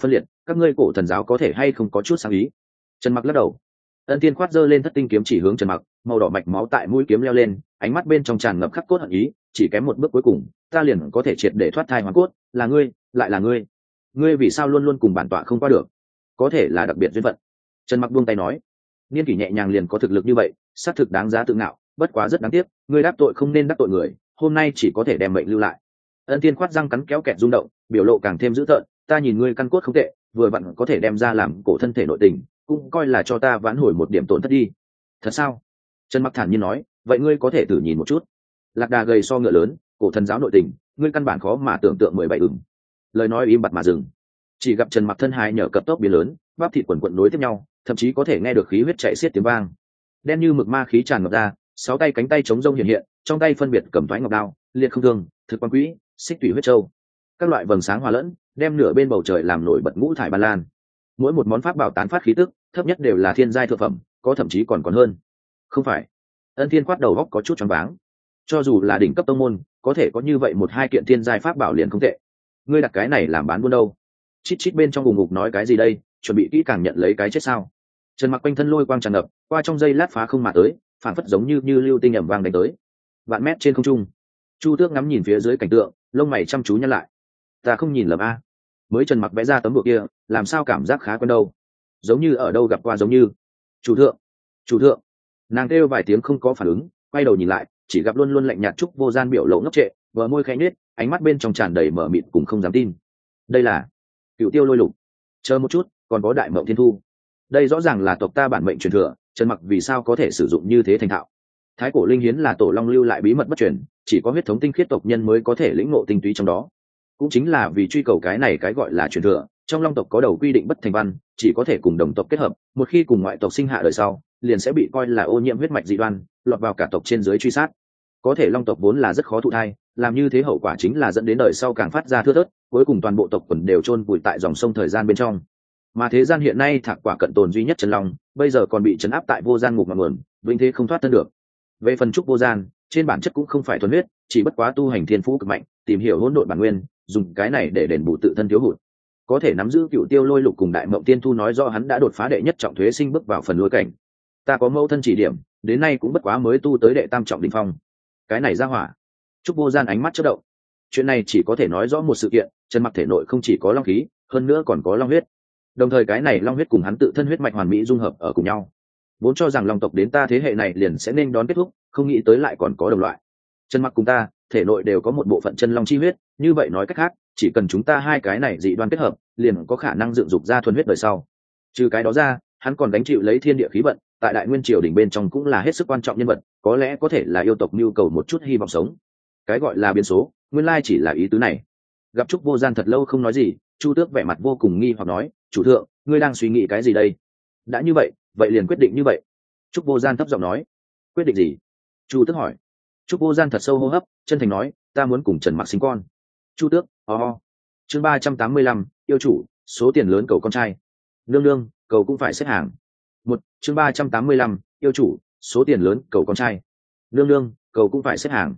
các ngươi cổ thần giáo có thể hay không có chút sáng ý. Trần Mặc lắc đầu. Ân Tiên Khoát giơ lên thất tinh kiếm chỉ hướng Trần Mặc, màu đỏ mạch máu tại mũi kiếm leo lên, ánh mắt bên trong tràn ngập khắc cốt hận ý, chỉ kém một bước cuối cùng, ta liền có thể triệt để thoát thai hoàn cốt, là ngươi, lại là ngươi. Ngươi vì sao luôn luôn cùng bản tọa không qua được? Có thể là đặc biệt duyên phận. Trần Mặc buông tay nói, niên kỷ nhẹ nhàng liền có thực lực như vậy, xác thực đáng giá tự ngạo, bất quá rất đáng tiếc, ngươi đắc tội không nên đắc tội người, hôm nay chỉ có thể đem mệnh lưu lại. Ân Tiên Khoát răng cắn kéo kẹt rung động, biểu lộ càng thêm dữ tợn, ta nhìn ngươi căn cốt không tệ, vừa vặn có thể đem ra làm cổ thân thể nội tình, cũng coi là cho ta vãn hồi một điểm tổn thất đi. Thật sao? Trần Mặc thản nhiên nói, vậy ngươi có thể thử nhìn một chút. Lạc đà gầy so ngựa lớn, cổ thần giáo nội tình, ngươi căn bản khó mà tưởng tượng 17 ửng. Lời nói im bặt mà dừng. Chỉ gặp Trần Mặc thân hài nhở cập tốc biến lớn, bắp thịt quần quần nối tiếp nhau, thậm chí có thể nghe được khí huyết chảy xiết tiếng vang. Đen như mực ma khí tràn ngập ra, 6 tay cánh tay chống rông hiện hiện, trong tay phân biệt cầm thoái ngọc đao, liệt không thương, thực quan quỹ, xích thủy huyết châu. Các loại vầng sáng hòa lẫn, đem nửa bên bầu trời làm nổi bật ngũ thải ban lan. Mỗi một món pháp bảo tán phát khí tức, thấp nhất đều là thiên giai thượng phẩm, có thậm chí còn hơn. Không phải? Ân Thiên Quát đầu góc có chút choáng váng. Cho dù là đỉnh cấp tông môn, có thể có như vậy một hai kiện thiên giai pháp bảo liền không tệ. Ngươi đặt cái này làm bán buôn đâu? Chít chít bên trong vùng ngục nói cái gì đây, chuẩn bị kỹ càng nhận lấy cái chết sao? Trần Mặc quanh thân lôi quang tràn ngập, qua trong giây lát phá không mà tới, phản phất giống như lưu tinh ầm vang đánh tới. Vạn mét trên không trung, Chu Tước ngắm nhìn phía dưới cảnh tượng, lông mày chăm chú nhăn lại. Ta không nhìn lầm a, mới Trần Mặc vẽ ra tấm bùa kia, làm sao cảm giác khá quen đâu, giống như ở đâu gặp qua giống như. Chủ thượng, chủ thượng. Nàng kêu vài tiếng không có phản ứng, quay đầu nhìn lại, chỉ gặp luôn luôn lạnh nhạt Trúc Vô Gian biểu lộ ngốc trệ, bờ môi khẽ nhếch, ánh mắt bên trong tràn đầy mờ mịt cùng không dám tin. Đây là Cựu Tiêu Lôi Lục. Chờ một chút, còn có Đại Mộng Thiên Thu. Đây rõ ràng là tộc ta bản mệnh truyền thừa, Trần Mặc vì sao có thể sử dụng như thế thành thạo? Thái cổ linh hiến là tổ long lưu lại bí mật bất truyền, chỉ có huyết thống tinh khiết tộc nhân mới có thể lĩnh ngộ tinh túy trong đó. Cũng chính là vì truy cầu cái này cái gọi là truyền thừa, trong long tộc có đầu quy định bất thành văn, chỉ có thể cùng đồng tộc kết hợp, một khi cùng ngoại tộc sinh hạ đời sau, liền sẽ bị coi là ô nhiễm huyết mạch dị đoan, lọt vào cả tộc trên dưới truy sát. Có thể long tộc vốn là rất khó thụ thai, làm như thế hậu quả chính là dẫn đến đời sau càng phát ra thưa thớt, cuối cùng toàn bộ tộc quần đều chôn vùi tại dòng sông thời gian bên trong. Mà thế gian hiện nay thạc quả cận tồn duy nhất Trần Long, bây giờ còn bị trấn áp tại vô gian ngục ngầm nguồn, vĩnh thế không thoát thân được. Về phần Trúc Vô Gian, trên bản chất cũng không phải thuần huyết, chỉ bất quá tu hành thiên phú cực mạnh, tìm hiểu hỗn độn bản nguyên, dùng cái này để đền bù tự thân thiếu hụt. Có thể nắm giữ Cựu Tiêu Lôi Lục cùng Đại Mộng Tiên Thu nói rõ hắn đã đột phá đệ nhất trọng thuế sinh bước vào phần lôi cảnh. Ta có mẫu thân chỉ điểm, đến nay cũng bất quá mới tu tới đệ tam trọng đỉnh phong. Cái này ra hỏa. Trúc Vô Gian ánh mắt chớp động. Chuyện này chỉ có thể nói rõ một sự kiện, Trần Mặc thể nội không chỉ có long khí, hơn nữa còn có long huyết. Đồng thời cái này long huyết cùng hắn tự thân huyết mạch hoàn mỹ dung hợp ở cùng nhau. Vốn cho rằng long tộc đến ta thế hệ này liền sẽ nên đón kết thúc, không nghĩ tới lại còn có đồng loại. Trần Mặc cùng ta, thể nội đều có một bộ phận chân long chi huyết, như vậy nói cách khác, chỉ cần chúng ta hai cái này dị đoan kết hợp, liền có khả năng dựng dục ra thuần huyết đời sau. Trừ cái đó ra, hắn còn gánh chịu lấy thiên địa khí vận, tại Đại Nguyên triều đỉnh bên trong cũng là hết sức quan trọng nhân vật, có lẽ có thể là yêu tộc nhu cầu một chút hy vọng sống. Cái gọi là biến số, nguyên lai chỉ là ý tứ này. Gặp Trúc Vô Gian thật lâu không nói gì, Chu Tước vẻ mặt vô cùng nghi hoặc nói, chủ thượng, ngươi đang suy nghĩ cái gì đây? Đã như vậy, vậy liền quyết định như vậy. Trúc Vô Gian thấp giọng nói. Quyết định gì? Chu Tước hỏi. Trúc Vô Gian thật sâu hô hấp, chân thành nói, ta muốn cùng Trần Mặc sinh con. Chu Tước, chương 385, yêu chủ, số tiền lớn cầu con trai. Nương nương, cầu cũng phải xếp hàng. Chương 385, yêu chủ, số tiền lớn cầu con trai. Nương nương, cầu cũng phải xếp hàng.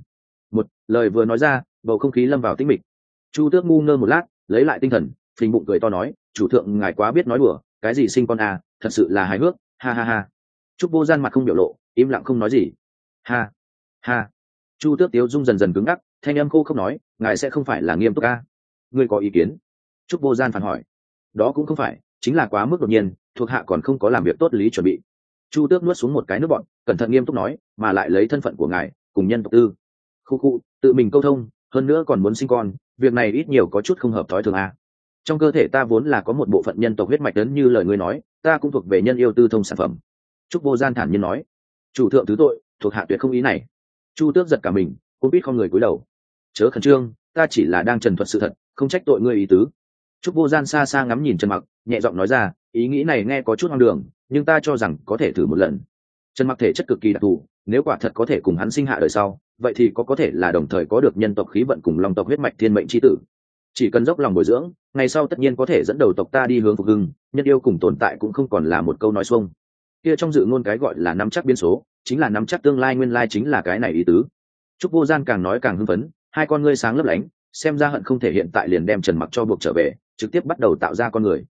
Lời vừa nói ra, bầu không khí lâm vào tĩnh mịch. Chu Tước ngu ngơ một lát, lấy lại tinh thần, phình bụng cười to nói, chủ thượng ngài quá biết nói đùa, cái gì sinh con à, thật sự là hài hước, ha ha ha. Trúc Vô Gian mặt không biểu lộ, im lặng không nói gì. Ha ha. Chu Tước tiếu dung dần dần cứng ngắc, thanh âm khô không nói, ngài sẽ không phải là nghiêm túc à? Ngươi có ý kiến? Trúc Vô Gian phản hỏi. Đó cũng không phải, chính là quá mức đột nhiên, thuộc hạ còn không có làm việc tốt lý chuẩn bị. Chu Tước nuốt xuống một cái nước bọt, cẩn thận nghiêm túc nói, mà lại lấy thân phận của ngài cùng nhân tộc tư khu tự mình câu thông, hơn nữa còn muốn sinh con, việc này ít nhiều có chút không hợp thói thường à. Trong cơ thể ta vốn là có một bộ phận nhân tộc huyết mạch lớn như lời ngươi nói, ta cũng thuộc về nhân yêu tư thông sản phẩm. Trúc Vô Gian thản nhiên nói. Chủ thượng thứ tội, thuộc hạ tuyệt không ý này. Chu Tước giật cả mình, cũng biết không người cúi đầu. Chớ khẩn trương, ta chỉ là đang trần thuật sự thật, không trách tội ngươi ý tứ. Trúc Vô Gian xa xa ngắm nhìn Trần Mặc, nhẹ giọng nói ra, ý nghĩ này nghe có chút hoang đường, nhưng ta cho rằng có thể thử một lần. Trần Mặc thể chất cực kỳ đặc thù, nếu quả thật có thể cùng hắn sinh hạ đời sau, vậy thì có thể là đồng thời có được nhân tộc khí vận cùng long tộc huyết mạch thiên mệnh chi tử. Chỉ cần dốc lòng bồi dưỡng, ngày sau tất nhiên có thể dẫn đầu tộc ta đi hướng phục hưng, nhân yêu cùng tồn tại cũng không còn là một câu nói xuông. Kia trong dự ngôn cái gọi là nắm chắc biến số, chính là nắm chắc tương lai, nguyên lai chính là cái này ý tứ. Trúc Vô Gian càng nói càng hưng phấn, hai con ngươi sáng lấp lánh, xem ra hận không thể hiện tại liền đem Trần Mặc cho buộc trở về, trực tiếp bắt đầu tạo ra con người.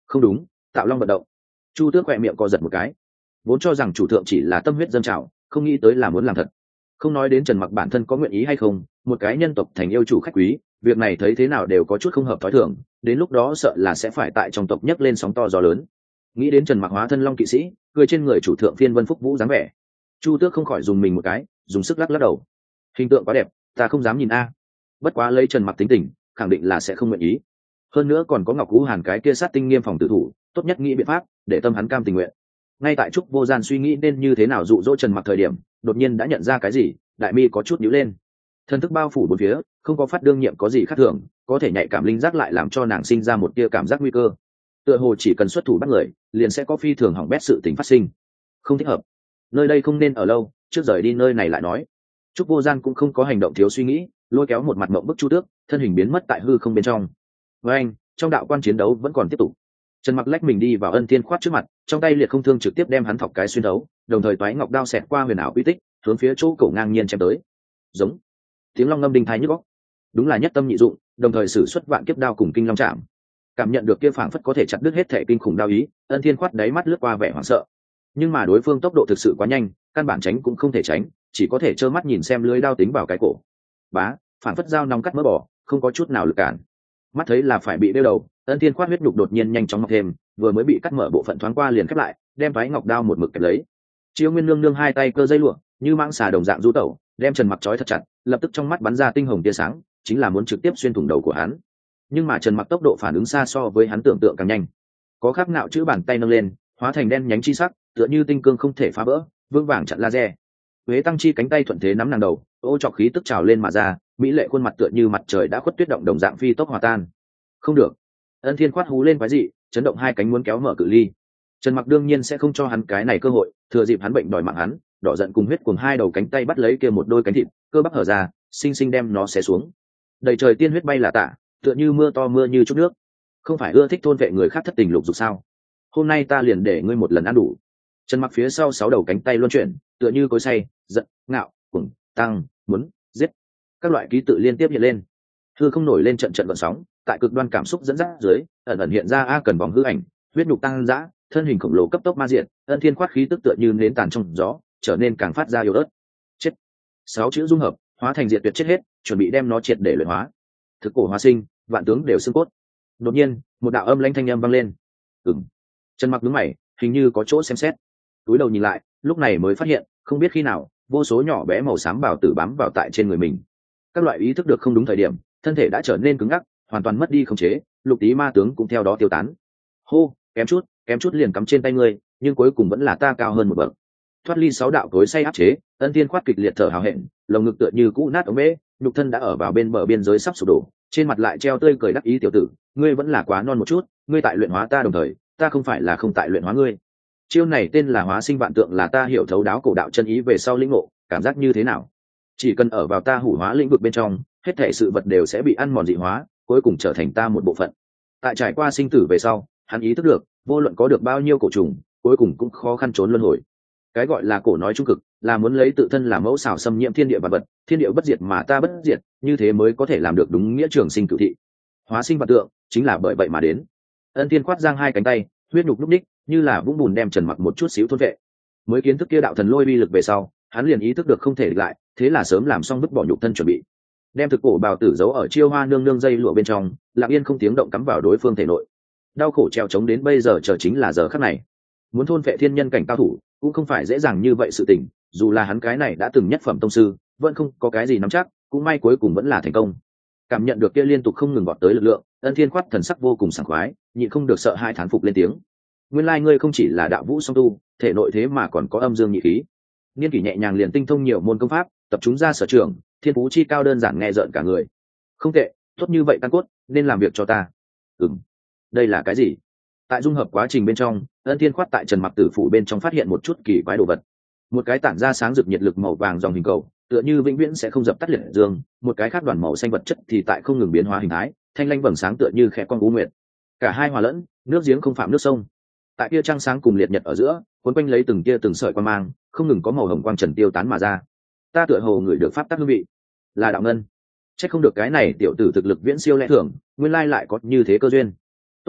Không đúng, tạo long vận động. Chu Tước khỏe miệng co giật một cái, vốn cho rằng chủ thượng chỉ là tâm huyết dâng trào, không nghĩ tới là muốn làm thật. Không nói đến Trần Mặc bản thân có nguyện ý hay không, một cái nhân tộc thành yêu chủ khách quý, việc này thấy thế nào đều có chút không hợp thói thường, đến lúc đó sợ là sẽ phải tại trong tộc nhấc lên sóng to gió lớn. Nghĩ đến Trần Mặc hóa thân long kỵ sĩ, cười trên người chủ thượng phiên vân phúc vũ dáng vẻ, Chu Tước không khỏi dùng mình một cái, dùng sức lắc lắc đầu. Hình tượng quá đẹp, ta không dám nhìn a. Bất quá lấy Trần Mặc tính tình, khẳng định là sẽ không nguyện ý. Hơn nữa còn có Ngọc Vũ Hàn cái kia sát tinh nghiêm phòng tự thủ, tốt nhất nghĩ biện pháp để tâm hắn cam tình nguyện. Ngay tại Trúc Vô Gian suy nghĩ nên như thế nào dụ dỗ Trần Mặc thời điểm, đột nhiên đã nhận ra cái gì, đại mi có chút nhíu lên. Thân thức bao phủ bốn phía, không có phát đương nhiệm có gì khác thường, có thể nhạy cảm linh giác lại làm cho nàng sinh ra một tia cảm giác nguy cơ. Tựa hồ chỉ cần xuất thủ bắt người, liền sẽ có phi thường hỏng bét sự tình phát sinh. Không thích hợp, nơi đây không nên ở lâu, trước rời đi nơi này lại nói. Trúc Vô Gian cũng không có hành động thiếu suy nghĩ, lôi kéo một mặt mộng bức Chu Tước, thân hình biến mất tại hư không bên trong. Với anh, trong đạo quan chiến đấu vẫn còn tiếp tục. Trần Mặc lách mình đi vào Ân Thiên Khoát trước mặt, trong tay liệt không thương trực tiếp đem hắn thọc cái xuyên thấu, đồng thời toái ngọc đao xẹt qua huyền ảo uy tích, hướng phía chỗ cổ ngang nhiên chém tới. Giống. Tiếng long ngâm đinh thái nhức óc. Đúng là nhất tâm nhị dụng, đồng thời sử xuất vạn kiếp đao cùng kinh long chạm. Cảm nhận được kia phảng phất có thể chặt đứt hết thể kinh khủng đao ý, Ân Thiên Khoát đáy mắt lướt qua vẻ hoảng sợ. Nhưng mà đối phương tốc độ thực sự quá nhanh, căn bản tránh cũng không thể tránh, chỉ có thể trơ mắt nhìn xem lưới đao tính vào cái cổ. Bá, phảng phất dao nóng cắt mỡ bỏ, không có chút nào lực cản. Mắt thấy là phải bị đeo đầu, Ân Thiên Khoát huyết nhục đột nhiên nhanh chóng mọc thêm, vừa mới bị cắt mở bộ phận thoáng qua liền khép lại, đem váy ngọc đao một mực kẹp lấy. Chiêu Nguyên Nương nương hai tay cơ dây lụa, như mãng xà đồng dạng du tẩu, đem Trần Mặc trói thật chặt, lập tức trong mắt bắn ra tinh hồng tia sáng, chính là muốn trực tiếp xuyên thủng đầu của hắn. Nhưng mà Trần Mặc tốc độ phản ứng xa so với hắn tưởng tượng càng nhanh. Có khắc nạo chữ bàn tay nâng lên, hóa thành đen nhánh chi sắc, tựa như tinh cương không thể phá vỡ, vương vàng chặn laser. Huế Tăng Chi cánh tay thuận thế nắm nàng đầu, ô trọc khí tức trào lên mà ra, mỹ lệ khuôn mặt tựa như mặt trời đã khuất tuyết động đồng dạng phi tốc hòa tan. Không được. Ân Thiên Khoát hú lên quái dị, chấn động hai cánh muốn kéo mở cự ly. Trần Mặc đương nhiên sẽ không cho hắn cái này cơ hội, thừa dịp hắn bệnh đòi mạng hắn, đỏ giận cùng huyết cuồng hai đầu cánh tay bắt lấy kia một đôi cánh thịt, cơ bắp hở ra, sinh sinh đem nó xé xuống. Đầy trời tiên huyết bay là tả, tựa như mưa to mưa như chút nước. Không phải ưa thích thôn vệ người khác thất tình lục dục sao? Hôm nay ta liền để ngươi một lần ăn đủ. Trần Mặc phía sau sáu đầu cánh tay luân chuyển, tựa như cối xay, giận, ngạo, cuồng, tăng, muốn, giết. Các loại ký tự liên tiếp hiện lên. Hư không nổi lên trận trận gợn sóng, tại cực đoan cảm xúc dẫn dắt dưới, ẩn ẩn hiện ra a cần vòng hư ảnh, huyết nhục tăng dã, thân hình khổng lồ cấp tốc ma diện, Ân Thiên Khoát khí tức tựa như nến tàn trong gió, trở nên càng phát ra yếu ớt. Chết. Sáu chữ dung hợp, hóa thành diệt tuyệt chết hết, chuẩn bị đem nó triệt để luyện hóa. Thực cổ hóa sinh, vạn tướng đều xương cốt. Đột nhiên, một đạo âm lãnh thanh âm vang lên. Ừm. Trần Mặc nhướng mày, hình như có chỗ xem xét. Túi đầu nhìn lại, lúc này mới phát hiện, không biết khi nào, vô số nhỏ bé màu xám bào tử bám vào tại trên người mình. Các loại ý thức được không đúng thời điểm, thân thể đã trở nên cứng ngắc, hoàn toàn mất đi khống chế, lục tí ma tướng cũng theo đó tiêu tán. Hô, kém chút liền cắm trên tay ngươi, nhưng cuối cùng vẫn là ta cao hơn một bậc. Thoát ly sáu đạo tối say áp chế, Ân Thiên Khoát kịch liệt thở hào hẹn, lồng ngực tựa như cũ nát ống bể, nhục thân đã ở vào bên bờ biên giới sắp sụp đổ, trên mặt lại treo tươi cười đắc ý tiểu tử, ngươi vẫn là quá non một chút, ngươi tại luyện hóa ta đồng thời, ta không phải là không tại luyện hóa ngươi. Chiêu này tên là hóa sinh vạn tượng, là ta hiểu thấu đáo cổ đạo chân ý về sau lĩnh ngộ, cảm giác như thế nào? Chỉ cần ở vào ta hủ hóa lĩnh vực bên trong, hết thể sự vật đều sẽ bị ăn mòn dị hóa, cuối cùng trở thành ta một bộ phận. Tại trải qua sinh tử về sau, hắn ý thức được, vô luận có được bao nhiêu cổ trùng, cuối cùng cũng khó khăn trốn luân hồi. Cái gọi là cổ nói trung cực, là muốn lấy tự thân làm mẫu xảo xâm nhiễm thiên địa vật vật, thiên địa bất diệt mà ta bất diệt, như thế mới có thể làm được đúng nghĩa trường sinh cửu thị. Hóa sinh vạn tượng, chính là bởi vậy mà đến. Ân Thiên Khoát giang hai cánh tay, huyết nhục lúc ních, như là vũng bùn đem Trần Mặc một chút xíu thôn vệ. Mới kiến thức kia đạo thần lôi uy lực về sau, hắn liền ý thức được không thể địch lại, thế là sớm làm xong vứt bỏ nhục thân chuẩn bị, đem thực cổ bào tử giấu ở chiêu hoa nương nương dây lụa bên trong, lặng yên không tiếng động cắm vào đối phương thể nội. Đau khổ treo chống đến bây giờ chờ chính là giờ khắc này. Muốn thôn vệ thiên nhân cảnh cao thủ cũng không phải dễ dàng như vậy sự tình, dù là hắn cái này đã từng nhất phẩm tông sư, vẫn không có cái gì nắm chắc, cũng may cuối cùng vẫn là thành công. Cảm nhận được kia liên tục không ngừng vọt tới lực lượng, Ân Thiên Khoát thần sắc vô cùng sảng khoái, nhịn không được sợ hai thán phục lên tiếng. Nguyên lai ngươi không chỉ là đạo vũ song tu, thể nội thế mà còn có âm dương nhị khí. Niên kỷ nhẹ nhàng liền tinh thông nhiều môn công pháp, tập trung ra sở trường, thiên phú chi cao đơn giản nghe rợn cả người. Không tệ, tốt như vậy căn cốt, nên làm việc cho ta. Đây là cái gì? Tại dung hợp quá trình bên trong, Ân Thiên Khoát tại Trần Mặc tử phủ bên trong phát hiện một chút kỳ quái đồ vật. Một cái tản ra sáng rực nhiệt lực màu vàng dòng hình cầu, tựa như vĩnh viễn sẽ không dập tắt liệt dương, một cái khác đoàn màu xanh vật chất thì tại không ngừng biến hóa hình thái, thanh lanh vầng sáng tựa như khẽ con u nguyệt. Cả hai hòa lẫn, nước giếng không phạm nước sông. Tại kia trăng sáng cùng liệt nhật ở giữa, cuốn quanh lấy từng tia từng sợi quang mang, không ngừng có màu hồng quang trần tiêu tán mà ra. Ta tựa hồ người được pháp tắc hương vị, là đạo ngân. Chắc không được cái này tiểu tử thực lực viễn siêu lẽ thường, nguyên lai lại có như thế cơ duyên. Tốt,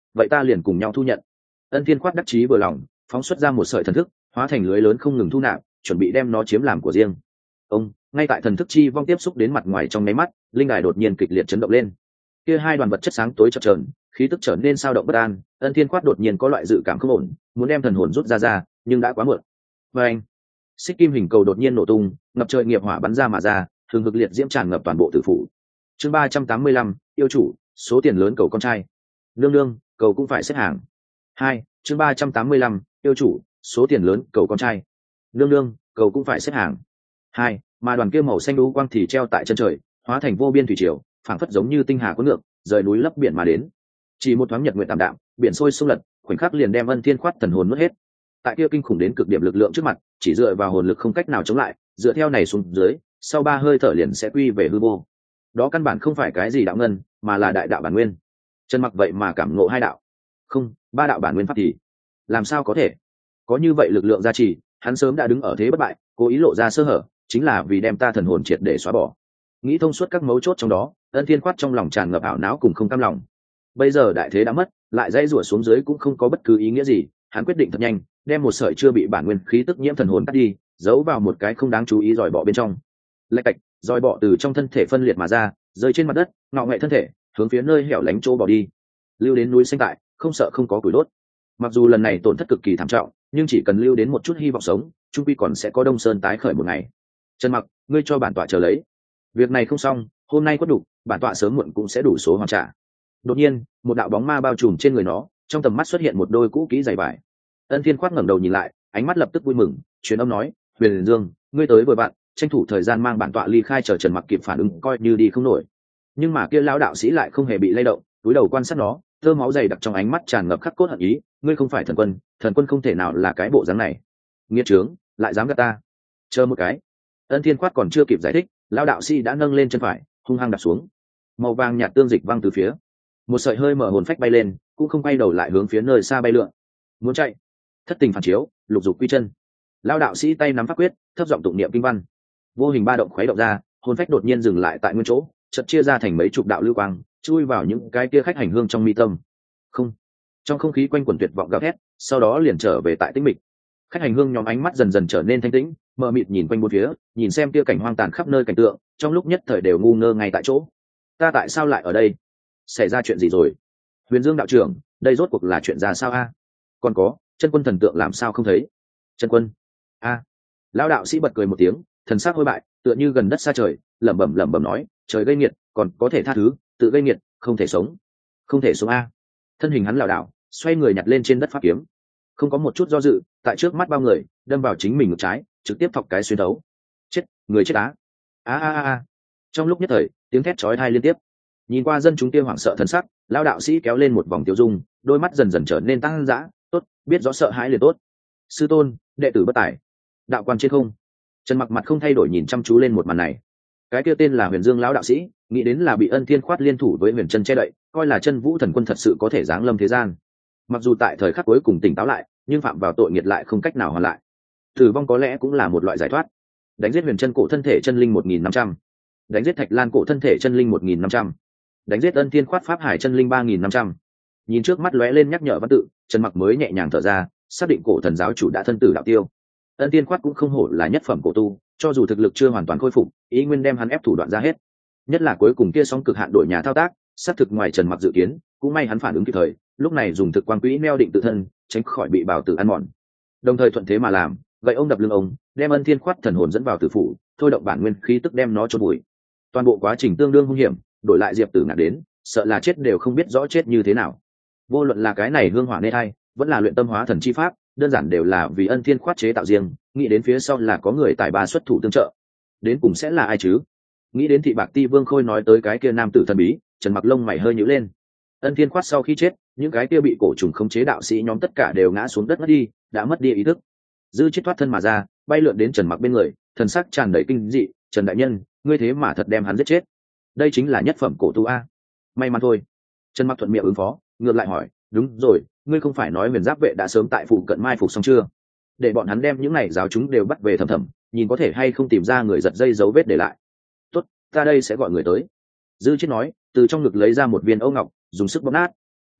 vậy ta liền cùng nhau thu nhận. Ân Thiên Khoát đắc chí vừa lòng, phóng xuất ra một sợi thần thức, hóa thành lưới lớn không ngừng thu nạp, chuẩn bị đem nó chiếm làm của riêng. Ngay tại thần thức chi vong tiếp xúc đến mặt ngoài trong nháy mắt, linh đài đột nhiên kịch liệt chấn động lên. Kia hai đoàn vật chất sáng tối chập chờn, khí tức trở nên sao động bất an. Ân Thiên Khoát đột nhiên có loại dự cảm không ổn, muốn đem thần hồn rút ra, nhưng đã quá muộn. Và anh, xích kim hình cầu đột nhiên nổ tung, ngập trời nghiệp hỏa bắn ra mà ra, thường hực liệt diễm tràn ngập toàn bộ tử phủ. Chương 385, yêu chủ, số tiền lớn cầu con trai. Nương nương, cầu cũng phải xếp hàng. 2, chương 385, yêu chủ, số tiền lớn cầu con trai. Nương nương, cầu cũng phải xếp hàng. 2, mà đoàn kia màu xanh đú quang thì treo tại chân trời, hóa thành vô biên thủy triều, phảng phất giống như tinh hà cuốn ngược, rời núi lấp biển mà đến. Chỉ một thoáng nhật nguyện tạm đạm, biển sôi sông lật, khoảnh khắc liền đem Ân Thiên Khoát thần hồn nuốt hết. Tại kia kinh khủng đến cực điểm lực lượng trước mặt, chỉ dựa vào hồn lực không cách nào chống lại, dựa theo này xuống dưới, sau 3 hơi thở liền sẽ quy về hư vô. Đó căn bản không phải cái gì đạo ngân, mà là đại đạo bản nguyên. Trần Mặc vậy mà cảm ngộ 2 đạo, không, 3 đạo bản nguyên pháp thì làm sao có thể? Có như vậy lực lượng gia trì, hắn sớm đã đứng ở thế bất bại, cố ý lộ ra sơ hở, chính là vì đem ta thần hồn triệt để xóa bỏ. Nghĩ thông suốt các mấu chốt trong đó, Ân Thiên Khoát trong lòng tràn ngập ảo não cùng không cam lòng. Bây giờ đại thế đã mất, lại dãy rủa xuống dưới cũng không có bất cứ ý nghĩa gì, hắn quyết định thật nhanh, đem một sợi chưa bị bản nguyên khí tức nhiễm thần hồn cắt đi, giấu vào một cái không đáng chú ý giòi bọ bên trong. Lạch cạch, giòi bọ từ trong thân thể phân liệt mà ra, rơi trên mặt đất, ngọ nghệ thân thể, hướng phía nơi hẻo lánh chỗ bỏ đi. Lưu đến núi xanh tại, không sợ không có củi đốt. Mặc dù lần này tổn thất cực kỳ thảm trọng, nhưng chỉ cần lưu đến một chút hy vọng sống, trung quy còn sẽ có Đông Sơn tái khởi một ngày. Trần Mặc, ngươi cho bản tọa chờ lấy. Việc này không xong, hôm nay quất đủ, bản tọa sớm muộn cũng sẽ đủ số hoàn trả. Đột nhiên, một đạo bóng ma bao trùm trên người nó, trong tầm mắt xuất hiện một đôi cũ kỹ dày vải. Ân Thiên Khoát ngẩng đầu nhìn lại, ánh mắt lập tức vui mừng, truyền âm nói: Huyền Dương, ngươi tới vừa bạn, tranh thủ thời gian mang bản tọa ly khai, chờ Trần Mặc kịp phản ứng, coi như đi không nổi. Nhưng mà kia lão đạo sĩ lại không hề bị lay động, cúi đầu quan sát nó, thơ máu dày đặc trong ánh mắt tràn ngập khắc cốt hận ý. Ngươi không phải thần quân không thể nào là cái bộ dáng này. Nghiệt trướng, lại dám gạt ta. Chờ một cái. Ân Thiên Khoát còn chưa kịp giải thích, lão đạo sĩ đã nâng lên chân phải, hung hăng đặt xuống. Màu vàng nhạt tương dịch văng từ phía, một sợi hơi mở hồn phách bay lên, cũng không quay đầu lại hướng phía nơi xa bay lượn. Muốn chạy, thất tình phản chiếu, lục dục quy chân. Lão đạo sĩ tay nắm pháp quyết, thấp giọng tụng niệm kinh văn. Vô hình ba động khuấy động ra, hồn phách đột nhiên dừng lại tại nguyên chỗ, chợt chia ra thành mấy chục đạo lưu quang, chui vào những cái kia khách hành hương trong mi tâm. Không, trong không khí quanh quẩn tuyệt vọng gào thét, sau đó liền trở về tại tĩnh mịch. Khách hành hương nhóm ánh mắt dần dần trở nên thanh tĩnh, mờ mịt nhìn quanh bốn phía, nhìn xem kia cảnh hoang tàn khắp nơi cảnh tượng, trong lúc nhất thời đều ngu ngơ ngay tại chỗ. Ta tại sao lại ở đây? Xảy ra chuyện gì rồi? Huyền Dương đạo trưởng, đây rốt cuộc là chuyện ra sao a? Còn có, chân quân thần tượng làm sao không thấy? Chân quân? A. Lão đạo sĩ bật cười một tiếng, thần sắc hôi bại, tựa như gần đất xa trời, lẩm bẩm nói: trời gây nghiệt, còn có thể tha thứ, tự gây nghiệt, không thể sống. Không thể sống a. Thân hình hắn lảo đảo, xoay người nhặt lên trên đất pháp kiếm, không có một chút do dự, tại trước mắt bao người, đâm vào chính mình ngực trái, trực tiếp thọc cái xuyên thấu. Chết, người chết á. A. Trong lúc nhất thời, tiếng thét chói tai liên tiếp. Nhìn qua dân chúng kia hoảng sợ thần sắc, lão đạo sĩ kéo lên một vòng tiêu dung, đôi mắt dần dần trở nên tăng dã. Tốt, biết rõ sợ hãi liền tốt. Sư tôn, đệ tử bất tài. Đạo quan trên không. Trần Mặc mặt không thay đổi nhìn chăm chú lên một màn này. Cái kia tên là Huyền Dương lão đạo sĩ, nghĩ đến là bị Ân Thiên Khoát liên thủ với Huyền Chân che đậy, coi là Chân Vũ thần quân thật sự có thể giáng lâm thế gian. Mặc dù tại thời khắc cuối cùng tỉnh táo lại, nhưng phạm vào tội nghiệt lại không cách nào hoàn lại. Tử vong có lẽ cũng là một loại giải thoát. Đánh giết Huyền Chân cổ thân thể chân linh 1.500, đánh giết Thạch Lan cổ thân thể chân linh 1.500, đánh giết Ân Thiên Khoát pháp hải chân linh 3.500. Nhìn trước mắt lóe lên nhắc nhở văn tự, Trần Mặc mới nhẹ nhàng thở ra, xác định cổ thần giáo chủ đã thân tử đạo tiêu. Ân Thiên Khoát cũng không hổ là nhất phẩm cổ tu, cho dù thực lực chưa hoàn toàn khôi phục, ý nguyên đem hắn ép thủ đoạn ra hết. Nhất là cuối cùng kia sóng cực hạn đổi nhà thao tác, xác thực ngoài Trần Mặc dự kiến, cũng may hắn phản ứng kịp thời, lúc này dùng thực quang quỹ neo định tự thân, tránh khỏi bị bào tử ăn mòn. Đồng thời thuận thế mà làm, gậy ông đập lưng ông, đem Ân Thiên Khoát thần hồn dẫn vào tử phủ, thôi động bản nguyên khí tức đem nó chôn vùi. Toàn bộ quá trình tương đương hung hiểm, đổi lại Diệp Tử ngạc đến, sợ là chết đều không biết rõ chết như thế nào. Vô luận là cái này hương hỏa nê thai, vẫn là luyện tâm hóa thần chi pháp, đơn giản đều là vì Ân Thiên Khoát chế tạo riêng, nghĩ đến phía sau là có người tài ba xuất thủ tương trợ. Đến cùng sẽ là ai chứ? Nghĩ đến Thị Bạc Ti Vương Khôi nói tới cái kia nam tử thần bí, Trần Mặc lông mày hơi nhíu lên. Ân Thiên Khoát sau khi chết, những cái kia bị cổ trùng khống chế đạo sĩ nhóm tất cả đều ngã xuống đất mất đi, đã mất đi ý thức. Dư chết thoát thân mà ra, bay lượn đến Trần Mặc bên người, thần sắc tràn đầy kinh dị. Trần đại nhân, ngươi thế mà thật đem hắn giết chết. Đây chính là nhất phẩm cổ tu a. May mắn thôi. Trần Mặc thuận miệng ứng phó, ngược lại hỏi: đúng rồi, ngươi không phải nói Huyền Giáp vệ đã sớm tại phụ cận mai phục xong chưa? Để bọn hắn đem những này giáo chúng đều bắt về thẩm thẩm, nhìn có thể hay không tìm ra người giật dây dấu vết để lại. Tốt, ta đây sẽ gọi người tới. Dư chết nói, từ trong ngực lấy ra một viên âu ngọc, dùng sức bóp nát.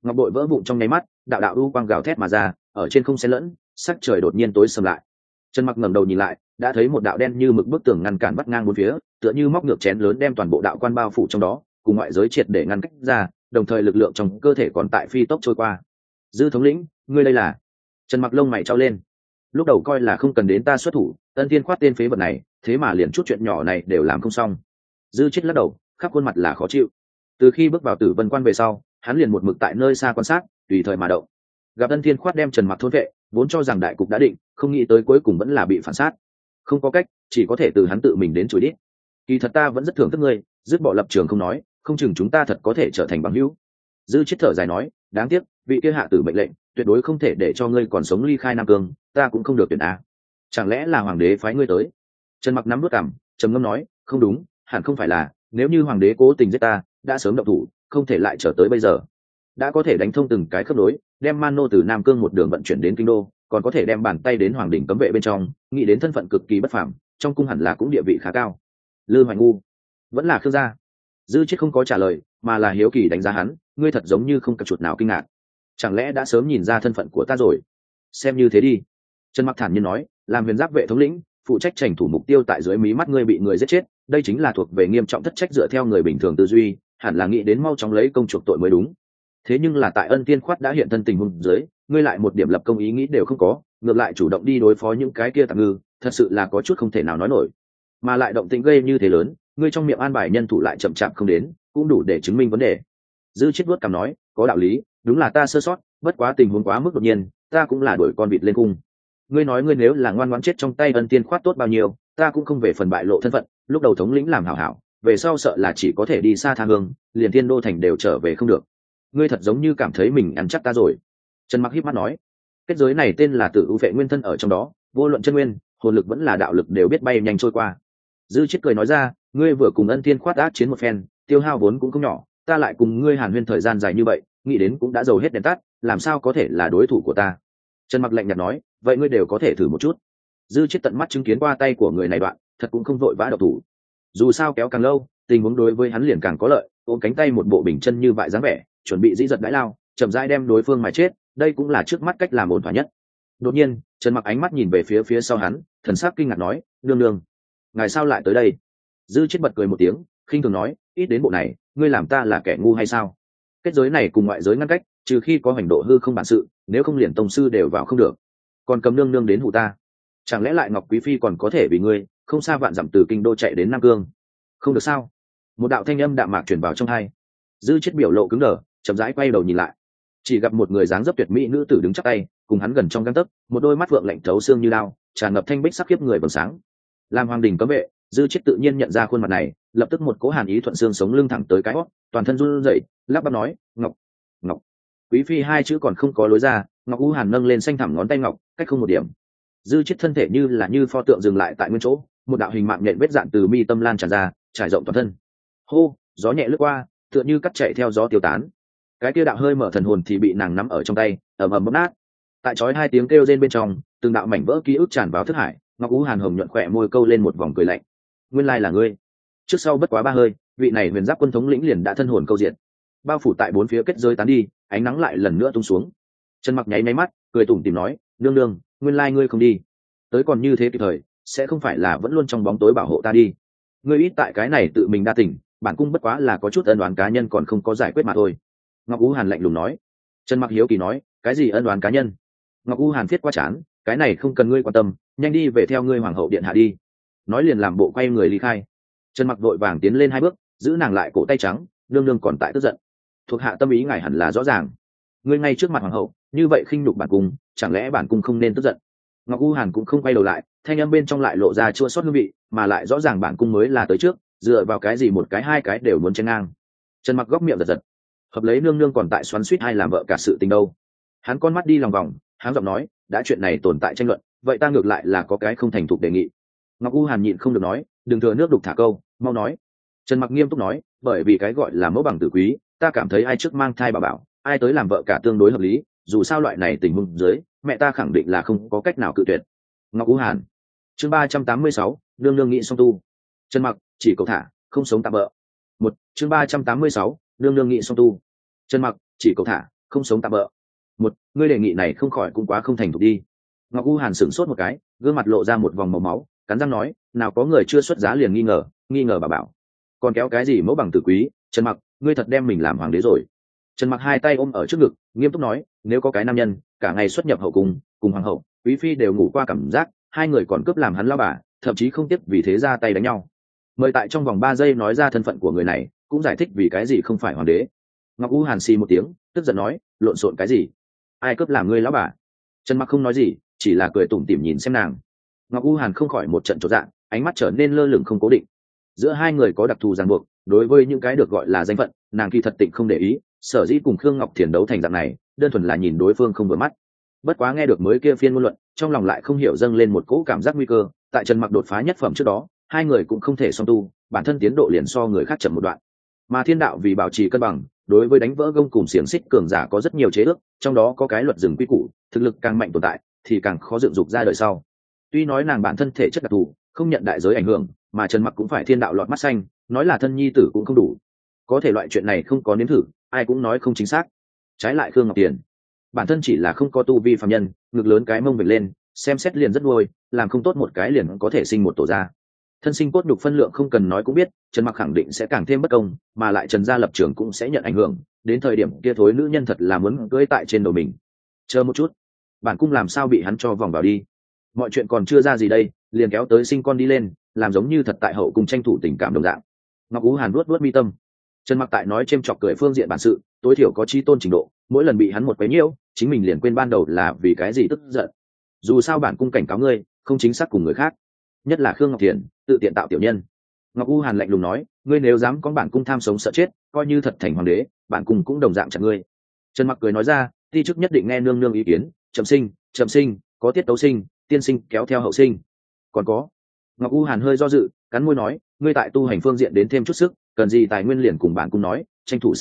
ngọc bội vỡ vụn trong nháy mắt, đạo đạo u quang gào thét mà ra, ở trên không xen lẫn, sắc trời đột nhiên tối sầm lại. Trần Mặc ngẩng đầu nhìn lại, đã thấy một đạo đen như mực bức tường ngăn cản vắt ngang bốn phía, tựa như móc ngược chén lớn đem toàn bộ đạo quan bao phủ trong đó, cùng ngoại giới triệt để ngăn cách ra, đồng thời lực lượng trong cơ thể còn tại phi tốc trôi qua. Dư thống lĩnh, ngươi đây là? Trần Mặc lông mày trao lên. Lúc đầu coi là không cần đến ta xuất thủ, Ân Thiên khoát tên phế vật này, thế mà liền chút chuyện nhỏ này đều làm không xong. Dư chết lắc đầu, khắp khuôn mặt là khó chịu. Từ khi bước vào Tử Vân Quan về sau, hắn liền một mực tại nơi xa quan sát, tùy thời mà động. Gặp Ân Thiên khoát đem Trần Mặc thôn vệ, vốn cho rằng đại cục đã định, không nghĩ tới cuối cùng vẫn là bị phản sát. Không có cách, chỉ có thể từ hắn tự mình đến chối đít. Kỳ thật ta vẫn rất thưởng thức ngươi, dứt bỏ lập trường không nói, không chừng chúng ta thật có thể trở thành bằng hữu. Dư chết thở dài nói, đáng tiếc, vị kia hạ tử mệnh lệnh, tuyệt đối không thể để cho ngươi còn sống ly khai Nam Cương, ta cũng không được tuyển a. Chẳng lẽ là hoàng đế phái ngươi tới? Trần Mặc nắm đuốt cằm, trầm ngâm nói, không đúng, hẳn không phải là, nếu như hoàng đế cố tình giết ta, đã sớm động thủ, không thể lại trở tới bây giờ. Đã có thể đánh thông từng cái khớp nối, đem man nô từ Nam Cương một đường vận chuyển đến kinh đô, còn có thể đem bàn tay đến hoàng đỉnh cấm vệ bên trong, nghĩ đến thân phận cực kỳ bất phàm, trong cung hẳn là cũng địa vị khá cao. Lư Hoành ngu, vẫn là Khương gia. Dư chết không có trả lời, mà là hiếu kỳ đánh giá hắn, ngươi thật giống như không có chuột nào kinh ngạc, chẳng lẽ đã sớm nhìn ra thân phận của ta rồi? Xem như thế đi. Trần Mặc thản nhiên nói, làm huyền giáp vệ thống lĩnh, phụ trách tranh thủ mục tiêu tại dưới mí mắt ngươi bị người giết chết, đây chính là thuộc về nghiêm trọng thất trách dựa theo người bình thường tư duy, hẳn là nghĩ đến mau chóng lấy công chuộc tội mới đúng. Thế nhưng là tại Ân Tiên khoát đã hiện thân tình huống dưới, ngươi lại một điểm lập công ý nghĩ đều không có, ngược lại chủ động đi đối phó những cái kia tạp ngư, thật sự là có chút không thể nào nói nổi. Mà lại động tĩnh gây như thế lớn, ngươi trong miệng an bài nhân thủ lại chậm chạp không đến, cũng đủ để chứng minh vấn đề. Dư chết vuốt cằm nói, có đạo lý, đúng là ta sơ sót, bất quá tình huống quá mức đột nhiên, ta cũng là đuổi con vịt lên cung. Ngươi nói ngươi nếu là ngoan ngoãn chết trong tay Ân Tiên khoát tốt bao nhiêu, ta cũng không về phần bại lộ thân phận, lúc đầu thống lĩnh làm hảo hảo, về sau sợ là chỉ có thể đi xa tha hương, liền Thiên Đô thành đều trở về không được. Ngươi thật giống như cảm thấy mình ăn chắc ta rồi. Trần Mặc híp mắt nói, kết giới này tên là Tử U Vệ nguyên thân ở trong đó, vô luận chân nguyên, hồn lực vẫn là đạo lực đều biết bay nhanh trôi qua. Dư chết cười nói ra, ngươi vừa cùng Ân Tiên khoát ác chiến một phen, tiêu hao vốn cũng không nhỏ, ta lại cùng ngươi hàn huyên thời gian dài như vậy, nghĩ đến cũng đã dầu hết đèn tắt, làm sao có thể là đối thủ của ta? Trần Mặc lạnh nhạt nói, vậy ngươi đều có thể thử một chút. Dư chết tận mắt chứng kiến qua tay của người này đoạn, thật cũng không vội vã độc thủ. Dù sao kéo càng lâu, tình huống đối với hắn liền càng có lợi, ôm cánh tay một bộ bình chân như vại dáng vẻ, chuẩn bị dĩ giật đãi lao, chậm rãi đem đối phương mà chết, đây cũng là trước mắt cách làm ổn thỏa nhất. Đột nhiên, Trần Mặc ánh mắt nhìn về phía sau hắn, thần sắc kinh ngạc nói, nương nương, ngài sao lại tới đây? Dư chết bật cười một tiếng, khinh thường nói, ít đến bộ này, ngươi làm ta là kẻ ngu hay sao? Kết giới này cùng ngoại giới ngăn cách, trừ khi có hành độ hư không bản sự, nếu không liền tông sư đều vào không được. Còn cầm nương nương đến hù ta, chẳng lẽ lại Ngọc Quý phi còn có thể vì ngươi không xa vạn dặm từ kinh đô chạy đến Nam Cương? Không được sao? Một đạo thanh âm đạm mạc truyền vào trong tai. Dư chết biểu lộ cứng đờ, chậm rãi quay đầu nhìn lại, chỉ gặp một người dáng dấp tuyệt mỹ nữ tử đứng chắp tay, cùng hắn gần trong gang tấc, một đôi mắt vượng lạnh thấu xương như lao, tràn ngập thanh bích sắc khiếp người vầng sáng. Làm hoàng đình cấm vệ, Dư chết tự nhiên nhận ra khuôn mặt này, lập tức một cỗ hàn ý thuận xương sống lưng thẳng tới cái hót, toàn thân run rẩy, lắp bắp nói, Ngọc, Ngọc. Quý phi hai chữ còn không có lối ra, Ngọc U Hàn nâng lên xanh thẳm ngón tay ngọc, cách không một điểm. Dư chết thân thể như pho tượng dừng lại tại nguyên chỗ, một đạo hình mạng nhện vết dạn từ mi tâm lan tràn ra, trải rộng toàn thân. Hô, gió nhẹ lướt qua, tựa như cắt chạy theo gió tiêu tán. Cái kia đạo hơi mở thần hồn thì bị nàng nắm ở trong tay, ầm ầm bóp nát. Tại chói hai tiếng kêu rên bên trong, từng đạo mảnh vỡ ký ức tràn vào thức hải, Ngọc U Hàn hồng nhuận khỏe môi câu lên một vòng cười lạnh. Nguyên lai là ngươi. Trước sau bất quá ba hơi, vị này huyền giáp quân thống lĩnh liền đã thân hồn câu diện. Bao phủ tại bốn phía kết giới tán đi, ánh nắng lại lần nữa tung xuống. Trần Mặc nháy mắt, cười tủm tỉm nói, nương nương, nguyên lai ngươi không đi, tới còn như thế kịp thời, sẽ không phải là vẫn luôn trong bóng tối bảo hộ ta đi? Ngươi ít tại cái này tự mình đa tình, bản cung bất quá là có chút ân oán cá nhân còn không có giải quyết mà thôi. Ngọc U Hàn lạnh lùng nói. Trần Mặc hiếu kỳ nói, cái gì ân oán cá nhân? Ngọc U Hàn viết qua chán, cái này không cần ngươi quan tâm, nhanh đi về theo ngươi hoàng hậu điện hạ đi. Nói liền làm bộ quay người ly khai. Trần Mặc vội vàng tiến lên hai bước, giữ nàng lại cổ tay trắng, nương nương còn tại tức giận. Thuộc hạ tâm ý ngài hẳn là rõ ràng. Ngươi ngay trước mặt hoàng hậu, như vậy khinh nhục bản cung, chẳng lẽ bản cung không nên tức giận? Ngọc U Hàn cũng không quay đầu lại, thanh âm bên trong lại lộ ra chua xót hương vị, mà lại rõ ràng bản cung mới là tới trước, dựa vào cái gì một cái hai cái đều muốn chen ngang? Trần Mặc góc miệng giật giật, hợp lấy nương nương còn tại xoắn xuýt hay làm vợ cả sự tình đâu? Hắn con mắt đi lòng vòng, háng giọng nói, đã chuyện này tồn tại tranh luận, vậy ta ngược lại là có cái không thành thục đề nghị. Ngọc U Hàn nhịn không được nói, đừng thừa nước đục thả câu, mau nói. Trần Mặc nghiêm túc nói, bởi vì cái gọi là mẫu bằng tử quý, ta cảm thấy ai trước mang thai bảo bảo, ai tới làm vợ cả tương đối hợp lý, dù sao loại này tình huống dưới, mẹ ta khẳng định là không có cách nào cự tuyệt. Ngọc U Hàn. Chương 386, nương nương nghị song tu. Trần Mặc, chỉ cầu thả, không sống tạm bỡ. Chương 386, nương nương nghị song tu. Trần Mặc, chỉ cầu thả, không sống tạm bỡ. Một, ngươi đề nghị này không khỏi cũng quá không thành thục đi. Ngọc U Hàn sửng sốt một cái, gương mặt lộ ra một vòng màu máu, cắn răng nói, nào có người chưa xuất giá liền nghi ngờ bà bảo. Còn kéo cái gì mẫu bằng tử quý, Trần Mặc, ngươi thật đem mình làm hoàng đế rồi. Trần Mặc hai tay ôm ở trước ngực, nghiêm túc nói, nếu có cái nam nhân cả ngày xuất nhập hậu cung, cùng hoàng hậu, quý phi đều ngủ qua cảm giác, hai người còn cướp làm hắn lao bà, thậm chí không tiếc vì thế ra tay đánh nhau. Mời tại trong vòng 3 giây nói ra thân phận của người này, cũng giải thích vì cái gì không phải hoàng đế. Ngọc U Hàn xì một tiếng, tức giận nói, lộn xộn cái gì? Ai cướp làm ngươi lão bà? Trần Mặc không nói gì, chỉ là cười tủm tỉm nhìn xem nàng. Ngọc U Hàn không khỏi một trận chột dạ, ánh mắt trở nên lơ lửng không cố định. Giữa hai người có đặc thù ràng buộc, đối với những cái được gọi là danh phận, nàng kỳ thật tịnh không để ý, sở dĩ cùng Khương Ngọc Thiền đấu thành dạng này, đơn thuần là nhìn đối phương không vừa mắt. Bất quá nghe được mới kia phiên ngôn luận, trong lòng lại không hiểu dâng lên một cỗ cảm giác nguy cơ, tại Trần Mặc đột phá nhất phẩm trước đó, hai người cũng không thể song tu, bản thân tiến độ liền so người khác chậm một đoạn. Mà thiên đạo vì bảo trì cân bằng, đối với đánh vỡ gông cùng xiềng xích cường giả có rất nhiều chế ước, trong đó có cái luật rừng quy củ, thực lực càng mạnh tồn tại thì càng khó dựng dục ra đời sau. Tuy nói nàng bản thân thể chất đặc thù, không nhận đại giới ảnh hưởng, mà Trần Mặc cũng phải thiên đạo lọt mắt xanh, nói là thân nhi tử cũng không đủ. Có thể loại chuyện này không có nếm thử, ai cũng nói không chính xác. Trái lại Khương Ngọc Tiền, bản thân chỉ là không có tu vi phàm nhân, ngực lớn cái mông vểnh lên, xem xét liền rất nuôi, làm không tốt một cái liền có thể sinh một tổ ra. Thân sinh cốt nhục phân lượng không cần nói cũng biết, Trần Mặc khẳng định sẽ càng thêm bất công, mà lại Trần gia lập trường cũng sẽ nhận ảnh hưởng, đến thời điểm kia thối nữ nhân thật là muốn cưỡi tại trên đầu mình. Chờ một chút, bản cung làm sao bị hắn cho vòng vào đi? Mọi chuyện còn chưa ra gì đây, liền kéo tới sinh con đi lên, làm giống như thật tại hậu cùng tranh thủ tình cảm đồng dạng. Ngọc Ú Hàn vuốt mi tâm. Trần Mặc tại nói chêm chọc cười phương diện bản sự, tối thiểu có chí tôn trình độ, mỗi lần bị hắn một quấy nhiễu, chính mình liền quên ban đầu là vì cái gì tức giận. Dù sao bản cung cảnh cáo ngươi, không chính xác cùng người khác, nhất là Khương Ngọc Thiền, tự tiện tạo tiểu nhân. Ngọc U Hàn lạnh lùng nói, ngươi nếu dám có bản cung tham sống sợ chết, coi như thật thành hoàng đế, bản cung cũng đồng dạng chặt ngươi. Trần Mặc cười nói ra, ti chức nhất định nghe nương nương ý kiến, chậm sinh, có tiết tấu sinh, tiên sinh kéo theo hậu sinh. Còn có. Ngọc U Hàn hơi do dự, cắn môi nói, ngươi tại tu hành phương diện đến thêm chút sức, cần gì tài nguyên liền cùng bản cung nói, tranh thủ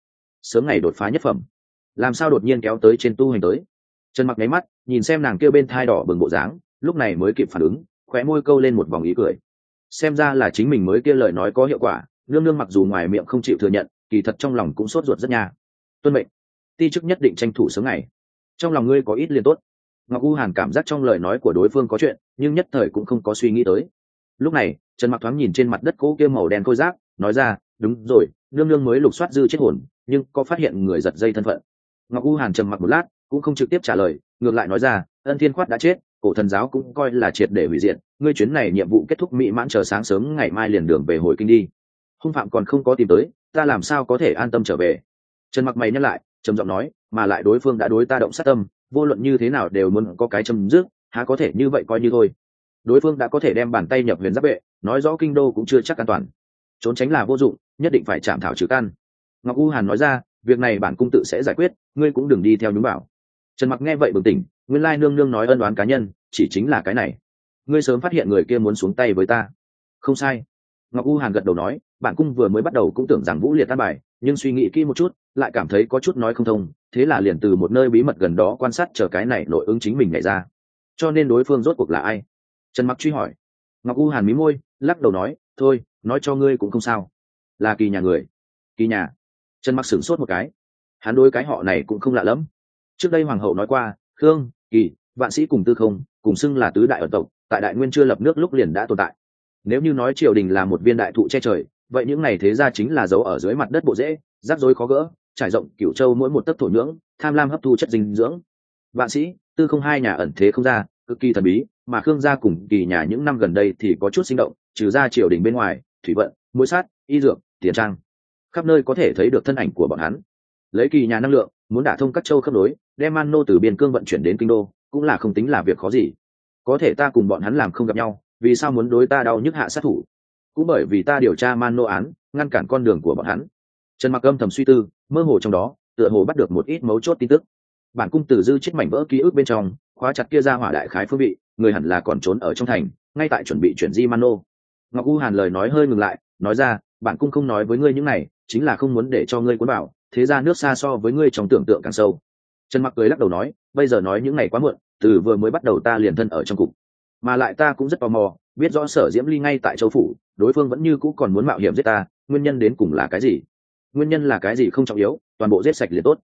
sớm ngày đột phá nhất phẩm. Làm sao đột nhiên kéo tới trên tu hành tới? Trần Mặc nháy mắt, nhìn xem nàng kia bên thai đỏ bừng bộ dáng, lúc này mới kịp phản ứng, khóe môi câu lên một vòng ý cười. Xem ra là chính mình mới kia lời nói có hiệu quả, nương nương mặc dù ngoài miệng không chịu thừa nhận, kỳ thật trong lòng cũng sốt ruột rất nha. Tuân mệnh, ti chức nhất định tranh thủ sớm ngày. Trong lòng ngươi có ít liền tốt. Ngọc U Hàn cảm giác trong lời nói của đối phương có chuyện, nhưng nhất thời cũng không có suy nghĩ tới. Lúc này, Trần Mặc thoáng nhìn trên mặt đất cỗ kia màu đen khôi giáp, nói ra, đúng rồi, nương nương mới lục soát dư chết hồn, nhưng có phát hiện người giật dây thân phận. Ngọc U Hàn trầm mặc một lát, cũng không trực tiếp trả lời, ngược lại nói ra, Ân Thiên Khoát đã chết, cổ thần giáo cũng coi là triệt để hủy diệt, ngươi chuyến này nhiệm vụ kết thúc mỹ mãn, chờ sáng sớm ngày mai liền đường về hồi kinh đi. Hung phạm còn không có tìm tới, ta làm sao có thể an tâm trở về? Trần Mặc mày nhắc lại, trầm giọng nói, mà lại đối phương đã đối ta động sát tâm, vô luận như thế nào đều muốn có cái châm dứt, há có thể như vậy coi như thôi. Đối phương đã có thể đem bàn tay nhập huyền giáp vệ, nói rõ kinh đô cũng chưa chắc an toàn. Trốn tránh là vô dụng, nhất định phải chạm thảo trừ căn. Ngọc U Hàn nói ra, việc này bản cung tự sẽ giải quyết, ngươi cũng đừng đi theo nhúng bảo. Trần Mặc nghe vậy bừng tỉnh, nguyên lai nương nương nói ân oán cá nhân, chỉ chính là cái này. Ngươi sớm phát hiện người kia muốn xuống tay với ta. Không sai. Ngọc U Hàn gật đầu nói, bản cung vừa mới bắt đầu cũng tưởng rằng Vũ Liệt tan bài, nhưng suy nghĩ kỹ một chút, lại cảm thấy có chút nói không thông, thế là liền từ một nơi bí mật gần đó quan sát chờ cái này nội ứng chính mình nhảy ra. Cho nên đối phương rốt cuộc là ai? Trần Mặc truy hỏi. Ngọc U Hàn mí môi, lắc đầu nói, thôi, nói cho ngươi cũng không sao. Là Kỳ nhà người. Kỳ nhà. Trần Mặc sửng sốt một cái. Hắn đối cái họ này cũng không lạ lắm. Trước đây hoàng hậu nói qua, Khương, Kỳ, Vạn Sĩ cùng Tư Không, cùng xưng là tứ đại ẩn tộc, tại Đại Nguyên chưa lập nước lúc liền đã tồn tại. Nếu như nói triều đình là một viên đại thụ che trời, vậy những này thế ra chính là dấu ở dưới mặt đất bộ rễ, rắc rối khó gỡ, trải rộng Cửu Châu mỗi một tấc thổ nhưỡng, tham lam hấp thu chất dinh dưỡng. Vạn Sĩ, Tư Không hai nhà ẩn thế không ra, cực kỳ thần bí, mà Khương gia cùng Kỳ nhà những năm gần đây thì có chút sinh động, trừ ra triều đình bên ngoài, thủy vận, muối sát, y dược, tiền trang, khắp nơi có thể thấy được thân ảnh của bọn hắn. Lấy Kỳ nhà năng lượng, muốn đả thông các châu khớp nối, đem man nô từ biên cương vận chuyển đến kinh đô, cũng là không tính là việc khó gì. Có thể ta cùng bọn hắn làm không gặp nhau, vì sao muốn đối ta đau nhức hạ sát thủ? Cũng bởi vì ta điều tra man nô án, ngăn cản con đường của bọn hắn. Trần Mặc âm thầm suy tư, mơ hồ trong đó, tựa hồ bắt được một ít mấu chốt tin tức. Bản cung từ dư chết mảnh vỡ ký ức bên trong, khóa chặt kia ra hỏa đại khái phương vị, người hẳn là còn trốn ở trong thành, ngay tại chuẩn bị chuyển di man nô. Ngọc U Hàn lời nói hơi ngừng lại, nói ra, bản cung không nói với ngươi những này, chính là không muốn để cho ngươi cuốn vào, thế ra nước xa so với ngươi trong tưởng tượng càng sâu. Trần Mặc cười lắc đầu nói, bây giờ nói những này quá muộn, từ vừa mới bắt đầu ta liền thân ở trong cục, mà lại ta cũng rất tò mò, biết rõ Sở Diễm Ly ngay tại châu phủ, đối phương vẫn như cũ còn muốn mạo hiểm giết ta, nguyên nhân đến cùng là cái gì? Nguyên nhân là cái gì không trọng yếu, toàn bộ giết sạch liền tốt.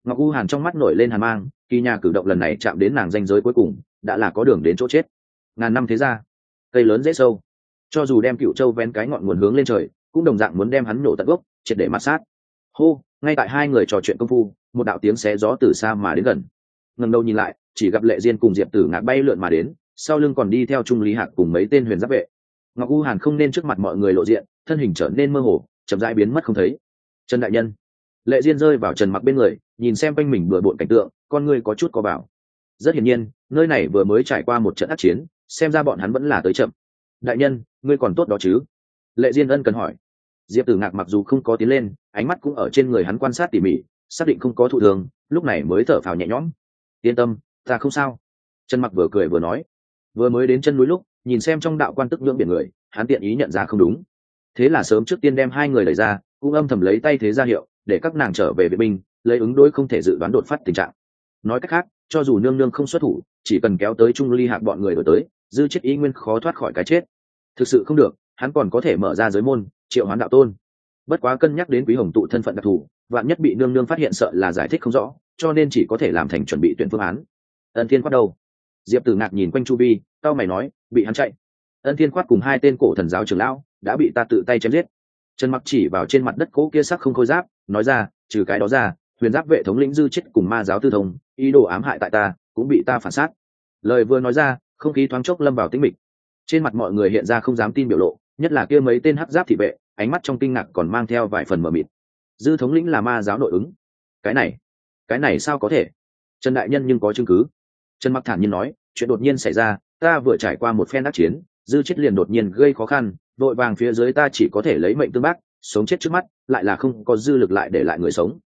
Ngọc U Hàn trong mắt nổi lên hàn mang, kỳ nhà cử động lần này chạm đến nàng ranh giới cuối cùng, đã là có đường đến chỗ chết. Ngàn năm thế ra, cây lớn dễ sâu, cho dù đem Cựu Châu vén cái ngọn nguồn hướng lên trời, cũng đồng dạng muốn đem hắn nổ tận gốc, triệt để mặt sát. Hô, ngay tại hai người trò chuyện công phu, một đạo tiếng xé gió từ xa mà đến gần. Ngẩng đầu nhìn lại, chỉ gặp Lệ Diên cùng Diệp Tử Ngạc bay lượn mà đến, sau lưng còn đi theo Trung Lý Hạc cùng mấy tên huyền giáp vệ. Ngọc U Hàn không nên trước mặt mọi người lộ diện, thân hình trở nên mơ hồ, chậm rãi biến mất không thấy. Trần đại nhân. Lệ Diên rơi vào Trần Mặc bên người, nhìn xem quanh mình bừa bộn cảnh tượng, con người có chút có bảo. Rất hiển nhiên, nơi này vừa mới trải qua một trận ác chiến, xem ra bọn hắn vẫn là tới chậm. Đại nhân, ngươi còn tốt đó chứ? Lệ Diên ân cần hỏi. Diệp Tử Ngạc mặc dù không có tiến lên, ánh mắt cũng ở trên người hắn quan sát tỉ mỉ, xác định không có thụ thương, lúc này mới thở phào nhẹ nhõm. Yên tâm, ta không sao. Trần Mặc vừa cười vừa nói. Vừa mới đến chân núi lúc, nhìn xem trong đạo quan tức nhưỡng biển người, hắn tiện ý nhận ra không đúng, thế là sớm trước tiên đem hai người đẩy ra, cũng âm thầm lấy tay thế ra hiệu để các nàng trở về vệ binh, lấy ứng đối không thể dự đoán đột phát tình trạng. Nói cách khác, cho dù nương nương không xuất thủ, chỉ cần kéo tới Trung Ly Hạc bọn người đổi tới, dư chết ý nguyên khó thoát khỏi cái chết. Thực sự không được, hắn còn có thể mở ra giới môn, triệu hoán đạo tôn. Bất quá cân nhắc đến Quý Hồng tụ thân phận đặc thù, vạn nhất bị nương nương phát hiện sợ là giải thích không rõ, cho nên chỉ có thể làm thành chuẩn bị tuyển phương án. Ân Thiên Quát đầu. Diệp Tử Ngạc nhìn quanh chu vi, cao mày nói, bị hắn chạy. Ân Thiên Quát cùng hai tên cổ thần giáo trưởng lão đã bị ta tự tay chém giết. Trần Mặc chỉ vào trên mặt đất cỗ kia sắc không khôi giáp, nói ra, trừ cái đó ra, huyền giáp vệ thống lĩnh dư chết cùng ma giáo tư thông, ý đồ ám hại tại ta, cũng bị ta phản sát. Lời vừa nói ra, không khí thoáng chốc lâm vào tĩnh mịch. Trên mặt mọi người hiện ra không dám tin biểu lộ, nhất là kia mấy tên hắc giáp thị vệ, ánh mắt trong kinh ngạc còn mang theo vài phần mờ mịt. Dư thống lĩnh là ma giáo nội ứng? Cái này sao có thể? Trần đại nhân nhưng có chứng cứ. Trần Mặc thản nhiên nói, chuyện đột nhiên xảy ra, ta vừa trải qua một phen đắc chiến, dư chết liền đột nhiên gây khó khăn, vội vàng phía dưới ta chỉ có thể lấy mệnh tương bác, sống chết trước mắt, lại là không có dư lực lại để lại người sống.